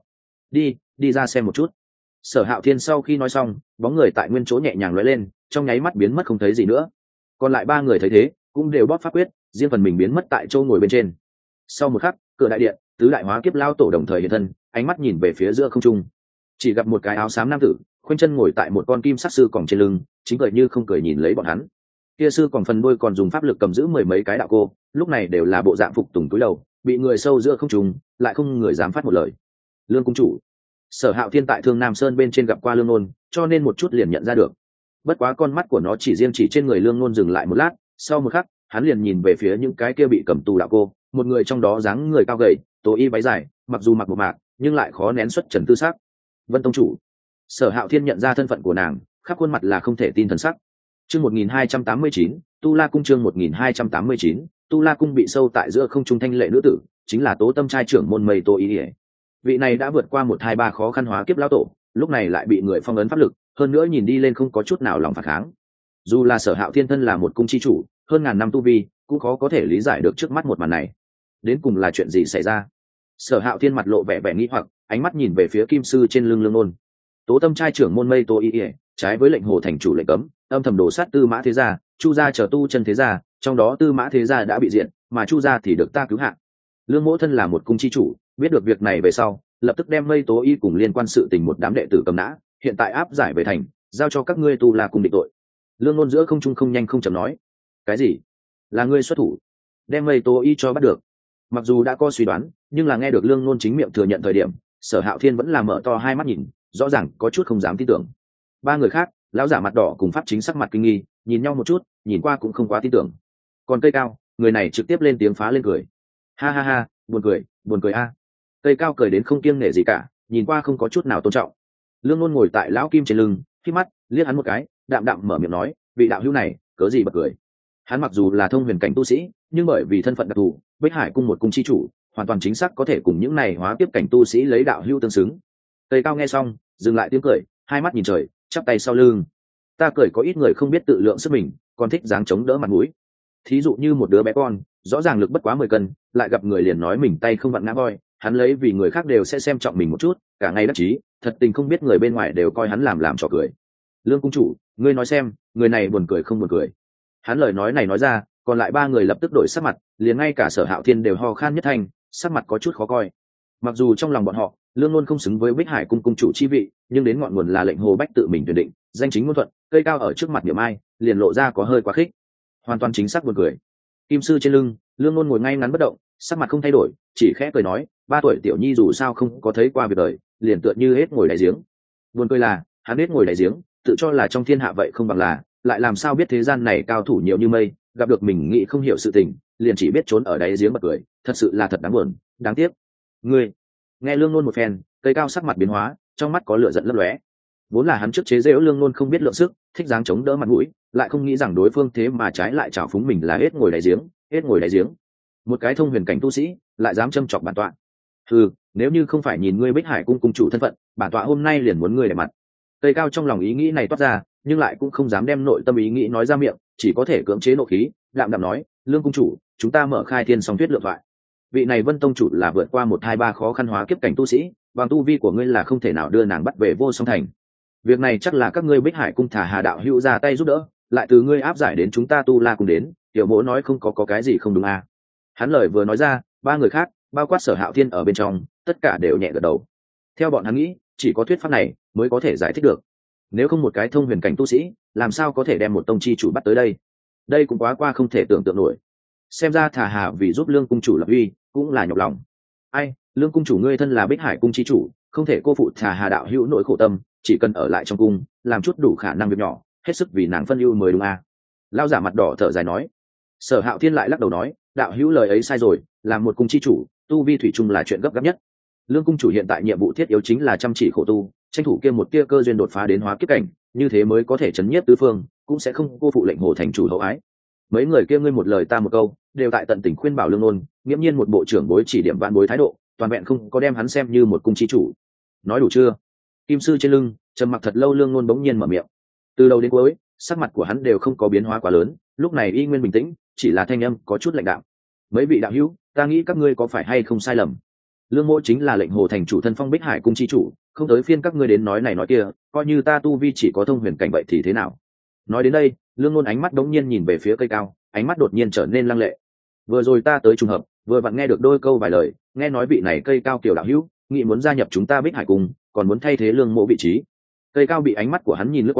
Đi ra xem một chút. Sở Hạo Thiên sau khi nói xong, bóng người tại nguyên chỗ nhẹ nhàng lóe lên, trong nháy mắt biến mất không thấy gì nữa. Còn lại 3 người thấy thế, cũng đều bóp pháp quyết, riêng phần mình biến mất tại chỗ ngồi bên trên. Sau một khắc, cửa đại điện, tứ đại hóa kiếp lao tổ đồng thời hiện thân, ánh mắt nhìn về phía giữa không trung, chỉ gặp một cái áo xám nam tử khoanh chân ngồi tại một con kim sắc sư còng trên lưng, chính cười như không cười nhìn lấy bọn hắn. Kia sư còn phần đuôi còn dùng pháp lực cầm giữ mười mấy cái đạo cô, lúc này đều là bộ dạng phục tùng túi đầu, bị người sâu giữa không trùng, lại không người dám phát một lời. Lương cung chủ, Sở Hạo Thiên tại Thương Nam Sơn bên trên gặp qua Lương Nôn, cho nên một chút liền nhận ra được. Bất quá con mắt của nó chỉ riêng chỉ trên người Lương Nôn dừng lại một lát, sau một khắc, hắn liền nhìn về phía những cái kia bị cầm tù đạo cô, một người trong đó dáng người cao gầy, tố y váy dài, mặc dù mặc một mạc, nhưng lại khó nén xuất trần tư sắc. Vân tông chủ. Sở Hạo Thiên nhận ra thân phận của nàng, khắp khuôn mặt là không thể tin thần sắc. Chương 1289, Tu La cung chương 1289, Tu La cung bị sâu tại giữa không trung thanh lệ nữ tử, chính là Tố Tâm trai trưởng môn Mây Tô Ý. Vị này đã vượt qua 1-2-3 khó khăn hóa kiếp lão tổ, lúc này lại bị người phong ấn pháp lực, hơn nữa nhìn đi lên không có chút nào lòng phản kháng. Dù là Sở Hạo Thiên thân là một cung chi chủ, hơn ngàn năm tu vi, cũng khó có thể lý giải được trước mắt một màn này. Đến cùng là chuyện gì xảy ra? Sở Hạo Thiên mặt lộ vẻ vẻ nghi hoặc, ánh mắt nhìn về phía kim sư trên lưng Lương Nôn. Tố Tâm trai trưởng môn Mây Tô Ý, trái với lệnh hồ thành chủ lệnh cấm, âm thầm đổ sát Tư Mã thế gia, Chu gia chờ tu chân thế gia, trong đó Tư Mã thế gia đã bị diện, mà Chu gia thì được ta cứu hạ. Lương Mỗ thân là một cung chi chủ, biết được việc này về sau, lập tức đem Mây Tố Y cùng liên quan sự tình một đám đệ tử cầm nã, hiện tại áp giải về thành, giao cho các ngươi Tu La cùng định tội. Lương Nôn giữa không trung không nhanh không chậm nói. Cái gì? Là ngươi xuất thủ đem Mây Tố Y cho bắt được? Mặc dù đã có suy đoán, nhưng là nghe được Lương Nôn chính miệng thừa nhận thời điểm, Sở Hạo Thiên vẫn là mở to hai mắt nhìn, rõ ràng có chút không dám tin tưởng. Ba người khác, lão giả mặt đỏ cùng pháp chính sắc mặt kinh nghi, nhìn nhau một chút, nhìn qua cũng không quá tin tưởng. Còn Cây Cao, người này trực tiếp lên tiếng phá lên cười. Ha ha ha, buồn cười a. Cây Cao cười đến không kiêng nể gì cả, nhìn qua không có chút nào tôn trọng. Lương Nôn ngồi tại lão kim trên lưng, khi mắt liếc hắn một cái, đạm đạm mở miệng nói, vị đạo hữu này cớ gì bật cười? Hắn mặc dù là thông huyền cảnh tu sĩ, nhưng bởi vì thân phận đặc thù, Bích Hải cung một cung chi chủ, hoàn toàn chính xác có thể cùng những này hóa tiếp cảnh tu sĩ lấy đạo hữu tương xứng. Cây Cao nghe xong, dừng lại tiếng cười, hai mắt nhìn trời, chắp tay sau lưng. Ta cười có ít người không biết tự lượng sức mình, còn thích dáng chống đỡ mặt mũi. Thí dụ như một đứa bé con, rõ ràng lực bất quá 10 cân, lại gặp người liền nói mình tay không vặn ngã voi, hắn lấy vì người khác đều sẽ xem trọng mình một chút, cả ngày đắc chí, thật tình không biết người bên ngoài đều coi hắn làm trò cười. Lương cung chủ, ngươi nói xem, người này buồn cười không buồn cười? Hắn lời nói này nói ra, còn lại ba người lập tức đổi sắc mặt, liền ngay cả Sở Hạo Thiên đều ho khan nhất thành, sắc mặt có chút khó coi. Mặc dù trong lòng bọn họ, Lương Nôn không xứng với Bích Hải cung cung chủ chi vị, nhưng đến ngọn nguồn là lệnh Hồ Bách tự mình tuyển định, danh chính ngôn thuận, Cây Cao ở trước mặt Niệm Ai, liền lộ ra có hơi quá khích. Hoàn toàn chính xác buồn cười. Kim sư trên lưng, Lương Nôn ngồi ngay ngắn bất động, sắc mặt không thay đổi, chỉ khẽ cười nói, 3 tuổi tiểu nhi dù sao không có thấy qua việc đời, liền tựa như hết ngồi đáy giếng. Buồn cười là, hắn hết ngồi đáy giếng, tự cho là trong thiên hạ vậy không bằng là, lại làm sao biết thế gian này cao thủ nhiều như mây, gặp được mình nghĩ không hiểu sự tình, liền chỉ biết trốn ở đáy giếng bật cười, thật sự là thật đáng buồn, đáng tiếc. Ngươi, nghe Lương Nôn một phen, Cây Cao sắc mặt biến hóa, trong mắt có lửa giận lấp lóe. Vốn là hắn trước chế giễu Lương Nôn không biết lượng sức, thích dáng chống đỡ mặt mũi, lại không nghĩ rằng đối phương thế mà trái lại trào phúng mình là hết ngồi đáy giếng, hết ngồi đáy giếng. Một cái thông huyền cảnh tu sĩ, lại dám châm chọc bản tọa. Nếu như không phải nhìn ngươi Bích Hải cung cung chủ thân phận, bản tọa hôm nay liền muốn ngươi để mặt. Cây Cao trong lòng ý nghĩ này toát ra, nhưng lại cũng không dám đem nội tâm ý nghĩ nói ra miệng, chỉ có thể cưỡng chế nộ khí, đạm đạm nói, Lương cung chủ, chúng ta mở khai thiên song thuyết lượng thoại. Vị này Vân tông chủ là vượt qua 1-2-3 khó khăn hóa kiếp cảnh tu sĩ, bằng tu vi của ngươi là không thể nào đưa nàng bắt về Vô Song thành. Việc này chắc là các ngươi Bích Hải cung thả Hà đạo hữu ra tay giúp đỡ, lại từ ngươi áp giải đến chúng ta Tu La cùng đến, tiểu mỗ nói không có cái gì không đúng à? Hắn lời vừa nói ra, ba người khác, bao quát Sở Hạo Thiên ở bên trong, tất cả đều nhẹ gật đầu. Theo bọn hắn nghĩ, chỉ có thuyết pháp này mới có thể giải thích được. Nếu không một cái thông huyền cảnh tu sĩ, làm sao có thể đem một tông chi chủ bắt tới đây? Đây cũng quá qua không thể tưởng tượng nổi. Xem ra thả Hà vì giúp Lương cung chủ lập uy, cũng là nhọc lòng. Ai, Lương cung chủ ngươi thân là Bích Hải cung chi chủ, không thể cô phụ thả Hà đạo hữu nỗi khổ tâm, chỉ cần ở lại trong cung, làm chút đủ khả năng việc nhỏ, hết sức vì nàng phân ưu mới đúng à? Lão giả mặt đỏ thở dài nói. Sở Hạo Thiên lại lắc đầu nói, đạo hữu lời ấy sai rồi, làm một cung chi chủ, tu vi thủy chung là chuyện gấp gáp nhất. Lương cung chủ hiện tại nhiệm vụ thiết yếu chính là chăm chỉ khổ tu, tranh thủ kia một tia cơ duyên đột phá đến hóa kiếp cảnh, như thế mới có thể chấn nhiếp tứ phương, cũng sẽ không cô phụ lệnh Hồ thành chủ hậu ái. Mấy người kia ngươi một lời ta một câu, đều tại tận tình khuyên bảo Lương Nôn, nghiễm nhiên một bộ trưởng bối chỉ điểm vạn bối thái độ, toàn vẹn không có đem hắn xem như một cung chi chủ. Nói đủ chưa? Kim sư trên lưng, trầm mặc thật lâu Lương Nôn bỗng nhiên mở miệng. Từ đầu đến cuối, sắc mặt của hắn đều không có biến hóa quá lớn, lúc này y nguyên bình tĩnh, chỉ là thanh âm có chút lạnh đạm. Mấy vị đạo hữu, ta nghĩ các ngươi có phải hay không sai lầm. Lương Mỗ chính là lệnh Hồ thành chủ thân phong Bích Hải cung chi chủ, không tới phiên các ngươi đến nói này nói kia, coi như ta tu vi chỉ có thông huyền cảnh vậy thì thế nào? Nói đến đây, Lương Nôn ánh mắt đống nhiên nhìn về phía Cây Cao, ánh mắt đột nhiên trở nên lăng lệ. Vừa rồi ta tới trùng hợp, vừa vặn nghe được đôi câu vài lời, nghe nói vị này Cây Cao kiểu đạo hữu, nghĩ muốn gia nhập chúng ta Bích Hải cung, còn muốn thay thế Lương Mỗ vị trí. Cây Cao bị ánh mắt của hắn nhìn lướt qua,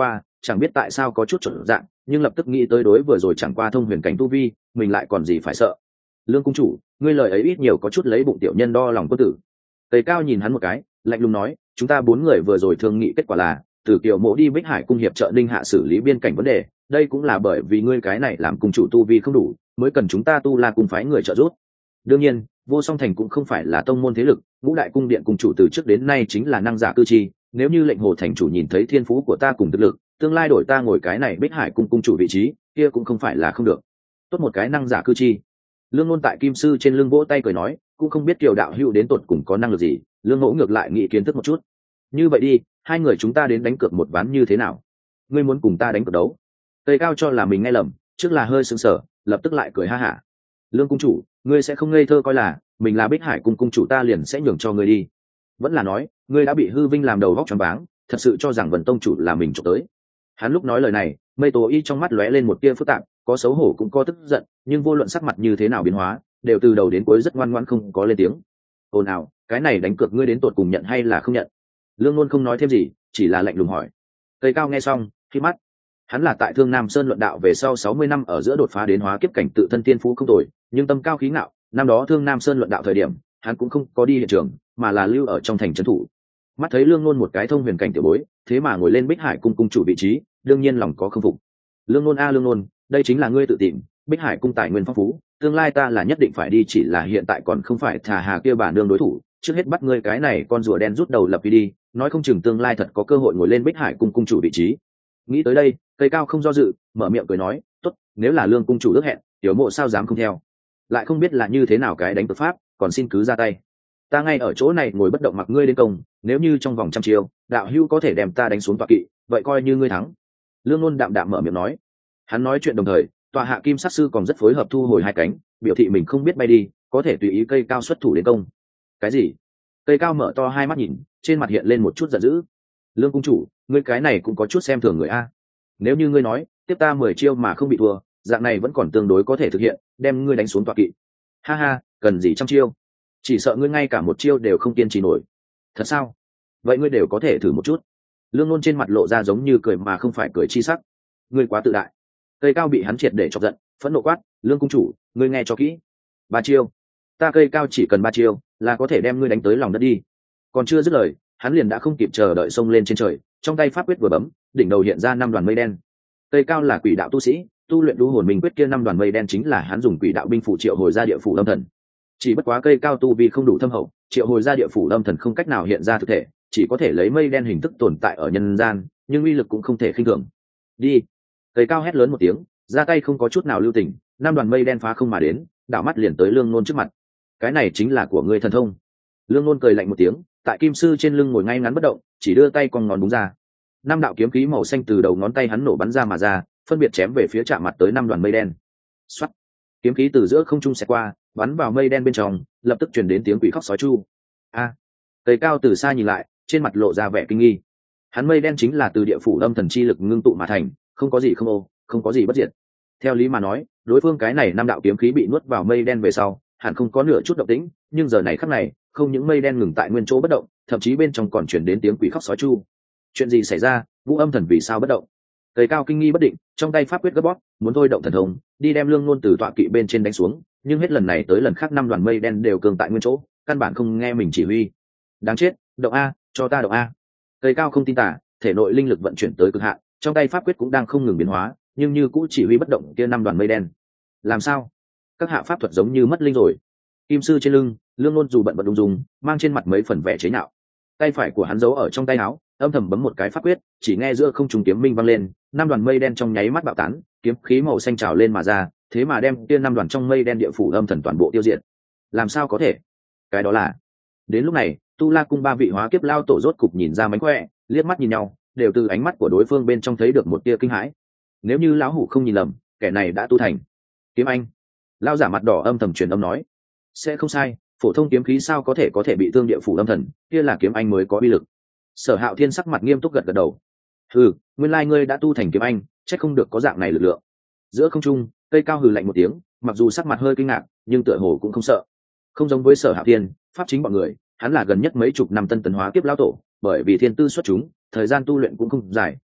chẳng biết tại sao có chút chuẩn dạng, nhưng lập tức nghĩ tới đối vừa rồi chẳng qua thông huyền cảnh tu vi, mình lại còn gì phải sợ. Lương cung chủ, ngươi lời ấy ít nhiều có chút lấy bụng tiểu nhân đo lòng quân tử. Tây Cao nhìn hắn một cái, lạnh lùng nói, chúng ta 4 người vừa rồi thương nghị kết quả là từ Kiều Mộ đi Bích Hải cung hiệp trợ Ninh Hạ xử lý biên cảnh vấn đề, đây cũng là bởi vì ngươi cái này làm cung chủ tu vi không đủ, mới cần chúng ta Tu La cung phái người trợ giúp. Đương nhiên, Vô Song Thành cũng không phải là tông môn thế lực, Ngũ Đại cung điện cung chủ từ trước đến nay chính là năng giả cư chi, nếu như lệnh Hồ thành chủ nhìn thấy thiên phú của ta cùng thực lực, tương lai đổi ta ngồi cái này Bích Hải cung cung chủ vị trí, kia cũng không phải là không được. Tốt một cái năng giả cư chi. Lương Ngôn tại kim sư trên lưng vỗ tay cười nói, cũng không biết Kiều đạo hữu đến tột cùng có năng lực gì, Lương Ngỗ ngược lại nghĩ kiến thức một chút. Như vậy đi, hai người chúng ta đến đánh cược một ván như thế nào? Ngươi muốn cùng ta đánh cược đấu? Tây Cao cho là mình nghe lầm, trước là hơi sững sờ, lập tức lại cười ha hả. Lương cung chủ, ngươi sẽ không ngây thơ coi là mình là Bích Hải cung cung chủ ta liền sẽ nhường cho ngươi đi. Vẫn là nói, ngươi đã bị hư vinh làm đầu vóc choáng váng, thật sự cho rằng Vân tông chủ là mình chụp tới. Hắn lúc nói lời này, Mây Tố Y trong mắt lóe lên một tia phức tạp, có xấu hổ cũng có tức giận, nhưng vô luận sắc mặt như thế nào biến hóa, đều từ đầu đến cuối rất ngoan ngoãn không có lên tiếng. Ồn ào, cái này đánh cược ngươi đến tột cùng nhận hay là không nhận? Lương Luân không nói thêm gì, chỉ là lạnh lùng hỏi. Tây Cao nghe xong, khi mắt. Hắn là tại Thương Nam Sơn luận đạo về sau 60 năm ở giữa đột phá đến hóa kiếp cảnh tự thân tiên phú không tồi, nhưng tâm cao khí ngạo, năm đó Thương Nam Sơn luận đạo thời điểm, hắn cũng không có đi hiện trường, mà là lưu ở trong thành trấn thủ. Mắt thấy Lương Luân một cái thông huyền cảnh tiểu bối, thế mà ngồi lên Bích Hải cung cung chủ vị trí, đương nhiên lòng có không phục. Lương Luân a Lương Luân, đây chính là ngươi tự tìm, Bích Hải cung tài nguyên phong phú, tương lai ta là nhất định phải đi, chỉ là hiện tại còn không phải thả hà kia bản đương đối thủ, trước hết bắt ngươi cái này con rùa đen rút đầu lập đi, nói không chừng tương lai thật có cơ hội ngồi lên Bích Hải cung cung chủ vị trí. Nghĩ tới đây, Cây Cao không do dự, mở miệng cười nói, tốt, nếu là Lương cung chủ ước hẹn, tiểu mộ sao dám không theo. Lại không biết là như thế nào cái đánh cược pháp, còn xin cứ ra tay. Ta ngay ở chỗ này ngồi bất động mặc ngươi đến công, nếu như trong vòng 100 chiêu, đạo hữu có thể đem ta đánh xuống tọa kỵ, vậy coi như ngươi thắng. Lương Luân đạm đạm mở miệng nói. Hắn nói chuyện đồng thời, tọa hạ kim sát sư còn rất phối hợp thu hồi hai cánh, biểu thị mình không biết bay đi, có thể tùy ý Cây Cao xuất thủ đến công. Cái gì? Cây Cao mở to hai mắt nhìn, trên mặt hiện lên một chút giận dữ. Lương cung chủ, ngươi cái này cũng có chút xem thường người a. Nếu như ngươi nói tiếp ta 10 chiêu mà không bị thua, dạng này vẫn còn tương đối có thể thực hiện, đem ngươi đánh xuống tọa kỵ. Ha ha, cần gì trăm chiêu? Chỉ sợ ngươi ngay cả một chiêu đều không kiên trì nổi. Thật sao? Vậy ngươi đều có thể thử một chút. Lương Luân trên mặt lộ ra giống như cười mà không phải cười chi sắc. Ngươi quá tự đại. Cây Cao bị hắn triệt để chọc giận, phẫn nộ quát, Lương cung chủ, ngươi nghe cho kỹ. 3 chiêu. Ta Cây Cao chỉ cần 3 chiêu là có thể đem ngươi đánh tới lòng đất đi. Còn chưa dứt lời, hắn liền đã không kịp chờ đợi xông lên trên trời, trong tay pháp quyết vừa bấm, đỉnh đầu hiện ra 5 đoàn mây đen. Cây Cao là quỷ đạo tu sĩ, tu luyện đu hồn minh quyết kia 5 đoàn mây đen chính là hắn dùng quỷ đạo binh phụ triệu hồi ra địa phủ lâm thần. Chỉ bất quá Cây Cao tu vì không đủ thâm hậu, triệu hồi ra địa phủ lâm thần không cách nào hiện ra thực thể, chỉ có thể lấy mây đen hình thức tồn tại ở nhân gian, nhưng uy lực cũng không thể khinh thường. Đi! Cây Cao hét lớn một tiếng, ra tay không có chút nào lưu tình, 5 đoàn mây đen phá không mà đến, đảo mắt liền tới Lương Luân trước mặt. Cái này chính là của ngươi thần thông. Lương Luân cười lạnh một tiếng, tại kim sư trên lưng ngồi ngay ngắn bất động, chỉ đưa tay con ngón đúng ra. 5 đạo kiếm khí màu xanh từ đầu ngón tay hắn nổ bắn ra mà ra, phân biệt chém về phía chạm mặt tới 5 đoàn mây đen. Xoát! Kiếm khí từ giữa không trung xẹt qua, bắn vào mây đen bên trong, lập tức truyền đến tiếng quỷ khóc sói chu. A! Cây Cao từ xa nhìn lại, trên mặt lộ ra vẻ kinh nghi. Hắn mây đen chính là từ địa phủ âm thần chi lực ngưng tụ mà thành, không có gì không ô, không có gì bất diệt. Theo lý mà nói, đối phương cái này 5 đạo kiếm khí bị nuốt vào mây đen về sau, hẳn không có nửa chút động tĩnh, nhưng giờ này khắc này, không những mây đen ngừng tại nguyên chỗ bất động, thậm chí bên trong còn truyền đến tiếng quỷ khóc sói chu. Chuyện gì xảy ra? Vũ âm thần vì sao bất động? Cây Cao kinh nghi bất định, trong tay pháp quyết gấp bóp, muốn thôi động thần thông, đi đem Lương Luân từ tọa kỵ bên trên đánh xuống, nhưng hết lần này tới lần khác 5 đoàn mây đen đều cường tại nguyên chỗ, căn bản không nghe mình chỉ huy. Đáng chết, động a, cho ta động a. Cây Cao không tin tả, thể nội linh lực vận chuyển tới cực hạn, trong tay pháp quyết cũng đang không ngừng biến hóa, nhưng như cũ chỉ huy bất động kia 5 đoàn mây đen. Làm sao? Các hạ pháp thuật giống như mất linh rồi. Kim sư trên lưng, Lương Luân dù bận bận đung dung, mang trên mặt mấy phần vẻ chế nhạo. Tay phải của hắn giấu ở trong tay áo, âm thầm bấm một cái pháp quyết, chỉ nghe giữa không trung kiếm minh vang lên, 5 đoàn mây đen trong nháy mắt bạo tán, kiếm khí màu xanh trào lên mà ra, thế mà đem kia 5 đoàn trong mây đen địa phủ âm thần toàn bộ tiêu diệt. Làm sao có thể? Cái đó là. Đến lúc này, Tu La cung 3 vị hóa kiếp lao tổ rốt cục nhìn ra mánh khỏe, liếc mắt nhìn nhau, đều từ ánh mắt của đối phương bên trong thấy được một tia kinh hãi. Nếu như lão hủ không nhìn lầm, kẻ này đã tu thành kiếm anh. Lao giả mặt đỏ âm thầm truyền âm nói, sẽ không sai, phổ thông kiếm khí sao có thể bị thương địa phủ âm thần, kia là kiếm anh mới có uy lực. Sở Hạo Thiên sắc mặt nghiêm túc gật gật đầu. Hừ, nguyên lai ngươi đã tu thành kiếm anh, chắc không được có dạng này lực lượng. Giữa không trung, Cây Cao hừ lạnh một tiếng, mặc dù sắc mặt hơi kinh ngạc, nhưng tựa hồ cũng không sợ. Không giống với Sở Hạo Thiên, pháp chính bọn người, hắn là gần nhất mấy chục năm tân tấn hóa kiếp lão tổ, bởi vì thiên tư xuất chúng, thời gian tu luyện cũng không dài,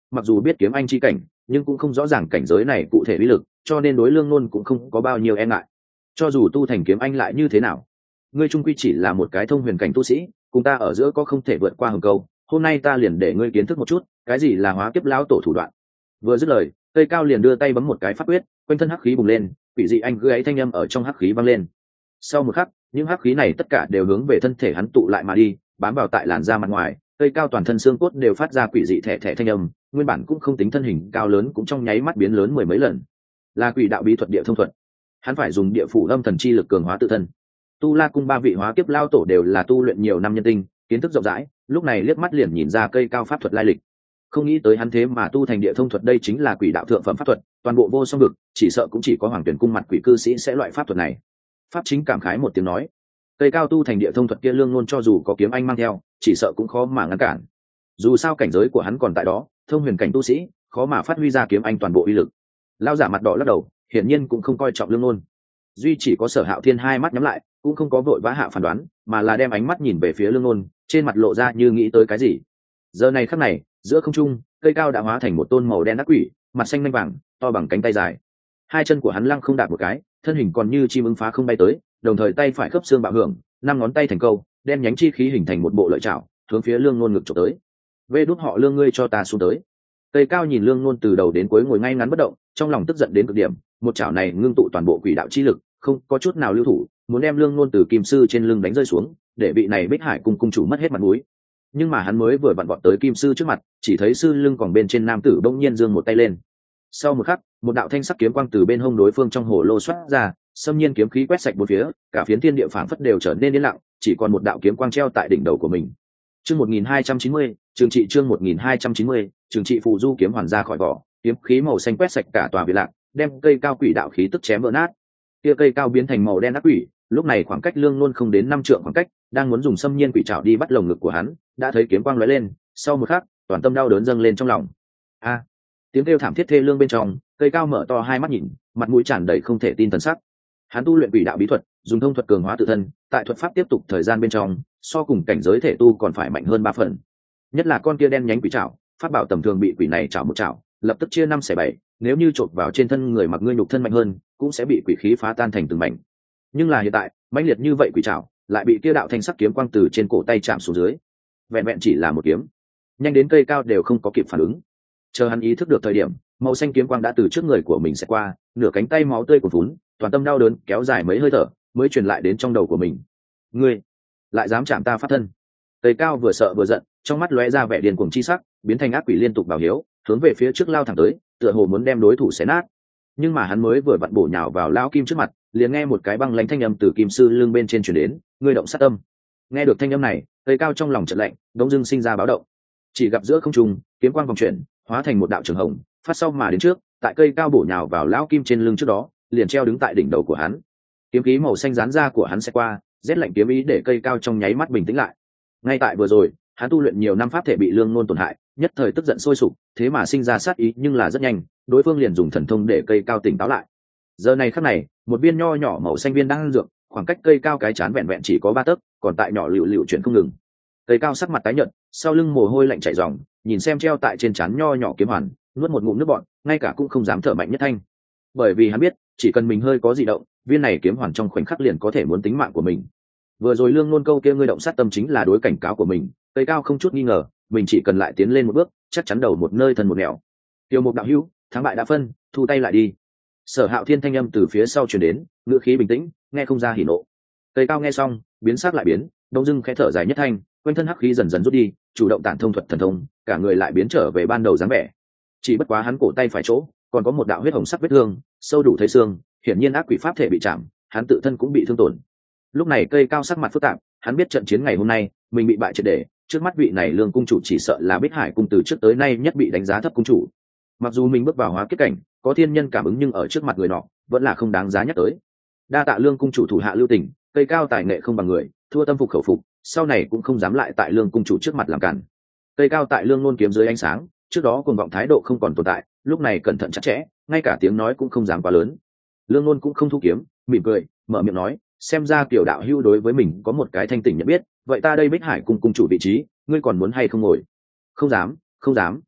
mặc dù biết kiếm anh chi cảnh nhưng cũng không rõ ràng cảnh giới này cụ thể uy lực, cho nên đối lương nôn cũng không có bao nhiêu e ngại. Cho dù tu thành kiếm anh lại như thế nào, ngươi trung quy chỉ là một cái thông huyền cảnh tu sĩ, cùng ta ở giữa có không thể vượt qua hầm câu. Hôm nay ta liền để ngươi kiến thức một chút cái gì là hóa kiếp lão tổ thủ đoạn. Vừa dứt lời, cây cao liền đưa tay bấm một cái pháp quyết, quanh thân hắc khí bùng lên, quỷ dị anh gãy thanh âm ở trong hắc khí vang lên. Sau một khắc, những hắc khí này tất cả đều hướng về thân thể hắn tụ lại mà đi, bám vào tại làn da mặt ngoài. Cây cao toàn thân xương cốt đều phát ra quỷ dị thẻ thẻ thanh âm, nguyên bản cũng không tính thân hình cao lớn cũng trong nháy mắt biến lớn mười mấy lần. Là quỷ đạo bí thuật địa thông thuật, hắn phải dùng địa phủ âm thần chi lực cường hóa tự thân. Tu La cung ba vị hóa kiếp lao tổ đều là tu luyện nhiều năm nhân tinh, kiến thức rộng rãi, lúc này liếc mắt liền nhìn ra cây cao pháp thuật lai lịch. Không nghĩ tới hắn thế mà tu thành địa thông thuật, đây chính là quỷ đạo thượng phẩm pháp thuật, toàn bộ vô song vực chỉ sợ cũng chỉ có Hoàng Tuyển cung mặt quỷ cư sĩ sẽ loại pháp thuật này. Pháp chính cảm khái một tiếng nói, cây cao tu thành địa thông thuật kia lương ngôn cho dù có kiếm anh mang theo chỉ sợ cũng khó mà ngăn cản. Dù sao cảnh giới của hắn còn tại đó, thông huyền cảnh tu sĩ khó mà phát huy ra kiếm anh toàn bộ uy lực. Lao giả mặt đỏ lắc đầu, hiển nhiên cũng không coi trọng lương ngôn. Duy chỉ có Sở Hạo Thiên hai mắt nhắm lại, cũng không có vội vã hạ phán đoán, mà là đem ánh mắt nhìn về phía lương ngôn, trên mặt lộ ra như nghĩ tới cái gì. Giờ này khắc này, giữa không trung, cây cao đã hóa thành một tôn màu đen ác quỷ, mặt xanh lanh vàng, to bằng cánh tay dài. Hai chân của hắn lăng không đạp một cái, thân hình còn như chim ưng phá không bay tới, đồng thời tay phải khớp xương bạo hưởng, năm ngón tay thành câu, đen nhánh chi khí hình thành một bộ lợi chảo, hướng phía lương ngôn ngực chụp tới. Vê đút họ lương ngươi cho ta xuống tới. Cây cao nhìn lương ngôn từ đầu đến cuối ngồi ngay ngắn bất động, trong lòng tức giận đến cực điểm, một chảo này ngưng tụ toàn bộ quỷ đạo chi lực, không có chút nào lưu thủ, muốn đem lương ngôn từ kim sư trên lưng đánh rơi xuống, để vị này Bích Hải cung cung chủ mất hết mặt mũi. Nhưng mà hắn mới vừa vặn vọt tới kim sư trước mặt, chỉ thấy sư lưng còn bên trên nam tử bỗng nhiên giương một tay lên. Sau một khắc, một đạo thanh sắc kiếm quang từ bên hông đối phương trong hồ lô xoát ra, xâm nhiên kiếm khí quét sạch bốn phía, cả phiến thiên địa phảng phất đều trở nên yên lặng, chỉ còn một đạo kiếm quang treo tại đỉnh đầu của mình. Chương 1290, trường trị chương 1290, trường trị phù du kiếm hoàn ra khỏi vỏ, kiếm khí màu xanh quét sạch cả tòa viện lạc, đem cây cao quỷ đạo khí tức chém vỡ nát. Kia cây cao biến thành màu đen ác quỷ, lúc này khoảng cách lương luôn không đến 5 trượng khoảng cách, đang muốn dùng xâm nhiên quỷ trảo đi bắt lồng ngực của hắn, đã thấy kiếm quang lóe lên, sau một khắc, toàn tâm đau đớn dâng lên trong lòng. A! Tiếng kêu thảm thiết thê lương bên trong, cây cao mở to hai mắt nhìn, mặt mũi tràn đầy không thể tin thần sắc. Hắn tu luyện quỷ đạo bí thuật, dùng thông thuật cường hóa tự thân, tại thuật pháp tiếp tục thời gian bên trong, so cùng cảnh giới thể tu còn phải mạnh hơn 3 phần. Nhất là con kia đen nhánh quỷ trảo, pháp bảo tầm thường bị quỷ này trảo một trảo, lập tức chia 5 xẻ 7, nếu như chộp vào trên thân người mặc ngươi nhục thân mạnh hơn, cũng sẽ bị quỷ khí phá tan thành từng mảnh. Nhưng là hiện tại, mãnh liệt như vậy quỷ trảo, lại bị kia đạo thanh sắc kiếm quang từ trên cổ tay chạm xuống dưới. Vẹn vẹn chỉ là một kiếm, nhanh đến cây cao đều không có kịp phản ứng. Chờ hắn ý thức được thời điểm, màu xanh kiếm quang đã từ trước người của mình sẽ qua, nửa cánh tay máu tươi cuồn vún, toàn tâm đau đớn kéo dài mấy hơi thở, mới truyền lại đến trong đầu của mình. Ngươi lại dám chạm ta pháp thân? Cây cao vừa sợ vừa giận, trong mắt lóe ra vẻ điên cuồng chi sắc, biến thành ác quỷ liên tục bảo hiếu, hướng về phía trước lao thẳng tới, tựa hồ muốn đem đối thủ xé nát. Nhưng mà hắn mới vừa vặn bổ nhào vào lão kim trước mặt, liền nghe một cái băng lãnh thanh âm từ kim sư lưng bên trên truyền đến, ngươi động sát tâm. Nghe được thanh âm này, cây cao trong lòng chợt lạnh, đống dưng sinh ra báo động. Chỉ gặp giữa không trung, kiếm quang vòng chuyển, hóa thành một đạo trường hồng, phát sau mà đến trước, tại cây cao bổ nhào vào lão kim trên lưng trước đó, liền treo đứng tại đỉnh đầu của hắn. Kiếm khí màu xanh rán ra của hắn sẽ qua, rét lạnh kiếm ý để cây cao trong nháy mắt bình tĩnh lại. Ngay tại vừa rồi, hắn tu luyện nhiều năm pháp thể bị lương ngôn tổn hại, nhất thời tức giận sôi sục, thế mà sinh ra sát ý, nhưng là rất nhanh, đối phương liền dùng thần thông để cây cao tỉnh táo lại. Giờ này khắc này, một viên nho nhỏ màu xanh viên đang ăn dược, khoảng cách cây cao cái chán vẹn vẹn chỉ có 3 tấc, còn tại nhỏ lựu lựu chuyển không ngừng. Cây cao sắc mặt tái nhợt, sau lưng mồ hôi lạnh chảy ròng, nhìn xem treo tại trên trán nho nhỏ kiếm hoàn, nuốt một ngụm nước bọt, ngay cả cũng không dám thở mạnh nhất thanh. Bởi vì hắn biết, chỉ cần mình hơi có dị động, viên này kiếm hoàn trong khoảnh khắc liền có thể muốn tính mạng của mình. Vừa rồi lương ngôn câu kia ngươi động sát tâm chính là đối cảnh cáo của mình, cây cao không chút nghi ngờ, mình chỉ cần lại tiến lên một bước, chắc chắn đầu một nơi thân một nẻo. Tiêu Mục đạo hữu, thắng bại đã phân, thu tay lại đi. Sở Hạo Thiên thanh âm từ phía sau truyền đến, ngữ khí bình tĩnh, nghe không ra hỉ nộ. Cây cao nghe xong, biến sắc lại biến, đông dưng khẽ thở dài nhất thanh, quanh thân hắc khí dần dần rút đi, chủ động tản thông thuật thần thông, cả người lại biến trở về ban đầu dáng vẻ. Chỉ bất quá hắn cổ tay phải chỗ, còn có một đạo huyết hồng sắc vết thương, sâu đủ thấy xương, hiển nhiên ác quỷ pháp thể bị chạm, hắn tự thân cũng bị thương tổn. Lúc này cây cao sắc mặt phức tạp, hắn biết trận chiến ngày hôm nay mình bị bại triệt để, trước mắt vị này lương cung chủ chỉ sợ là Bích Hải cung từ trước tới nay nhất bị đánh giá thấp cung chủ. Mặc dù mình bước vào hóa kiếp cảnh, có thiên nhân cảm ứng, nhưng ở trước mặt người nọ vẫn là không đáng giá nhắc tới. Đa tạ lương cung chủ thủ hạ lưu tình, cây cao tài nghệ không bằng người, thua tâm phục khẩu phục, sau này cũng không dám lại tại lương cung chủ trước mặt làm cản. Cây cao tại lương ngôn kiếm dưới ánh sáng, trước đó cuồng vọng thái độ không còn tồn tại, lúc này cẩn thận chặt chẽ, ngay cả tiếng nói cũng không dám quá lớn. Lương ngôn cũng không thu kiếm, mỉm cười, mở miệng nói, xem ra Kiều đạo hữu đối với mình có một cái thanh tỉnh nhận biết, vậy ta đây Bích Hải cung cung chủ vị trí, ngươi còn muốn hay không ngồi? Không dám, không dám.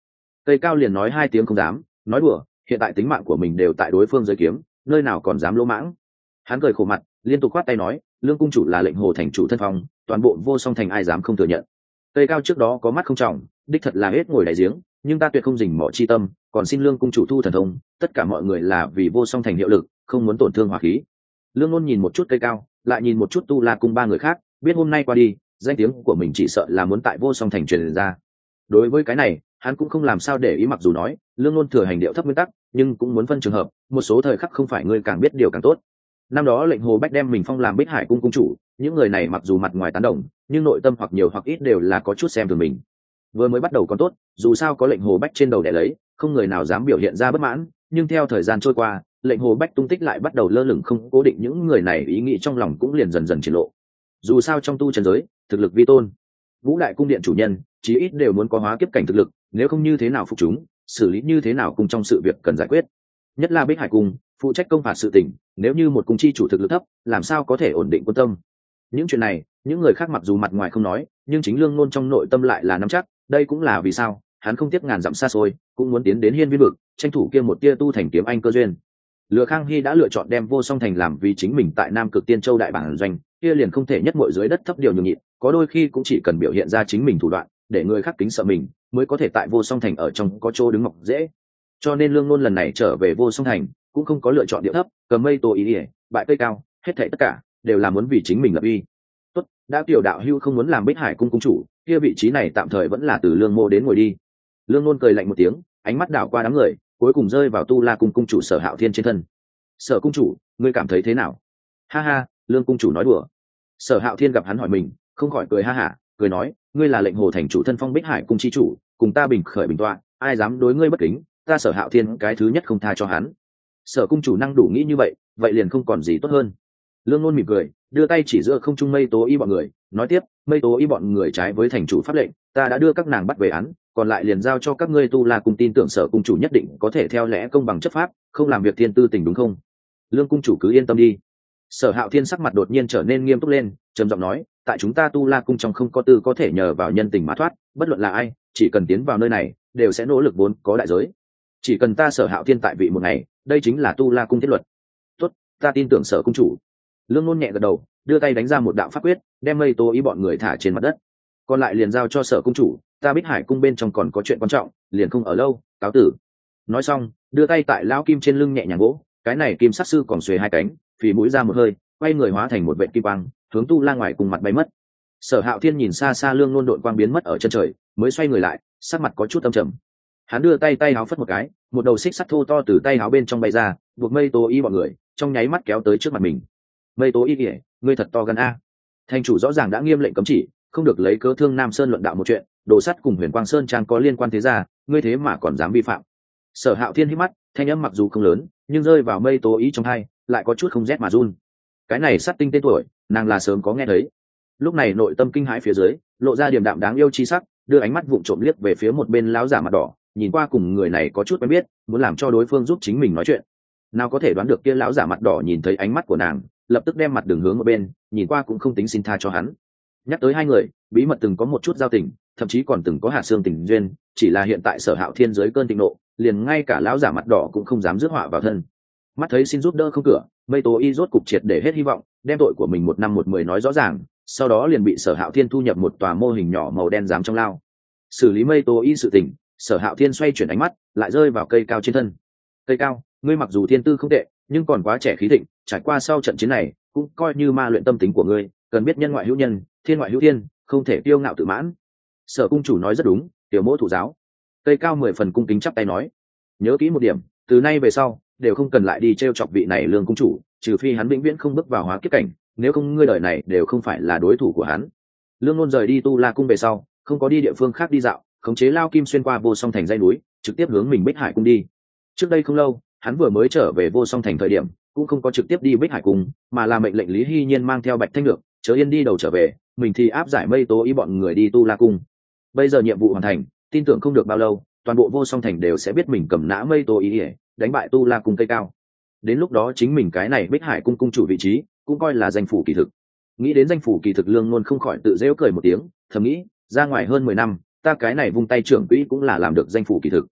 Cây cao liền nói hai tiếng không dám, nói đùa, hiện tại tính mạng của mình đều tại đối phương dưới kiếm, nơi nào còn dám lỗ mãng. Hắn cười khổ mặt, liên tục khoát tay nói, lương cung chủ là lệnh hồ thành chủ thân phong, toàn bộ vô song thành ai dám không thừa nhận. Cây cao trước đó có mắt không trọng, đích thật là hết ngồi đại giếng, nhưng ta tuyệt không dình mỏ chi tâm, còn xin lương cung chủ thu thần thông, tất cả mọi người là vì vô song thành hiệu lực, không muốn tổn thương hỏa khí. Lương Nôn nhìn một chút cây cao, lại nhìn một chút Tu La cung ba người khác, biết hôm nay qua đi, danh tiếng của mình chỉ sợ là muốn tại vô song thành truyền ra. Đối với cái này, hắn cũng không làm sao để ý, mặc dù nói Lương Nôn thừa hành điệu thấp nguyên tắc, nhưng cũng muốn phân trường hợp, một số thời khắc không phải người càng biết điều càng tốt. Năm đó lệnh Hồ Bách đem mình phong làm Bích Hải cung cung chủ, những người này mặc dù mặt ngoài tán đồng, nhưng nội tâm hoặc nhiều hoặc ít đều là có chút xem thường mình. Vừa mới bắt đầu còn tốt, dù sao có lệnh Hồ Bách trên đầu để lấy, không người nào dám biểu hiện ra bất mãn, nhưng theo thời gian trôi qua, lệnh Hồ Bách tung tích lại bắt đầu lơ lửng không cố định, những người này ý nghĩ trong lòng cũng liền dần dần triển lộ. Dù sao trong tu trần giới, thực lực vi tôn, Vũ Đại cung điện chủ nhân chí ít đều muốn có hóa kiếp cảnh thực lực, nếu không như thế nào phục chúng, xử lý như thế nào cùng trong sự việc cần giải quyết. Nhất là Bích Hải cung, phụ trách công phạt sự tình, nếu như một cung chi chủ thực lực thấp, làm sao có thể ổn định quân tâm. Những chuyện này, những người khác mặc dù mặt ngoài không nói, nhưng chính Lương Nôn trong nội tâm lại là nắm chắc, đây cũng là vì sao hắn không tiếc ngàn dặm xa xôi, cũng muốn tiến đến Hiên Viên vực, tranh thủ kia một tia tu thành kiếm anh cơ duyên. Lừa Khang Hy đã lựa chọn đem Vô Song thành làm vì chính mình tại Nam Cực Tiên Châu đại bản doanh, kia liền không thể nhất muội dưới đất thấp điều nhường nhịn, có đôi khi cũng chỉ cần biểu hiện ra chính mình thủ đoạn, để người khác kính sợ mình, mới có thể tại Vô Song thành ở trong có chỗ đứng mọc dễ. Cho nên Lương Nôn lần này trở về Vô Song thành, cũng không có lựa chọn điệu thấp, cầm mây tô ý ỉa, bại cây cao, hết thảy tất cả đều là muốn vì chính mình lập uy. Tốt, đã tiểu đạo hưu không muốn làm Bích Hải cung cung chủ, kia vị trí này tạm thời vẫn là từ Lương Mô đến ngồi đi. Lương Nôn cười lạnh một tiếng, ánh mắt đảo qua đám người, cuối cùng rơi vào Tu La cung cung chủ Sở Hạo Thiên trên thân. Sở cung chủ, ngươi cảm thấy thế nào? Ha ha, Lương cung chủ nói đùa. Sở Hạo Thiên gặp hắn hỏi mình, không khỏi cười ha hả, cười nói, ngươi là lệnh hồ thành chủ thân phong Bích Hải cung chi chủ, cùng ta bình khởi bình tọa, ai dám đối ngươi bất kính, ta Sở Hạo Thiên cái thứ nhất không tha cho hắn. Sở cung chủ năng đủ nghĩ như vậy, vậy liền không còn gì tốt hơn. Lương Nôn mỉm cười, đưa tay chỉ giữa không trung Mây Tố Y bọn người, nói tiếp, Mây Tố Y bọn người trái với thành chủ pháp lệnh, ta đã đưa các nàng bắt về án, còn lại liền giao cho các ngươi Tu La cung, tin tưởng Sở cung chủ nhất định có thể theo lẽ công bằng chấp pháp, không làm việc thiên tư tình, đúng không? Lương cung chủ cứ yên tâm đi. Sở Hạo Thiên sắc mặt đột nhiên trở nên nghiêm túc lên, trầm giọng nói, tại chúng ta Tu La cung trong không có tư có thể nhờ vào nhân tình mà thoát, bất luận là ai, chỉ cần tiến vào nơi này, đều sẽ nỗ lực vốn có đại giới. Chỉ cần ta Sở Hạo Thiên tại vị một ngày, đây chính là Tu La cung thiết luật. Tốt, ta tin tưởng Sở cung chủ. Lương Nôn nhẹ gật đầu, đưa tay đánh ra một đạo pháp quyết, đem Mây Tố Y bọn người thả trên mặt đất. Còn lại liền giao cho Sở cung chủ, ta Bích Hải cung bên trong còn có chuyện quan trọng, liền không ở lâu, cáo tử. Nói xong, đưa tay tại lão kim trên lưng nhẹ nhàng vỗ, cái này kim sát sư còn xuề hai cánh, phì mũi ra một hơi, quay người hóa thành một vệt kim quang, hướng Tu La ngoài cùng mặt bay mất. Sở Hạo Thiên nhìn xa xa Lương Nôn đội quang biến mất ở chân trời, mới xoay người lại, sắc mặt có chút âm trầm. Hắn đưa tay áo phất một cái, một đầu xích sắt thô to từ tay áo bên trong bay ra, buộc Mây Tố Y bọn người trong nháy mắt kéo tới trước mặt mình. Mây Tố Y kìa, ngươi thật to gan a. Thành chủ rõ ràng đã nghiêm lệnh cấm chỉ, không được lấy cớ thương Nam Sơn luận đạo một chuyện, đồ sắt cùng Huyền Quang Sơn trang có liên quan thế ra, ngươi thế mà còn dám vi phạm. Sở Hạo Thiên hít mắt, thanh âm mặc dù không lớn, nhưng rơi vào Mây Tố Y trong tai, lại có chút không rét mà run. Cái này sát tinh tên tuổi, nàng là sớm có nghe thấy. Lúc này nội tâm kinh hãi phía dưới, lộ ra điềm đạm đáng yêu chi sắc, đưa ánh mắt vụng trộm liếc về phía một bên lão giả mặt đỏ, nhìn qua cùng người này có chút quen biết, muốn làm cho đối phương giúp chính mình nói chuyện. Nào có thể đoán được kia lão giả mặt đỏ nhìn thấy ánh mắt của nàng, lập tức đem mặt đường hướng một bên, nhìn qua cũng không tính xin tha cho hắn. Nhắc tới hai người, bí mật từng có một chút giao tình, thậm chí còn từng có hạt xương tình duyên, chỉ là hiện tại Sở Hạo Thiên dưới cơn thịnh nộ, liền ngay cả lão giả mặt đỏ cũng không dám rước họa vào thân. Mắt thấy xin giúp đỡ không cửa, Mây Tố Y rốt cục triệt để hết hy vọng, đem tội của mình 1 năm 1 mười nói rõ ràng, sau đó liền bị Sở Hạo Thiên thu nhập một tòa mô hình nhỏ màu đen giám trong lao. Xử lý Mây Tố Y sự tình, Sở Hạo Thiên xoay chuyển ánh mắt, lại rơi vào cây cao trên thân. Cây cao, ngươi mặc dù thiên tư không tệ, nhưng còn quá trẻ khí thịnh, trải qua sau trận chiến này, cũng coi như ma luyện tâm tính của ngươi, cần biết nhân ngoại hữu nhân, thiên ngoại hữu thiên, không thể kiêu ngạo tự mãn. Sở cung chủ nói rất đúng, tiểu mỗ thủ giáo. Cây cao 10 phần cung kính chắp tay nói, nhớ kỹ một điểm, từ nay về sau đều không cần lại đi trêu chọc vị này Lương cung chủ, trừ phi hắn vĩnh viễn không bước vào hóa kiếp cảnh, nếu không ngươi đời này đều không phải là đối thủ của hắn. Lương Nôn rời đi Tu La cung về sau, không có đi địa phương khác đi dạo, khống chế lao kim xuyên qua Vô Song thành dãy núi, trực tiếp hướng mình Bích Hải cung đi. Trước đây không lâu, hắn vừa mới trở về Vô Song thành thời điểm, cũng không có trực tiếp đi Bích Hải cung, mà là mệnh lệnh Lý Hy Nhiên mang theo Bạch Thanh Nhược, Chớ Yên đi đầu trở về, mình thì áp giải Mây Tố Y bọn người đi Tu La cung. Bây giờ nhiệm vụ hoàn thành, tin tưởng không được bao lâu, toàn bộ Vô Song thành đều sẽ biết mình cầm nã Mây Tố Y, đánh bại Tu La cung cây cao. Đến lúc đó chính mình cái này Bích Hải cung cung chủ vị trí, cũng coi là danh phủ kỳ thực. Nghĩ đến danh phủ kỳ thực, Lương Nôn không khỏi tự giễu cười một tiếng, thầm nghĩ, ra ngoài hơn 10 năm, ta cái này vung tay trưởng quỹ cũng là làm được danh phủ kỳ thực.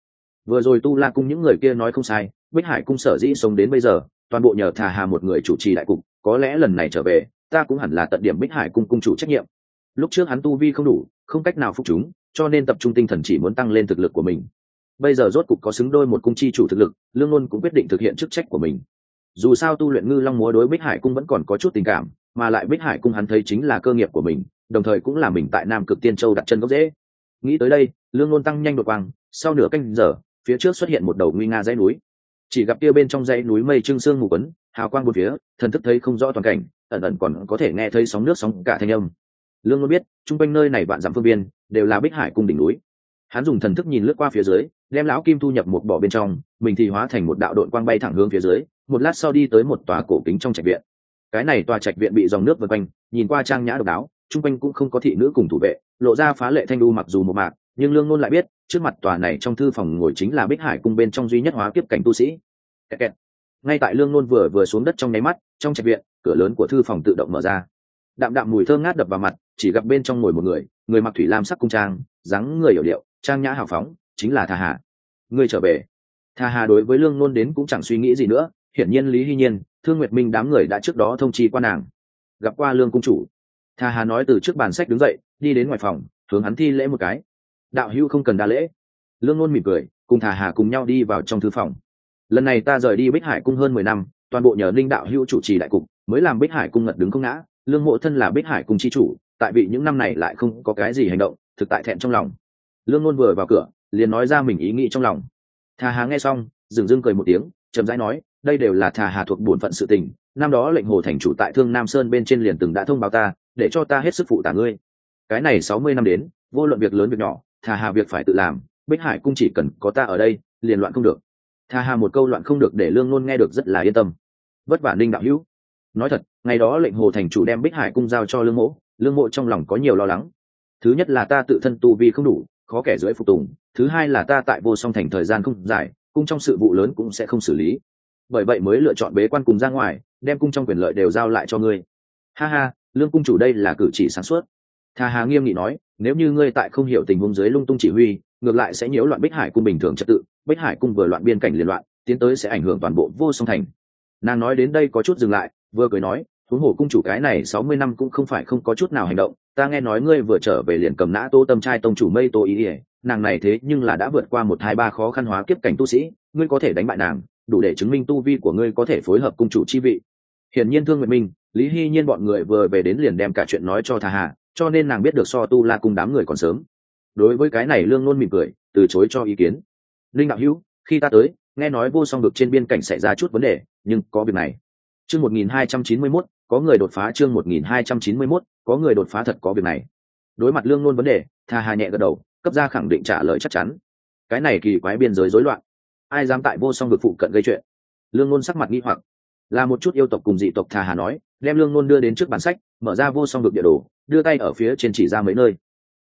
Vừa rồi Tu La cung những người kia nói không sai, Bích Hải cung sở dĩ sống đến bây giờ toàn bộ nhờ Thà Hà một người chủ trì đại cục, có lẽ lần này trở về ta cũng hẳn là tận điểm Bích Hải cung cung chủ trách nhiệm. Lúc trước hắn tu vi không đủ, không cách nào phục chúng, cho nên tập trung tinh thần chỉ muốn tăng lên thực lực của mình. Bây giờ rốt cục có xứng đôi một cung chi chủ thực lực, Lương Luân cũng quyết định thực hiện chức trách của mình. Dù sao tu luyện Ngư Long múa đối Bích Hải cung vẫn còn có chút tình cảm, mà lại Bích Hải cung hắn thấy chính là cơ nghiệp của mình, đồng thời cũng là mình tại Nam Cực Tiên Châu đặt chân gốc rễ. Nghĩ tới đây, Lương Luân tăng nhanh đột quang, sau nửa canh giờ, phía trước xuất hiện một đầu nguy nga dãy núi. Chỉ gặp kia bên trong dãy núi mây trưng sương mù quấn, hào quang bốn phía, thần thức thấy không rõ toàn cảnh, ẩn ẩn còn có thể nghe thấy sóng nước sóng cả thanh âm. Lương Luân biết, trung quanh nơi này vạn dặm phương biên đều là Bích Hải cung đỉnh núi. Hắn dùng thần thức nhìn lướt qua phía dưới, đem lão kim thu nhập một bỏ bên trong, mình thì hóa thành một đạo đội quang bay thẳng hướng phía dưới, một lát sau đi tới một tòa cổ kính trong trạch viện. Cái này tòa trạch viện bị dòng nước vây quanh, nhìn qua trang nhã độc đáo, trung quanh cũng không có thị nữ cùng thủ vệ, lộ ra phá lệ thanh đu mặc dù một mạc, nhưng Lương Luân lại biết, trước mặt tòa này trong thư phòng ngồi chính là Bích Hải cung bên trong duy nhất hóa kiếp cảnh tu sĩ. Kẹt kẹt. Ngay tại Lương Luân vừa xuống đất trong nháy mắt, trong trạch viện, cửa lớn của thư phòng tự động mở ra. Đạm đạm mùi thơm ngát đập vào mặt, chỉ gặp bên trong ngồi một người, người mặc thủy lam sắc cung trang, dáng người hiểu điệu, trang nhã hào phóng, chính là Thà Hà. Ngươi trở về. Thà Hà đối với Lương Luân đến cũng chẳng suy nghĩ gì nữa, hiển nhiên Lý Hy Nhiên, Thương Nguyệt Minh đám người đã trước đó thông chi qua nàng. Gặp qua Lương cung chủ. Thà Hà nói từ trước bàn sách đứng dậy, đi đến ngoài phòng, hướng hắn thi lễ một cái. Đạo hữu không cần đa lễ. Lương Luân mỉm cười, cùng Thà Hà cùng nhau đi vào trong thư phòng. Lần này ta rời đi Bích Hải cung hơn 10 năm, toàn bộ nhờ Linh đạo hữu chủ trì đại cục, mới làm Bích Hải cung ngật đứng không ngã. Lương mộ thân là Bích Hải cung chi chủ, tại vị những năm này lại không có cái gì hành động, thực tại thẹn trong lòng. Lương Luân vừa vào cửa, liền nói ra mình ý nghĩ trong lòng. Thà Hà nghe xong, dừng dưng cười một tiếng, chậm rãi nói, đây đều là Thà Hà thuộc bổn phận sự tình. Năm đó lệnh hồ thành chủ tại Thương Nam Sơn bên trên liền từng đã thông báo ta, để cho ta hết sức phụ tả ngươi. Cái này 60 năm đến, vô luận việc lớn việc nhỏ, Thà Hà việc phải tự làm, Bích Hải cung chỉ cần có ta ở đây, liền loạn không được. Thà Hà một câu loạn không được để Lương Luân nghe được rất là yên tâm. Vất vả Ninh đạo hữu. Nói thật, ngày đó lệnh hồ thành chủ đem Bích Hải cung giao cho Lương Mộ trong lòng có nhiều lo lắng. Thứ nhất là ta tự thân tu vi không đủ, khó kẻ dưới phục tùng, thứ hai là ta tại Vô Song thành thời gian không dài, cung trong sự vụ lớn cũng sẽ không xử lý, bởi vậy mới lựa chọn bế quan cùng ra ngoài, đem cung trong quyền lợi đều giao lại cho ngươi. Ha ha, Lương cung chủ đây là cử chỉ sáng suốt. Thà Hà nghiêm nghị nói, nếu như ngươi tại không hiểu tình huống dưới lung tung chỉ huy, ngược lại sẽ nhiễu loạn Bích Hải cung bình thường trật tự, Bích Hải cung vừa loạn biên cảnh liên loạn, tiến tới sẽ ảnh hưởng toàn bộ Vô Song thành. Nàng nói đến đây có chút dừng lại, vừa cười nói, huống hồ cung chủ cái này 60 năm cũng không phải không có chút nào hành động, ta nghe nói ngươi vừa trở về liền cầm nã Tô Tâm trai tông chủ Mây Tô Ý, nàng này thế nhưng là đã vượt qua 1-2-3 khó khăn hóa kiếp cảnh tu sĩ, ngươi có thể đánh bại nàng, đủ để chứng minh tu vi của ngươi có thể phối hợp cung chủ chi vị. Hiển nhiên Thương Nguyệt Minh, Lý Hy Nhiên bọn người vừa về đến liền đem cả chuyện nói cho Thà Hà, cho nên nàng biết được so Tu La cung đám người còn sớm. Đối với cái này Lương Luân mỉm cười, từ chối cho ý kiến. Linh đạo hữu, khi ta tới, nghe nói Vô Song vực trên biên cảnh xảy ra chút vấn đề, nhưng có việc này. Chương 1291, có người đột phá. Chương 1291, có người đột phá, thật có việc này. Đối mặt Lương Luân vấn đề, Thà Hà nhẹ gật đầu, cấp ra khẳng định trả lời chắc chắn. Cái này kỳ quái biên giới rối loạn, ai dám tại Vô Song vực phụ cận gây chuyện? Lương Luân sắc mặt nghi hoặc. Là một chút yêu tộc cùng dị tộc. Thà Hà nói, đem Lương Luân đưa đến trước bản sách, mở ra Vô Song vực địa đồ, đưa tay ở phía trên chỉ ra mấy nơi.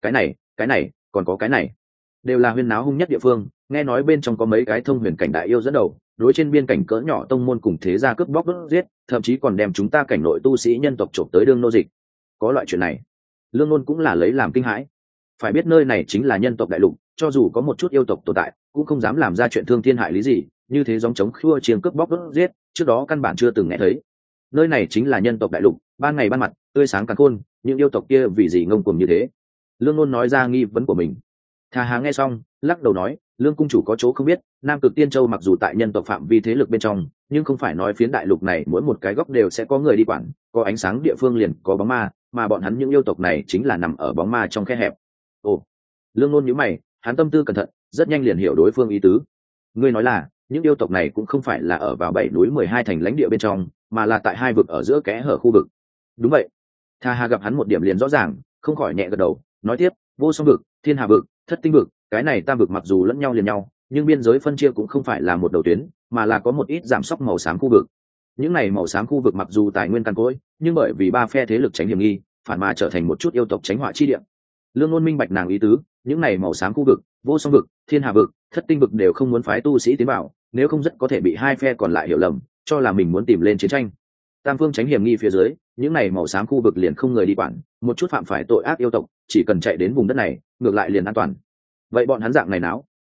Cái này, còn có cái này, đều là huyên náo hung nhất địa phương. Nghe nói bên trong có mấy cái thông huyền cảnh đại yêu dẫn đầu, đối trên biên cảnh cỡ nhỏ tông môn cùng thế gia cướp bóc đốt giết, thậm chí còn đem chúng ta cảnh nội tu sĩ nhân tộc trộm tới đương nô dịch. Có loại chuyện này, Lương Luân cũng là lấy làm kinh hãi. Phải biết nơi này chính là nhân tộc đại lục, cho dù có một chút yêu tộc tồn tại, cũng không dám làm ra chuyện thương thiên hại lý gì, như thế giống chống khua chiêng cướp bóc đốt giết, trước đó căn bản chưa từng nghe thấy. Nơi này chính là nhân tộc đại lục, ban ngày ban mặt, tươi sáng càn khôn, những yêu tộc kia vì gì ngông cuồng như thế? Lương Luân nói ra nghi vấn của mình. Thà Hà nghe xong, lắc đầu nói, Lương cung chủ có chỗ không biết, Nam Cực Tiên Châu mặc dù tại nhân tộc phạm vi thế lực bên trong, nhưng không phải nói phiến đại lục này mỗi một cái góc đều sẽ có người đi quản, có ánh sáng địa phương liền có bóng ma, mà bọn hắn những yêu tộc này chính là nằm ở bóng ma trong khe hẹp. Ồ, Lương Luân nhíu mày, hắn tâm tư cẩn thận, rất nhanh liền hiểu đối phương ý tứ. Ngươi nói là, những yêu tộc này cũng không phải là ở vào 7 núi 12 thành lãnh địa bên trong, mà là tại hai vực ở giữa kẽ hở khu vực. Đúng vậy. Thà Hà gặp hắn một điểm liền rõ ràng, không khỏi nhẹ gật đầu, nói tiếp, Vô Song vực, Thiên Hà vực, Thất Tinh vực, cái này tam vực mặc dù lẫn nhau liền nhau, nhưng biên giới phân chia cũng không phải là một đầu tuyến, mà là có một ít giảm sóc màu xám khu vực. Những này màu xám khu vực mặc dù tài nguyên cằn cỗi, nhưng bởi vì ba phe thế lực tránh hiểm nghi, phản mà trở thành một chút yêu tộc tránh họa chi địa. Lương Luân minh bạch nàng ý tứ, những này màu xám khu vực, Vô Song vực, Thiên Hà vực, Thất Tinh vực đều không muốn phái tu sĩ tiến vào, nếu không rất có thể bị hai phe còn lại hiểu lầm, cho là mình muốn tìm lên chiến tranh. Tam phương tránh hiểm nghi phía dưới, những này màu xám khu vực liền không người đi quản, một chút phạm phải tội ác yêu tộc, chỉ cần chạy đến vùng đất này, ngược lại liền an toàn. Vậy bọn hắn dạng này náo,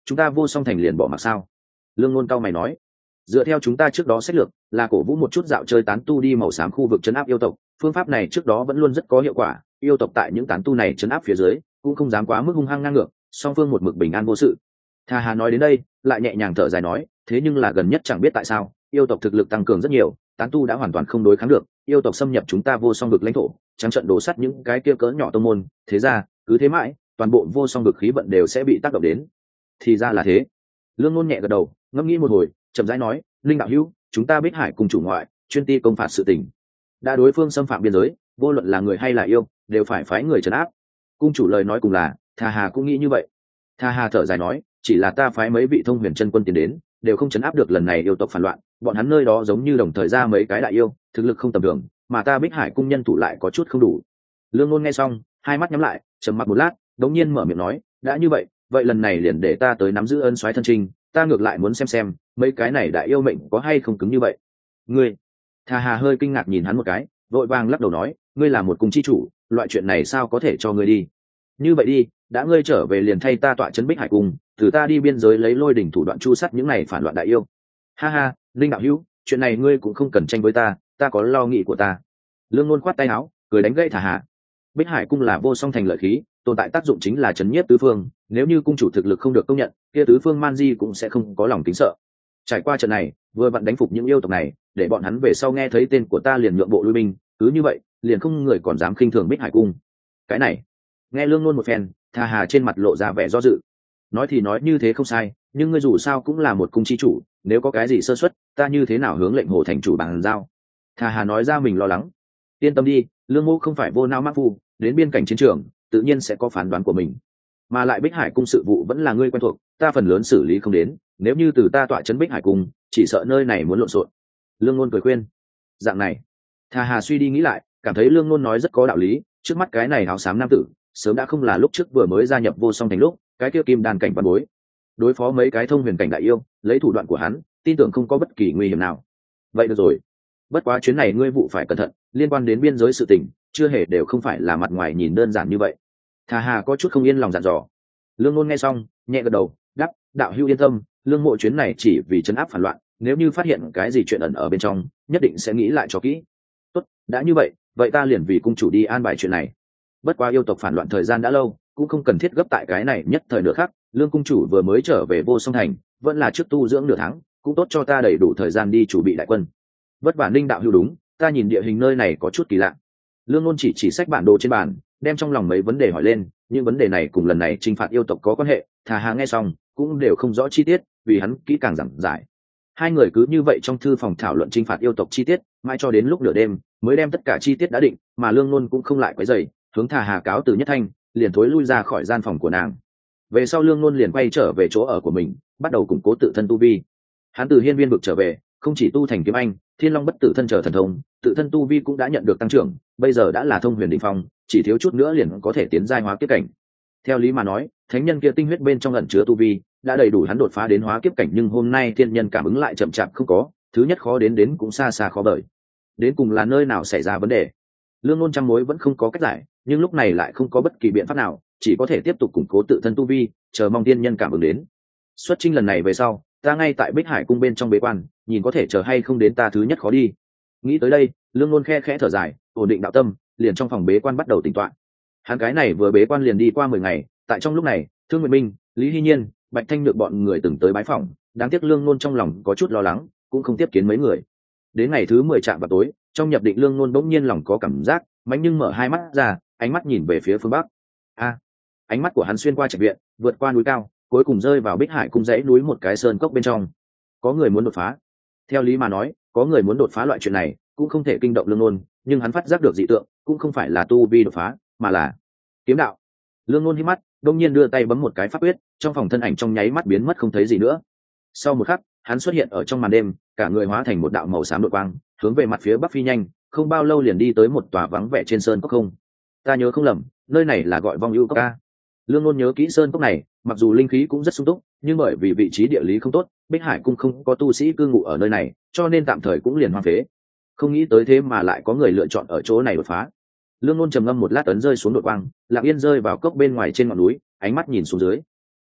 chúng ta vô song thành liền bỏ mặc sao? Lương Ngôn cao mày nói, dựa theo chúng ta trước đó sách lược là cổ vũ một chút dạo chơi tán tu đi màu xám khu vực trấn áp yêu tộc, phương pháp này trước đó vẫn luôn rất có hiệu quả, yêu tộc tại những tán tu này trấn áp phía dưới cũng không dám quá mức hung hăng ngang ngược, song phương một mực bình an vô sự. Tha Hà nói đến đây lại nhẹ nhàng thở dài nói, thế nhưng là gần nhất chẳng biết tại sao yêu tộc thực lực tăng cường rất nhiều, tán tu đã hoàn toàn không đối kháng được, yêu tộc xâm nhập chúng ta vô song vực lãnh thổ, trắng trận đổ sắt những cái kia cỡ nhỏ tông môn, thế ra cứ thế mãi toàn bộ vô song vực khí vận đều sẽ bị tác động đến. Thì ra là thế. Lương Ngôn nhẹ gật đầu, ngẫm nghĩ một hồi chậm rãi nói, linh đạo hữu, chúng ta Bích Hải cùng chủ ngoại chuyên ti công phạt sự tình, đã đối phương xâm phạm biên giới, vô luận là người hay là yêu đều phải phái người trấn áp. Cung chủ lời nói cùng là, Tha Hà cũng nghĩ như vậy. Tha Hà thở dài nói, chỉ là ta phái mấy vị thông huyền chân quân tiến đến đều không chấn áp được lần này yêu tộc phản loạn, bọn hắn nơi đó giống như đồng thời ra mấy cái đại yêu, thực lực không tầm thường, mà ta Bích Hải cung nhân thủ lại có chút không đủ. Lương Ngôn nghe xong hai mắt nhắm lại, trầm mặc một lát đống nhiên mở miệng nói, đã như vậy vậy lần này liền để ta tới nắm giữ ân soái thân trinh, ta ngược lại muốn xem mấy cái này đại yêu mệnh có hay không cứng như vậy. Ngươi? Tha Hà hơi kinh ngạc nhìn hắn một cái, vội vàng lắc đầu nói, ngươi là một cung chi chủ, loại chuyện này sao có thể cho ngươi đi. Như vậy đi, đã ngươi trở về liền thay ta tọa trấn Bích Hải cung, từ ta đi biên giới lấy lôi đỉnh thủ đoạn chu sát những này phản loạn đại yêu. Ha ha, linh đạo hữu, chuyện này ngươi cũng không cần tranh với ta có lo nghĩ của ta. Lương Ngôn khoát tay áo cười đánh gãy Tha Hà. Bích Hải cung là vô song thành lợi khí, tồn tại tác dụng chính là chấn nhiếp tứ phương, nếu như cung chủ thực lực không được công nhận, kia tứ phương man di cũng sẽ không có lòng kính sợ. Trải qua trận này vừa vặn đánh phục những yêu tộc này, để bọn hắn về sau nghe thấy tên của ta liền nhượng bộ lui binh, cứ như vậy liền không người còn dám khinh thường Bích Hải cung. Cái này nghe Lương Ngôn một phen, Tha Hà trên mặt lộ ra vẻ do dự. Nói thì nói như thế không sai, nhưng ngươi dù sao cũng là một cung chi chủ, nếu có cái gì sơ suất, ta như thế nào hướng lệnh hồ thành chủ bàn giao. Tha Hà nói ra mình lo lắng. Yên tâm đi, Lương Mô không phải vô não mắc phu, đến biên cảnh chiến trường tự nhiên sẽ có phán đoán của mình, mà lại Bích Hải cung sự vụ vẫn là ngươi quen thuộc, ta phần lớn xử lý không đến, nếu như từ ta tọa trấn Bích Hải cung, chỉ sợ nơi này muốn lộn xộn. Lương Ngôn cười khuyên. Dạng này, Tha Hà suy đi nghĩ lại, cảm thấy Lương Ngôn nói rất có đạo lý, trước mắt cái này áo xám nam tử sớm đã không là lúc trước vừa mới gia nhập vô song thành lúc cái kia kim đan cảnh văn bối, đối phó mấy cái thông huyền cảnh đại yêu, lấy thủ đoạn của hắn tin tưởng không có bất kỳ nguy hiểm nào. Vậy được rồi, bất quá chuyến này ngươi vụ phải cẩn thận, liên quan đến biên giới sự tình chưa hề đều không phải là mặt ngoài nhìn đơn giản như vậy. Tha Hà có chút không yên lòng dặn dò. Lương Ngôn nghe xong nhẹ gật đầu, đáp, đạo hữu yên tâm, Lương mộ chuyến này chỉ vì trấn áp phản loạn, nếu như phát hiện cái gì chuyện ẩn ở bên trong nhất định sẽ nghĩ lại cho kỹ. Tốt, đã như vậy vậy ta liền vì cung chủ đi an bài chuyện này. Bất quá yêu tộc phản loạn thời gian đã lâu, cũng không cần thiết gấp tại cái này nhất thời nửa khắc, Lương cung chủ vừa mới trở về vô song thành, vẫn là trước tu dưỡng nửa tháng, cũng tốt cho ta đầy đủ thời gian đi chuẩn bị đại quân. Vất vả Ninh đạo hữu, đúng, ta nhìn địa hình nơi này có chút kỳ lạ. Lương Ngôn chỉ sách bản đồ trên bàn, đem trong lòng mấy vấn đề hỏi lên, những vấn đề này cùng lần này chinh phạt yêu tộc có quan hệ. Tha Hà nghe xong cũng đều không rõ chi tiết, vì hắn kỹ càng giảng giải. Hai người cứ như vậy trong thư phòng thảo luận chinh phạt yêu tộc chi tiết, mãi cho đến lúc nửa đêm mới đem tất cả chi tiết đã định, mà Lương Ngôn cũng không lại quấy rầy, hướng Tha Hà cáo từ nhất thanh, liền thối lui ra khỏi gian phòng của nàng. Về sau Lương Ngôn liền quay trở về chỗ ở của mình, bắt đầu củng cố tự thân tu vi. Hắn từ hiên viên vực trở về, không chỉ tu thành kiếm anh, thiên long bất tử thân trở thần thông, tự thân tu vi cũng đã nhận được tăng trưởng, bây giờ đã là thông huyền đỉnh phong, chỉ thiếu chút nữa liền có thể tiến giai hóa kiếp cảnh. Theo lý mà nói, thánh nhân kia tinh huyết bên trong ẩn chứa tu vi đã đầy đủ hắn đột phá đến hóa kiếp cảnh, nhưng hôm nay thiên nhân cảm ứng lại chậm chạp không có, thứ nhất khó đến cũng xa xa khó đợi. Đến cùng là nơi nào xảy ra vấn đề? Lương Ngôn trăm mối vẫn không có cách giải, nhưng lúc này lại không có bất kỳ biện pháp nào, chỉ có thể tiếp tục củng cố tự thân tu vi, chờ mong thiên nhân cảm ứng đến. Xuất chinh lần này về sau, ta ngay tại Bích Hải cung bên trong bế quan, nhìn có thể chờ hay không đến ta thứ nhất khó đi. Nghĩ tới đây, Lương Ngôn khẽ thở dài, ổn định đạo tâm, liền trong phòng bế quan bắt đầu tính toán. Hắn cái này vừa bế quan liền đi qua 10 ngày, tại trong lúc này, Thương Nguyệt Minh, Lý Hy Nhiên, Bạch Thanh Nhược bọn người từng tới bái phỏng, đáng tiếc Lương Ngôn trong lòng có chút lo lắng, cũng không tiếp kiến mấy người. Đến ngày thứ 10 chạm vào tối, trong nhập định Lương Ngôn bỗng nhiên lòng có cảm giác, mãnh nhưng mở hai mắt ra, ánh mắt nhìn về phía phương bắc. Ánh mắt của hắn xuyên qua trạch viện, vượt qua núi cao, cuối cùng rơi vào Bích Hải cung dãy núi một cái sơn cốc bên trong. Có người muốn đột phá. Theo lý mà nói, có người muốn đột phá loại chuyện này cũng không thể kinh động Lương Ngôn, nhưng hắn phát giác được dị tượng, cũng không phải là tu vi đột phá, mà là kiếm đạo. Lương Ngôn hí mắt, đông nhiên đưa tay bấm một cái pháp quyết, trong phòng thân ảnh trong nháy mắt biến mất không thấy gì nữa. Sau một khắc, hắn xuất hiện ở trong màn đêm, cả người hóa thành một đạo màu xám đội quang, hướng về mặt phía bắc phi nhanh, không bao lâu liền đi tới một tòa vắng vẻ trên sơn cốc không. Ta nhớ không lầm, nơi này là gọi Vong Ưu Cốc a. Lương Ngôn nhớ kỹ sơn cốc này, mặc dù linh khí cũng rất sung túc, nhưng bởi vì vị trí địa lý không tốt, Bích Hải cung không có tu sĩ cư ngụ ở nơi này, cho nên tạm thời cũng liền hoang phế. Không nghĩ tới thế mà lại có người lựa chọn ở chỗ này đột phá. Lương Ngôn trầm ngâm một lát, ấn rơi xuống đội quang, lặng yên rơi vào cốc bên ngoài trên ngọn núi, ánh mắt nhìn xuống dưới.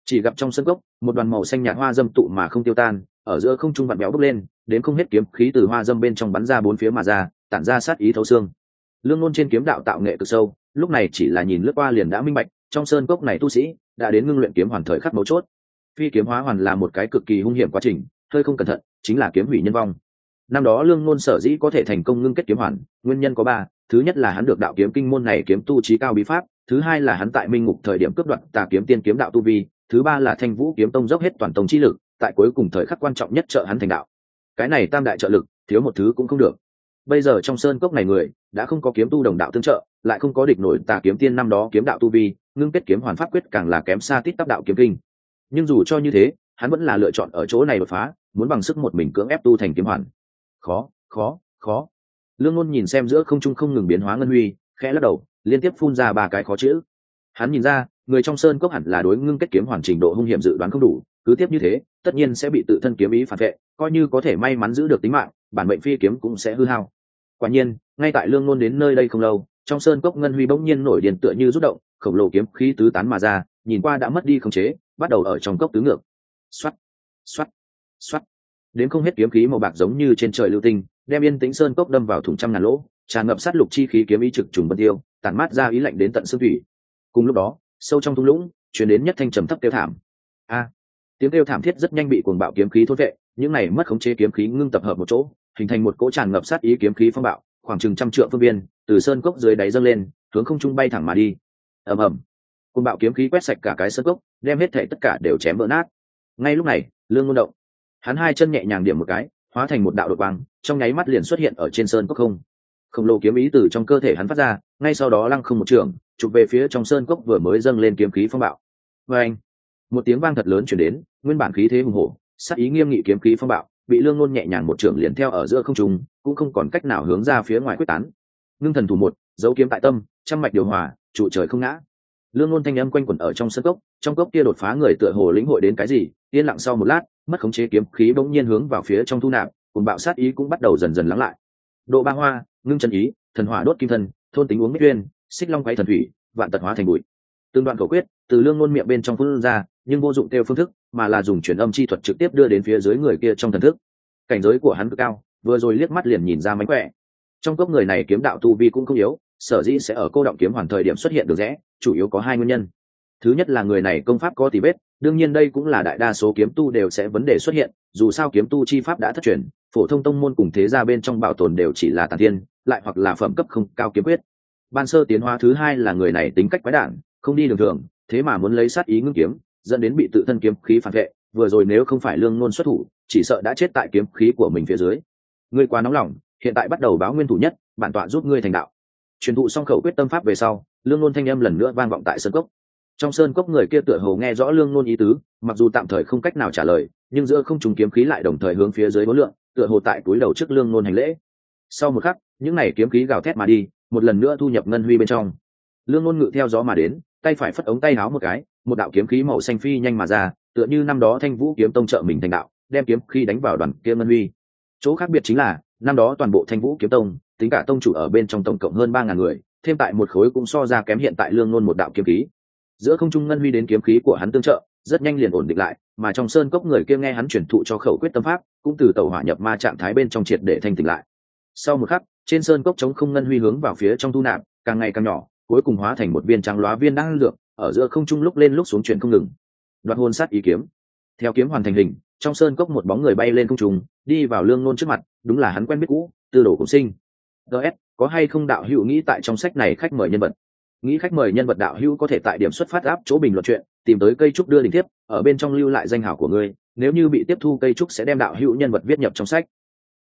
Chỉ gặp trong sân cốc một đoàn màu xanh nhạt hoa dâm tụ mà không tiêu tan, ở giữa không trung vặn béo bốc lên, đến không hết kiếm khí từ hoa dâm bên trong bắn ra bốn phía mà ra, tản ra sát ý thấu xương. Lương Ngôn trên kiếm đạo tạo nghệ cực sâu, lúc này chỉ là nhìn lướt qua liền đã minh bạch, trong sơn cốc này tu sĩ đã đến ngưng luyện kiếm hoàn thời khắc mấu chốt. Phi kiếm hóa hoàn là một cái cực kỳ hung hiểm quá trình, hơi không cẩn thận chính là kiếm hủy nhân vong. Năm đó Lương Ngôn sở dĩ có thể thành công ngưng kết kiếm hoàn, nguyên nhân có ba: thứ nhất là hắn được đạo kiếm kinh môn này kiếm tu chí cao bí pháp, thứ hai là hắn tại minh ngục thời điểm cướp đoạt Tà kiếm tiên kiếm đạo tu vi, thứ ba là Thanh Vũ kiếm tông dốc hết toàn tông chi lực, tại cuối cùng thời khắc quan trọng nhất trợ hắn thành đạo. Cái này tam đại trợ lực, thiếu một thứ cũng không được. Bây giờ trong sơn cốc này người đã không có kiếm tu đồng đạo tương trợ, lại không có địch nổi Tà kiếm tiên năm đó kiếm đạo tu vi, ngưng kết kiếm hoàn pháp quyết càng là kém xa tít tắp đạo kiếm kinh. Nhưng dù cho như thế, hắn vẫn là lựa chọn ở chỗ này đột phá, muốn bằng sức một mình cưỡng ép tu thành kiếm hoàn. Khó, khó, khó. Lương Ngôn nhìn xem giữa không trung không ngừng biến hóa ngân huy, khẽ lắc đầu, liên tiếp phun ra ba cái khó chữ. Hắn nhìn ra, người trong sơn cốc hẳn là đối ngưng kết kiếm hoàn trình độ hung hiểm dự đoán không đủ, cứ tiếp như thế, tất nhiên sẽ bị tự thân kiếm ý phản vệ, coi như có thể may mắn giữ được tính mạng, bản mệnh phi kiếm cũng sẽ hư hao. Quả nhiên, ngay tại Lương Ngôn đến nơi đây không lâu, trong sơn cốc ngân huy bỗng nhiên nổi điên tựa như rút động, khổng lồ kiếm khí tứ tán mà ra, nhìn qua đã mất đi khống chế, bắt đầu ở trong cốc tứ ngược. Xoát, xoát, xoát. Đến không hết kiếm khí màu bạc giống như trên trời lưu tinh, đem yên tĩnh sơn cốc đâm vào thủng trăm ngàn lỗ, tràn ngập sát lục chi khí kiếm ý trực trùng vân tiêu, tản mát ra ý lạnh đến tận xương thủy. Cùng lúc đó, sâu trong thung lũng, truyền đến nhất thanh trầm thấp kêu thảm. A! Tiếng kêu thảm thiết rất nhanh bị cuồng bạo kiếm khí thôn vệ, những này mất khống chế kiếm khí ngưng tập hợp một chỗ, hình thành một cỗ tràn ngập sát ý kiếm khí phong bạo, khoảng chừng trăm trượng phương viên, từ sơn cốc dưới đáy dâng lên, hướng không trung bay thẳng mà đi. Ầm ầm! Cuồng bạo kiếm khí quét sạch cả cái sơn cốc, đem hết thảy tất cả đều chém vỡ nát. Ngay lúc này, Lương Ngôn động, hắn hai chân nhẹ nhàng điểm một cái, hóa thành một đạo đột quang, trong nháy mắt liền xuất hiện ở trên sơn cốc không. Khổng lồ kiếm ý từ trong cơ thể hắn phát ra, ngay sau đó lăng không một trường, chụp về phía trong sơn cốc vừa mới dâng lên kiếm khí phong bạo. Và anh, một tiếng vang thật lớn truyền đến, nguyên bản khí thế hùng hổ, sát ý nghiêm nghị kiếm khí phong bạo, bị Lương Ngôn nhẹ nhàng một trường liền theo ở giữa không trung, cũng không còn cách nào hướng ra phía ngoài quyết tán. Ngưng thần thủ một, dấu kiếm tại tâm, trăm mạch điều hòa, trụ trời không ngã. Lương Ngôn thanh âm quanh quẩn ở trong sơn cốc, trong cốc kia đột phá người tựa hồ lĩnh hội đến cái gì, yên lặng sau một lát, mất khống chế kiếm khí bỗng nhiên hướng vào phía trong thu nạp, cùng bạo sát ý cũng bắt đầu dần dần lắng lại. Độ ba hoa, ngưng chân ý, thần hỏa đốt kim thân, thôn tính uống bích uyên, xích long quay thần thủy, vạn tật hóa thành bụi. Từng đoạn khẩu quyết từ Lương Ngôn miệng bên trong phun ra, nhưng vô dụng theo phương thức, mà là dùng truyền âm chi thuật trực tiếp đưa đến phía dưới người kia trong thần thức. Cảnh giới của hắn cực cao, vừa rồi liếc mắt liền nhìn ra mánh khỏe. Trong cốc người này kiếm đạo tu vi cũng không yếu, sở dĩ sẽ ở cô động kiếm hoàn thời điểm xuất hiện được rẽ, chủ yếu có hai nguyên nhân. Thứ nhất là người này công pháp có tì vết, đương nhiên đây cũng là đại đa số kiếm tu đều sẽ vấn đề xuất hiện, dù sao kiếm tu chi pháp đã thất truyền, phổ thông tông môn cùng thế gia bên trong bảo tồn đều chỉ là tàn thiên, lại hoặc là phẩm cấp không cao kiếm quyết. Ban sơ tiến hóa thứ hai là người này tính cách quái đản, không đi đường thường, thế mà muốn lấy sát ý ngưng kiếm, dẫn đến bị tự thân kiếm khí phản vệ, vừa rồi nếu không phải Lương Ngôn xuất thủ, chỉ sợ đã chết tại kiếm khí của mình phía dưới. Ngươi quá nóng lòng, hiện tại bắt đầu báo nguyên thủ nhất, bản tọa giúp ngươi thành đạo. Truyền thụ xong khẩu quyết tâm pháp về sau, Lương Ngôn thanh âm lần nữa vang vọng tại sơn cốc. Trong sơn cốc người kia tựa hồ nghe rõ Lương Ngôn ý tứ, mặc dù tạm thời không cách nào trả lời, nhưng giữa không trùng kiếm khí lại đồng thời hướng phía dưới đối lượng, tựa hồ tại túi đầu trước Lương Ngôn hành lễ. Sau một khắc, những này kiếm khí gào thét mà đi, một lần nữa thu nhập ngân huy bên trong. Lương Ngôn ngự theo gió mà đến, tay phải phất ống tay áo một cái, một đạo kiếm khí màu xanh phi nhanh mà ra, tựa như năm đó Thanh Vũ kiếm tông trợ mình thành đạo, đem kiếm khí đánh vào đoàn kia ngân huy. Chỗ khác biệt chính là, năm đó toàn bộ Thanh Vũ kiếm tông, tính cả tông chủ ở bên trong tổng cộng hơn 3000 người, thêm tại một khối cũng so ra kém hiện tại Lương Ngôn một đạo kiếm khí. Giữa không trung ngân huy đến kiếm khí của hắn tương trợ, rất nhanh liền ổn định lại, mà trong sơn cốc người kia nghe hắn truyền thụ cho khẩu quyết tâm pháp, cũng từ tẩu hỏa nhập ma trạng thái bên trong triệt để thanh tỉnh lại. Sau một khắc, trên sơn cốc trống không ngân huy hướng vào phía trong thu nạp, càng ngày càng nhỏ, cuối cùng hóa thành một viên trắng lóa viên đang lượn, ở giữa không trung lúc lên lúc xuống chuyển không ngừng. Đoạt hồn sát ý kiếm. Theo kiếm hoàn thành hình, trong sơn cốc một bóng người bay lên không trung, đi vào Lương Ngôn trước mặt, đúng là hắn quen biết cũ, Tư Đồ Cùng Sinh. DS, có hay không đạo hữu nghĩ tại trong sách này khách mời nhân vật? Nghĩ khách mời nhân vật đạo hữu có thể tại điểm xuất phát áp chỗ bình luận chuyện, tìm tới cây trúc đưa đình tiếp, ở bên trong lưu lại danh hảo của ngươi, nếu như bị tiếp thu cây trúc sẽ đem đạo hữu nhân vật viết nhập trong sách.